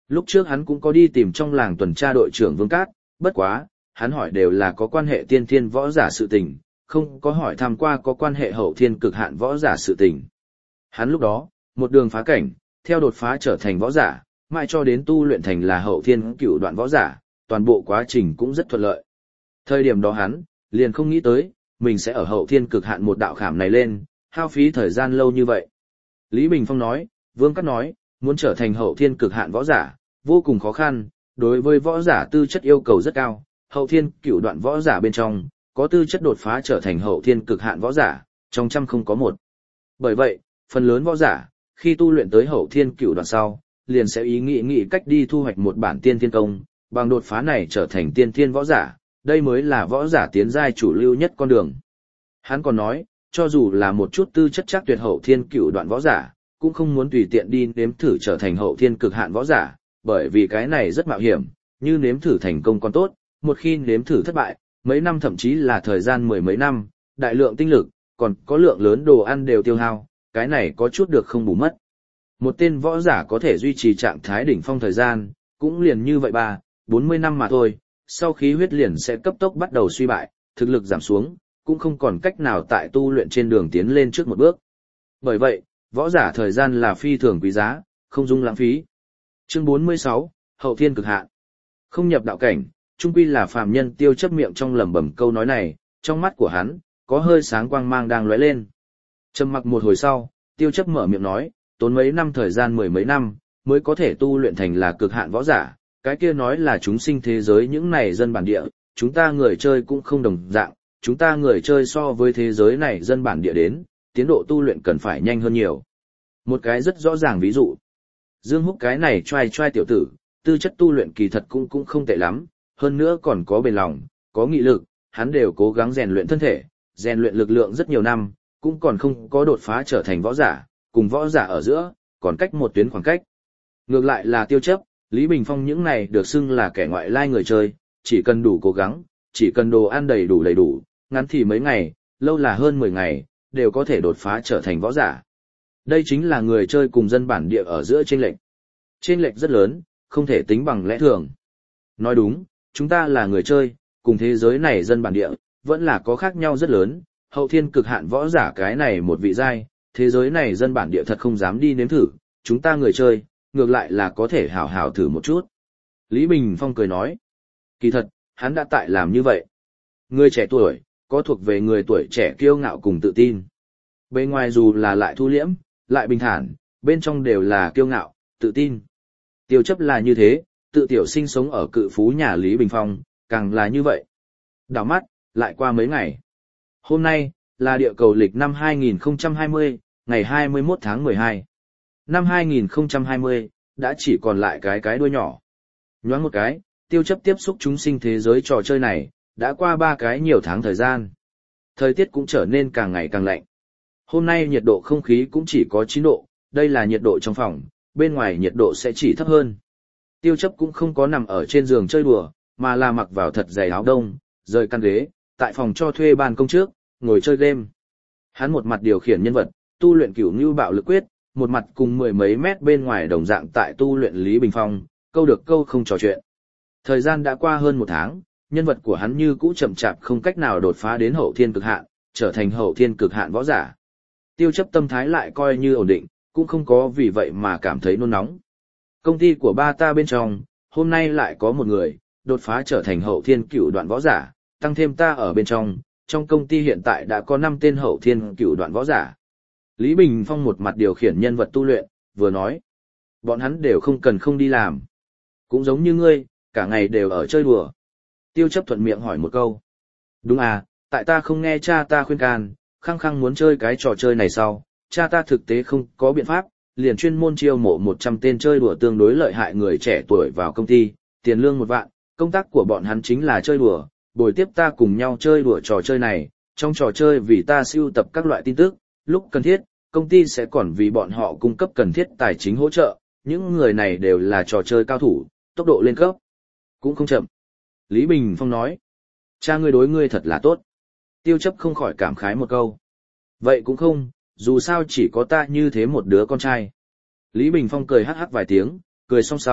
Lúc trước hắn cũng có đi tìm trong làng tuần tra đội trưởng Vương Cát, bất quá, hắn hỏi đều là có quan hệ tiên thiên võ giả sự tình, không có hỏi thăm qua có quan hệ hậu thiên cực hạn võ giả sự tình. Hắn lúc đó, một đường phá cảnh, theo đột phá trở thành võ giả, mãi cho đến tu luyện thành là hậu thiên cửu đoạn võ giả, toàn bộ quá trình cũng rất thuận lợi. Thời điểm đó hắn, liền không nghĩ tới, mình sẽ ở hậu thiên cực hạn một đạo khảm này lên, hao phí thời gian lâu như vậy. Lý Bình Phong nói, Vương Cát nói, muốn trở thành hậu thiên cực hạn võ giả, vô cùng khó khăn, đối với võ giả tư chất yêu cầu rất cao, hậu thiên cửu đoạn võ giả bên trong, có tư chất đột phá trở thành hậu thiên cực hạn võ giả, trong trăm không có một. Bởi vậy, phần lớn võ giả, khi tu luyện tới hậu thiên cửu đoạn sau, liền sẽ ý nghĩ nghĩ cách đi thu hoạch một bản tiên thiên công, bằng đột phá này trở thành tiên thiên võ giả, đây mới là võ giả tiến giai chủ lưu nhất con đường. Hắn còn nói, cho dù là một chút tư chất chắc tuyệt hậu thiên cửu đoạn võ giả, cũng không muốn tùy tiện đi nếm thử trở thành hậu thiên cực hạn võ giả, bởi vì cái này rất mạo hiểm, như nếm thử thành công còn tốt, một khi nếm thử thất bại, mấy năm thậm chí là thời gian mười mấy năm, đại lượng tinh lực, còn có lượng lớn đồ ăn đều tiêu hao, cái này có chút được không bù mất. Một tên võ giả có thể duy trì trạng thái đỉnh phong thời gian, cũng liền như vậy ba, bốn mươi năm mà thôi, sau khí huyết liền sẽ cấp tốc bắt đầu suy bại, thực lực giảm xuống, cũng không còn cách nào tại tu luyện trên đường tiến lên trước một bước. Bởi vậy, võ giả thời gian là phi thường quý giá, không dung lãng phí. Chương bốn mươi sáu, Hậu thiên cực hạn. Không nhập đạo cảnh, chung quy là phàm nhân Tiêu Chấp miệng trong lẩm bẩm câu nói này, trong mắt của hắn có hơi sáng quang mang đang lóe lên. Trầm mặc một hồi sau, Tiêu Chấp mở miệng nói, tốn mấy năm thời gian mười mấy năm mới có thể tu luyện thành là cực hạn võ giả, cái kia nói là chúng sinh thế giới những này dân bản địa, chúng ta người chơi cũng không đồng dạng, chúng ta người chơi so với thế giới này dân bản địa đến, tiến độ tu luyện cần phải nhanh hơn nhiều. Một cái rất rõ ràng ví dụ, Dương Húc cái này trai trai tiểu tử, tư chất tu luyện kỳ thật cũng cũng không tệ lắm, hơn nữa còn có bền lòng, có nghị lực, hắn đều cố gắng rèn luyện thân thể, rèn luyện lực lượng rất nhiều năm, cũng còn không có đột phá trở thành võ giả, cùng võ giả ở giữa, còn cách một tuyến khoảng cách. Ngược lại là Tiêu Chấp, Lý Bình Phong những này được xưng là kẻ ngoại lai người chơi, chỉ cần đủ cố gắng, chỉ cần đồ ăn đầy đủ đầy đủ, ngắn thì mấy ngày, lâu là hơn mười ngày, đều có thể đột phá trở thành võ giả. Đây chính là người chơi cùng dân bản địa ở giữa chênh lệch. Chênh lệch rất lớn, không thể tính bằng lẽ thường. Nói đúng, chúng ta là người chơi, cùng thế giới này dân bản địa, vẫn là có khác nhau rất lớn, hậu thiên cực hạn võ giả cái này một vị giai, thế giới này dân bản địa thật không dám đi nếm thử, chúng ta người chơi, ngược lại là có thể hảo hảo thử một chút. Lý Bình Phong cười nói, kỳ thật, hắn đã tại làm như vậy. Người trẻ tuổi, có thuộc về người tuổi trẻ kiêu ngạo cùng tự tin. Bên ngoài dù là lại thu liễm, lại bình thản, bên trong đều là kiêu ngạo, tự tin. Tiêu Chấp là như thế, tự tiểu sinh sống ở cự phú nhà Lý Bình Phong, càng là như vậy. Đảo mắt, lại qua mấy ngày. Hôm nay, là địa cầu lịch năm hai nghìn không trăm hai mươi, ngày hai mươi mốt tháng mười hai. Năm hai nghìn không trăm hai mươi, đã chỉ còn lại cái cái đuôi nhỏ. Nhoáng một cái, Tiêu Chấp tiếp xúc chúng sinh thế giới trò chơi này, đã qua ba cái nhiều tháng thời gian. Thời tiết cũng trở nên càng ngày càng lạnh. Hôm nay nhiệt độ không khí cũng chỉ có chín độ, đây là nhiệt độ trong phòng, bên ngoài nhiệt độ sẽ chỉ thấp hơn. Tiêu Chấp cũng không có nằm ở trên giường chơi đùa, mà là mặc vào thật dày áo đông, rời căn ghế, tại phòng cho thuê ban công trước, ngồi chơi game. Hắn một mặt điều khiển nhân vật, tu luyện cửu ngưu bạo lực quyết, một mặt cùng mười mấy mét bên ngoài đồng dạng tại tu luyện Lý Bình Phong, câu được câu không trò chuyện. Thời gian đã qua hơn một tháng, nhân vật của hắn như cũ chậm chạp không cách nào đột phá đến hậu thiên cực hạn, trở thành hậu thiên cực hạn võ giả. Tiêu Chấp tâm thái lại coi như ổn định, cũng không có vì vậy mà cảm thấy nôn nóng. Công ty của ba ta bên trong, hôm nay lại có một người, đột phá trở thành hậu thiên cửu đoạn võ giả, tăng thêm ta ở bên trong, trong công ty hiện tại đã có năm tên hậu thiên cửu đoạn võ giả. Lý Bình Phong một mặt điều khiển nhân vật tu luyện, vừa nói. Bọn hắn đều không cần không đi làm. Cũng giống như ngươi, cả ngày đều ở chơi đùa. Tiêu Chấp thuận miệng hỏi một câu. Đúng à, tại ta không nghe cha ta khuyên can, khăng khăng muốn chơi cái trò chơi này sau, cha ta thực tế không có biện pháp, liền chuyên môn chiêu mộ một trăm tên chơi đùa tương đối lợi hại người trẻ tuổi vào công ty, tiền lương một vạn, công tác của bọn hắn chính là chơi đùa, bồi tiếp ta cùng nhau chơi đùa trò chơi này, trong trò chơi vì ta sưu tập các loại tin tức, lúc cần thiết, công ty sẽ còn vì bọn họ cung cấp cần thiết tài chính hỗ trợ, những người này đều là trò chơi cao thủ, tốc độ lên cấp, cũng không chậm. Lý Bình Phong nói, cha ngươi đối ngươi thật là tốt. Tiêu Chấp không khỏi cảm khái một câu. Vậy cũng không, dù sao chỉ có ta như thế một đứa con trai. Lý Bình Phong cười hắc hắc vài tiếng, cười xong sau,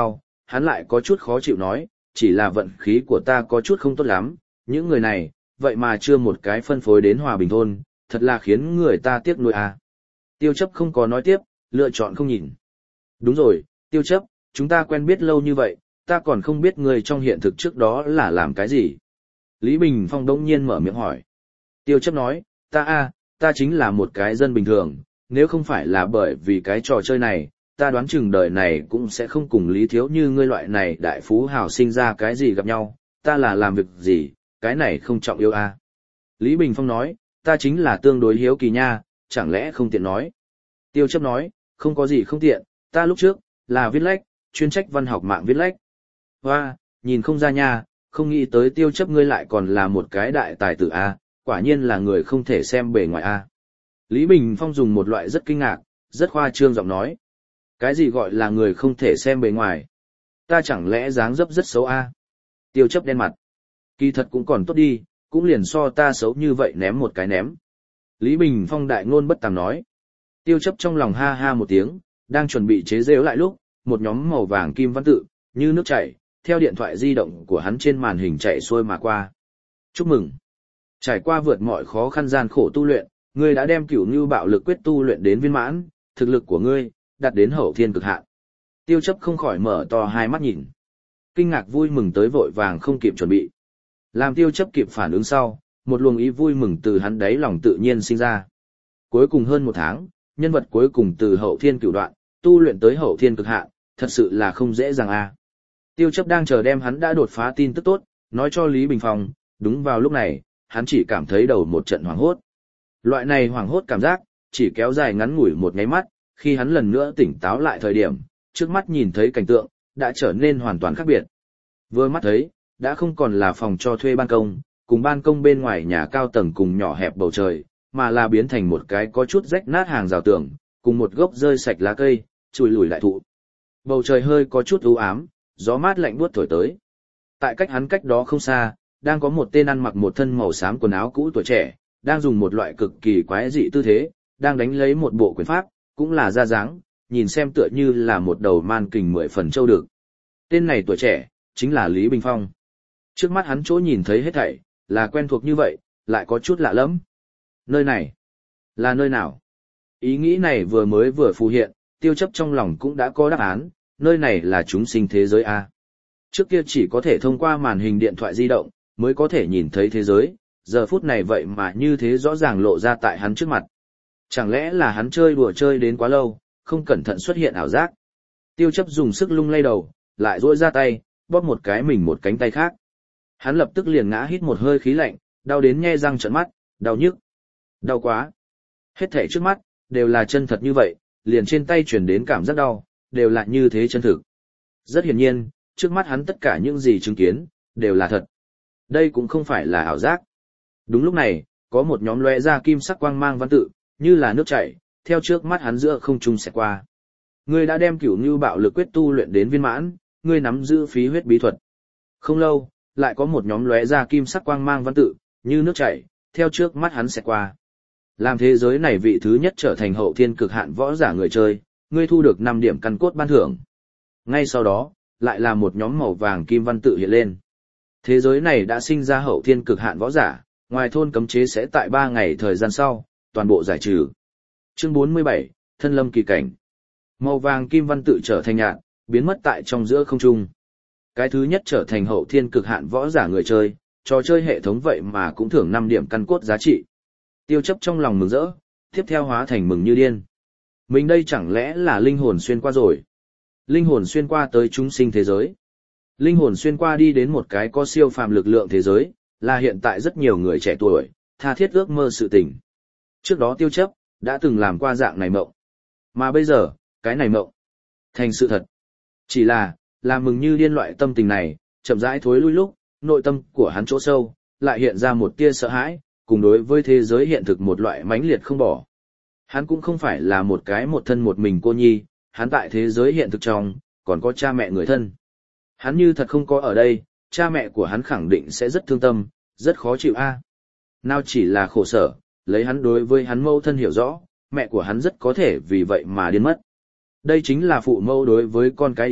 hắn lại có chút khó chịu nói, chỉ là vận khí của ta có chút không tốt lắm, những người này, vậy mà chưa một cái phân phối đến Hòa Bình thôn, thật là khiến người ta tiếc nuối à. Tiêu chấp không có nói tiếp, lựa chọn không nhìn. Đúng rồi, Tiêu chấp, chúng ta quen biết lâu như vậy, ta còn không biết người trong hiện thực trước đó là làm cái gì. Lý Bình Phong đống nhiên mở miệng hỏi. Tiêu chấp nói, ta a, ta chính là một cái dân bình thường, nếu không phải là bởi vì cái trò chơi này, ta đoán chừng đời này cũng sẽ không cùng Lý Thiếu như ngươi loại này đại phú hào sinh ra cái gì gặp nhau, ta là làm việc gì, cái này không trọng yếu a. Lý Bình Phong nói, ta chính là tương đối hiếu kỳ nha, chẳng lẽ không tiện nói. Tiêu chấp nói, không có gì không tiện, ta lúc trước, là viết lách, chuyên trách văn học mạng viết lách. Hoa, nhìn không ra nha, không nghĩ tới tiêu chấp ngươi lại còn là một cái đại tài tử a, quả nhiên là người không thể xem bề ngoài a. Lý Bình Phong dùng một loại rất kinh ngạc, rất khoa trương giọng nói. Cái gì gọi là người không thể xem bề ngoài? Ta chẳng lẽ dáng dấp rất xấu a? Tiêu chấp đen mặt. Kỳ thật cũng còn tốt đi, cũng liền so ta xấu như vậy ném một cái ném. Lý Bình Phong đại ngôn bất tàm nói. Tiêu chấp trong lòng ha ha một tiếng, đang chuẩn bị chế giễu lại lúc, một nhóm màu vàng kim văn tự, như nước chảy, theo điện thoại di động của hắn trên màn hình chạy xuôi mà qua. Chúc mừng! Trải qua vượt mọi khó khăn gian khổ tu luyện, ngươi đã đem cửu ngưu bạo lực quyết tu luyện đến viên mãn, thực lực của ngươi đạt đến hậu thiên cực hạn. Tiêu chấp không khỏi mở to hai mắt nhìn. Kinh ngạc vui mừng tới vội vàng không kịp chuẩn bị. Làm tiêu chấp kịp phản ứng sau, một luồng ý vui mừng từ hắn đáy lòng tự nhiên sinh ra. Cuối cùng hơn một tháng, nhân vật cuối cùng từ hậu thiên cửu đoạn, tu luyện tới hậu thiên cực hạn, thật sự là không dễ dàng a. Tiêu chấp đang chờ đem hắn đã đột phá tin tức tốt, nói cho Lý Bình Phong, đúng vào lúc này, hắn chỉ cảm thấy đầu một trận hoảng hốt. Loại này hoảng hốt cảm giác, chỉ kéo dài ngắn ngủi một nháy mắt, khi hắn lần nữa tỉnh táo lại thời điểm, trước mắt nhìn thấy cảnh tượng, đã trở nên hoàn toàn khác biệt. Vừa mắt thấy, đã không còn là phòng cho thuê ban công, cùng ban công bên ngoài nhà cao tầng cùng nhỏ hẹp bầu trời, mà là biến thành một cái có chút rách nát hàng rào tường, cùng một gốc rơi sạch lá cây, chùi lùi lại thụ. Bầu trời hơi có chút u ám, gió mát lạnh buốt thổi tới. Tại cách hắn cách đó không xa, đang có một tên ăn mặc một thân màu xám quần áo cũ tuổi trẻ, đang dùng một loại cực kỳ quái dị tư thế, đang đánh lấy một bộ quyền pháp, cũng là da dáng, nhìn xem tựa như là một đầu man kình mười phần châu được. Tên này tuổi trẻ, chính là Lý Bình Phong. Trước mắt hắn chỗ nhìn thấy hết thảy, là quen thuộc như vậy, lại có chút lạ lẫm. Nơi này, là nơi nào? Ý nghĩ này vừa mới vừa phù hiện, tiêu chấp trong lòng cũng đã có đáp án, nơi này là chúng sinh thế giới A. Trước kia chỉ có thể thông qua màn hình điện thoại di động, mới có thể nhìn thấy thế giới, giờ phút này vậy mà như thế rõ ràng lộ ra tại hắn trước mặt. Chẳng lẽ là hắn chơi đùa chơi đến quá lâu, không cẩn thận xuất hiện ảo giác. Tiêu chấp dùng sức lung lay đầu, lại duỗi ra tay, bóp một cái mình một cánh tay khác. Hắn lập tức liền ngã hít một hơi khí lạnh, đau đến nhe răng trợn mắt, đau nhức. Đau quá. Hết thảy trước mắt, đều là chân thật như vậy, liền trên tay truyền đến cảm giác đau, đều là như thế chân thực. Rất hiển nhiên, trước mắt hắn tất cả những gì chứng kiến, đều là thật. Đây cũng không phải là ảo giác. Đúng lúc này, có một nhóm lóe ra kim sắc quang mang văn tự, như là nước chảy, theo trước mắt hắn giữa không trung xẹt qua. Ngươi đã đem cửu ngưu bạo lực quyết tu luyện đến viên mãn, ngươi nắm giữ phí huyết bí thuật. Không lâu, lại có một nhóm lóe ra kim sắc quang mang văn tự, như nước chảy, theo trước mắt hắn xẹt qua. Làm thế giới này vị thứ nhất trở thành hậu thiên cực hạn võ giả người chơi, ngươi thu được năm điểm căn cốt ban thưởng. Ngay sau đó, lại là một nhóm màu vàng kim văn tự hiện lên. Thế giới này đã sinh ra hậu thiên cực hạn võ giả, ngoài thôn cấm chế sẽ tại ba ngày thời gian sau, toàn bộ giải trừ. Chương bốn mươi bảy, Thân lâm kỳ cảnh. Màu vàng kim văn tự trở thành nhạt, biến mất tại trong giữa không trung. Cái thứ nhất trở thành hậu thiên cực hạn võ giả người chơi, trò chơi hệ thống vậy mà cũng thưởng năm điểm căn cốt giá trị. Tiêu chấp trong lòng mừng rỡ, tiếp theo hóa thành mừng như điên. Mình đây chẳng lẽ là linh hồn xuyên qua rồi? Linh hồn xuyên qua tới chúng sinh thế giới. Linh hồn xuyên qua đi đến một cái có siêu phàm lực lượng thế giới, là hiện tại rất nhiều người trẻ tuổi, tha thiết ước mơ sự tình. Trước đó tiêu chấp, đã từng làm qua dạng này mộng. Mà bây giờ, cái này mộng, thành sự thật. Chỉ là, làm mừng như điên loại tâm tình này, chậm rãi thối lui lúc, nội tâm của hắn chỗ sâu, lại hiện ra một tia sợ hãi, cùng đối với thế giới hiện thực một loại mãnh liệt không bỏ. Hắn cũng không phải là một cái một thân một mình cô nhi, hắn tại thế giới hiện thực trong, còn có cha mẹ người thân. Hắn như thật không có ở đây, cha mẹ của hắn khẳng định sẽ rất thương tâm, rất khó chịu a. Nào chỉ là khổ sở, lấy hắn đối với hắn mâu thân hiểu rõ, mẹ của hắn rất có thể vì vậy mà điên mất. Đây chính là phụ mâu đối với con cái yêu,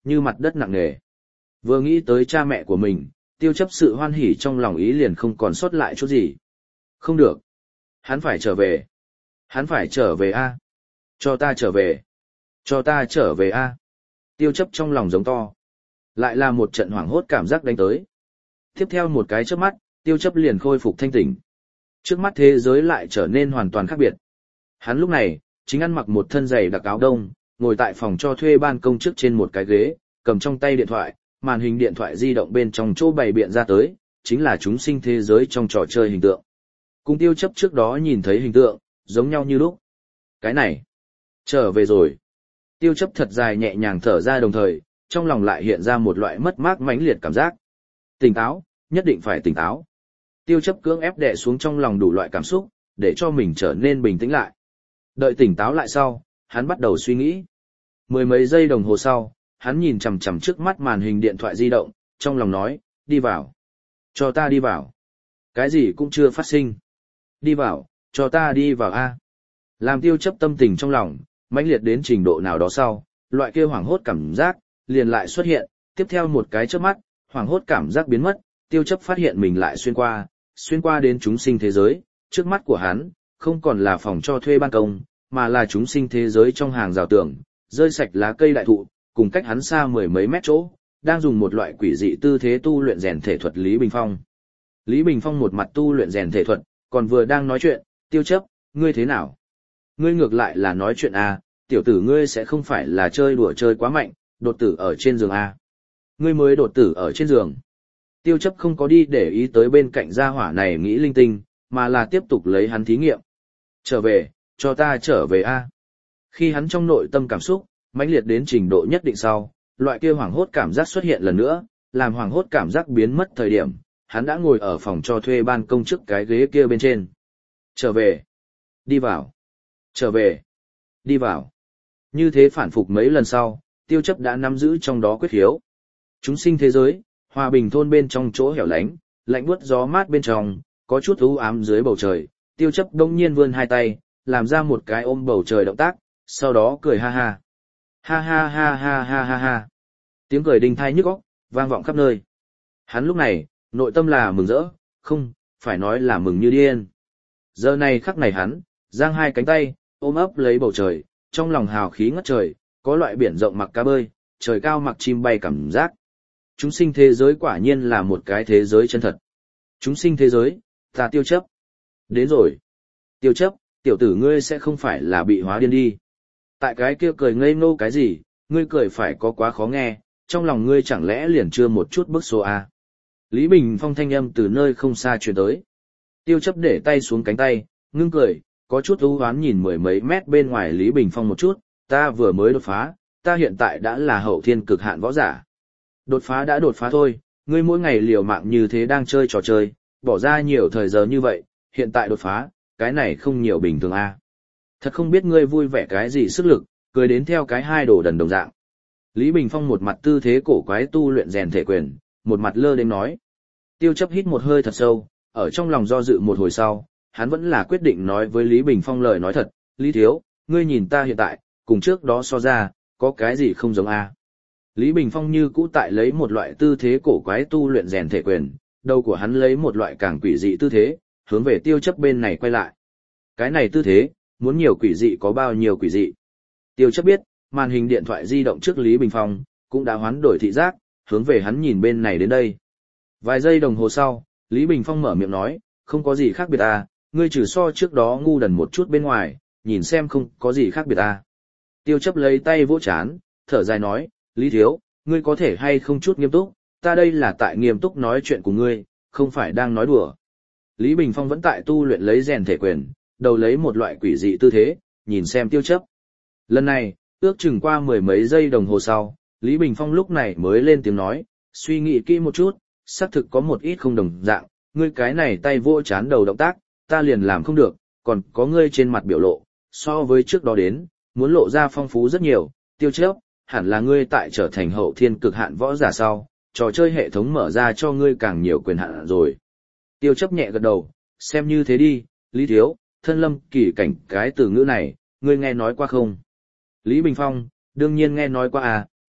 như mặt đất nặng nề. Vừa nghĩ tới cha mẹ của mình, tiêu chấp sự hoan hỉ trong lòng ý liền không còn sót lại chút gì. Không được. Hắn phải trở về. Hắn phải trở về a. Cho ta trở về. Cho ta trở về a. Tiêu chấp trong lòng giống to. Lại là một trận hoảng hốt cảm giác đánh tới. Tiếp theo một cái chớp mắt, tiêu chấp liền khôi phục thanh tỉnh. Trước mắt thế giới lại trở nên hoàn toàn khác biệt. Hắn lúc này, chính ăn mặc một thân giày đặc áo đông, ngồi tại phòng cho thuê ban công trước trên một cái ghế, cầm trong tay điện thoại, màn hình điện thoại di động bên trong chỗ bày biện ra tới, chính là chúng sinh thế giới trong trò chơi hình tượng. Cùng tiêu chấp trước đó nhìn thấy hình tượng, giống nhau như lúc. Cái này, trở về rồi. Tiêu chấp thật dài nhẹ nhàng thở ra đồng thời, trong lòng lại hiện ra một loại mất mát mãnh liệt cảm giác. Tỉnh táo, nhất định phải tỉnh táo. Tiêu chấp cưỡng ép đè xuống trong lòng đủ loại cảm xúc, để cho mình trở nên bình tĩnh lại. Đợi tỉnh táo lại sau, hắn bắt đầu suy nghĩ. Mười mấy giây đồng hồ sau, hắn nhìn chằm chằm trước mắt màn hình điện thoại di động, trong lòng nói, đi vào. Cho ta đi vào. Cái gì cũng chưa phát sinh. Đi vào, cho ta đi vào a. Làm tiêu chấp tâm tình trong lòng, mãnh liệt đến trình độ nào đó sau, loại kia hoảng hốt cảm giác, liền lại xuất hiện, tiếp theo một cái chớp mắt, hoảng hốt cảm giác biến mất, tiêu chấp phát hiện mình lại xuyên qua, xuyên qua đến chúng sinh thế giới, trước mắt của hắn, không còn là phòng cho thuê ban công, mà là chúng sinh thế giới trong hàng rào tường, rơi sạch lá cây đại thụ, cùng cách hắn xa mười mấy mét chỗ, đang dùng một loại quỷ dị tư thế tu luyện rèn thể thuật Lý Bình Phong. Lý Bình Phong một mặt tu luyện rèn thể thuật, còn vừa đang nói chuyện, tiêu chấp, ngươi thế nào? Ngươi ngược lại là nói chuyện à, tiểu tử ngươi sẽ không phải là chơi đùa chơi quá mạnh, đột tử ở trên giường à. Ngươi mới đột tử ở trên giường. Tiêu chấp không có đi để ý tới bên cạnh gia hỏa này nghĩ linh tinh, mà là tiếp tục lấy hắn thí nghiệm. Trở về, cho ta trở về a. Khi hắn trong nội tâm cảm xúc, mãnh liệt đến trình độ nhất định sau, loại kia hoảng hốt cảm giác xuất hiện lần nữa, làm hoảng hốt cảm giác biến mất thời điểm, hắn đã ngồi ở phòng cho thuê ban công trước cái ghế kia bên trên. Trở về. Đi vào. Trở về. Đi vào. Như thế phản phục mấy lần sau, tiêu chấp đã nắm giữ trong đó quyết khiếu. Chúng sinh thế giới, hòa bình thôn bên trong chỗ hẻo lánh, lạnh buốt gió mát bên trong, có chút u ám dưới bầu trời, tiêu chấp đông nhiên vươn hai tay, làm ra một cái ôm bầu trời động tác, sau đó cười ha ha. Ha ha ha ha ha ha ha. Tiếng cười đinh thai nhức óc, vang vọng khắp nơi. Hắn lúc này, nội tâm là mừng rỡ, không, phải nói là mừng như điên. Giờ này khắc này hắn, giang hai cánh tay, ôm ấp lấy bầu trời, trong lòng hào khí ngất trời, có loại biển rộng mặc cá bơi, trời cao mặc chim bay cảm giác. Chúng sinh thế giới quả nhiên là một cái thế giới chân thật. Chúng sinh thế giới, ta tiêu chấp. Đến rồi. Tiêu chấp, tiểu tử ngươi sẽ không phải là bị hóa điên đi. Tại cái kia cười ngây ngô cái gì, ngươi cười phải có quá khó nghe, trong lòng ngươi chẳng lẽ liền chưa một chút bức số a? Lý Bình Phong thanh âm từ nơi không xa truyền tới. Tiêu chấp để tay xuống cánh tay, ngưng cười, có chút u hoán nhìn mười mấy mét bên ngoài Lý Bình Phong một chút, ta vừa mới đột phá, ta hiện tại đã là hậu thiên cực hạn võ giả. Đột phá đã đột phá thôi, ngươi mỗi ngày liều mạng như thế đang chơi trò chơi, bỏ ra nhiều thời giờ như vậy, hiện tại đột phá, cái này không nhiều bình thường a. Thật không biết ngươi vui vẻ cái gì sức lực, cười đến theo cái hai đồ đần đồng dạng. Lý Bình Phong một mặt tư thế cổ quái tu luyện rèn thể quyền, một mặt lơ đến nói. Tiêu chấp hít một hơi thật sâu, ở trong lòng do dự một hồi sau, hắn vẫn là quyết định nói với Lý Bình Phong lời nói thật, Lý Thiếu, ngươi nhìn ta hiện tại, cùng trước đó so ra, có cái gì không giống a? Lý Bình Phong như cũ tại lấy một loại tư thế cổ quái tu luyện rèn thể quyền, đầu của hắn lấy một loại càng quỷ dị tư thế, hướng về tiêu chấp bên này quay lại. Cái này tư thế, muốn nhiều quỷ dị có bao nhiêu quỷ dị. Tiêu chấp biết, màn hình điện thoại di động trước Lý Bình Phong, cũng đã hoán đổi thị giác, hướng về hắn nhìn bên này đến đây. Vài giây đồng hồ sau, Lý Bình Phong mở miệng nói, không có gì khác biệt à, ngươi trừ so trước đó ngu đần một chút bên ngoài, nhìn xem không có gì khác biệt à. Tiêu chấp lấy tay vỗ chán, thở dài nói, Lý Thiếu, ngươi có thể hay không chút nghiêm túc, ta đây là tại nghiêm túc nói chuyện của ngươi, không phải đang nói đùa. Lý Bình Phong vẫn tại tu luyện lấy rèn thể quyền, đầu lấy một loại quỷ dị tư thế, nhìn xem tiêu chấp. Lần này, ước chừng qua mười mấy giây đồng hồ sau, Lý Bình Phong lúc này mới lên tiếng nói, suy nghĩ kỹ một chút, xác thực có một ít không đồng dạng, ngươi cái này tay vỗ chán đầu động tác, ta liền làm không được, còn có ngươi trên mặt biểu lộ, so với trước đó đến, muốn lộ ra phong phú rất nhiều, tiêu chấp, hẳn là ngươi tại trở thành hậu thiên cực hạn võ giả sau, trò chơi hệ thống mở ra cho ngươi càng nhiều quyền hạn rồi. Tiêu chấp nhẹ gật đầu, xem như thế đi, Lý Thiếu, thân lâm kỳ cảnh cái từ ngữ này, ngươi nghe nói qua không? Lý Bình Phong, đương nhiên nghe nói qua à,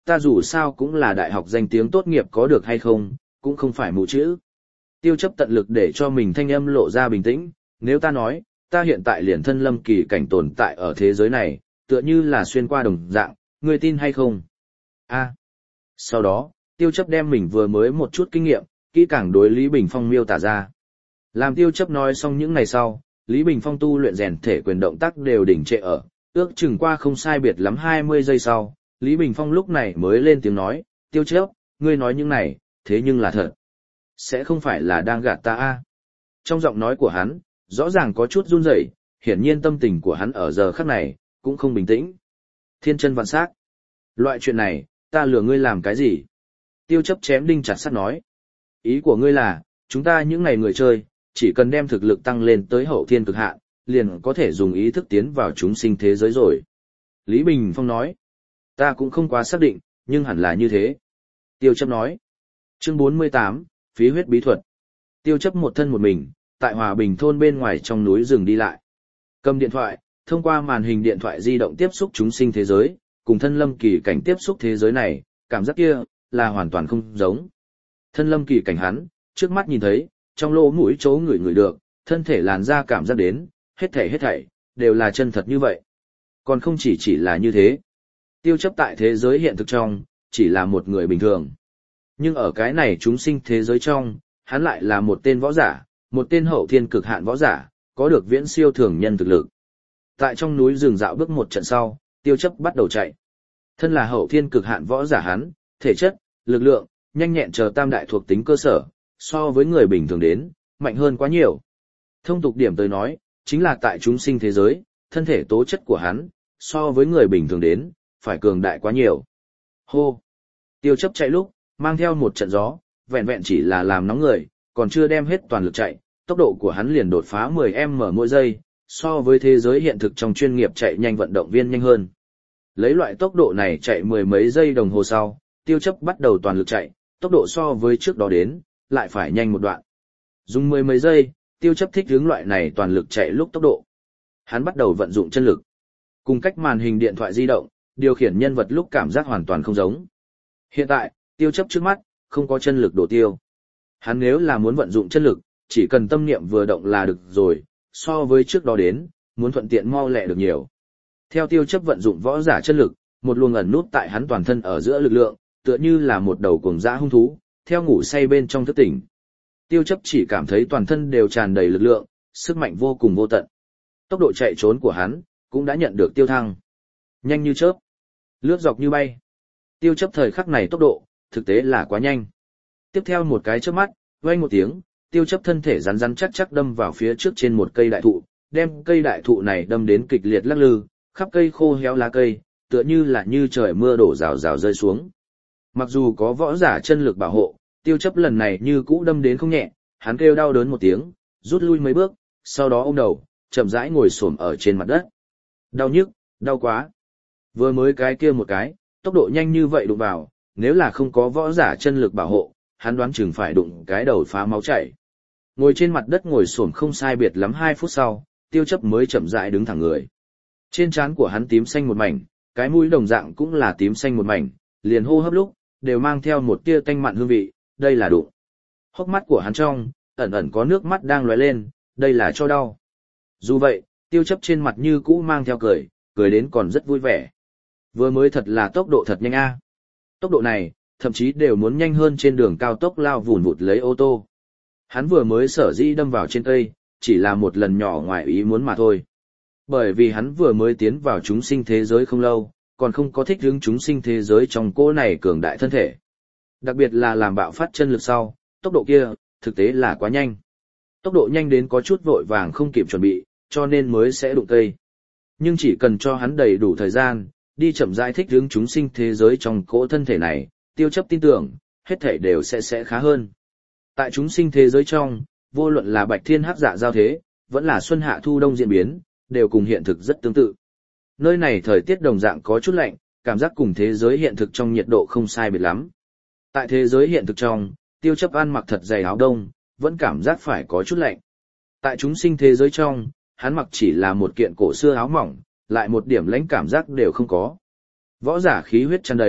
ta dù sao cũng là đại học danh tiếng tốt nghiệp có được hay không, cũng không phải mù chữ. Tiêu chấp tận lực để cho mình thanh âm lộ ra bình tĩnh, nếu ta nói, ta hiện tại liền thân lâm kỳ cảnh tồn tại ở thế giới này, tựa như là xuyên qua đồng dạng, ngươi tin hay không? A. Sau đó, tiêu chấp đem mình vừa mới một chút kinh nghiệm, kỹ càng đối Lý Bình Phong miêu tả ra. Làm tiêu chấp nói xong những ngày sau, Lý Bình Phong tu luyện rèn thể quyền động tác đều đỉnh trệ ở, ước chừng qua không sai biệt lắm hai mươi giây sau, Lý Bình Phong lúc này mới lên tiếng nói, tiêu chấp, ngươi nói những này, thế nhưng là thật. Sẽ không phải là đang gạt ta a? Trong giọng nói của hắn, rõ ràng có chút run rẩy, hiển nhiên tâm tình của hắn ở giờ khắc này, cũng không bình tĩnh. Thiên chân vạn sắc. Loại chuyện này, ta lừa ngươi làm cái gì? Tiêu chấp chém đinh chặt sắt nói. Ý của ngươi là, chúng ta những ngày người chơi, chỉ cần đem thực lực tăng lên tới hậu thiên cực hạn, liền có thể dùng ý thức tiến vào chúng sinh thế giới rồi. Lý Bình Phong nói. Ta cũng không quá xác định, nhưng hẳn là như thế. Tiêu chấp nói. Chương bốn mươi tám, Phí huyết bí thuật. Tiêu chấp một thân một mình, tại Hòa Bình thôn bên ngoài trong núi rừng đi lại. Cầm điện thoại, thông qua màn hình điện thoại di động tiếp xúc chúng sinh thế giới, cùng thân lâm kỳ cảnh tiếp xúc thế giới này, cảm giác kia, là hoàn toàn không giống. Thân lâm kỳ cảnh hắn, trước mắt nhìn thấy, trong lỗ mũi chỗ ngửi ngửi được, thân thể làn da cảm giác đến, hết thảy hết thảy, đều là chân thật như vậy. Còn không chỉ chỉ là như thế. Tiêu chấp tại thế giới hiện thực trong, chỉ là một người bình thường. Nhưng ở cái này chúng sinh thế giới trong, hắn lại là một tên võ giả, một tên hậu thiên cực hạn võ giả, có được viễn siêu thường nhân thực lực. Tại trong núi rừng dạo bước một trận sau, tiêu chấp bắt đầu chạy. Thân là hậu thiên cực hạn võ giả hắn, thể chất, lực lượng, nhanh nhẹn chờ tam đại thuộc tính cơ sở, so với người bình thường đến, mạnh hơn quá nhiều. Thông tục điểm tới nói, chính là tại chúng sinh thế giới, thân thể tố chất của hắn, so với người bình thường đến, phải cường đại quá nhiều. Hô! Tiêu chấp chạy lúc, mang theo một trận gió, vẹn vẹn chỉ là làm nóng người, còn chưa đem hết toàn lực chạy, tốc độ của hắn liền đột phá mười ki lô mét mỗi giây, so với thế giới hiện thực trong chuyên nghiệp chạy nhanh vận động viên nhanh hơn. Lấy loại tốc độ này chạy mười mấy giây đồng hồ sau, tiêu chấp bắt đầu toàn lực chạy, tốc độ so với trước đó đến, lại phải nhanh một đoạn. Dùng mười mấy giây, tiêu chấp thích hướng loại này toàn lực chạy lúc tốc độ. Hắn bắt đầu vận dụng chân lực. Cùng cách màn hình điện thoại di động, điều khiển nhân vật lúc cảm giác hoàn toàn không giống. Hiện tại, tiêu chấp trước mắt, không có chân lực đổ tiêu. Hắn nếu là muốn vận dụng chân lực, chỉ cần tâm niệm vừa động là được rồi, so với trước đó đến, muốn thuận tiện mau lẹ được nhiều. Theo tiêu chấp vận dụng võ giả chân lực, một luồng ẩn nút tại hắn toàn thân ở giữa lực lượng, tựa như là một đầu cuồng dã hung thú, theo ngủ say bên trong thức tỉnh. Tiêu chấp chỉ cảm thấy toàn thân đều tràn đầy lực lượng, sức mạnh vô cùng vô tận. Tốc độ chạy trốn của hắn, cũng đã nhận được tiêu thăng. Nhanh như chớp, lướt dọc như bay. Tiêu chấp thời khắc này tốc độ, thực tế là quá nhanh. Tiếp theo một cái chớp mắt, vang một tiếng, tiêu chấp thân thể rắn rắn chắc chắc đâm vào phía trước trên một cây đại thụ, đem cây đại thụ này đâm đến kịch liệt lắc lư, khắp cây khô héo lá cây, tựa như là như trời mưa đổ rào rào rơi xuống. Mặc dù có võ giả chân lực bảo hộ, tiêu chấp lần này như cũ đâm đến không nhẹ, hắn kêu đau đớn một tiếng, rút lui mấy bước, sau đó ôm đầu, chậm rãi ngồi xổm ở trên mặt đất. Đau nhức, đau quá. Vừa mới cái kia một cái, tốc độ nhanh như vậy đụng vào, nếu là không có võ giả chân lực bảo hộ, hắn đoán chừng phải đụng cái đầu phá máu chảy. Ngồi trên mặt đất ngồi xổm không sai biệt lắm hai phút sau, tiêu chấp mới chậm rãi đứng thẳng người. Trên trán của hắn tím xanh một mảnh, cái mũi đồng dạng cũng là tím xanh một mảnh, liền hô hấp lúc, đều mang theo một tia tanh mặn hương vị, đây là đụng. Hốc mắt của hắn trong, ẩn ẩn có nước mắt đang lóe lên, đây là cho đau. Dù vậy, tiêu chấp trên mặt như cũ mang theo cười, cười đến còn rất vui vẻ. Vừa mới thật là tốc độ thật nhanh a. Tốc độ này, thậm chí đều muốn nhanh hơn trên đường cao tốc lao vùn vụt lấy ô tô. Hắn vừa mới sở dĩ đâm vào trên cây, chỉ là một lần nhỏ ngoài ý muốn mà thôi. Bởi vì hắn vừa mới tiến vào chúng sinh thế giới không lâu, còn không có thích ứng chúng sinh thế giới trong cỗ này cường đại thân thể. Đặc biệt là làm bạo phát chân lực sau, tốc độ kia, thực tế là quá nhanh. Tốc độ nhanh đến có chút vội vàng không kịp chuẩn bị, cho nên mới sẽ đụng cây. Nhưng chỉ cần cho hắn đầy đủ thời gian, đi chậm rãi thích ứng chúng sinh thế giới trong cỗ thân thể này, tiêu chấp tin tưởng, hết thể đều sẽ sẽ khá hơn. Tại chúng sinh thế giới trong, vô luận là bạch thiên hắc dạ giao thế, vẫn là xuân hạ thu đông diễn biến, đều cùng hiện thực rất tương tự. Nơi này thời tiết đồng dạng có chút lạnh, cảm giác cùng thế giới hiện thực trong nhiệt độ không sai biệt lắm. Tại thế giới hiện thực trong, tiêu chấp ăn mặc thật dày áo đông, vẫn cảm giác phải có chút lạnh. Tại chúng sinh thế giới trong, hắn mặc chỉ là một kiện cổ xưa áo mỏng, lại một điểm lãnh cảm giác đều không có. Võ giả khí huyết tràn đầy,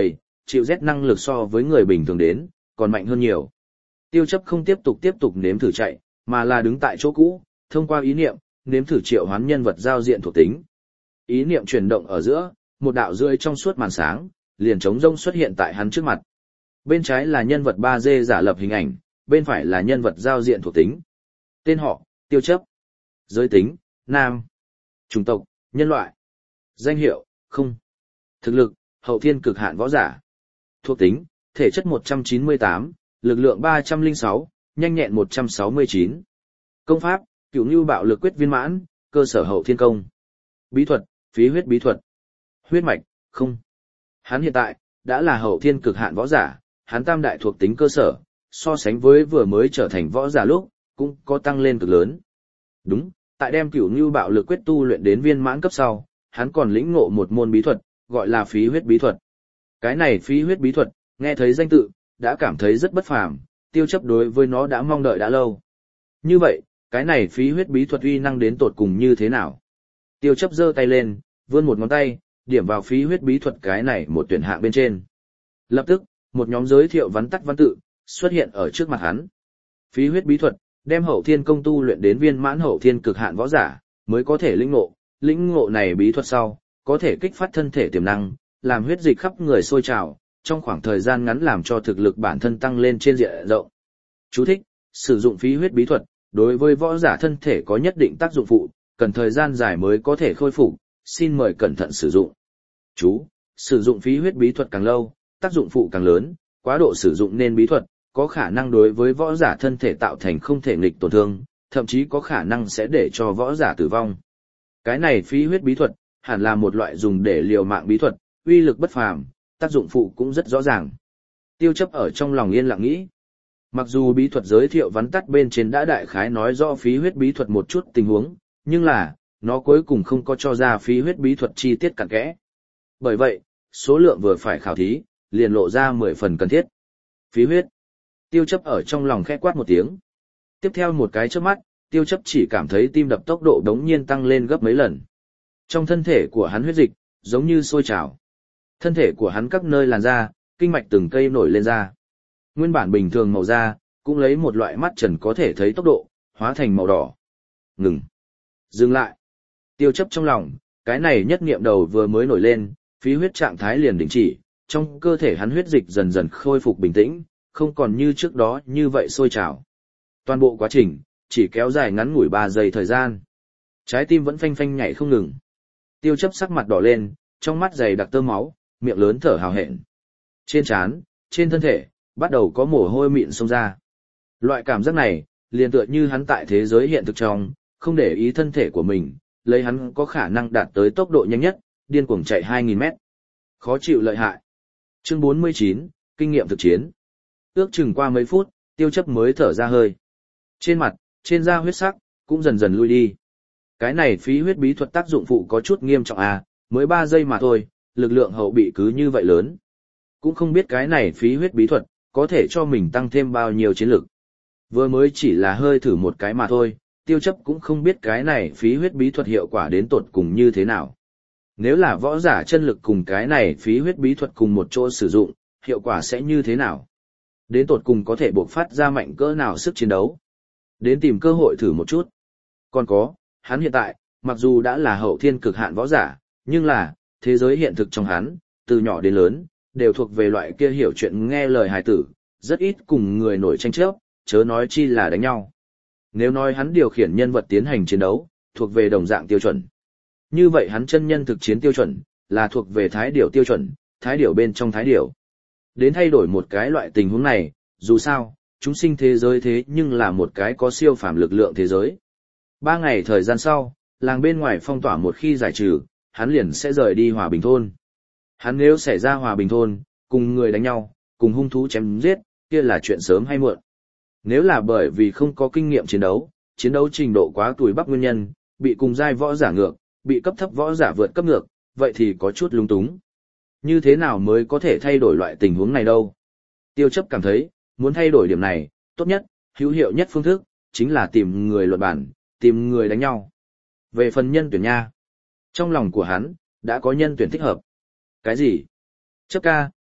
chịu rét năng lực so với người bình thường đến, còn mạnh hơn nhiều. Tiêu chấp không tiếp tục tiếp tục nếm thử chạy, mà là đứng tại chỗ cũ, thông qua ý niệm, nếm thử triệu hoán nhân vật giao diện thuộc tính. Ý niệm chuyển động ở giữa, một đạo rưỡi trong suốt màn sáng, liền trống rông xuất hiện tại hắn trước mặt. Bên trái là nhân vật ba D giả lập hình ảnh, bên phải là nhân vật giao diện thuộc tính. Tên họ, Tiêu chấp. Giới tính, nam. Chủng tộc, nhân loại. Danh hiệu, không. Thực lực, hậu thiên cực hạn võ giả. Thuộc tính, thể chất một trăm chín mươi tám, lực lượng ba trăm lẻ sáu, nhanh nhẹn một trăm sáu mươi chín. Công pháp, Cửu Nưu Bạo Lực Quyết viên mãn, cơ sở hậu thiên công. Bí thuật, phí huyết bí thuật. Huyết mạch, không. Hắn hiện tại, đã là hậu thiên cực hạn võ giả, hắn tam đại thuộc tính cơ sở, so sánh với vừa mới trở thành võ giả lúc, cũng có tăng lên cực lớn. Đúng, tại đem Cửu Nưu Bạo Lực Quyết tu luyện đến viên mãn cấp sau, hắn còn lĩnh ngộ một môn bí thuật, gọi là phí huyết bí thuật. Cái này phí huyết bí thuật, nghe thấy danh tự, đã cảm thấy rất bất phàm, Tiêu chấp đối với nó đã mong đợi đã lâu. Như vậy, cái này phí huyết bí thuật uy năng đến tột cùng như thế nào? Tiêu chấp giơ tay lên, vươn một ngón tay, điểm vào phí huyết bí thuật cái này một tuyển hạng bên trên. Lập tức, một nhóm giới thiệu vắn tắt văn tự, xuất hiện ở trước mặt hắn. Phí huyết bí thuật, đem hậu thiên công tu luyện đến viên mãn hậu thiên cực hạn võ giả, mới có thể lĩnh ngộ, lĩnh ngộ này bí thuật sau, có thể kích phát thân thể tiềm năng, làm huyết dịch khắp người sôi trào, trong khoảng thời gian ngắn làm cho thực lực bản thân tăng lên trên diện rộng. Chú thích, sử dụng phí huyết bí thuật, đối với võ giả thân thể có nhất định tác dụng phụ, cần thời gian dài mới có thể khôi phục, xin mời cẩn thận sử dụng. Chú, sử dụng phí huyết bí thuật càng lâu, tác dụng phụ càng lớn, quá độ sử dụng nên bí thuật, có khả năng đối với võ giả thân thể tạo thành không thể nghịch tổn thương, thậm chí có khả năng sẽ để cho võ giả tử vong. Cái này phí huyết bí thuật, hẳn là một loại dùng để liều mạng bí thuật, uy lực bất phàm, tác dụng phụ cũng rất rõ ràng. Tiêu chấp ở trong lòng yên lặng nghĩ. Mặc dù bí thuật giới thiệu vắn tắt bên trên đã đại khái nói rõ phí huyết bí thuật một chút tình huống, nhưng là, nó cuối cùng không có cho ra phí huyết bí thuật chi tiết cặn kẽ. Bởi vậy, số lượng vừa phải khảo thí, liền lộ ra mười phần cần thiết. Phí huyết. Tiêu chấp ở trong lòng khẽ quát một tiếng. Tiếp theo một cái chớp mắt, tiêu chấp chỉ cảm thấy tim đập tốc độ đống nhiên tăng lên gấp mấy lần. Trong thân thể của hắn huyết dịch, giống như sôi trào. Thân thể của hắn các nơi làn da, kinh mạch từng cây nổi lên ra. Nguyên bản bình thường màu da, cũng lấy một loại mắt trần có thể thấy tốc độ, hóa thành màu đỏ. Ngừng. Dừng lại. Tiêu chấp trong lòng, cái này nhất niệm đầu vừa mới nổi lên, phí huyết trạng thái liền đình chỉ, trong cơ thể hắn huyết dịch dần dần khôi phục bình tĩnh, không còn như trước đó như vậy sôi trào. Toàn bộ quá trình, chỉ kéo dài ngắn ngủi ba giây thời gian. Trái tim vẫn phanh phanh nhảy không ngừng. Tiêu chấp sắc mặt đỏ lên, trong mắt dày đặc tơ máu, miệng lớn thở hào hẹn. Trên trán, trên thân thể, bắt đầu có mồ hôi mịn xông ra. Loại cảm giác này, liền tựa như hắn tại thế giới hiện thực trong, không để ý thân thể của mình, lấy hắn có khả năng đạt tới tốc độ nhanh nhất, điên cuồng chạy hai nghìn mét. Khó chịu lợi hại. Chương bốn mươi chín, kinh nghiệm thực chiến. Ước chừng qua mấy phút, tiêu chấp mới thở ra hơi. Trên mặt, trên da huyết sắc, cũng dần dần lui đi. Cái này phí huyết bí thuật tác dụng phụ có chút nghiêm trọng à, mới ba giây mà thôi, lực lượng hậu bị cứ như vậy lớn. Cũng không biết cái này phí huyết bí thuật, có thể cho mình tăng thêm bao nhiêu chiến lực. Vừa mới chỉ là hơi thử một cái mà thôi, tiêu chấp cũng không biết cái này phí huyết bí thuật hiệu quả đến tột cùng như thế nào. Nếu là võ giả chân lực cùng cái này phí huyết bí thuật cùng một chỗ sử dụng, hiệu quả sẽ như thế nào? Đến tột cùng có thể bộc phát ra mạnh cỡ nào sức chiến đấu? Đến tìm cơ hội thử một chút. Còn có, hắn hiện tại, mặc dù đã là hậu thiên cực hạn võ giả, nhưng là, thế giới hiện thực trong hắn, từ nhỏ đến lớn, đều thuộc về loại kia hiểu chuyện nghe lời hài tử, rất ít cùng người nổi tranh chấp, chớ nói chi là đánh nhau. Nếu nói hắn điều khiển nhân vật tiến hành chiến đấu, thuộc về đồng dạng tiêu chuẩn. Như vậy hắn chân nhân thực chiến tiêu chuẩn, là thuộc về thái điểu tiêu chuẩn, thái điểu bên trong thái điểu. Đến thay đổi một cái loại tình huống này, dù sao, chúng sinh thế giới thế nhưng là một cái có siêu phàm lực lượng thế giới. Ba ngày thời gian sau, làng bên ngoài phong tỏa một khi giải trừ, hắn liền sẽ rời đi Hòa Bình Thôn. Hắn nếu xảy ra Hòa Bình Thôn, cùng người đánh nhau, cùng hung thú chém giết, kia là chuyện sớm hay muộn. Nếu là bởi vì không có kinh nghiệm chiến đấu, chiến đấu trình độ quá tuổi bắp nguyên nhân, bị cùng giai võ giả ngược, bị cấp thấp võ giả vượt cấp ngược, vậy thì có chút lung túng. Như thế nào mới có thể thay đổi loại tình huống này đâu? Tiêu chấp cảm thấy, muốn thay đổi điểm này, tốt nhất, hữu hiệu nhất phương thức, chính là tìm người luận bản, tìm người đánh nhau. Về phần nhân tuyển nha, trong lòng của hắn, đã có nhân tuyển thích hợp. Cái gì? Chấp ca,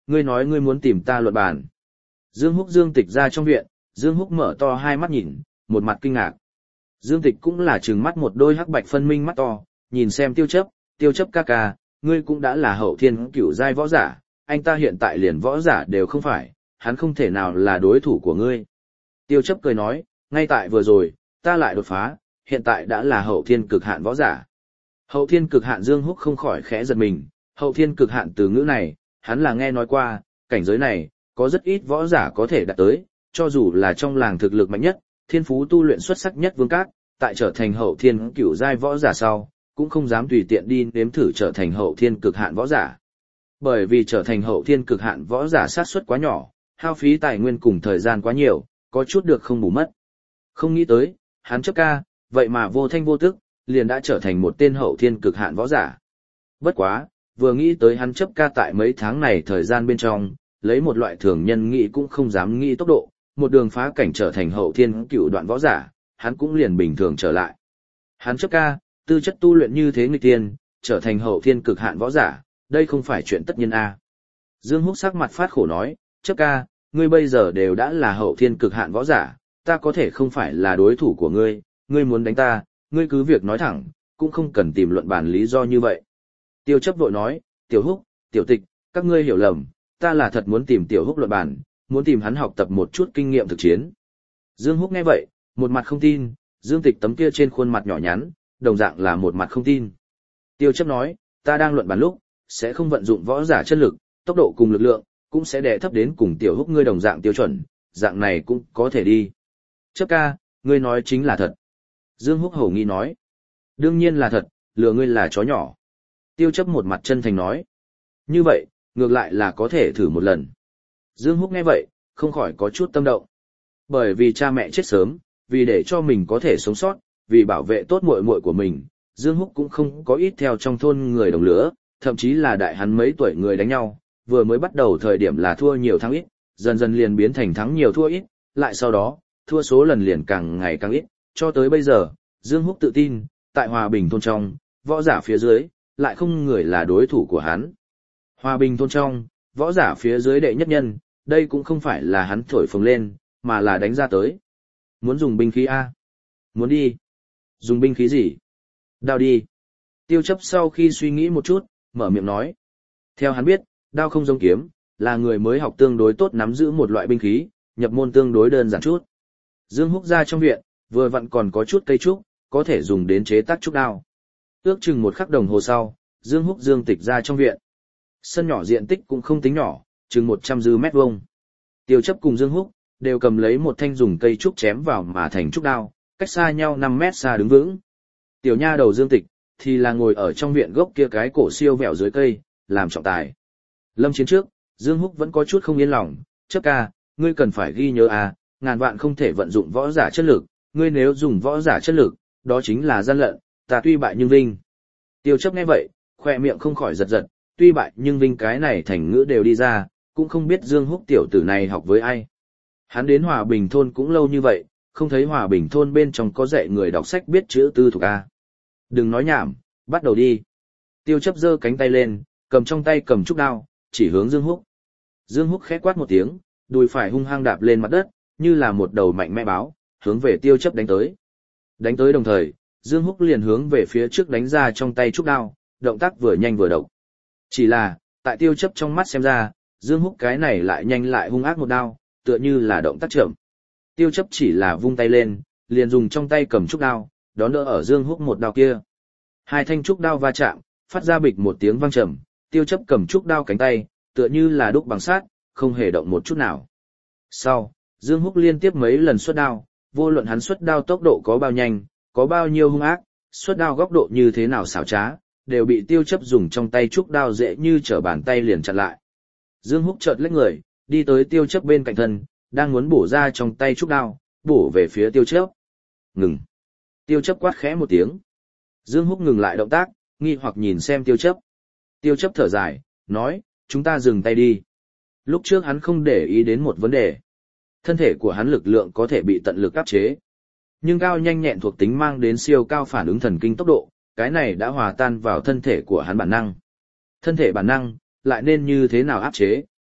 ngươi nói ngươi muốn tìm ta luận bàn. Dương Húc Dương Tịch ra trong viện, Dương Húc mở to hai mắt nhìn, một mặt kinh ngạc. Dương Tịch cũng là trừng mắt một đôi hắc bạch phân minh mắt to, nhìn xem Tiêu Chấp, Tiêu Chấp ca ca, ngươi cũng đã là hậu thiên cửu giai võ giả, anh ta hiện tại liền võ giả đều không phải, hắn không thể nào là đối thủ của ngươi. Tiêu Chấp cười nói, ngay tại vừa rồi, ta lại đột phá, hiện tại đã là hậu thiên cực hạn võ giả. Hậu thiên cực hạn Dương Húc không khỏi khẽ giật mình, hậu thiên cực hạn từ ngữ này, hắn là nghe nói qua, cảnh giới này, có rất ít võ giả có thể đạt tới, cho dù là trong làng thực lực mạnh nhất, thiên phú tu luyện xuất sắc nhất Vương Các, tại trở thành hậu thiên cửu giai võ giả sau, cũng không dám tùy tiện đi nếm thử trở thành hậu thiên cực hạn võ giả. Bởi vì trở thành hậu thiên cực hạn võ giả sát suất quá nhỏ, hao phí tài nguyên cùng thời gian quá nhiều, có chút được không bù mất. Không nghĩ tới, hắn Chấp ca, vậy mà vô thanh vô tức, liền đã trở thành một tên hậu thiên cực hạn võ giả. Bất quá, vừa nghĩ tới hắn Chấp ca tại mấy tháng này thời gian bên trong, lấy một loại thường nhân nghĩ cũng không dám nghĩ tốc độ, một đường phá cảnh trở thành hậu thiên cựu đoạn võ giả, hắn cũng liền bình thường trở lại. Hắn Chấp ca, tư chất tu luyện như thế nghịch tiên, trở thành hậu thiên cực hạn võ giả, đây không phải chuyện tất nhiên a. Dương Húc sắc mặt phát khổ nói, Chấp ca, ngươi bây giờ đều đã là hậu thiên cực hạn võ giả, ta có thể không phải là đối thủ của ngươi, ngươi muốn đánh ta, ngươi cứ việc nói thẳng, cũng không cần tìm luận bàn lý do như vậy. Tiêu Chấp vội nói, Tiểu Húc, Tiểu Tịch, các ngươi hiểu lầm, ta là thật muốn tìm Tiểu Húc luận bàn, muốn tìm hắn học tập một chút kinh nghiệm thực chiến. Dương Húc nghe vậy, một mặt không tin, Dương Tịch tấm kia trên khuôn mặt nhỏ nhắn, đồng dạng là một mặt không tin. Tiêu Chấp nói, ta đang luận bàn lúc, sẽ không vận dụng võ giả chân lực, tốc độ cùng lực lượng, cũng sẽ đè thấp đến cùng Tiểu Húc ngươi đồng dạng tiêu chuẩn, dạng này cũng có thể đi. Chấp ca, ngươi nói chính là thật. Dương Húc hổ nghi nói. Đương nhiên là thật, lừa ngươi là chó nhỏ. Tiêu Chấp một mặt chân thành nói. Như vậy, ngược lại là có thể thử một lần. Dương Húc nghe vậy, không khỏi có chút tâm động. Bởi vì cha mẹ chết sớm, vì để cho mình có thể sống sót, vì bảo vệ tốt muội muội của mình, Dương Húc cũng không có ít theo trong thôn người đồng lứa, thậm chí là đại hắn mấy tuổi người đánh nhau, vừa mới bắt đầu thời điểm là thua nhiều thắng ít, dần dần liền biến thành thắng nhiều thua ít, lại sau đó, thua số lần liền càng ngày càng ít, cho tới bây giờ, Dương Húc tự tin, tại Hòa Bình thôn trong, võ giả phía dưới, lại không người là đối thủ của hắn. Hòa Bình thôn trong, võ giả phía dưới đệ nhất nhân, đây cũng không phải là hắn thổi phồng lên, mà là đánh ra tới. Muốn dùng binh khí A? Muốn đi? Dùng binh khí gì? Đao đi. Tiêu Chấp sau khi suy nghĩ một chút, mở miệng nói. Theo hắn biết, đao không giống kiếm, là người mới học tương đối tốt nắm giữ một loại binh khí, nhập môn tương đối đơn giản chút. Dương Húc ra trong viện, vừa vặn còn có chút cây trúc, có thể dùng đến chế tác trúc đao. Ước chừng một khắc đồng hồ sau, Dương Húc Dương Tịch ra trong viện. Sân nhỏ diện tích cũng không tính nhỏ, chừng một trăm dư mét vuông. Tiêu Chấp cùng Dương Húc đều cầm lấy một thanh dùng cây trúc chém vào mà thành trúc đao, cách xa nhau năm mét xa đứng vững. Tiểu nha đầu Dương Tịch thì là ngồi ở trong viện gốc kia cái cổ siêu vẹo dưới cây, làm trọng tài. Lâm chiến trước, Dương Húc vẫn có chút không yên lòng, Chấp ca, ngươi cần phải ghi nhớ à, ngàn vạn không thể vận dụng võ giả chất lực, ngươi nếu dùng võ giả chất lực, đó chính là gian lận, ta tuy bại nhưng vinh. Tiêu Chấp nghe vậy, khoe miệng không khỏi giật giật, tuy bại nhưng vinh cái này thành ngữ đều đi ra, cũng không biết Dương Húc tiểu tử này học với ai. Hắn đến Hòa Bình thôn cũng lâu như vậy, không thấy Hòa Bình thôn bên trong có dạy người đọc sách biết chữ tư thuộc a. Đừng nói nhảm, bắt đầu đi. Tiêu Chấp giơ cánh tay lên, cầm trong tay cầm trúc đao, chỉ hướng Dương Húc. Dương Húc khẽ quát một tiếng, đùi phải hung hăng đạp lên mặt đất, như là một đầu mạnh mẽ báo, hướng về Tiêu Chấp đánh tới. Đánh tới đồng thời, Dương Húc liền hướng về phía trước đánh ra trong tay trúc đao, động tác vừa nhanh vừa độc. Chỉ là, tại Tiêu Chấp trong mắt xem ra, Dương Húc cái này lại nhanh lại hung ác một đao, tựa như là động tác chậm. Tiêu Chấp chỉ là vung tay lên, liền dùng trong tay cầm trúc đao, đón đỡ ở Dương Húc một đao kia. Hai thanh trúc đao va chạm, phát ra bịch một tiếng vang trầm, Tiêu Chấp cầm trúc đao cánh tay, tựa như là đúc bằng sắt, không hề động một chút nào. Sau, Dương Húc liên tiếp mấy lần xuất đao, vô luận hắn xuất đao tốc độ có bao nhanh, có bao nhiêu hung ác, xuất đao góc độ như thế nào xảo trá, đều bị Tiêu Chấp dùng trong tay trúc đao dễ như trở bàn tay liền chặn lại. Dương Húc chợt lách người, đi tới Tiêu Chấp bên cạnh thân, đang muốn bổ ra trong tay trúc đao, bổ về phía Tiêu Chấp. Ngừng. Tiêu Chấp quát khẽ một tiếng. Dương Húc ngừng lại động tác, nghi hoặc nhìn xem Tiêu Chấp. Tiêu Chấp thở dài, nói, chúng ta dừng tay đi. Lúc trước hắn không để ý đến một vấn đề. Thân thể của hắn lực lượng có thể bị tận lực áp chế. Nhưng cao nhanh nhẹn thuộc tính mang đến siêu cao phản ứng thần kinh tốc độ, cái này đã hòa tan vào thân thể của hắn bản năng. Thân thể bản năng, lại nên như thế nào áp chế?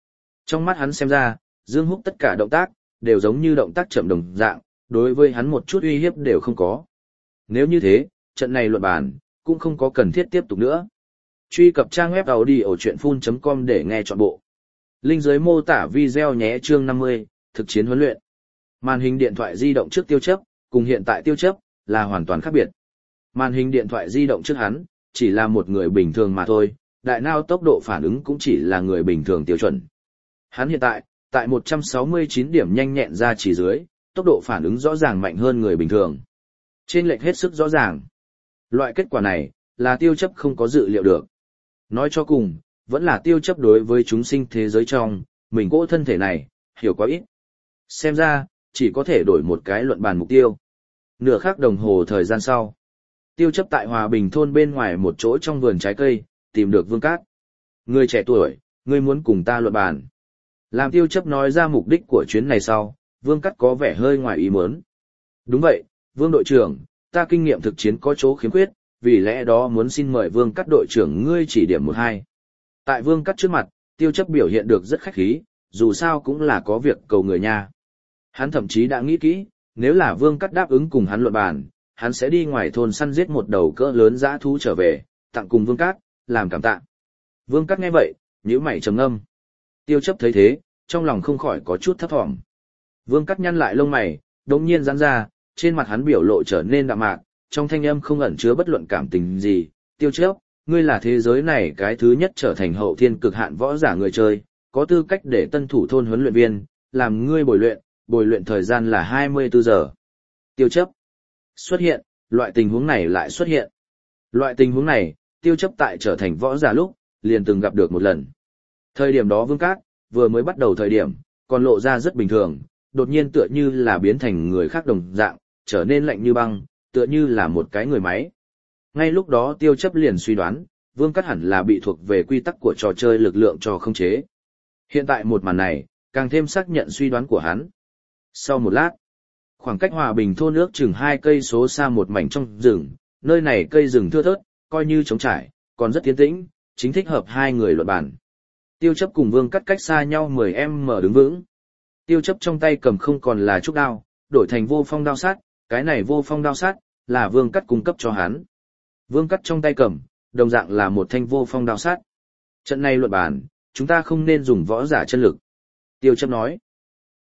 Trong mắt hắn xem ra, Dương Húc tất cả động tác, đều giống như động tác chậm đồng dạng, đối với hắn một chút uy hiếp đều không có. Nếu như thế, trận này luận bàn, cũng không có cần thiết tiếp tục nữa. Truy cập trang web audiochuyenphun chấm com để nghe trọn bộ. Link dưới mô tả video nhé. Chương năm mươi, thực chiến huấn luyện. Màn hình điện thoại di động trước Tiêu Chấp, cùng hiện tại Tiêu Chấp, là hoàn toàn khác biệt. Màn hình điện thoại di động trước hắn, chỉ là một người bình thường mà thôi, đại não tốc độ phản ứng cũng chỉ là người bình thường tiêu chuẩn. Hắn hiện tại, tại một trăm sáu mươi chín điểm nhanh nhẹn ra chỉ dưới, tốc độ phản ứng rõ ràng mạnh hơn người bình thường. Trên lệch hết sức rõ ràng. Loại kết quả này, là Tiêu Chấp không có dự liệu được. Nói cho cùng, vẫn là Tiêu Chấp đối với chúng sinh thế giới trong, mình cỗ thân thể này, hiểu quá ít. Xem ra, chỉ có thể đổi một cái luận bàn mục tiêu. Nửa khắc đồng hồ thời gian sau, Tiêu Chấp tại Hòa Bình thôn bên ngoài một chỗ trong vườn trái cây, tìm được Vương Cát. Người trẻ tuổi, ngươi muốn cùng ta luận bàn. Làm Tiêu Chấp nói ra mục đích của chuyến này sau, Vương Cát có vẻ hơi ngoài ý muốn. Đúng vậy, Vương đội trưởng, ta kinh nghiệm thực chiến có chỗ khiếm khuyết, vì lẽ đó muốn xin mời Vương Cát đội trưởng ngươi chỉ điểm một hai. Tại Vương Cát trước mặt, Tiêu Chấp biểu hiện được rất khách khí, dù sao cũng là có việc cầu người nha. Hắn thậm chí đã nghĩ kỹ, nếu là Vương Cát đáp ứng cùng hắn luận bàn, hắn sẽ đi ngoài thôn săn giết một đầu cỡ lớn dã thú trở về, tặng cùng Vương Cát, làm cảm tạ. Vương Cát nghe vậy, nhíu mày trầm ngâm. Tiêu Chấp thấy thế, trong lòng không khỏi có chút thấp thỏm. Vương Cát nhăn lại lông mày, đột nhiên giãn ra, trên mặt hắn biểu lộ trở nên đạm mạc, trong thanh âm không ẩn chứa bất luận cảm tình gì. Tiêu Chấp, ngươi là thế giới này cái thứ nhất trở thành hậu thiên cực hạn võ giả người chơi, có tư cách để tân thủ thôn huấn luyện viên, làm ngươi bồi luyện, bồi luyện thời gian là hai mươi tư giờ. Tiêu Chấp xuất hiện, loại tình huống này lại xuất hiện. Loại tình huống này, Tiêu Chấp tại trở thành võ giả lúc, liền từng gặp được một lần. Thời điểm đó Vương Cát, vừa mới bắt đầu thời điểm, còn lộ ra rất bình thường, đột nhiên tựa như là biến thành người khác đồng dạng, trở nên lạnh như băng, tựa như là một cái người máy. Ngay lúc đó Tiêu Chấp liền suy đoán, Vương Cát hẳn là bị thuộc về quy tắc của trò chơi lực lượng cho không chế. Hiện tại một màn này, càng thêm xác nhận suy đoán của hắn. Sau một lát, khoảng cách Hòa Bình thôn ước chừng hai cây số xa một mảnh trong rừng, nơi này cây rừng thưa thớt, coi như trống trải, còn rất tiến tĩnh, chính thích hợp hai người luận bàn. Tiêu Chấp cùng Vương Cát cách xa nhau mười mét đứng vững. Tiêu Chấp trong tay cầm không còn là trúc đao, đổi thành vô phong đao sát, cái này vô phong đao sát, là Vương Cát cung cấp cho hắn. Vương Cát trong tay cầm, đồng dạng là một thanh vô phong đao sát. Trận này luận bàn, chúng ta không nên dùng võ giả chân lực. Tiêu Chấp nói.